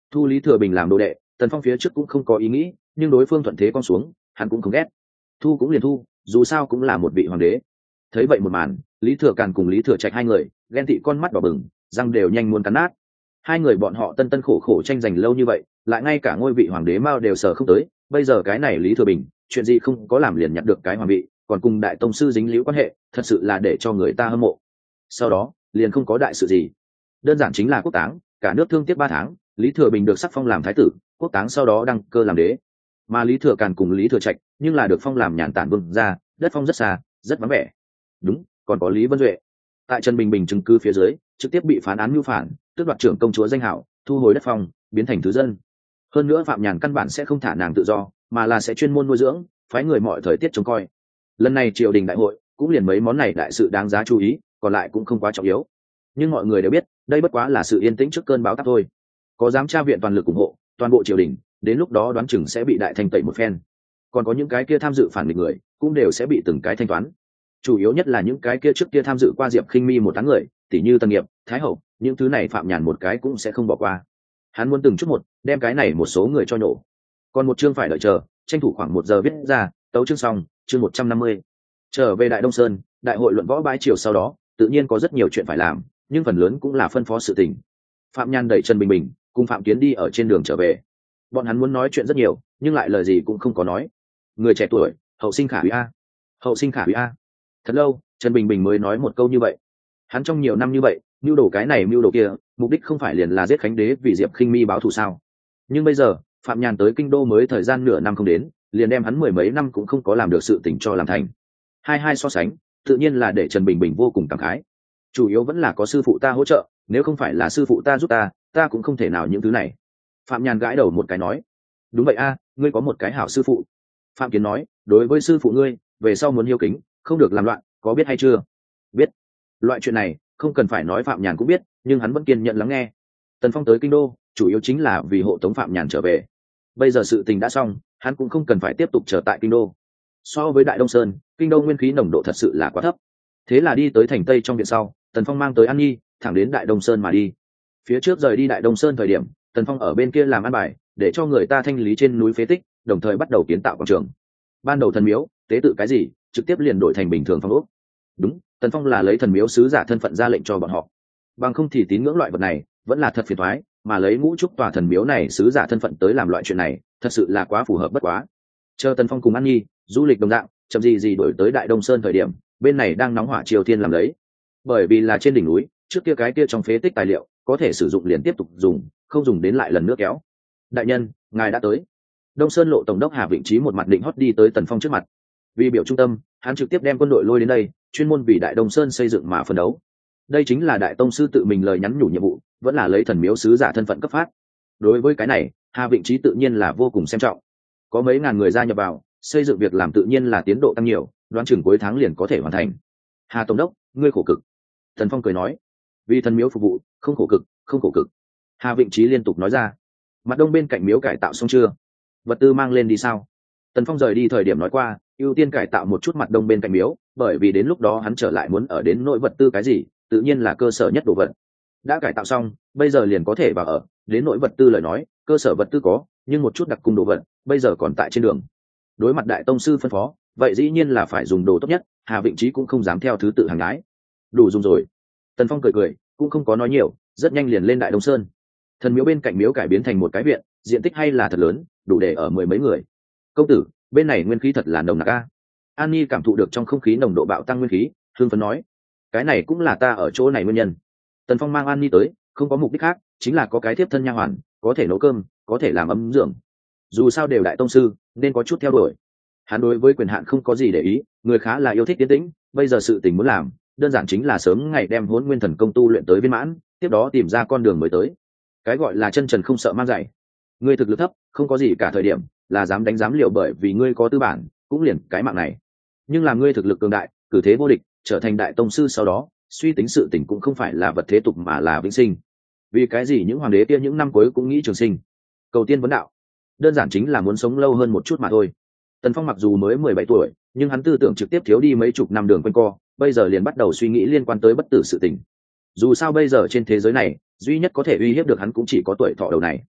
thu Lý Thừa Bình làm đồ đệ, Tần Phong phía trước cũng không có ý nghĩ, nhưng đối phương thuận thế con xuống, hắn cũng không ghét. Thu cũng liền thu, dù sao cũng là một vị hoàng đế. Thấy vậy một màn, Lý Thừa Càn cùng Lý Thừa Trạch hai người ghen tị con mắt đỏ bừng, răng đều nhanh muốn cắn nát. Hai người bọn họ tân tân khổ khổ tranh giành lâu như vậy, lại ngay cả ngôi vị hoàng đế mao đều sờ không tới, bây giờ cái này Lý Thừa Bình chuyện gì không có làm liền nhặt được cái hoàng vị, còn cùng đại tông sư dính líu quan hệ, thật sự là để cho người ta hâm mộ. Sau đó liền không có đại sự gì, đơn giản chính là quốc táng, cả nước thương tiếc 3 tháng, Lý Thừa Bình được sắc phong làm thái tử, quốc táng sau đó đăng cơ làm đế. Mà Lý Thừa Càn cùng Lý Thừa Trạch nhưng là được phong làm nhàn tản vương gia, đất phong rất xa, rất vắng vẻ. Đúng, còn có Lý Vân Duệ tại Trần Bình Bình chứng cứ phía dưới trực tiếp bị phán án mưu phản, tước đoạt trưởng công chúa danh hảo, thu hồi đất phong, biến thành thứ dân. Hơn nữa Phạm Nhàn căn bản sẽ không thả nàng tự do, mà là sẽ chuyên môn nuôi dưỡng, phái người mọi thời tiết trông coi. Lần này triều đình đại hội cũng liền mấy món này đại sự đáng giá chú ý, còn lại cũng không quá trọng yếu. Nhưng mọi người đều biết đây bất quá là sự yên tĩnh trước cơn bão táp thôi. Có giám tra viện toàn lực ủng hộ toàn bộ triều đình, đến lúc đó đoán chừng sẽ bị đại thanh tẩy một phen. Còn có những cái kia tham dự phản nghịch người cũng đều sẽ bị từng cái thanh toán. Chủ yếu nhất là những cái kia trước kia tham dự qua Diệp Khinh Mi một đám người, tỷ như Tân Nghiệp, Thái Hậu, những thứ này Phạm Nhàn một cái cũng sẽ không bỏ qua. Hắn muốn từng chút một đem cái này một số người cho nhổ. Còn một chương phải đợi chờ, tranh thủ khoảng 1 giờ viết ra, tấu chương xong, chương 150. Trở về Đại Đông Sơn, đại hội luận võ bãi chiều sau đó, tự nhiên có rất nhiều chuyện phải làm, nhưng phần lớn cũng là phân phó sự tình. Phạm Nhàn đẩy Trần Bình Bình cùng Phạm Kiến đi ở trên đường trở về. Bọn hắn muốn nói chuyện rất nhiều, nhưng lại lời gì cũng không có nói. Người trẻ tuổi, hậu sinh khả úy a, hậu sinh khả úy a. Thật lâu, Trần Bình Bình mới nói một câu như vậy. Hắn trong nhiều năm như vậy, mưu đồ cái này mưu đồ kia, mục đích không phải liền là giết Khánh Đế vì Diệp Khinh Mi báo thù sao? Nhưng bây giờ, Phạm Nhàn tới kinh đô mới thời gian nửa năm không đến, liền đem hắn 10 mấy năm cũng không có làm được sự tình cho làm thành. Hai so sánh, tự nhiên là để Trần Bình Bình vô cùng cảm khái. Chủ yếu vẫn là có sư phụ ta hỗ trợ, nếu không phải là sư phụ ta giúp ta cũng không thể nào những thứ này. Phạm Nhàn gãi đầu một cái nói, đúng vậy a, ngươi có một cái hảo sư phụ. Phạm Kiến nói, đối với sư phụ ngươi, về sau muốn hiếu kính, không được làm loạn, có biết hay chưa? Biết. Loại chuyện này không cần phải nói Phạm Nhàn cũng biết, nhưng hắn vẫn kiên nhẫn lắng nghe. Tần Phong tới kinh đô chủ yếu chính là vì hộ tống Phạm Nhàn trở về. Bây giờ sự tình đã xong, hắn cũng không cần phải tiếp tục trở tại kinh đô. So với Đại Đông Sơn, kinh đô nguyên khí nồng độ thật sự là quá thấp. Thế là đi tới thành Tây trong viện sau, Tần Phong mang tới An Nhi thẳng đến Đại Đông Sơn mà đi. Phía trước rời đi Đại Đông Sơn thời điểm, Tần Phong ở bên kia làm ăn bài, để cho người ta thanh lý trên núi phế tích, đồng thời bắt đầu kiến tạo quảng trường. Ban đầu thần miếu tế tự cái gì, trực tiếp liền đổi thành bình thường phong ốc. Đúng, Tần Phong là lấy thần miếu sứ giả thân phận ra lệnh cho bọn họ. Bằng không thì tín ngưỡng loại vật này vẫn là thật phiền toái, mà lấy ngũ trúc tòa thần miếu này sứ giả thân phận tới làm loại chuyện này, thật sự là quá phù hợp bất quá. Chờ Tần Phong cùng An Nhi du lịch đồng dạng, chậm gì đổi tới Đại Đông Sơn thời điểm, bên này đang nóng hỏa triều thiên làm đấy. Bởi vì là trên đỉnh núi, trước kia cái kia trong phế tích tài liệu có thể sử dụng liền tiếp tục dùng, không dùng đến lại lần nữa kéo. Đại nhân, ngài đã tới. Đông Sơn lộ tổng đốc Hà Vịnh Trí một mặt định hót đi tới Tần Phong trước mặt. Vì biểu trung tâm, hắn trực tiếp đem quân đội lôi đến đây, chuyên môn vì Đại Đông Sơn xây dựng mà phấn đấu. Đây chính là đại tông sư tự mình lời nhắn nhủ nhiệm vụ, vẫn là lấy thần miếu sứ giả thân phận cấp phát. Đối với cái này, Hà Vịnh Trí tự nhiên là vô cùng xem trọng. Có mấy ngàn người gia nhập vào, xây dựng việc làm tự nhiên là tiến độ tăng nhiều, đoán chừng cuối tháng liền có thể hoàn thành. Hà tổng đốc, ngươi khổ cực. Tần Phong cười nói, vì thần miếu phục vụ, không khổ cực, không khổ cực. Hà Vịnh Trí liên tục nói ra. Mặt đông bên cạnh miếu cải tạo xong chưa? Vật tư mang lên đi sao? Tần Phong rời đi thời điểm nói qua, ưu tiên cải tạo một chút mặt đông bên cạnh miếu, bởi vì đến lúc đó hắn trở lại muốn ở đến nội vật tư cái gì, tự nhiên là cơ sở nhất đồ vật. Đã cải tạo xong, bây giờ liền có thể vào ở, đến nội vật tư lời nói, cơ sở vật tư có, nhưng một chút đặc cung đồ vật, bây giờ còn tại trên đường. Đối mặt đại tông sư phân phó, vậy dĩ nhiên là phải dùng đồ tốt nhất, Hà Vịnh Trí cũng không dám theo thứ tự hàng nhái. Đủ dùng rồi. Tần Phong cười, cũng không có nói nhiều, rất nhanh liền lên Đại Đông Sơn. Thần miếu bên cạnh miếu cải biến thành một cái viện, diện tích hay là thật lớn, đủ để ở 10 mấy người. Công tử, bên này nguyên khí thật là nồng nặc a. An Nhi cảm thụ được trong không khí nồng độ bạo tăng nguyên khí, hương phấn nói, cái này cũng là ta ở chỗ này nguyên nhân. Tần Phong mang An Nhi tới, không có mục đích khác, chính là có cái tiếp thân nha hoàn, có thể nấu cơm, có thể làm ấm dưỡng. Dù sao đều đại tông sư, nên có chút theo đuổi. Hắn đối với quyền hạn không có gì để ý, người khá là yêu thích tiến tĩnh, bây giờ sự tình muốn làm, đơn giản chính là sớm ngày đem Hỗn Nguyên Thần Công tu luyện tới viên mãn, tiếp đó tìm ra con đường mới tới. Cái gọi là chân trần không sợ mang giày. Ngươi thực lực thấp, không có gì cả thời điểm, là dám đánh dám liều bởi vì ngươi có tư bản, cũng liền cái mạng này. Nhưng là ngươi thực lực cường đại, cử thế vô địch, trở thành đại tông sư sau đó, suy tính sự tình cũng không phải là vật thế tục mà là vĩnh sinh. Vì cái gì những hoàng đế kia những năm cuối cũng nghĩ trường sinh? Cầu tiên vấn đạo, đơn giản chính là muốn sống lâu hơn một chút mà thôi. Tần Phong mặc dù mới 17 tuổi, nhưng hắn tư tưởng trực tiếp thiếu đi mấy chục năm đường quanh co, bây giờ liền bắt đầu suy nghĩ liên quan tới bất tử sự tình. Dù sao bây giờ trên thế giới này, duy nhất có thể uy hiếp được hắn cũng chỉ có tuổi thọ đầu này.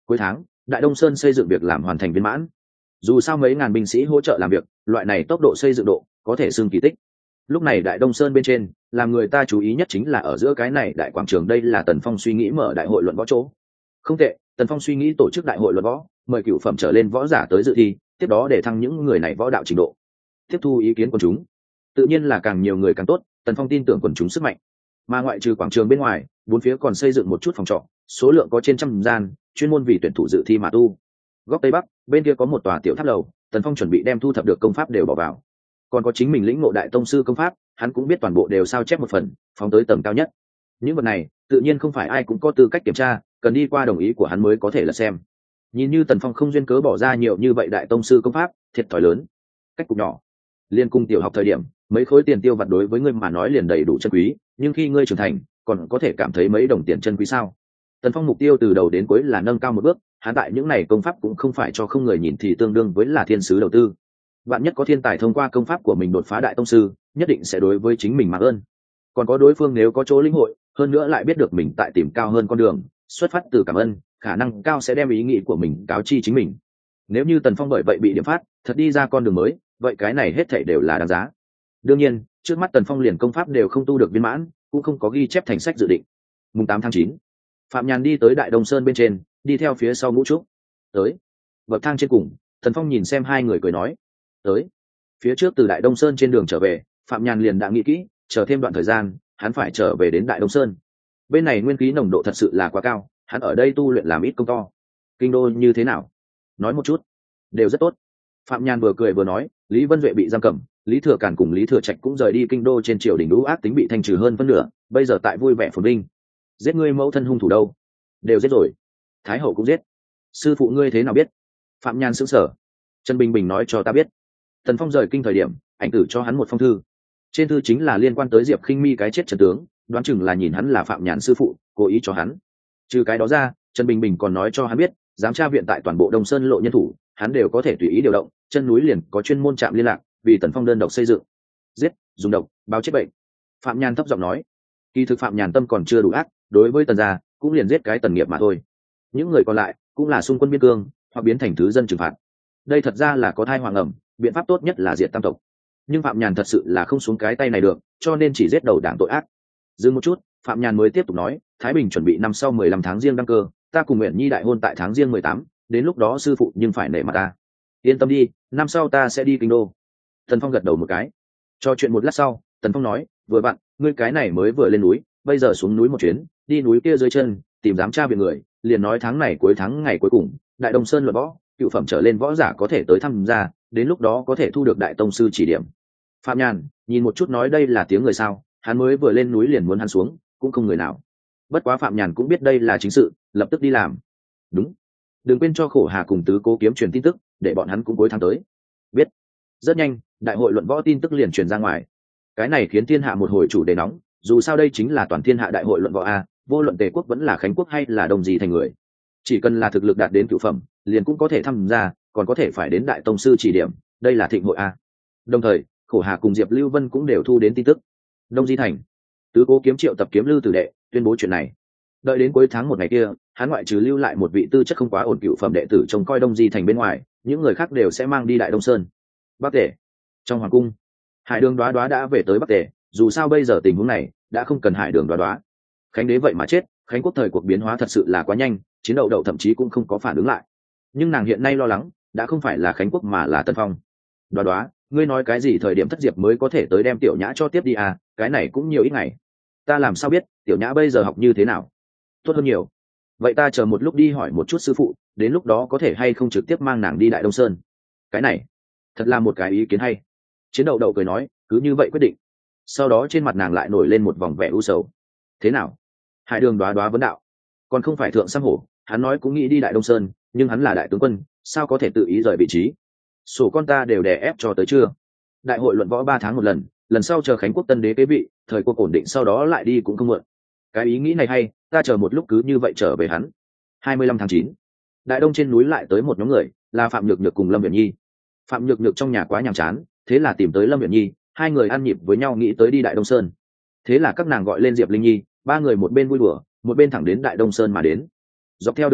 cuối tháng đại đông sơn xây dựng việc làm hoàn thành viên mãn. Dù sao mấy ngàn binh sĩ hỗ trợ làm việc, loại này tốc độ xây dựng độ có thể xưng kỳ tích. Lúc này đại đông sơn bên trên, làm người ta chú ý nhất chính là ở giữa cái này đại quảng trường, đây là Tần Phong suy nghĩ mở đại hội luận võ chỗ. Không tệ, Tần Phong suy nghĩ tổ chức đại hội luận võ, mời cửu phẩm trở lên võ giả tới dự thi, tiếp đó để thăng những người này võ đạo trình độ, tiếp thu ý kiến quần chúng. Tự nhiên là càng nhiều người càng tốt, Tần Phong tin tưởng quần chúng sức mạnh. Mà ngoại trừ quảng trường bên ngoài, bốn phía còn xây dựng một chút phòng trọ, số lượng có trên trăm gian, chuyên môn vì tuyển thủ dự thi mà tu. Góc tây bắc bên kia có một tòa tiểu tháp lầu, Tần Phong chuẩn bị đem thu thập được công pháp đều bỏ vào, còn có chính mình lĩnh ngộ đại tông sư công pháp, hắn cũng biết toàn bộ đều sao chép một phần, phóng tới tầng cao nhất. Những vật này tự nhiên không phải ai cũng có tư cách kiểm tra, cần đi qua đồng ý của hắn mới có thể là xem. Nhìn như Tần Phong không duyên cớ bỏ ra nhiều như vậy đại tông sư công pháp, thiệt thòi lớn. Cách cục nhỏ, liên cung tiểu học thời điểm, mấy khối tiền tiêu vặt đối với ngươi mà nói liền đầy đủ chân quý, nhưng khi ngươi trưởng thành, còn có thể cảm thấy mấy đồng tiền chân quý sao? Tần Phong mục tiêu từ đầu đến cuối là nâng cao một bước, hắn tại những này công pháp cũng không phải cho không người nhìn, thì tương đương với là thiên sứ đầu tư. Bạn nhất có thiên tài thông qua công pháp của mình đột phá đại tông sư, nhất định sẽ đối với chính mình mà ơn. Còn có đối phương nếu có chỗ lĩnh hội, hơn nữa lại biết được mình tại tìm cao hơn con đường, xuất phát từ cảm ơn, khả năng cao sẽ đem ý nghĩ của mình cáo chi chính mình. Nếu như Tần Phong bởi vậy bị điểm phát, thật đi ra con đường mới, vậy cái này hết thảy đều là đáng giá. Đương nhiên, trước mắt Tần Phong liền công pháp đều không tu được viên mãn, cũng không có ghi chép thành sách dự định. Mùng 8 tháng 9, Phạm Nhàn đi tới Đại Đông Sơn bên trên, đi theo phía sau Ngũ Trúc. Tới, bậc thang trên cùng, Tần Phong nhìn xem hai người cười nói, tới. Phía trước từ Đại Đông Sơn trên đường trở về, Phạm Nhàn liền đã nghĩ kỹ, chờ thêm đoạn thời gian, hắn phải trở về đến Đại Đông Sơn. Bên này nguyên khí nồng độ thật sự là quá cao, hắn ở đây tu luyện làm ít công to. Kinh đô như thế nào? Nói một chút. Đều rất tốt. Phạm Nhàn vừa cười vừa nói, Lý Vân Duệ bị giam cầm, Lý Thừa Càn cùng Lý Thừa Trạch cũng rời đi kinh đô, trên triều đình lũ ác tính bị thanh trừ hơn phân nửa, bây giờ tại vui vẻ phồn vinh. Giết ngươi mẫu thân hung thủ đâu? Đều giết rồi. Thái hậu cũng giết. Sư phụ ngươi thế nào biết? Phạm Nhàn sững sờ. Trần Bình Bình nói cho ta biết. Tần Phong rời kinh thời điểm, ảnh tử cho hắn một phong thư. Trên thư chính là liên quan tới Diệp Khinh Mi cái chết trần tướng, đoán chừng là nhìn hắn là Phạm Nhàn sư phụ, cố ý cho hắn. Trừ cái đó ra, Trần Bình Bình còn nói cho hắn biết, giám tra viện tại toàn bộ Đông Sơn lộ nhân thủ, hắn đều có thể tùy ý điều động, chân núi liền có chuyên môn trạm liên lạc, vì Tần Phong đơn độc xây dựng. Giết, dùng độc, báo chết bệnh. Phạm Nhàn thấp giọng nói. Kỳ thực Phạm Nhàn tâm còn chưa đủ ác, đối với Tần gia, cũng liền giết cái Tần Nghiệp mà thôi. Những người còn lại cũng là xung quân biên cương, hoặc biến thành thứ dân trừng phạt. Đây thật ra là có thai hoàng ẩm, biện pháp tốt nhất là diệt tam tộc. Nhưng Phạm Nhàn thật sự là không xuống cái tay này được, cho nên chỉ giết đầu đảng tội ác. Dừng một chút, Phạm Nhàn mới tiếp tục nói, Thái Bình chuẩn bị năm sau 15 tháng riêng đăng cơ, ta cùng Nguyện Nhi đại hôn tại tháng riêng 18, đến lúc đó sư phụ nhưng phải nể mặt ta. Yên tâm đi, năm sau ta sẽ đi kinh đô. Tần Phong gật đầu một cái. Cho chuyện một lát sau, Tần Phong nói, vừa bạn, ngươi cái này mới vừa lên núi, bây giờ xuống núi một chuyến, đi núi kia dưới chân, tìm giám tra viện người, liền nói tháng này cuối tháng ngày cuối cùng, Đại Đông Sơn luận võ, cựu phẩm trở lên võ giả có thể tới tham gia, đến lúc đó có thể thu được đại tông sư chỉ điểm. Phạm Nhàn nhìn một chút nói, đây là tiếng người sao? Hắn mới vừa lên núi liền muốn hắn xuống, cũng không người nào. Bất quá Phạm Nhàn cũng biết đây là chính sự, lập tức đi làm. Đúng, đừng quên cho Khổ Hà cùng Tứ Cố Kiếm truyền tin tức, để bọn hắn cũng cuối tháng tới. Biết. Rất nhanh, đại hội luận võ tin tức liền truyền ra ngoài. Cái này khiến thiên hạ một hồi chủ đề nóng, dù sao đây chính là toàn thiên hạ đại hội luận võ a, vô luận Tề quốc vẫn là Khánh quốc hay là Đông Di thành người, chỉ cần là thực lực đạt đến cửu phẩm, liền cũng có thể tham gia, còn có thể phải đến đại tông sư chỉ điểm, đây là thịnh hội a. Đồng thời, Khổ Hà cùng Diệp Lưu Vân cũng đều thu đến tin tức. Đông Di thành, Tứ Cố Kiếm triệu tập kiếm Lư Tử đệ, tuyên bố chuyện này. Đợi đến cuối tháng một ngày kia, hắn ngoại trừ lưu lại một vị tư chất không quá ổn cửu phẩm đệ tử trông coi Đông Di thành bên ngoài, những người khác đều sẽ mang đi Đại Đông Sơn. Bắc Tề, trong hoàng cung, Hải Đường Đoá Đoá đã về tới Bắc Tề, dù sao bây giờ tình huống này đã không cần Hải Đường Đoá Đoá. Khánh đế vậy mà chết, Khánh quốc thời cuộc biến hóa thật sự là quá nhanh, chiến đậu đậu thậm chí cũng không có phản ứng lại. Nhưng nàng hiện nay lo lắng đã không phải là Khánh quốc mà là Tần Phong. Đoá Đoá, ngươi nói cái gì thời điểm thất diệp mới có thể tới đem Tiểu Nhã cho tiếp đi à? Cái này cũng nhiều ít ngày. Ta làm sao biết Tiểu Nhã bây giờ học như thế nào? Tốt hơn nhiều. Vậy ta chờ một lúc đi hỏi một chút sư phụ, đến lúc đó có thể hay không trực tiếp mang nàng đi Đại Đông Sơn. Cái này thật là một cái ý kiến hay. Chiến đậu đậu cười nói, cứ như vậy quyết định. Sau đó trên mặt nàng lại nổi lên một vòng vẻ u sầu. Thế nào? Hải Đường Đoá Đoá vấn đạo. Còn không phải thượng sam hổ, hắn nói cũng nghĩ đi Đại Đông Sơn, nhưng hắn là đại tướng quân, sao có thể tự ý rời vị trí? Sổ con ta đều đè ép cho tới chưa? Đại hội luận võ 3 tháng một lần, lần sau chờ Khánh quốc tân đế kế vị, thời cuộc ổn định sau đó lại đi cũng không muộn. Cái ý nghĩ này hay, ta chờ một lúc cứ như vậy trở về hắn. 25 tháng 9, Đại Đông trên núi lại tới một nhóm người, là Phạm Nhược Nhược cùng Lâm Viễn Nhi. Phạm Nhược Nhược trong nhà quá nhàm chán, thế là tìm tới Lâm Viễn Nhi, hai người ăn nhịp với nhau nghĩ tới đi Đại Đông Sơn. Thế là các nàng gọi lên Diệp Linh Nhi, ba người một bên vui đùa, một bên thẳng đến Đại Đông Sơn mà đến. Dọc theo đường đi,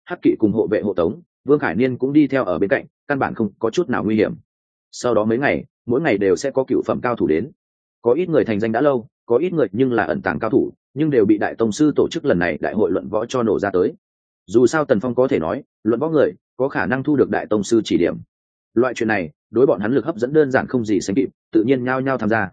hắc kỵ cùng hộ vệ hộ tống, Vương Khải Niên cũng đi theo ở bên cạnh, căn bản không có chút nào nguy hiểm. Sau đó mấy ngày, mỗi ngày đều sẽ có cựu phẩm cao thủ đến, có ít người thành danh đã lâu, có ít người nhưng là ẩn tàng cao thủ, nhưng đều bị đại tông sư tổ chức lần này đại hội luận võ cho nổ ra tới. Dù sao Tần Phong có thể nói luận võ người có khả năng thu được đại tông sư chỉ điểm, loại chuyện này đối bọn hắn lực hấp dẫn đơn giản không gì sánh kịp, tự nhiên nhao nhao tham gia.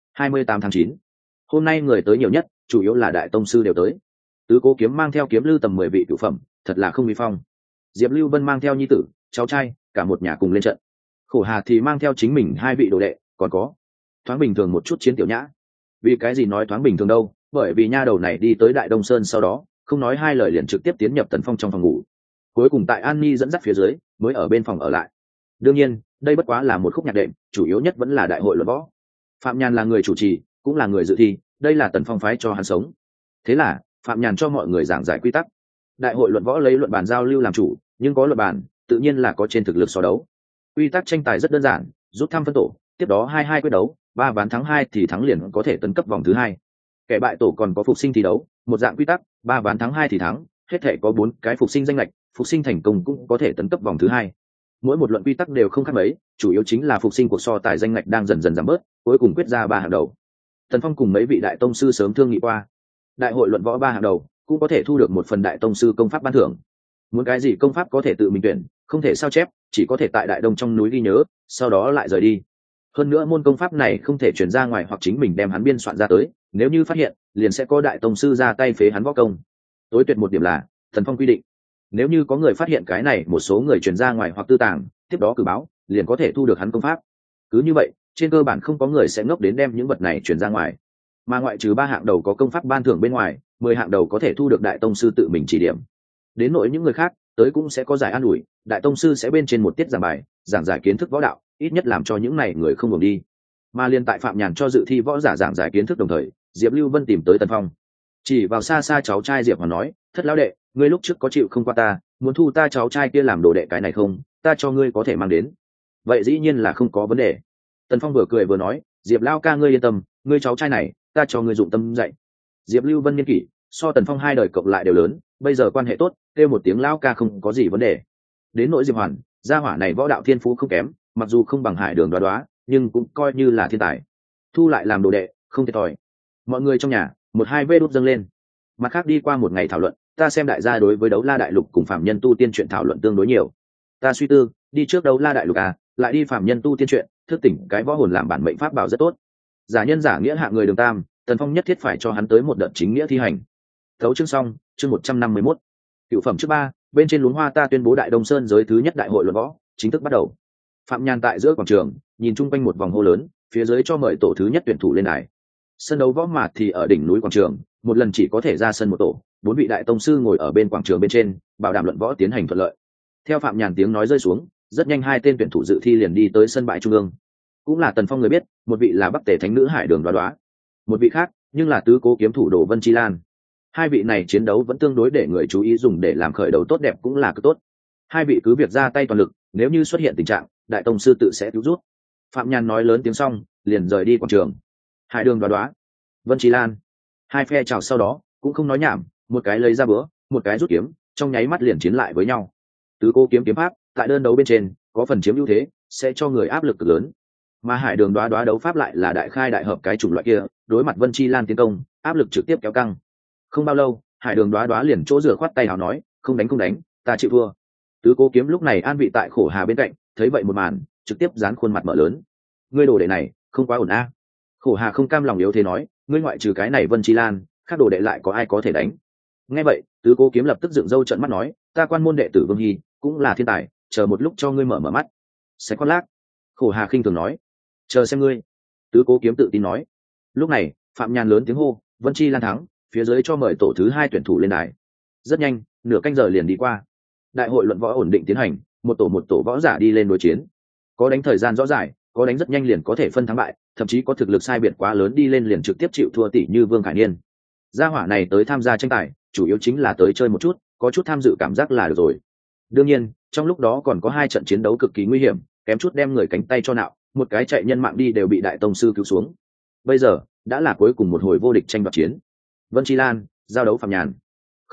28 tháng 9, hôm nay người tới nhiều nhất chủ yếu là đại tông sư đều tới. Tứ Cố Kiếm mang theo kiếm lưu tầm 10 vị cửu phẩm, thật là không vi phong. Diệp Lưu Vân mang theo nhi tử cháu trai cả một nhà cùng lên trận. Khổ Hà thì mang theo chính mình 2 vị đồ đệ, còn có thoáng bình thường một chút Chiến Tiểu Nhã. Vì cái gì nói thoáng bình thường đâu, bởi vì nha đầu này đi tới Đại Đông Sơn sau đó không nói 2 lời liền trực tiếp tiến nhập Tần Phong trong phòng ngủ, cuối cùng tại An Ni dẫn dắt phía dưới mới ở bên phòng ở lại. Đương nhiên đây bất quá là một khúc nhạc đệm, chủ yếu nhất vẫn là đại hội luận võ. Phạm Nhàn là người chủ trì cũng là người dự thi, đây là Tần Phong phái cho hắn sống. Thế là Phạm Nhàn cho mọi người giảng giải quy tắc. Đại hội luận võ lấy luận bàn giao lưu làm chủ, nhưng có luận bàn tự nhiên là có trên thực lực so đấu. Quy tắc tranh tài rất đơn giản, rút thăm phân tổ, tiếp đó 2-2 quyết đấu, 3 ván thắng 2 thì thắng liền có thể tấn cấp vòng thứ 2. Kẻ bại tổ còn có phục sinh thi đấu, một dạng quy tắc, 3 ván thắng 2 thì thắng, hết thể có 4 cái phục sinh danh lệch, phục sinh thành công cũng có thể tấn cấp vòng thứ 2. Mỗi một luận quy tắc đều không khác mấy, chủ yếu chính là phục sinh cuộc so tài danh lệch đang dần dần giảm bớt, cuối cùng quyết ra 3 hạng đầu. Tần Phong cùng mấy vị đại tông sư sớm thương nghị qua, đại hội luận võ 3 hạng đầu cũng có thể thu được một phần đại tông sư công pháp ban thưởng. Muốn cái gì công pháp có thể tự mình tuyển, không thể sao chép, chỉ có thể tại đại đông trong núi ghi nhớ, sau đó lại rời đi. Hơn nữa môn công pháp này không thể chuyển ra ngoài hoặc chính mình đem hắn biên soạn ra tới, nếu như phát hiện liền sẽ có đại tông sư ra tay phế hắn võ công. Tối tuyệt một điểm là Tần Phong quy định, nếu như có người phát hiện cái này một số người truyền ra ngoài hoặc tư tàng, tiếp đó cử báo liền có thể thu được hắn công pháp. Cứ như vậy trên cơ bản không có người sẽ ngốc đến đem những vật này truyền ra ngoài. Mà ngoại trừ 3 hạng đầu có công pháp ban thưởng bên ngoài, 10 hạng đầu có thể thu được đại tông sư tự mình chỉ điểm. Đến nỗi những người khác tới cũng sẽ có giải an ủi, đại tông sư sẽ bên trên một tiết giảng bài, giảng giải kiến thức võ đạo, ít nhất làm cho những này người không buồn đi. Mà liên tại Phạm Nhàn cho dự thi võ giả giảng giải kiến thức đồng thời, Diệp Lưu Vân tìm tới Tần Phong, chỉ vào xa xa cháu trai Diệp Hoàn nói, thất lão đệ, ngươi lúc trước có chịu không qua ta, muốn thu ta cháu trai kia làm đồ đệ cái này không, ta cho ngươi có thể mang đến. Vậy dĩ nhiên là không có vấn đề. Tần Phong vừa cười vừa nói, Diệp lao ca ngươi yên tâm, ngươi cháu trai này ta cho ngươi dụng tâm dạy. Diệp Lưu Vân niên kỷ so Tần Phong 2 đời cộng lại đều lớn, bây giờ quan hệ tốt, kêu một tiếng lao ca không có gì vấn đề. Đến nỗi Diệp Hoàn, gia hỏa này võ đạo thiên phú không kém, mặc dù không bằng Hải Đường Đoá Đoá, nhưng cũng coi như là thiên tài, thu lại làm đồ đệ không thiệt thòi. Mọi người trong nhà 1-2 vê đút dâng lên. Mặt khác đi qua một ngày thảo luận, ta xem đại gia đối với Đấu La Đại Lục cùng phạm nhân tu tiên chuyện thảo luận tương đối nhiều. Ta suy tư đi trước Đấu La Đại Lục lại đi phạm nhân tu tiên chuyện, thức tỉnh cái võ hồn làm bản mệnh pháp bảo rất tốt. Giả nhân giả nghĩa hạng người đường tam, Tần Phong nhất thiết phải cho hắn tới một đợt chính nghĩa thi hành. Thấu chương xong, chương 151. Cựu phẩm trước 3, bên trên luống hoa ta tuyên bố Đại Đông Sơn giới thứ nhất đại hội luận võ chính thức bắt đầu. Phạm Nhàn tại giữa quảng trường nhìn chung quanh một vòng hô lớn, phía dưới cho mời tổ thứ nhất tuyển thủ lên đài. Sân đấu võ mạt thì ở đỉnh núi quảng trường, một lần chỉ có thể ra sân một tổ, 4 vị đại tông sư ngồi ở bên quảng trường bên trên, bảo đảm luận võ tiến hành thuận lợi. Theo Phạm Nhàn tiếng nói rơi xuống, rất nhanh 2 tên tuyển thủ dự thi liền đi tới sân bãi trung ương. Cũng là Tần Phong người biết, một vị là Bắc Tề Thánh nữ Hải Đường Đoá Đoá, một vị khác nhưng là Tứ Cố kiếm thủ Đồ Vân Chi Lan. 2 vị này chiến đấu vẫn tương đối để người chú ý, dùng để làm khởi đầu tốt đẹp cũng là cực tốt. 2 vị cứ việc ra tay toàn lực, nếu như xuất hiện tình trạng, đại tông sư tự sẽ cứu rút. Phạm Nhàn nói lớn tiếng xong, liền rời đi quảng trường. Hải Đường Đoá Đoá, Vân Chi Lan, 2 phe chào sau đó cũng không nói nhảm, một cái lấy ra búa, một cái rút kiếm, trong nháy mắt liền chiến lại với nhau. Tứ Cố kiếm kiếm pháp tại đơn đấu bên trên có phần chiếm ưu thế, sẽ cho người áp lực cực lớn. Mà Hải Đường Đoá Đoá đấu pháp lại là đại khai đại hợp cái chủng loại kia, đối mặt Vân Chi Lan tiến công, áp lực trực tiếp kéo căng. Không bao lâu, Hải Đường Đoá Đoá liền chỗ rửa khoát tay áo nói, không đánh, ta chịu thua. Tứ Cố kiếm lúc này an vị tại Khổ Hà bên cạnh, thấy vậy một màn, trực tiếp dán khuôn mặt mở lớn. Ngươi đồ đệ này không quá ổn a. Khổ Hà không cam lòng yếu thế nói, ngươi ngoại trừ cái này Vân Chi Lan, khác đồ đệ lại có ai có thể đánh. Nghe vậy, Tứ Cố kiếm lập tức dựng râu trợn mắt nói, ta quan môn đệ tử Vương Hy cũng là thiên tài, chờ một lúc cho ngươi mở mắt. Sẽ khoác lác. Khổ Hà khinh thường nói, chờ xem ngươi. Tứ Cố kiếm tự tin nói. Lúc này Phạm Nhàn lớn tiếng hô, Vân Chi Lan thắng, phía dưới cho mời tổ thứ 2 tuyển thủ lên đài. Rất nhanh, nửa canh giờ liền đi qua. Đại hội luận võ ổn định tiến hành, một tổ võ giả đi lên đối chiến. Có đánh thời gian rõ ràng, có đánh rất nhanh liền có thể phân thắng bại, thậm chí có thực lực sai biệt quá lớn đi lên liền trực tiếp chịu thua, tỷ như Vương Khải Niên. Gia hỏa này tới tham gia tranh tài, chủ yếu chính là tới chơi một chút, có chút tham dự cảm giác là được rồi. Đương nhiên, trong lúc đó còn có 2 trận chiến đấu cực kỳ nguy hiểm, kém chút đem người cánh tay cho nạo, một cái chạy nhân mạng đi đều bị đại tông sư cứu xuống. Bây giờ đã là cuối cùng một hồi vô địch tranh đoạt chiến. Vân Chi Lan giao đấu Phạm Nhàn. Không tệ,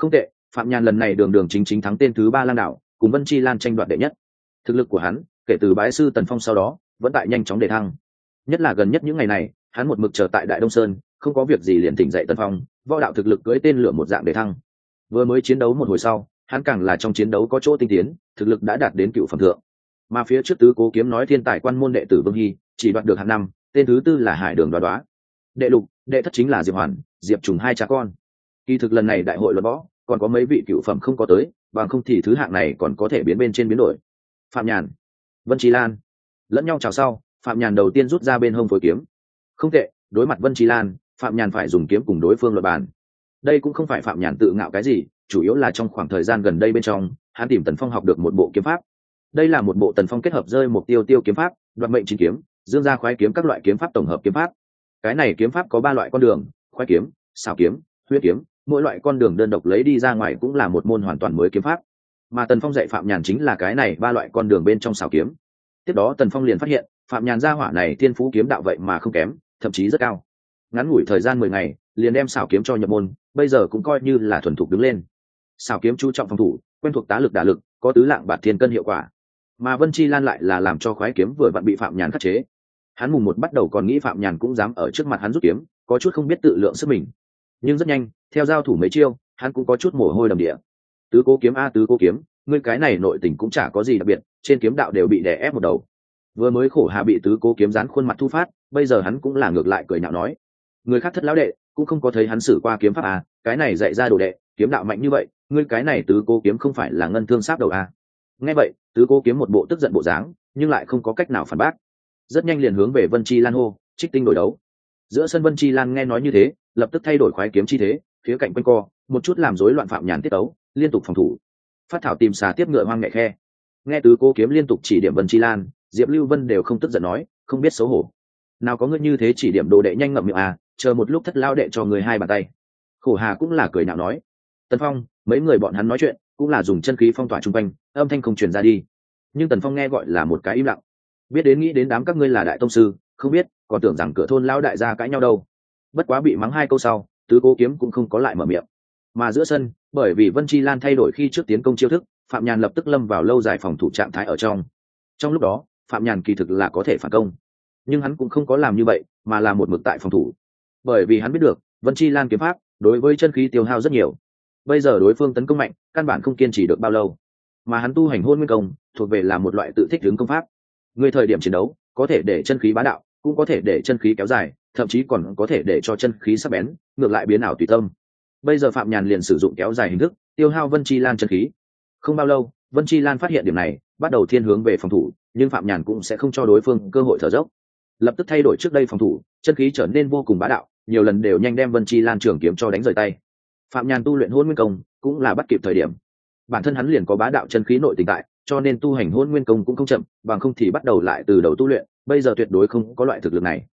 Phạm Nhàn lần này đường đường chính chính thắng tên thứ 3 Lang Đạo, cùng Vân Chi Lan tranh đoạt đệ nhất. Thực lực của hắn kể từ bái sư Tần Phong sau đó vẫn tại nhanh chóng đề thăng, nhất là gần nhất những ngày này hắn một mực chờ tại Đại Đông Sơn, không có việc gì liền tỉnh dậy Tần Phong, võ đạo thực lực cưỡi tên lửa một dạng đề thăng. Vừa mới chiến đấu một hồi sau, hắn càng là trong chiến đấu có chỗ tinh tiến, thực lực đã đạt đến cựu phẩm thượng. Mà phía trước tứ cố kiếm nói thiên tài quan môn đệ tử Vương Hy chỉ đoạt được hạng 5, tên thứ 4 là Hải Đường Đoá Đoá. Đệ lục, đệ thất chính là Diệp Hoàn, Diệp Trùng hai cha con. Kỳ thực lần này đại hội luận võ còn có mấy vị cựu phẩm không có tới, bằng không thì thứ hạng này còn có thể biến bên trên biến đổi. Phạm Nhàn, Vân Trí Lan lẫn nhau chào sau, Phạm Nhàn đầu tiên rút ra bên hông phối kiếm. Không tệ, đối mặt Vân Trí Lan, Phạm Nhàn phải dùng kiếm cùng đối phương luận bàn. Đây cũng không phải Phạm Nhàn tự ngạo cái gì, chủ yếu là trong khoảng thời gian gần đây bên trong, hắn tìm Tần Phong học được một bộ kiếm pháp. Đây là một bộ Tần Phong kết hợp rơi mục tiêu tiêu kiếm pháp, đoạt mệnh chín kiếm, dương gia khoái kiếm các loại kiếm pháp tổng hợp kiếm pháp. Cái này kiếm pháp có 3 loại con đường: khoái kiếm, xảo kiếm, huyết kiếm. Mỗi loại con đường đơn độc lấy đi ra ngoài cũng là một môn hoàn toàn mới kiếm pháp. Mà Tần Phong dạy Phạm Nhàn chính là cái này 3 loại con đường bên trong xảo kiếm. Tiếp đó Tần Phong liền phát hiện, Phạm Nhàn gia hỏa này thiên phú kiếm đạo vậy mà không kém, thậm chí rất cao. Ngắn ngủi thời gian 10 ngày, liền đem xảo kiếm cho nhập môn, bây giờ cũng coi như là thuần thục đứng lên. Xảo kiếm chú trọng phòng thủ, quen thuộc tá lực đả lực, có tứ lạng bạt thiên cân hiệu quả. Mà Vân Chi Lan lại là làm cho khoái kiếm vừa vặn bị Phạm Nhàn khắc chế. Hắn mùng 1 bắt đầu còn nghĩ Phạm Nhàn cũng dám ở trước mặt hắn rút kiếm, có chút không biết tự lượng sức mình. Nhưng rất nhanh, theo giao thủ mấy chiêu, hắn cũng có chút mồ hôi đầm địa. Tứ cố kiếm a tứ cố kiếm, ngươi cái này nội tình cũng chả có gì đặc biệt, trên kiếm đạo đều bị đè ép một đầu. Vừa mới khổ hạ bị tứ cố kiếm dán khuôn mặt thu phát, bây giờ hắn cũng là ngược lại cười nhạo nói: người khác thất lão đệ cũng không có thấy hắn sử qua kiếm pháp à, cái này dạy ra đồ đệ kiếm đạo mạnh như vậy, ngươi cái này tứ cố kiếm không phải là ngân thương sáp đầu à. Nghe vậy, tứ cố kiếm một bộ tức giận bộ dáng, nhưng lại không có cách nào phản bác. Rất nhanh liền hướng về Vân Chi Lan hô: trích tinh đổi đấu. Giữa sân Vân Chi Lan nghe nói như thế, lập tức thay đổi khoái kiếm chi thế, phía cạnh quanh co, một chút làm rối loạn Phạm Nhàn tiết tấu, liên tục phòng thủ. Phát thảo tìm xà tiếp ngựa hoang nhẹ khe. Nghe tứ cố kiếm liên tục chỉ điểm Vân Chi Lan, Diệp Lưu Vân đều không tức giận nói: không biết xấu hổ, nào có ngươi như thế chỉ điểm đồ đệ nhanh ngậm miệng à, chờ một lúc thất lao đệ cho người 2 bàn tay. Khổ Hà cũng là cười nhạo nói. Tần Phong, mấy người bọn hắn nói chuyện cũng là dùng chân khí phong tỏa chung quanh, âm thanh không truyền ra đi. Nhưng Tần Phong nghe gọi là một cái im lặng. Biết đến nghĩ đến đám các ngươi là đại tông sư, không biết còn tưởng rằng cửa thôn lao đại gia cãi nhau đâu. Bất quá bị mắng 2 câu sau, tứ cố kiếm cũng không có lại mở miệng. Mà giữa sân, bởi vì Vân Chi Lan thay đổi khi trước tiến công chiêu thức, Phạm Nhàn lập tức lâm vào lâu dài phòng thủ trạng thái ở trong. Trong lúc đó, Phạm Nhàn kỳ thực là có thể phản công, nhưng hắn cũng không có làm như vậy, mà là một mực tại phòng thủ. Bởi vì hắn biết được, Vân Chi Lan kiếm pháp đối với chân khí tiêu hao rất nhiều. Bây giờ đối phương tấn công mạnh, căn bản không kiên trì được bao lâu. Mà hắn tu hành Hôn Nguyên công, thuộc về là một loại tự thích ứng công pháp. Người thời điểm chiến đấu, có thể để chân khí bá đạo, cũng có thể để chân khí kéo dài, thậm chí còn có thể để cho chân khí sắc bén, ngược lại biến ảo tùy tâm. Bây giờ Phạm Nhàn liền sử dụng kéo dài hình thức, tiêu hao Vân Chi Lan chân khí. Không bao lâu, Vân Chi Lan phát hiện điểm này, bắt đầu thiên hướng về phòng thủ, nhưng Phạm Nhàn cũng sẽ không cho đối phương cơ hội thở dốc. Lập tức thay đổi trước đây phòng thủ, chân khí trở nên vô cùng bá đạo, nhiều lần đều nhanh đem Vân Chi Lan trường kiếm cho đánh rời tay. Phạm Nhàn tu luyện Hôn Nguyên công cũng là bắt kịp thời điểm. Bản thân hắn liền có bá đạo chân khí nội tình tại, cho nên tu hành Hôn Nguyên công cũng không chậm, bằng không thì bắt đầu lại từ đầu tu luyện, bây giờ tuyệt đối không có loại thực lực này.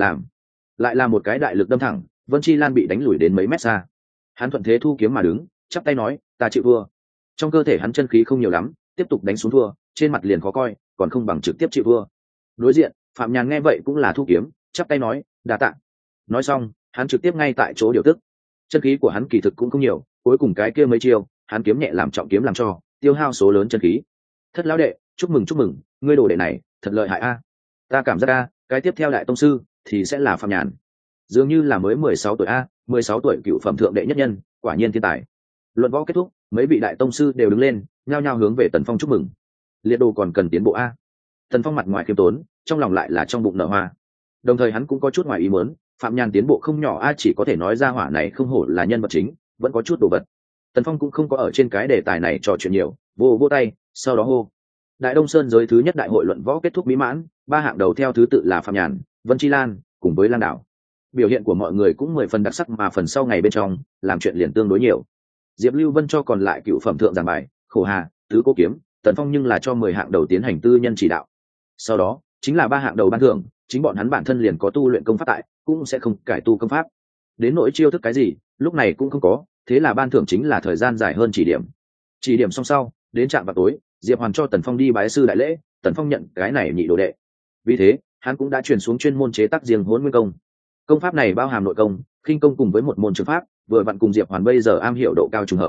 Lại là một cái đại lực đâm thẳng, Vân Chi Lan bị đánh lùi đến mấy mét xa. Hắn thuận thế thu kiếm mà đứng, chắp tay nói: ta chịu thua. Trong cơ thể hắn chân khí không nhiều lắm, tiếp tục đánh xuống thua, trên mặt liền khó coi, còn không bằng trực tiếp chịu thua. Đối diện, Phạm Nhàn nghe vậy cũng là thu kiếm, chắp tay nói: đa tạ. Nói xong, hắn trực tiếp ngay tại chỗ điều tức. Chân khí của hắn kỳ thực cũng không nhiều, cuối cùng cái kia mấy chiêu, hắn kiếm nhẹ làm trọng kiếm làm cho tiêu hao số lớn chân khí. Thất lão đệ, chúc mừng, ngươi đồ đệ này thật lợi hại a. Ta cảm giác a, cái tiếp theo đại tông sư thì sẽ là Phạm Nhàn. Dường như là mới 16 tuổi a, 16 tuổi cựu phẩm thượng đệ nhất nhân, quả nhiên thiên tài. Luận võ kết thúc, mấy vị đại tông sư đều đứng lên, nhao nhao hướng về Tần Phong chúc mừng. Liệt đồ còn cần tiến bộ a. Tần Phong mặt ngoài khiêm tốn, trong lòng lại là trong bụng nở hoa. Đồng thời hắn cũng có chút ngoài ý muốn, Phạm Nhàn tiến bộ không nhỏ a, chỉ có thể nói ra hỏa này không hổ là nhân vật chính, vẫn có chút đồ vật. Tần Phong cũng không có ở trên cái đề tài này trò chuyện nhiều, vô tay, sau đó hô: Đại Đông Sơn giới thứ nhất đại hội luận võ kết thúc mỹ mãn, 3 hạng đầu theo thứ tự là Phạm Nhàn, Vân Chi Lan cùng với Lang Đảo. Biểu hiện của mọi người cũng 10 phần đặc sắc, mà phần sau ngày bên trong làm chuyện liền tương đối nhiều. Diệp Lưu Vân cho còn lại cựu phẩm thượng giảng bài, Khổ Hà, tứ cố kiếm, Tần Phong nhưng là cho 10 hạng đầu tiến hành tư nhân chỉ đạo. Sau đó chính là 3 hạng đầu ban thưởng, chính bọn hắn bản thân liền có tu luyện công pháp tại, cũng sẽ không cải tu công pháp. Đến nỗi chiêu thức cái gì, lúc này cũng không có, thế là ban thưởng chính là thời gian dài hơn chỉ điểm. Chỉ điểm xong sau, đến trạm vào tối, Diệp Hoàn cho Tần Phong đi bái sư đại lễ, Tần Phong nhận cái này nhị đồ đệ. Vì thế, hắn cũng đã truyền xuống chuyên môn chế tác riêng Hỗn Nguyên công. Công pháp này bao hàm nội công, khinh công cùng với một môn trường pháp, vừa vặn cùng Diệp Hoàn bây giờ am hiểu độ cao trùng hợp.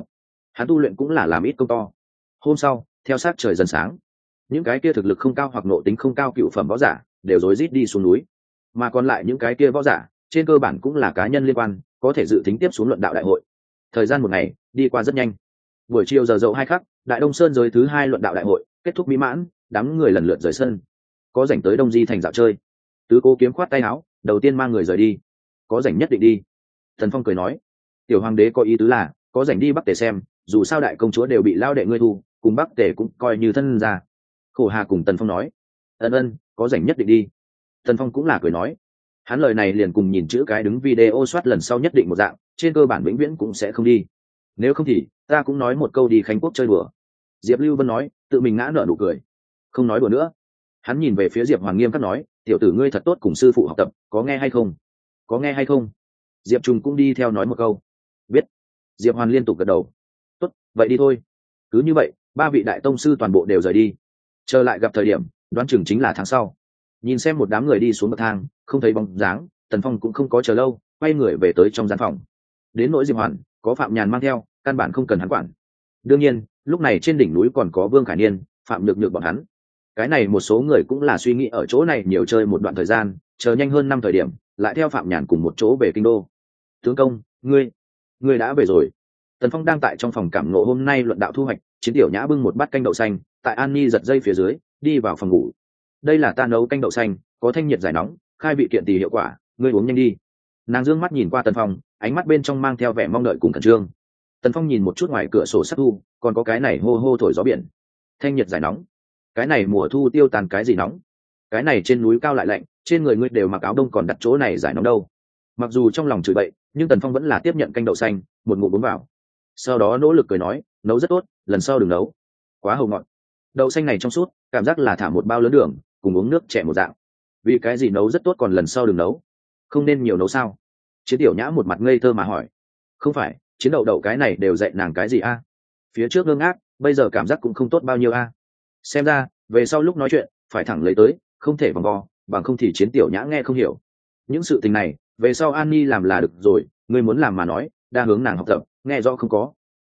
hắn tu luyện cũng là làm ít công to. Hôm sau theo sát trời dần sáng, những cái kia thực lực không cao hoặc nộ tính không cao cựu phẩm võ giả đều rối rít đi xuống núi, mà còn lại những cái kia võ giả trên cơ bản cũng là cá nhân liên quan, có thể dự tính tiếp xuống luận đạo đại hội. Thời gian một ngày đi qua rất nhanh. Buổi chiều giờ dậu 2 khắc, Đại Đông Sơn giới thứ 2 luận đạo đại hội kết thúc mỹ mãn, đám người lần lượt rời sân. Có rảnh tới Đông Di thành dạo chơi. Tứ Cố Kiếm khoát tay áo, đầu tiên mang người rời đi. Có rảnh nhất định đi. Thần Phong cười nói, tiểu hoàng đế có ý tứ là có rảnh đi Bắc Tề xem, dù sao đại công chúa đều bị lao đệ ngươi thu, cùng Bắc Tề cũng coi như thân ra. Khổ Hà cùng Tần Phong nói, ân, có rảnh nhất định đi. Tần Phong cũng là cười nói, hắn lời này liền cùng nhìn chữ cái đứng video soát lần sau nhất định một dạng, trên cơ bản vĩnh viễn cũng sẽ không đi. Nếu không thì ta cũng nói một câu đi Khánh Quốc chơi đùa. Diệp Lưu Vân nói, tự mình ngã nở nụ cười, không nói đùa nữa. Hắn nhìn về phía Diệp Hoàng nghiêm khắc nói, tiểu tử ngươi thật tốt cùng sư phụ học tập, có nghe hay không? Có nghe hay không? Diệp Trùng cũng đi theo nói một câu, biết. Diệp Hoàn liên tục gật đầu, tốt, vậy đi thôi. Cứ như vậy 3 vị đại tông sư toàn bộ đều rời đi. Trở lại gặp thời điểm đoán chừng chính là tháng sau. Nhìn xem một đám người đi xuống bậc thang không thấy bóng dáng, Tần Phong cũng không có chờ lâu, quay người về tới trong gian phòng. Đến nỗi Diệp Hoàn có Phạm Nhàn mang theo, căn bản không cần hắn quản. Đương nhiên lúc này trên đỉnh núi còn có Vương Khải Niên, Phạm Nhược Nhược bọn hắn. Cái này một số người cũng là suy nghĩ ở chỗ này nhiều chơi một đoạn thời gian, chờ nhanh hơn 5 thời điểm lại theo Phạm Nhàn cùng một chỗ về kinh đô. Tướng công, ngươi đã về rồi. Tần Phong đang tại trong phòng cảm ngộ hôm nay luận đạo thu hoạch, Chiến Tiểu Nhã bưng một bát canh đậu xanh, tại An Nhi giật dây phía dưới đi vào phòng ngủ. Đây là ta nấu canh đậu xanh, có thanh nhiệt giải nóng, khai vị kiện tỳ hiệu quả, ngươi uống nhanh đi. Nàng dương mắt nhìn qua Tần Phong, ánh mắt bên trong mang theo vẻ mong đợi cùng khẩn trương. Tần Phong nhìn một chút ngoài cửa sổ sắc thu, còn có cái này hô hô thổi gió biển. Thanh nhiệt giải nóng, cái này mùa thu tiêu tàn cái gì nóng? Cái này trên núi cao lại lạnh, trên người ngươi đều mặc áo đông còn đặt chỗ này giải nóng đâu? Mặc dù trong lòng chửi bậy, nhưng Tần Phong vẫn là tiếp nhận canh đậu xanh, một ngụm uống vào. Sau đó nỗ lực cười nói, nấu rất tốt, lần sau đừng nấu, quá hầu ngọt. Đậu xanh này trong suốt, cảm giác là thả một bao lớn đường, cùng uống nước trẻ một dạng. Vì cái gì nấu rất tốt còn lần sau đừng nấu? Không nên nhiều nấu sao? Chiến Tiểu Nhã một mặt ngây thơ mà hỏi. Không phải, Chiến Đậu Đậu cái này đều dạy nàng cái gì a? Phía trước ngơ ngác, bây giờ cảm giác cũng không tốt bao nhiêu a. Xem ra về sau lúc nói chuyện phải thẳng lấy tới, không thể vòng vo, bằng không thì Chiến Tiểu Nhã nghe không hiểu. Những sự tình này về sau An Nhi làm là được rồi, ngươi muốn làm mà nói, đa hướng nàng học tập, nghe rõ không có?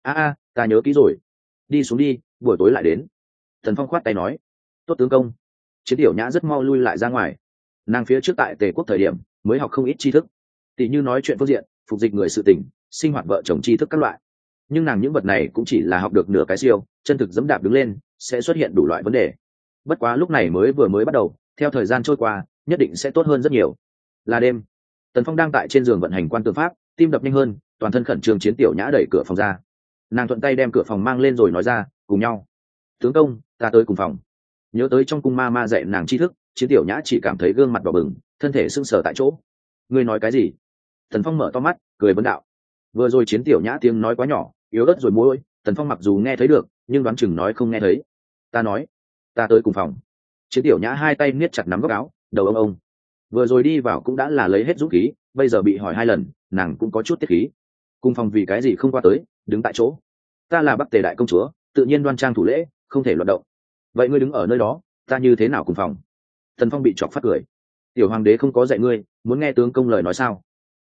Ta nhớ kỹ rồi. Đi xuống đi, buổi tối lại đến. Thần Phong khoát tay nói, tốt tướng công. Chiến Tiểu Nhã rất mau lui lại ra ngoài. Nàng phía trước tại Tề Quốc thời điểm mới học không ít tri thức, tỷ như nói chuyện phương diện, phục dịch người sự tình, sinh hoạt vợ chồng tri thức các loại. Nhưng nàng những vật này cũng chỉ là học được nửa cái siêu, chân thực dẫm đạp đứng lên sẽ xuất hiện đủ loại vấn đề. Bất quá lúc này vừa mới bắt đầu, theo thời gian trôi qua nhất định sẽ tốt hơn rất nhiều. Là đêm, Tần Phong đang tại trên giường vận hành quan tư pháp, tim đập nhanh hơn, toàn thân khẩn trương. Chiến Tiểu Nhã đẩy cửa phòng ra. Nàng thuận tay đem cửa phòng mang lên rồi nói ra, cùng nhau. Tướng công, ta tới cùng phòng. Nhớ tới trong cung ma dạy nàng tri thức, Chiến Tiểu Nhã chỉ cảm thấy gương mặt đỏ bừng, thân thể sưng sờ tại chỗ. Ngươi nói cái gì? Tần Phong mở to mắt cười vấn đạo. Vừa rồi Chiến Tiểu Nhã tiếng nói quá nhỏ, yếu ớt rồi môi. Tần Phong mặc dù nghe thấy được, nhưng đoán chừng nói không nghe thấy. Ta nói, ta tới cùng phòng. Chiến Tiểu Nhã hai tay niết chặt nắm góc áo, đầu ông. Vừa rồi đi vào cũng đã là lấy hết dũng khí, bây giờ bị hỏi 2 lần, nàng cũng có chút tiết khí. Cùng phòng vì cái gì không qua tới, đứng tại chỗ. Ta là Bắc Tề đại công chúa, tự nhiên đoan trang thủ lễ, không thể loạn động. Vậy ngươi đứng ở nơi đó, ta như thế nào cùng phòng? Tần Phong bị chọc phát cười. Tiểu hoàng đế không có dạy ngươi, muốn nghe tướng công lời nói sao?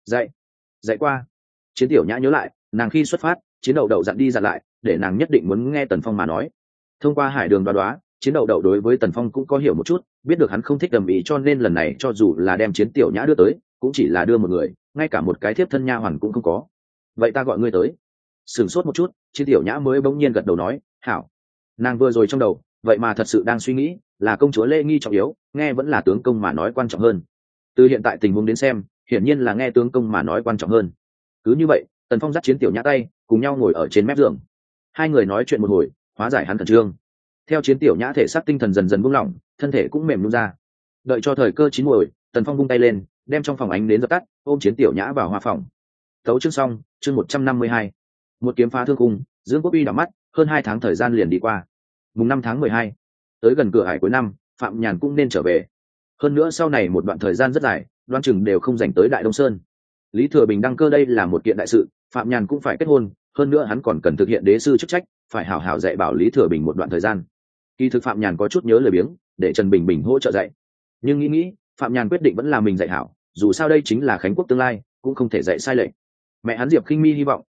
Dạy qua. Chiến Tiểu Nhã nhớ lại, nàng khi xuất phát, Chiến Đậu Đậu dặn đi dặn lại, để nàng nhất định muốn nghe Tần Phong mà nói. Thông qua hải đường đoá, Chiến Đậu Đậu đối với Tần Phong cũng có hiểu một chút, biết được hắn không thích đầm ý, cho nên lần này cho dù là đem Chiến Tiểu Nhã đưa tới, cũng chỉ là đưa một người, ngay cả một cái thiếp thân nha hoàn cũng không có. Vậy ta gọi ngươi tới. Sửng sốt một chút, Chiến Tiểu Nhã mới bỗng nhiên gật đầu nói, hảo. Nàng vừa rồi trong đầu, vậy mà thật sự đang suy nghĩ, là công chúa lễ nghi trọng yếu, nghe vẫn là tướng công mà nói quan trọng hơn. Từ hiện tại tình huống đến xem, hiển nhiên là nghe tướng công mà nói quan trọng hơn. Cứ như vậy, Tần Phong dắt Chiến Tiểu Nhã tay, cùng nhau ngồi ở trên mép giường. 2 người nói chuyện một hồi, hóa giải hắn khẩn trương. Theo Chiến Tiểu Nhã thể xác tinh thần dần dần buông lỏng, thân thể cũng mềm nhũn ra. Đợi cho thời cơ chín muồi, Tần Phong vung tay lên, đem trong phòng ánh đến dập tắt, ôm Chiến Tiểu Nhã vào hoa phòng. Tấu chương xong, chương 152. Một kiếm phá thương cung, Dương Quốc Uy đảo mắt, hơn 2 tháng thời gian liền đi qua. Mùng 5 tháng 12, tới gần cửa hải cuối năm, Phạm Nhàn cũng nên trở về. Hơn nữa sau này một đoạn thời gian rất dài, đoán chừng đều không dành tới Đại Đông Sơn. Lý Thừa Bình đăng cơ đây là một kiện đại sự, Phạm Nhàn cũng phải kết hôn, hơn nữa hắn còn cần thực hiện đế sư chức trách, phải hảo hảo dạy bảo Lý Thừa Bình một đoạn thời gian. Kỳ thực Phạm Nhàn có chút nhớ lời biếng, để Trần Bình Bình hỗ trợ dạy. Nhưng nghĩ, Phạm Nhàn quyết định vẫn là mình dạy hảo, dù sao đây chính là Khánh Quốc tương lai, cũng không thể dạy sai lệch. Mẹ hắn Diệp Khinh Mi hy vọng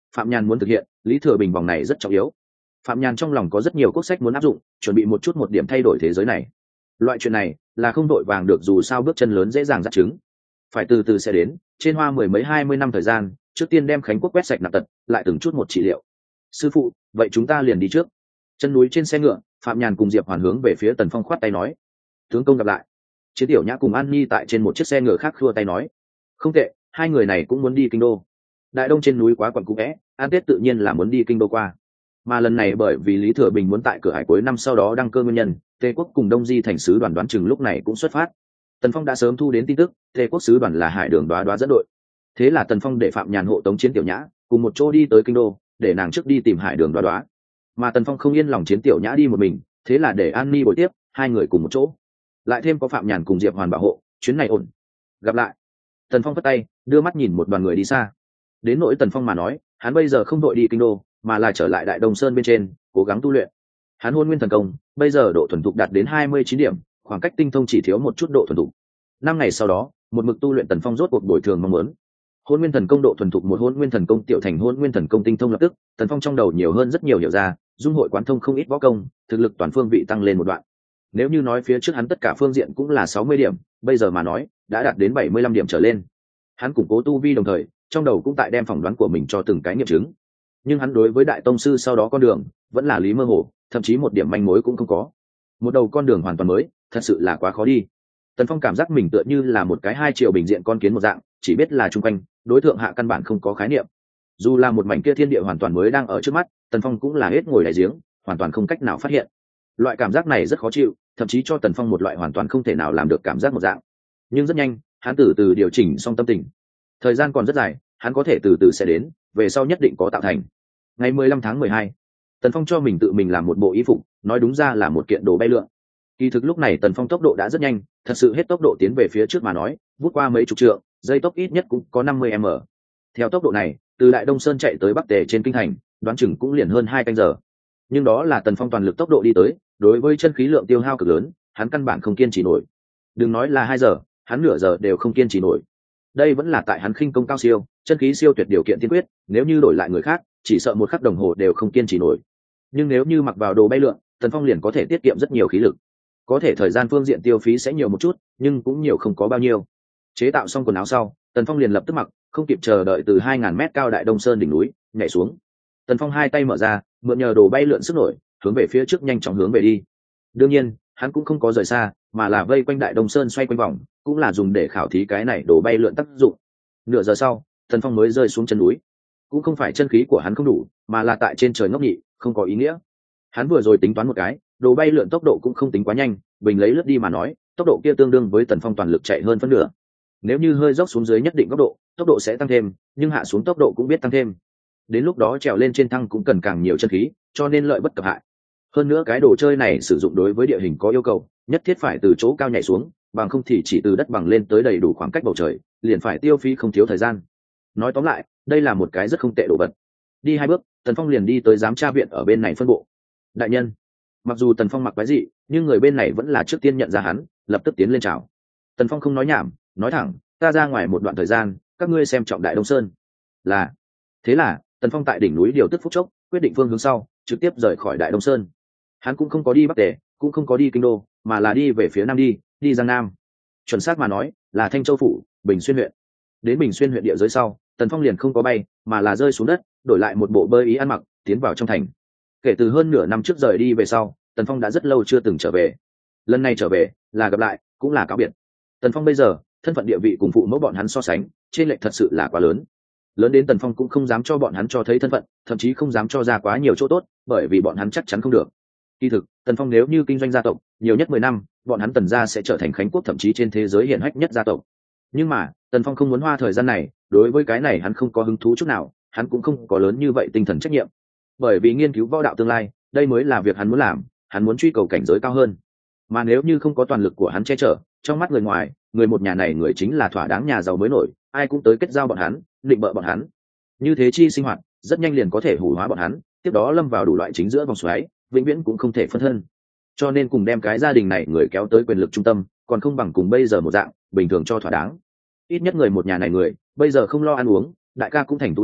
Phạm Nhàn muốn thực hiện Lý Thừa Bình vòng này rất trọng yếu. Phạm Nhàn trong lòng có rất nhiều quốc sách muốn áp dụng, chuẩn bị một điểm thay đổi thế giới này. Loại chuyện này là không đội vàng được, dù sao bước chân lớn dễ dàng dắt trứng, phải từ từ sẽ đến. Trên hoa 10 mấy 20 năm thời gian, trước tiên đem Khánh Quốc quét sạch nạp tật, lại từng chút một trị liệu. Sư phụ, vậy chúng ta liền đi trước. Chân núi trên xe ngựa, Phạm Nhàn cùng Diệp Hoàn hướng về phía Tần Phong khoát tay nói: tướng công gặp lại. Chiến Tiểu Nhã cùng An Nhi tại trên một chiếc xe ngựa khác khua tay nói: không tệ, hai người này cũng muốn đi kinh đô. Đại Đông trên núi quá quẩn cũ vẽ, an tết tự nhiên là muốn đi kinh đô qua. Mà lần này bởi vì Lý Thừa Bình muốn tại cửa hải cuối năm sau đó đăng cơ nguyên nhân, Tề Quốc cùng Đông Di thành sứ đoàn đoán chừng lúc này cũng xuất phát. Tần Phong đã sớm thu đến tin tức, Tề Quốc sứ đoàn là Hải Đường Đoá Đoá dẫn đội. Thế là Tần Phong để Phạm Nhàn hộ tống Chiến Tiểu Nhã cùng một chỗ đi tới kinh đô, để nàng trước đi tìm Hải Đường Đoá Đoá. Mà Tần Phong không yên lòng Chiến Tiểu Nhã đi một mình, thế là để An Ni bồi tiếp, hai người cùng một chỗ. Lại thêm có Phạm Nhàn cùng Diệp Hoàn bảo hộ, chuyến này ổn. Gặp lại. Tần Phong vất tay, đưa mắt nhìn một đoàn người đi xa. Đến nỗi Tần Phong mà nói, hắn bây giờ không đội đi kinh đô, mà là trở lại Đại Đông Sơn bên trên, cố gắng tu luyện. Hắn Hôn Nguyên Thần Công, bây giờ độ thuần thục đạt đến 29 điểm, khoảng cách tinh thông chỉ thiếu một chút độ thuần thục. 5 ngày sau đó, một mực tu luyện Tần Phong rốt cuộc bồi thường mong muốn. Hôn Nguyên Thần Công độ thuần thục một Hôn Nguyên Thần Công tiểu thành Hôn Nguyên Thần Công tinh thông lập tức, Tần Phong trong đầu nhiều hơn rất nhiều hiểu ra, dung hội quán thông không ít võ công, thực lực toàn phương vị tăng lên một đoạn. Nếu như nói phía trước hắn tất cả phương diện cũng là 60 điểm, bây giờ mà nói, đã đạt đến 75 điểm trở lên. Hắn củng cố tu vi đồng thời, trong đầu cũng tại đem phỏng đoán của mình cho từng cái nghiệm chứng. Nhưng hắn đối với đại tông sư sau đó con đường, vẫn là lý mơ hồ, thậm chí một điểm manh mối cũng không có. Một đầu con đường hoàn toàn mới, thật sự là quá khó đi. Tần Phong cảm giác mình tựa như là một cái hai chiều bình diện con kiến một dạng, chỉ biết là chung quanh, đối tượng hạ căn bản không có khái niệm. Dù là một mảnh kia thiên địa hoàn toàn mới đang ở trước mắt, Tần Phong cũng là hết ngồi đáy giếng, hoàn toàn không cách nào phát hiện. Loại cảm giác này rất khó chịu, thậm chí cho Tần Phong một loại hoàn toàn không thể nào làm được cảm giác một dạng. Nhưng rất nhanh, hắn từ từ điều chỉnh xong tâm tình. Thời gian còn rất dài, hắn có thể từ từ sẽ đến, về sau nhất định có tạo thành. Ngày 15 tháng 12, Tần Phong cho mình tự mình làm một bộ y phục, nói đúng ra là một kiện đồ bay lượn. Kỳ thực lúc này Tần Phong tốc độ đã rất nhanh, thật sự hết tốc độ tiến về phía trước mà nói, vút qua mấy chục trượng, dây tốc ít nhất cũng có 50m. Theo tốc độ này, từ Đại Đông Sơn chạy tới Bắc Tề trên kinh thành, đoán chừng cũng liền hơn 2 canh giờ. Nhưng đó là Tần Phong toàn lực tốc độ đi tới, đối với chân khí lượng tiêu hao cực lớn, hắn căn bản không kiên trì nổi. Đừng nói là 2 giờ, hắn nửa giờ đều không kiên trì nổi. Đây vẫn là tại hắn khinh công cao siêu, chân khí siêu tuyệt điều kiện tiên quyết, nếu như đổi lại người khác, chỉ sợ một khắc đồng hồ đều không kiên trì nổi. Nhưng nếu như mặc vào đồ bay lượn, Tần Phong liền có thể tiết kiệm rất nhiều khí lực. Có thể thời gian phương diện tiêu phí sẽ nhiều một chút, nhưng cũng nhiều không có bao nhiêu. Chế tạo xong quần áo sau, Tần Phong liền lập tức mặc, không kịp chờ đợi từ 2000m cao Đại Đông Sơn đỉnh núi nhảy xuống. Tần Phong hai tay mở ra, mượn nhờ đồ bay lượn sức nổi, hướng về phía trước nhanh chóng hướng về đi. Đương nhiên, hắn cũng không có rời xa, mà là vây quanh Đại Đông Sơn xoay quanh vòng, cũng là dùng để khảo thí cái này đồ bay lượn tác dụng. Nửa giờ sau, Tần Phong mới rơi xuống chân núi. Cũng không phải chân khí của hắn không đủ, mà là tại trên trời ngốc nhị, không có ý nghĩa. Hắn vừa rồi tính toán một cái, đồ bay lượn tốc độ cũng không tính quá nhanh, bình lấy lướt đi mà nói, tốc độ kia tương đương với Tần Phong toàn lực chạy hơn phân nửa. Nếu như hơi dốc xuống dưới nhất định góc độ, tốc độ sẽ tăng thêm, nhưng hạ xuống tốc độ cũng biết tăng thêm. Đến lúc đó trèo lên trên thăng cũng cần càng nhiều chân khí, cho nên lợi bất cập hại. Hơn nữa cái đồ chơi này sử dụng đối với địa hình có yêu cầu, nhất thiết phải từ chỗ cao nhảy xuống, bằng không thì chỉ từ đất bằng lên tới đầy đủ khoảng cách bầu trời, liền phải tiêu phí không thiếu thời gian. Nói tóm lại, đây là một cái rất không tệ đồ vật. Đi 2 bước, Tần Phong liền đi tới giám tra viện ở bên này phân bộ. Đại nhân. Mặc dù Tần Phong mặc quái dị, nhưng người bên này vẫn là trước tiên nhận ra hắn, lập tức tiến lên chào. Tần Phong không nói nhảm, nói thẳng, ta ra ngoài một đoạn thời gian, các ngươi xem trọng Đại Đông Sơn. Là. Thế là, Tần Phong tại đỉnh núi điều tức phút chốc, quyết định phương hướng sau, trực tiếp rời khỏi Đại Đông Sơn. Hắn cũng không có đi Bắc Tề, cũng không có đi Kinh Đô, mà là đi về phía nam đi Giang Nam. Chuẩn xác mà nói, là Thanh Châu phủ, Bình Xuyên huyện. Đến Bình Xuyên huyện địa giới sau, Tần Phong liền không có bay, mà là rơi xuống đất, đổi lại một bộ bơi ý ăn mặc, tiến vào trong thành. Kể từ hơn nửa năm trước rời đi về sau, Tần Phong đã rất lâu chưa từng trở về. Lần này trở về, là gặp lại, cũng là cáo biệt. Tần Phong bây giờ, thân phận địa vị cùng phụ mẫu bọn hắn so sánh, trên lệch thật sự là quá lớn. Lớn đến Tần Phong cũng không dám cho bọn hắn cho thấy thân phận, thậm chí không dám cho ra quá nhiều chỗ tốt, bởi vì bọn hắn chắc chắn không được. Kỳ thực, Tần Phong nếu như kinh doanh gia tộc, nhiều nhất 10 năm, bọn hắn Tần gia sẽ trở thành Khánh Quốc thậm chí trên thế giới hiển hách nhất gia tộc. Nhưng mà, Tần Phong không muốn hoa thời gian này, đối với cái này hắn không có hứng thú chút nào, hắn cũng không có lớn như vậy tinh thần trách nhiệm. Bởi vì nghiên cứu võ đạo tương lai, đây mới là việc hắn muốn làm, hắn muốn truy cầu cảnh giới cao hơn. Mà nếu như không có toàn lực của hắn che chở, trong mắt người ngoài, người một nhà này người chính là thỏa đáng nhà giàu mới nổi, ai cũng tới kết giao bọn hắn, định bợ bọn hắn. Như thế chi sinh hoạt, rất nhanh liền có thể hủ hóa bọn hắn, tiếp đó lâm vào đủ loại chính giữa vòng xoáy, vĩnh viễn cũng không thể phân thân. Cho nên cùng đem cái gia đình này người kéo tới quyền lực trung tâm, còn không bằng cùng bây giờ một dạng, bình thường cho thỏa đáng. Ít nhất người một nhà này người, bây giờ không lo ăn uống, đại ca cũng thành tú tài,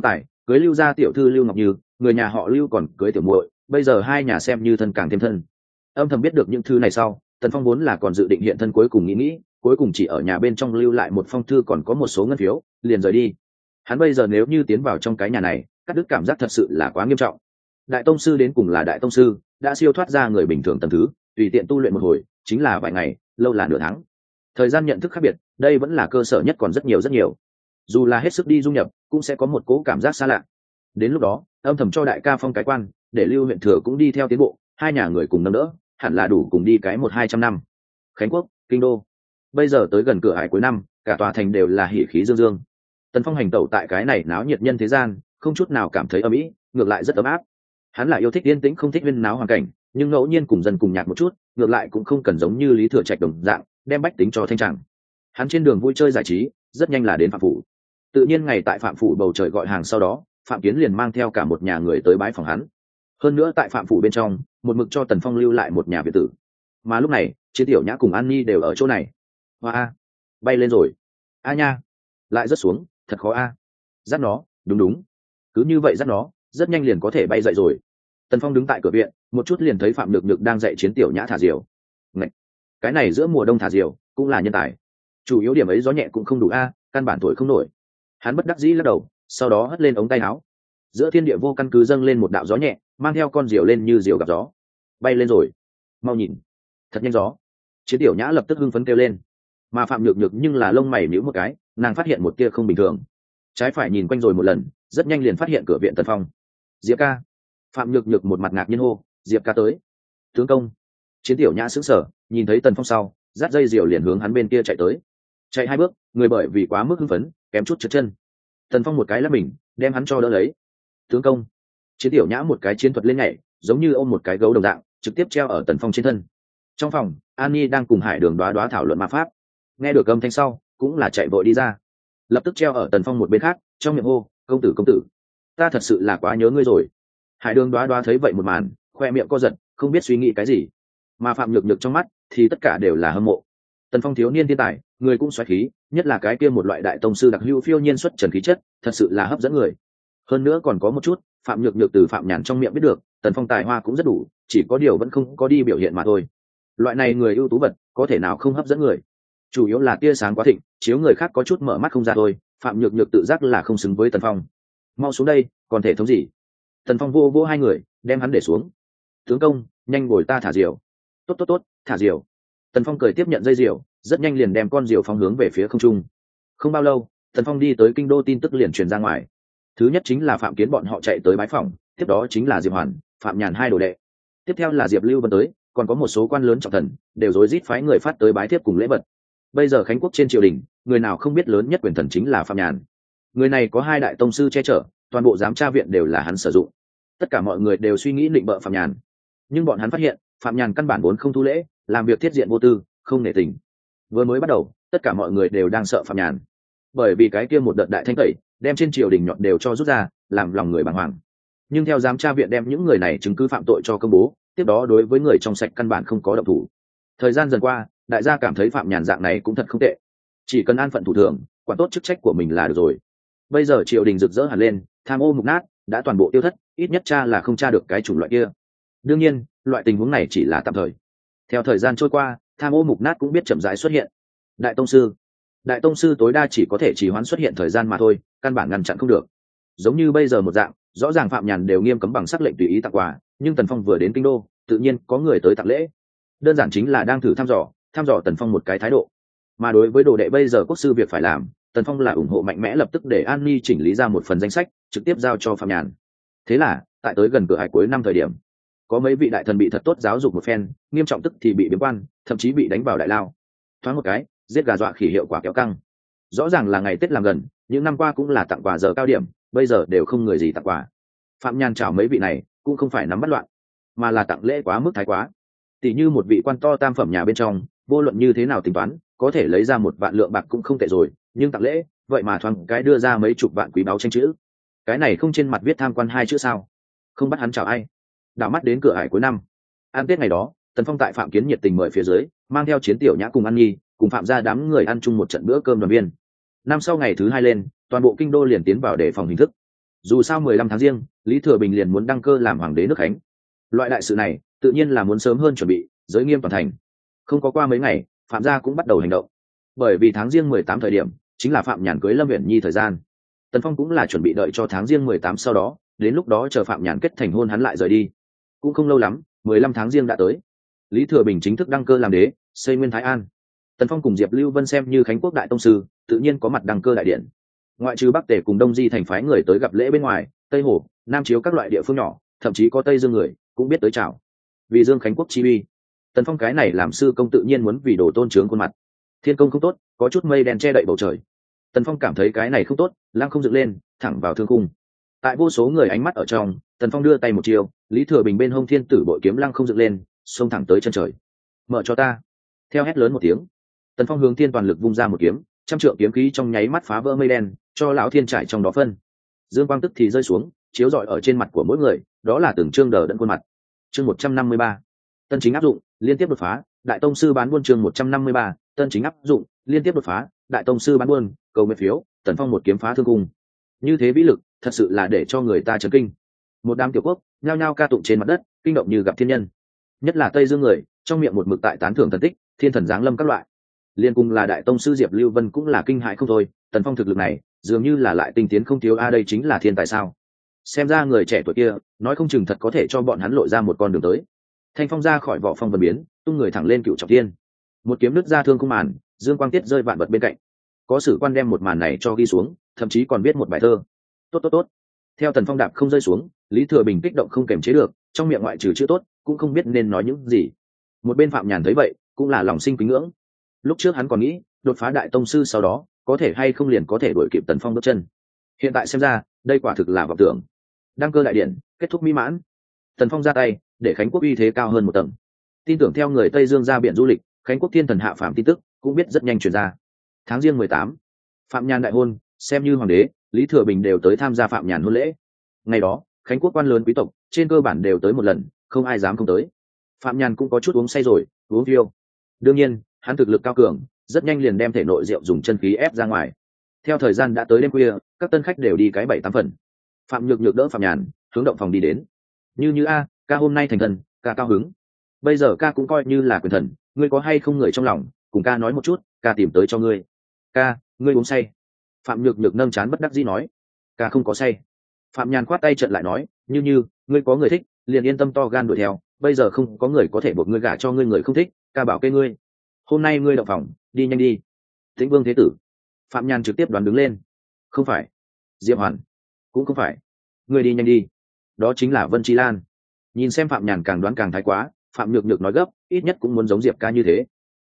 cưới Lưu gia tiểu thư Lưu Ngọc Như, người nhà họ Lưu còn cưới tiểu muội, bây giờ hai nhà xem như thân càng thêm thân. Âm thầm biết được những thứ này sau, Tần Phong vốn là còn dự định hiện thân cuối cùng nghĩ, cuối cùng chỉ ở nhà bên trong lưu lại một phong thư còn có một số ngân phiếu, liền rời đi. Hắn bây giờ nếu như tiến vào trong cái nhà này, cắt đứt cảm giác thật sự là quá nghiêm trọng. Đại tông sư đến cùng là đại tông sư, đã siêu thoát ra người bình thường tầng thứ, tùy tiện tu luyện một hồi, chính là vài ngày, lâu là nửa tháng. Thời gian nhận thức khác biệt, đây vẫn là cơ sở nhất, còn rất nhiều. Dù là hết sức đi du nhập, cũng sẽ có một cố cảm giác xa lạ. Đến lúc đó, âm thầm cho đại ca phong cái quan, để Lưu huyện thừa cũng đi theo tiến bộ, hai nhà người cùng nâng đỡ, hẳn là đủ cùng đi cái 100-200 năm. Khánh Quốc, kinh đô. Bây giờ tới gần cửa hải cuối năm, cả tòa thành đều là hỉ khí dương dương. Tần Phong hành tẩu tại cái này náo nhiệt nhân thế gian, không chút nào cảm thấy ầm ĩ, ngược lại rất ấm áp. Hắn là yêu thích yên tĩnh không thích huyên náo hoàn cảnh, nhưng ngẫu nhiên cùng dân cùng nhạc một chút, ngược lại cũng không cần giống như Lý Thừa Trạch đồng dạng, đem bách tính cho thanh trạng. Hắn trên đường vui chơi giải trí, rất nhanh là đến Phạm phủ. Tự nhiên ngày tại Phạm phủ bầu trời gọi hàng sau đó, Phạm Kiến liền mang theo cả một nhà người tới bái phòng hắn. Hơn nữa tại Phạm phủ bên trong, một mực cho Tần Phong lưu lại một nhà biệt tử. Mà lúc này, Chiến Tiểu Nhã cùng An Nhi đều ở chỗ này. Hoa, bay lên rồi. A nha, lại rớt xuống, thật khó a. Dắt nó, đúng. Cứ như vậy dắt nó, rất nhanh liền có thể bay dậy rồi. Tần Phong đứng tại cửa viện, một chút liền thấy Phạm Nhược Nhược đang dạy Chiến Tiểu Nhã thả diều. Ngậy, cái này giữa mùa đông thả diều, cũng là nhân tài. Chủ yếu điểm ấy gió nhẹ cũng không đủ a, căn bản thổi không nổi. Hắn bất đắc dĩ lắc đầu, sau đó hất lên ống tay áo. Giữa thiên địa vô căn cứ dâng lên một đạo gió nhẹ, mang theo con diều lên như diều gặp gió. Bay lên rồi, mau nhìn, thật nhanh gió. Chiến Tiểu Nhã lập tức hưng phấn kêu lên. Mà Phạm Nhược Nhược nhưng là lông mày nhíu một cái, nàng phát hiện một tia không bình thường. Trái phải nhìn quanh rồi một lần, rất nhanh liền phát hiện cửa viện Tần Phong. Diệp ca. Phạm Nhược Nhược một mặt ngạc nhiên hô, Diệp ca tới. Tướng công. Chiến Tiểu Nhã sững sờ, nhìn thấy Tần Phong sau, dắt dây diều liền hướng hắn bên kia chạy tới. Chạy 2 bước, người bởi vì quá mức hưng phấn, kém chút trượt chân. Tần Phong một cái lắc mình, đem hắn cho đỡ lấy. Tướng công. Chiến Tiểu Nhã một cái chiến thuật lên nhảy, giống như ôm một cái gấu đồng dạng, trực tiếp treo ở Tần Phong trên thân. Trong phòng, An Nhi đang cùng Hải Đường Đoá thảo luận ma pháp. Nghe được âm thanh sau, cũng là chạy vội đi ra, lập tức treo ở Tần Phong một bên khác, trong miệng hô, công tử, ta thật sự là quá nhớ ngươi rồi. Hải Đường Đoá thấy vậy một màn, khoe miệng co giật, không biết suy nghĩ cái gì. Mà Phạm Nhược Nhược trong mắt thì tất cả đều là hâm mộ. Tần Phong thiếu niên thiên tài, người cũng xoáy khí, nhất là cái kia một loại đại tông sư đặc hữu phiêu nhiên xuất trần khí chất, thật sự là hấp dẫn người. Hơn nữa còn có một chút, Phạm Nhược Nhược từ Phạm Nhàn trong miệng biết được, Tần Phong tài hoa cũng rất đủ, chỉ có điều vẫn không có đi biểu hiện mà thôi. Loại này người ưu tú vật, có thể nào không hấp dẫn người. Chủ yếu là tia sáng quá thịnh, chiếu người khác có chút mở mắt không ra thôi. Phạm Nhược Nhược tự giác là không xứng với Tần Phong. Mau xuống đây, còn thể thống gì? Tần Phong vô hai người, đem hắn để xuống. Tướng công, nhanh bồi ta thả diều. Tốt, thả diều. Tần Phong cười tiếp nhận dây diều, rất nhanh liền đem con diều phóng hướng về phía không trung. Không bao lâu, Tần Phong đi tới kinh đô, tin tức liền truyền ra ngoài. Thứ nhất chính là Phạm Kiến bọn họ chạy tới bái phòng, tiếp đó chính là Diệp Hoàn, Phạm Nhàn hai đồ đệ. Tiếp theo là Diệp Lưu Vân tới, còn có một số quan lớn trọng thần, đều rối rít phái người phát tới bái thiếp cùng lễ vật. Bây giờ Khánh Quốc trên triều đình, người nào không biết lớn nhất quyền thần chính là Phạm Nhàn. Người này có 2 đại tông sư che chở, toàn bộ giám tra viện đều là hắn sử dụng. Tất cả mọi người đều suy nghĩ định bợ Phạm Nhàn, nhưng bọn hắn phát hiện Phạm Nhàn căn bản vốn không thu lễ, làm việc thiết diện vô tư, không nể tình. Vừa mới bắt đầu, tất cả mọi người đều đang sợ Phạm Nhàn, bởi vì cái kia một đợt đại thanh tẩy, đem trên triều đình nhọn đều cho rút ra, làm lòng người bàng hoàng. Nhưng theo giám tra viện đem những người này chứng cứ phạm tội cho công bố, tiếp đó đối với người trong sạch căn bản không có động thủ. Thời gian dần qua, đại gia cảm thấy Phạm Nhàn dạng này cũng thật không tệ, chỉ cần an phận thủ thường, quản tốt chức trách của mình là được rồi. Bây giờ triều đình rực rỡ hẳn lên, tham ô mục nát đã toàn bộ tiêu thất, ít nhất cha là không tra được cái chủng loại kia. Đương nhiên, loại tình huống này chỉ là tạm thời. Theo thời gian trôi qua, tham ô mục nát cũng biết chậm rãi xuất hiện. Đại tông sư tối đa chỉ có thể trì hoãn xuất hiện thời gian mà thôi, căn bản ngăn chặn không được. Giống như bây giờ một dạng, rõ ràng Phạm Nhàn đều nghiêm cấm bằng sắc lệnh tùy ý tặng quà, nhưng Tần Phong vừa đến kinh đô, tự nhiên có người tới tặng lễ. Đơn giản chính là đang thử thăm dò Tần Phong một cái thái độ. Mà đối với đồ đệ bây giờ quốc sư việc phải làm, Tần Phong là ủng hộ mạnh mẽ, lập tức để An Ni chỉnh lý ra một phần danh sách, trực tiếp giao cho Phạm Nhàn. Thế là, tại tới gần cửa hải cuối năm thời điểm, có mấy vị đại thần bị thật tốt giáo dục một phen, nghiêm trọng tức thì bị biếm quan, thậm chí bị đánh vào đại lao. Thoáng một cái, giết gà dọa khỉ hiệu quả kéo căng. Rõ ràng là ngày Tết làm gần, những năm qua cũng là tặng quà giờ cao điểm, bây giờ đều không người gì tặng quà. Phạm Nhàn chào mấy vị này cũng không phải nắm bắt loạn, mà là tặng lễ quá mức thái quá. Tỷ như một vị quan to tam phẩm nhà bên trong, vô luận như thế nào tính toán, có thể lấy ra 1 vạn lượng bạc cũng không tệ rồi, nhưng tặng lễ, vậy mà thoáng cái đưa ra mấy chục vạn quý báu tranh chữ. Cái này không trên mặt viết tham quan 2 chữ sao? Không bắt hắn chào ai. Đảo mắt đến cửa hải cuối năm, ăn Tết ngày đó, Tần Phong tại Phạm Kiến nhiệt tình mời phía dưới, mang theo Chiến Tiểu Nhã cùng An Nhi, cùng Phạm gia đám người ăn chung một trận bữa cơm đoàn viên. Năm sau ngày thứ 2 lên, toàn bộ kinh đô liền tiến vào đề phòng hình thức. Dù sao 15 tháng riêng, Lý Thừa Bình liền muốn đăng cơ làm hoàng đế nước Khánh. Loại đại sự này tự nhiên là muốn sớm hơn chuẩn bị, giới nghiêm toàn thành. Không có qua mấy ngày, Phạm gia cũng bắt đầu hành động. Bởi vì tháng riêng 18 thời điểm chính là Phạm Nhàn cưới Lâm Uyển Nhi thời gian. Tần Phong cũng là chuẩn bị đợi cho tháng riêng 18 sau đó, đến lúc đó chờ Phạm Nhàn kết thành hôn hắn lại rời đi. Cũng không lâu lắm, 15 tháng riêng đã tới. Lý Thừa Bình chính thức đăng cơ làm đế, xây nguyên Thái An. Tần Phong cùng Diệp Lưu Vân xem như Khánh Quốc đại tông sư, tự nhiên có mặt đăng cơ đại điện. Ngoại trừ Bắc Tề cùng Đông Di thành phái người tới gặp lễ bên ngoài, Tây Hồ, Nam Chiếu các loại địa phương nhỏ, thậm chí có Tây Dương người cũng biết tới chào. Vì Dương Khánh Quốc chi uy, Tần Phong cái này làm sư công tự nhiên muốn vì đồ tôn trướng khuôn mặt. Thiên công không tốt, có chút mây đen che đậy bầu trời. Tần Phong cảm thấy cái này không tốt, lăng không dựng lên, thẳng vào thương cung. Tại vô số người ánh mắt ở trong, Tần Phong đưa tay một chiều, Lý Thừa Bình bên hông thiên tử bội kiếm lăng không dựng lên, xông thẳng tới chân trời. Mở cho ta! Theo hét lớn một tiếng, Tần Phong hướng thiên toàn lực vung ra một kiếm, trăm trượng kiếm khí trong nháy mắt phá vỡ mây đen, cho lão thiên trải trong đó phân. Dương quang tức thì rơi xuống, chiếu rọi ở trên mặt của mỗi người, đó là từng trương đờ đẫn khuôn mặt. Chương 153. Tân chính áp dụng, liên tiếp đột phá, đại tông sư bán buôn chương 153, tân chính áp dụng, liên tiếp đột phá, đại tông sư bán buôn, cầu nguyện phiếu, Tần Phong một kiếm phá thương cung. Như thế vĩ lực, thật sự là để cho người ta chấn kinh. Một đám tiểu quốc nhao nhao ca tụng trên mặt đất, kinh động như gặp thiên nhân. Nhất là Tây Dương người, trong miệng một mực tại tán thưởng thần tích, thiên thần giáng lâm các loại. Liên cùng là đại tông sư Diệp Lưu Vân cũng là kinh hãi không thôi, Tần Phong thực lực này, dường như là lại tinh tiến không thiếu đây chính là thiên tài sao? Xem ra người trẻ tuổi kia, nói không chừng thật có thể cho bọn hắn lộ ra một con đường tới. Thanh phong ra khỏi vỏ phong vân biến, tung người thẳng lên cựu trọng thiên. Một kiếm nứt ra thương cung màn, dương quang tiết rơi vạn vật bên cạnh. Có sử quan đem một màn này cho ghi xuống, thậm chí còn viết một bài thơ. Tốt tốt tốt. Theo Tần Phong đạp không rơi xuống, Lý Thừa Bình kích động không kềm chế được, trong miệng ngoại trừ chữ tốt, cũng không biết nên nói những gì. Một bên Phạm Nhàn thấy vậy, cũng là lòng sinh kính ngưỡng. Lúc trước hắn còn nghĩ, đột phá đại tông sư sau đó, có thể hay không liền có thể đuổi kịp Tần Phong bước chân. Hiện tại xem ra, đây quả thực là vọng tưởng. Đăng cơ đại điện kết thúc mỹ mãn, Tần Phong ra tay để Khánh Quốc uy thế cao hơn một tầng. Tin tưởng theo người Tây Dương ra biển du lịch, Khánh Quốc thiên thần hạ phàm tin tức cũng biết rất nhanh truyền ra. Tháng riêng 18, Phạm Nhàn đại hôn, xem như hoàng đế, Lý Thừa Bình đều tới tham gia Phạm Nhàn hôn lễ. Ngày đó, Khánh Quốc quan lớn quý tộc trên cơ bản đều tới một lần, không ai dám không tới. Phạm Nhàn cũng có chút uống say rồi, uống phiêu. Đương nhiên, hắn thực lực cao cường, rất nhanh liền đem thể nội rượu dùng chân khí ép ra ngoài. Theo thời gian đã tới đêm khuya, các tân khách đều đi cái 7-8 phần. Phạm Nhược Nhược đỡ Phạm Nhàn hướng động phòng đi đến. Như a, ca hôm nay thành thần, ca cao hứng. Bây giờ ca cũng coi như là quyền thần, ngươi có hay không người trong lòng, cùng ca nói một chút, ca tìm tới cho ngươi. Ca, ngươi uống say. Phạm Nhược Nhược nâng chán bất đắc dĩ nói. Ca không có say. Phạm Nhàn khoát tay trận lại nói, như ngươi có người thích, liền yên tâm to gan đuổi theo, bây giờ không có người có thể buộc ngươi gả cho ngươi người không thích, ca bảo kê ngươi. Hôm nay ngươi động phòng, đi nhanh đi. Tĩnh Vương thế tử. Phạm Nhàn trực tiếp đoán đứng lên. Không phải. Diệp Hoàn. Cũng không phải. Ngươi đi nhanh đi. Đó chính là Vân Chi Lan. Nhìn xem Phạm Nhàn càng đoán càng thái quá, Phạm Nhược Nhược nói gấp, ít nhất cũng muốn giống Diệp ca như thế.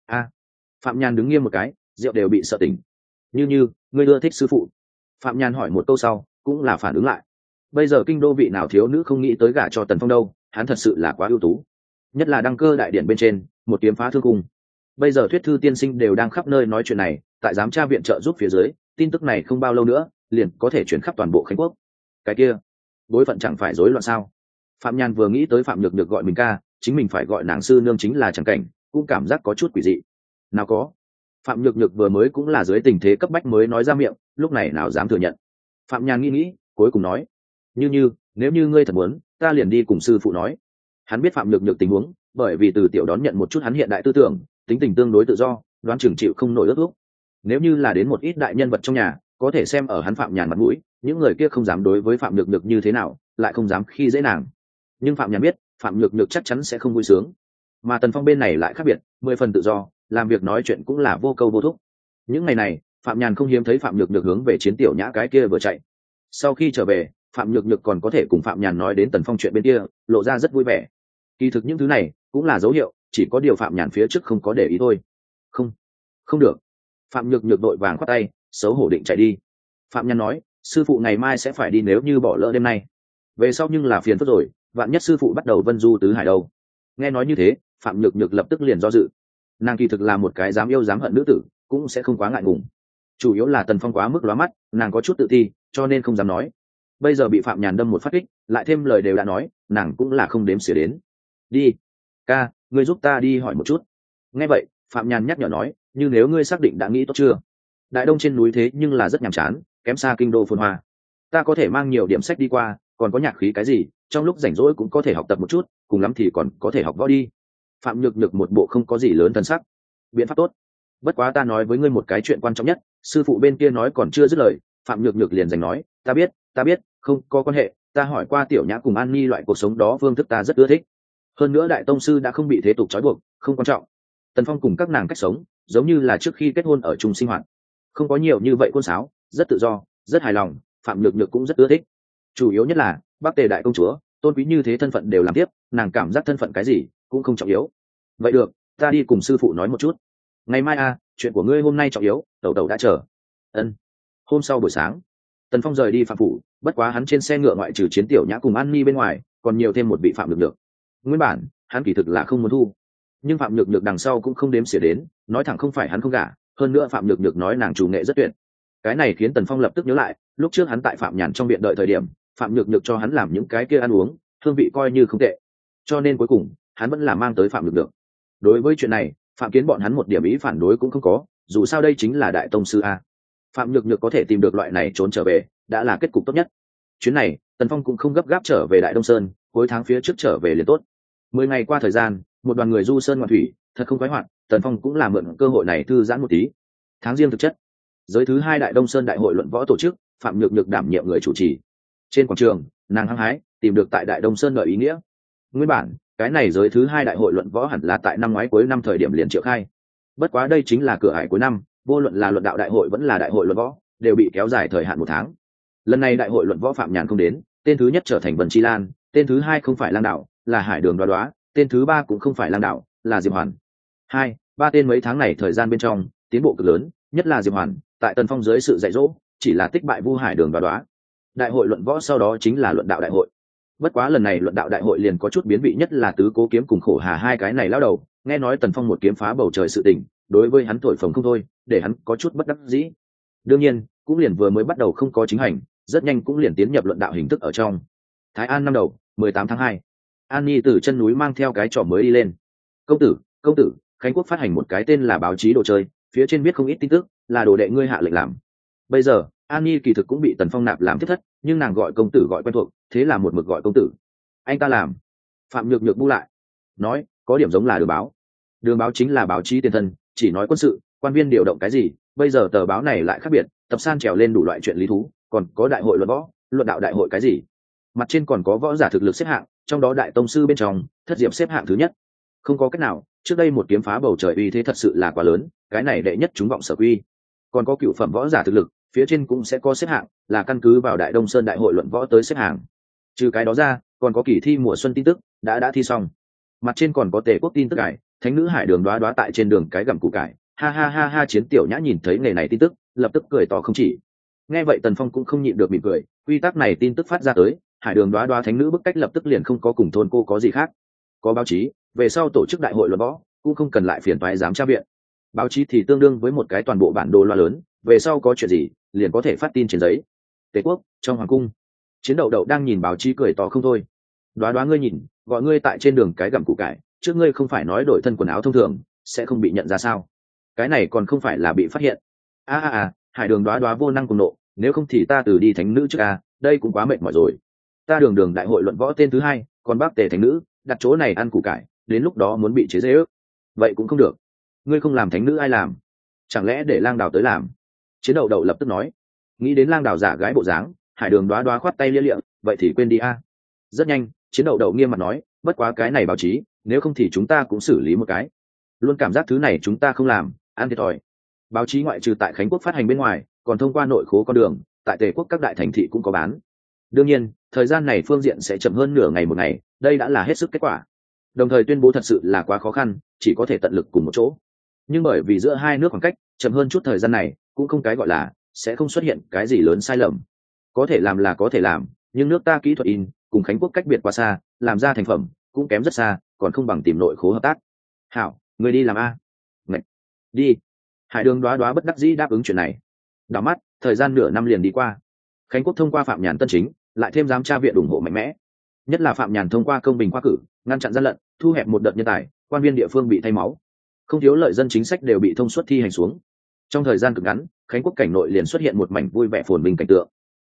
Phạm Nhàn đứng nghiêm một cái, Diệu đều bị sợ tỉnh. Như ngươi ưa thích sư phụ. Phạm Nhàn hỏi một câu sau, cũng là phản ứng lại. Bây giờ kinh đô vị nào thiếu nữ không nghĩ tới gả cho Tần Phong đâu, hắn thật sự là quá ưu tú. Nhất là đăng cơ đại điện bên trên, một kiếm phá thương cung. Bây giờ thuyết thư tiên sinh đều đang khắp nơi nói chuyện này, tại giám tra viện trợ giúp phía dưới, tin tức này không bao lâu nữa, liền có thể chuyển khắp toàn bộ Khánh Quốc. Cái kia, bối phận chẳng phải rối loạn sao? Phạm Nhàn vừa nghĩ tới Phạm Nhược Nhược gọi mình ca, chính mình phải gọi nàng sư nương chính là chẳng cảnh, cũng cảm giác có chút quỷ dị. Nào có, Phạm Nhược Nhược vừa mới cũng là dưới tình thế cấp bách mới nói ra miệng, lúc này nào dám thừa nhận. Phạm Nhàn nghĩ, cuối cùng nói, như nếu như ngươi thật muốn, ta liền đi cùng sư phụ nói. Hắn biết Phạm Nhược Nhược tình huống, bởi vì từ tiểu đón nhận một chút hắn hiện đại tư tưởng, tính tình tương đối tự do, đoán chừng chịu không nổi ước thúc. Nếu như là đến một ít đại nhân vật trong nhà, có thể xem ở hắn Phạm Nhàn mặt mũi, những người kia không dám đối với Phạm Nhược Nhược như thế nào, lại không dám khi dễ nàng. Nhưng Phạm Nhàn biết, Phạm Nhược Nhược chắc chắn sẽ không vui sướng. Mà Tần Phong bên này lại khác biệt, 10 phần tự do, làm việc nói chuyện cũng là vô câu vô thúc. Những ngày này, Phạm Nhàn không hiếm thấy Phạm Nhược Nhược hướng về Chiến Tiểu Nhã cái kia vừa chạy. Sau khi trở về, Phạm Nhược Nhược còn có thể cùng Phạm Nhàn nói đến Tần Phong chuyện bên kia, lộ ra rất vui vẻ. Kỳ thực những thứ này cũng là dấu hiệu, chỉ có điều Phạm Nhàn phía trước không có để ý thôi. Không được. Phạm Nhược Nhược đội vàng khoát tay, xấu hổ định chạy đi. Phạm Nhàn nói, sư phụ ngày mai sẽ phải đi, nếu như bỏ lỡ đêm nay, về sau nhưng là phiền phức rồi, vạn nhất sư phụ bắt đầu vân du tứ hải đâu. Nghe nói như thế, Phạm Nhược Nhược lập tức liền do dự. Nàng kỳ thực là một cái dám yêu dám hận nữ tử, cũng sẽ không quá ngại ngùng. Chủ yếu là Tần Phong quá mức lóa mắt, nàng có chút tự ti, cho nên không dám nói. Bây giờ bị Phạm Nhàn đâm một phát kích, lại thêm lời đều đã nói, nàng cũng là không đếm xỉa đến. Đi, ca, ngươi giúp ta đi hỏi một chút. Nghe vậy, Phạm Nhàn nhắc nhở nói, như nếu ngươi xác định đã nghĩ tốt chưa? Đại Đông trên núi thế nhưng là rất nhàm chán, kém xa kinh đô phồn hoa. ta có thể mang nhiều điểm sách đi qua, còn có nhạc khí cái gì, trong lúc rảnh rỗi cũng có thể học tập một chút, cùng lắm thì còn có thể học võ đi. Phạm Nhược Nhược một bộ không có gì lớn thân sắc. Biện pháp tốt. Bất quá ta nói với ngươi một cái chuyện quan trọng nhất, sư phụ bên kia nói còn chưa dứt lời, Phạm Nhược Nhược liền giành nói, ta biết, không có quan hệ, ta hỏi qua Tiểu Nhã cùng An Nhi loại cuộc sống đó phương thức ta rất ưa thích. Hơn nữa đại tông sư đã không bị thế tục trói buộc, không quan trọng. Tần Phong cùng các nàng cách sống giống như là trước khi kết hôn ở chung sinh hoạt, không có nhiều như vậy côn sáo, rất tự do, rất hài lòng. Phạm Nhược Nhược cũng rất ưa thích. Chủ yếu nhất là Bắc Tề đại công chúa tôn quý như thế thân phận đều làm tiếp, nàng cảm giác thân phận cái gì cũng không trọng yếu. Vậy được, ta đi cùng sư phụ nói một chút. Ngày mai chuyện của ngươi hôm nay trọng yếu, tẩu tẩu đã chờ. Ân. Hôm sau buổi sáng, Tần Phong rời đi phạm phủ, bất quá hắn trên xe ngựa ngoại trừ Chiến Tiểu Nhã cùng An Nhi bên ngoài, còn nhiều thêm một vị Phạm Nhược Nhược. Nguyên bản hắn kỳ thực là không muốn thu, nhưng Phạm Nhược Nhược đằng sau cũng không đếm xỉa đến, nói thẳng không phải hắn không gả, hơn nữa Phạm Nhược Nhược nói nàng chủ nghệ rất tuyệt. Cái này khiến Tần Phong lập tức nhớ lại, lúc trước hắn tại Phạm Nhàn trong viện đợi thời điểm, Phạm Nhược Nhược cho hắn làm những cái kia ăn uống, hương vị coi như không tệ. Cho nên cuối cùng, hắn vẫn là mang tới Phạm Nhược Nhược. Đối với chuyện này, Phạm Kiến bọn hắn một điểm ý phản đối cũng không có, dù sao đây chính là đại tông sư a. Phạm Nhược Nhược có thể tìm được loại này trốn trở về, đã là kết cục tốt nhất. Chuyến này, Tần Phong cũng không gấp gáp trở về Đại Đông Sơn, cuối tháng phía trước trở về liền tốt. 10 ngày qua thời gian, một đoàn người du sơn ngoạn thủy, thật không khoái hoạt, Tần Phong cũng là mượn cơ hội này thư giãn một tí. Tháng riêng thực chất, giới thứ 2 Đại Đông Sơn đại hội luận võ tổ chức, Phạm Nhược Nhược đảm nhiệm người chủ trì. Trên quảng trường, nàng hăng hái tìm được tại Đại Đông Sơn lợi ý nghĩa. Nguyên bản, cái này giới thứ 2 đại hội luận võ hẳn là tại năm ngoái cuối năm thời điểm liền triệu khai. Bất quá đây chính là cửa ải cuối năm, vô luận là luận đạo đại hội vẫn là đại hội luận võ, đều bị kéo dài thời hạn 1 tháng. Lần này đại hội luận võ Phạm Nhàn không đến, tên thứ nhất trở thành Vân Chi Lan, tên thứ 2 không phải Lang Đạo, là Hải Đường Đoá Đoá, tên thứ 3 cũng không phải Lang Đạo, là Diệp Hoàn. 2, 3 tên mấy tháng này thời gian bên trong, tiến bộ cực lớn, nhất là Diệp Hoàn, tại Tần Phong dưới sự dạy dỗ, chỉ là tích bại Vu Hải Đường Đoá Đoá. Đại hội luận võ sau đó chính là luận đạo đại hội. Bất quá lần này luận đạo đại hội liền có chút biến vị, nhất là Tứ Cố Kiếm cùng Khổ Hà hai cái này lão đầu, nghe nói Tần Phong một kiếm phá bầu trời sự tình, đối với hắn thổi phồng không thôi, để hắn có chút bất đắc dĩ. Đương nhiên, cũng liền vừa mới bắt đầu không có chính hành, rất nhanh cũng liền tiến nhập luận đạo hình thức ở trong. Thái An năm đầu, 18 tháng 2. An Nhi từ chân núi mang theo cái trò mới đi lên. Công tử, Khánh Quốc phát hành một cái tên là báo chí đồ chơi, phía trên viết không ít tin tức, là đồ đệ ngươi hạ lệnh làm. Bây giờ, An Nhi kỳ thực cũng bị Tần Phong nạp làm thiết thất, nhưng nàng gọi công tử gọi quen thuộc, thế là một mực gọi công tử. Anh ta làm. Phạm Nhược Nhược bu lại, nói, có điểm giống là đường báo. Đường báo chính là báo chí tiền thân, chỉ nói quân sự, quan viên điều động cái gì, bây giờ tờ báo này lại khác biệt, tập san trèo lên đủ loại chuyện lý thú, còn có đại hội luận võ, luận đạo đại hội cái gì. Mặt trên còn có võ giả thực lực xếp hạng, trong đó đại tông sư bên trong, Thất Diệp xếp hạng thứ nhất. Không có cách nào, trước đây một kiếm phá bầu trời uy thế thật sự là quá lớn, cái này đệ nhất chúng vọng sở quy. Còn có cựu phẩm võ giả thực lực, phía trên cũng sẽ có xếp hạng, là căn cứ vào Đại Đông Sơn đại hội luận võ tới xếp hạng. Trừ cái đó ra, còn có kỳ thi mùa xuân tin tức đã thi xong. Mặt trên còn có Tề Quốc tin tức cải, thánh nữ Hải Đường Đoá Đoá tại trên đường cái gặm củ cải, ha, Chiến Tiểu Nhã nhìn thấy nghề này tin tức, lập tức cười to không chỉ. Nghe vậy Tần Phong cũng không nhịn được mỉm cười, quy tắc này tin tức phát ra tới, Hải Đường Đoá Đoá thánh nữ bức cách lập tức liền không có cùng thôn cô có gì khác. Có báo chí, về sau tổ chức đại hội luận võ, cũng không cần lại phiền toái giám tra viện. Báo chí thì tương đương với một cái toàn bộ bản đồ loa lớn, về sau có chuyện gì, liền có thể phát tin trên giấy. Tề Quốc, trong hoàng cung, Chiến Đậu Đậu đang nhìn báo chí cười to không thôi. Đoá Đoá ngươi nhìn, gọi ngươi tại trên đường cái gặm củ cải, trước ngươi không phải nói đổi thân quần áo thông thường, sẽ không bị nhận ra sao? Cái này còn không phải là bị phát hiện. Hải Đường Đoá Đoá vô năng cùng nộ, nếu không thì ta từ đi thánh nữ trước đây cũng quá mệt mỏi rồi. Ta đường đại hội luận võ tên thứ 2, còn bác Tề thánh nữ, đặt chỗ này ăn củ cải, đến lúc đó muốn bị chế giễu. Vậy cũng không được. Ngươi không làm thánh nữ ai làm? Chẳng lẽ để Lang Đào tới làm? Chiến Đậu Đậu lập tức nói. Nghĩ đến Lang Đào giả gái bộ dáng, Hải Đường Đoá Đoá khoát tay lia lịa, vậy thì quên đi Rất nhanh, Chiến Đậu Đậu nghiêm mặt nói, bất quá cái này báo chí, nếu không thì chúng ta cũng xử lý một cái. Luôn cảm giác thứ này chúng ta không làm, ăn thiệt thòi. Báo chí ngoại trừ tại Khánh Quốc phát hành bên ngoài, còn thông qua nội khố con đường, tại Tề Quốc các đại thành thị cũng có bán. Đương nhiên, thời gian này phương diện sẽ chậm hơn nửa ngày một ngày, đây đã là hết sức kết quả. Đồng thời tuyên bố thật sự là quá khó khăn, chỉ có thể tận lực cùng một chỗ. Nhưng bởi vì giữa hai nước khoảng cách chậm hơn chút thời gian này, cũng không cái gọi là sẽ không xuất hiện cái gì lớn sai lầm. Có thể làm là có thể làm, nhưng nước ta kỹ thuật in cùng Khánh Quốc cách biệt quá xa, làm ra thành phẩm cũng kém rất xa, còn không bằng tìm nội khố hợp tác. Hảo, người đi làm Ngạch. Đi. Hải Đường Đoá Đoá bất đắc dĩ đáp ứng chuyện này. Đảo mắt, thời gian nửa năm liền đi qua. Khánh Quốc thông qua Phạm Nhàn tân chính, lại thêm giám tra viện ủng hộ mạnh mẽ. Nhất là Phạm Nhàn thông qua công bình khoa cử, ngăn chặn gian lận, thu hẹp một đợt nhân tài, quan viên địa phương bị thay máu, không thiếu lợi dân chính sách đều bị thông suốt thi hành xuống. Trong thời gian cực ngắn, Khánh Quốc cảnh nội liền xuất hiện một mảnh vui vẻ phồn vinh cảnh tượng.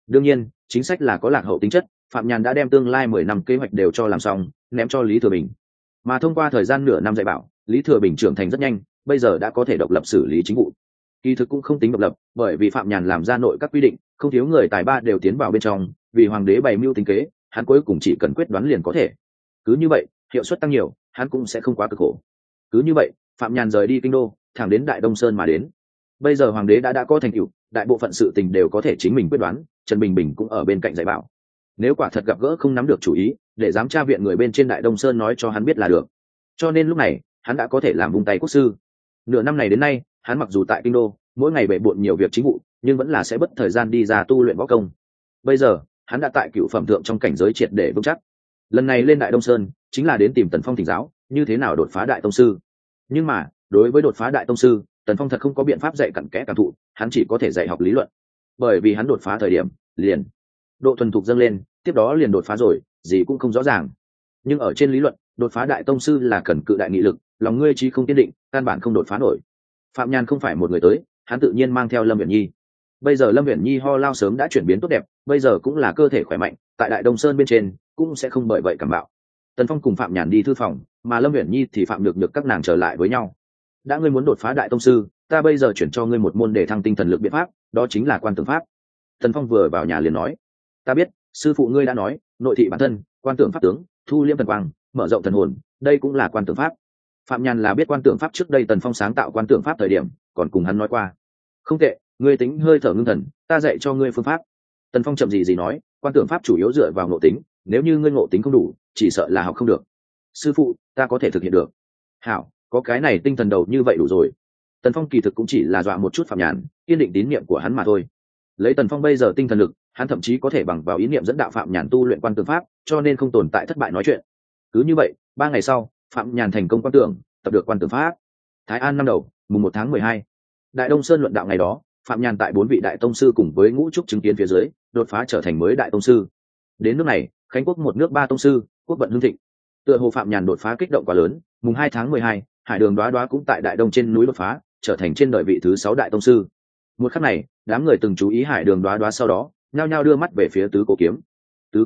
Đương nhiên chính sách là có lạc hậu tính chất, phạm nhàn đã đem tương lai 10 năm kế hoạch đều cho làm xong, ném cho Lý Thừa Bình. Mà thông qua thời gian nửa năm dạy bảo, Lý Thừa Bình trưởng thành rất nhanh, bây giờ đã có thể độc lập xử lý chính vụ. Kỳ thực cũng không tính độc lập, bởi vì phạm nhàn làm ra nội các quy định, không thiếu người tài ba đều tiến vào bên trong, vì hoàng đế bày mưu tính kế, hắn cuối cùng chỉ cần quyết đoán liền có thể. Cứ như vậy hiệu suất tăng nhiều, hắn cũng sẽ không quá cực khổ. Cứ như vậy phạm nhàn rời đi kinh đô, thẳng đến Đại Đông Sơn mà đến. Bây giờ hoàng đế đã có thành tựu, đại bộ phận sự tình đều có thể chính mình quyết đoán, Trần Bình Bình cũng ở bên cạnh dạy bảo. Nếu quả thật gặp gỡ không nắm được chủ ý, để giám tra viện người bên trên Đại Đông Sơn nói cho hắn biết là được. Cho nên lúc này hắn đã có thể làm vung tay quốc sư. Nửa năm này đến nay, hắn mặc dù tại kinh đô mỗi ngày bệ bộn nhiều việc chính vụ, nhưng vẫn là sẽ bất thời gian đi ra tu luyện võ công. Bây giờ hắn đã tại cựu phẩm thượng trong cảnh giới triệt để vững chắc. Lần này lên Đại Đông Sơn chính là đến tìm Tần Phong thỉnh giáo như thế nào đột phá đại tông sư. Nhưng mà đối với đột phá đại tông sư, Tần Phong thật không có biện pháp dạy cặn kẽ cảm thụ, hắn chỉ có thể dạy học lý luận. Bởi vì hắn đột phá thời điểm liền độ thuần thục dâng lên, tiếp đó liền đột phá rồi, gì cũng không rõ ràng. Nhưng ở trên lý luận, đột phá đại tông sư là cần cự đại nghị lực, lòng ngươi chí không kiên định, căn bản không đột phá nổi. Phạm Nhàn không phải một người tới, hắn tự nhiên mang theo Lâm Uyển Nhi. Bây giờ Lâm Uyển Nhi ho lao sớm đã chuyển biến tốt đẹp, bây giờ cũng là cơ thể khỏe mạnh, tại Đại Đông Sơn bên trên cũng sẽ không bởi vậy cảm bạo. Tần Phong cùng Phạm Nhàn đi thư phòng, mà Lâm Uyển Nhi thì Phạm Nhược các nàng trở lại với nhau. Đã ngươi muốn đột phá đại tông sư, ta bây giờ chuyển cho ngươi một môn để thăng tinh thần lực biện pháp, đó chính là quan tưởng pháp. Tần Phong vừa vào nhà liền nói, ta biết sư phụ ngươi đã nói nội thị bản thân, quan tưởng pháp tướng, thu liễm thần quang, mở rộng thần hồn, đây cũng là quan tưởng pháp. Phạm Nhàn là biết quan tưởng pháp, trước đây Tần Phong sáng tạo quan tưởng pháp thời điểm còn cùng hắn nói qua. Không tệ, ngươi tính hơi thở ngưng thần, ta dạy cho ngươi phương pháp. Tần Phong chậm gì nói, quan tưởng pháp chủ yếu dựa vào ngộ tính, nếu như ngươi ngộ tính không đủ, chỉ sợ là học không được. Sư phụ, ta có thể thực hiện được. Hảo, có cái này tinh thần đầu như vậy đủ rồi. Tần Phong kỳ thực cũng chỉ là dọa một chút Phạm Nhàn, kiên định tín niệm của hắn mà thôi. Lấy Tần Phong bây giờ tinh thần lực, hắn thậm chí có thể bằng vào ý niệm dẫn đạo Phạm Nhàn tu luyện quan tưởng pháp, cho nên không tồn tại thất bại nói chuyện. Cứ như vậy 3 ngày sau, Phạm Nhàn thành công quan tưởng, tập được quan tưởng pháp. Thái An năm đầu, mùng 1 tháng 12. Đại Đông Sơn luận đạo ngày đó, Phạm Nhàn tại 4 vị đại tông sư cùng với ngũ trúc chứng kiến phía dưới, đột phá trở thành mới đại tông sư. Đến nước này, Khánh quốc một nước 3 tông sư, quốc vận hưng thịnh. Tựa hồ Phạm Nhàn đột phá kích động quá lớn, mùng 2 tháng 12, Hải Đường Đoá cũng tại Đại Đông trên núi đột phá, trở thành trên đời vị thứ 6 đại tông sư. Một khắc này, đám người từng chú ý Hải Đường Đoá sau đó, nhao nhao đưa mắt về phía Tứ Cố Kiếm. Tứ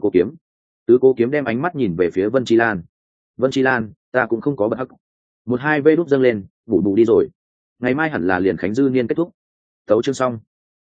Cố Kiếm đem ánh mắt nhìn về phía Vân Chi Lan. Vân Chi Lan, ta cũng không có bật hắc. 1-2 vê đúc dâng lên, bù đi rồi. Ngày mai hẳn là liền khánh dư niên kết thúc. Tấu chương xong.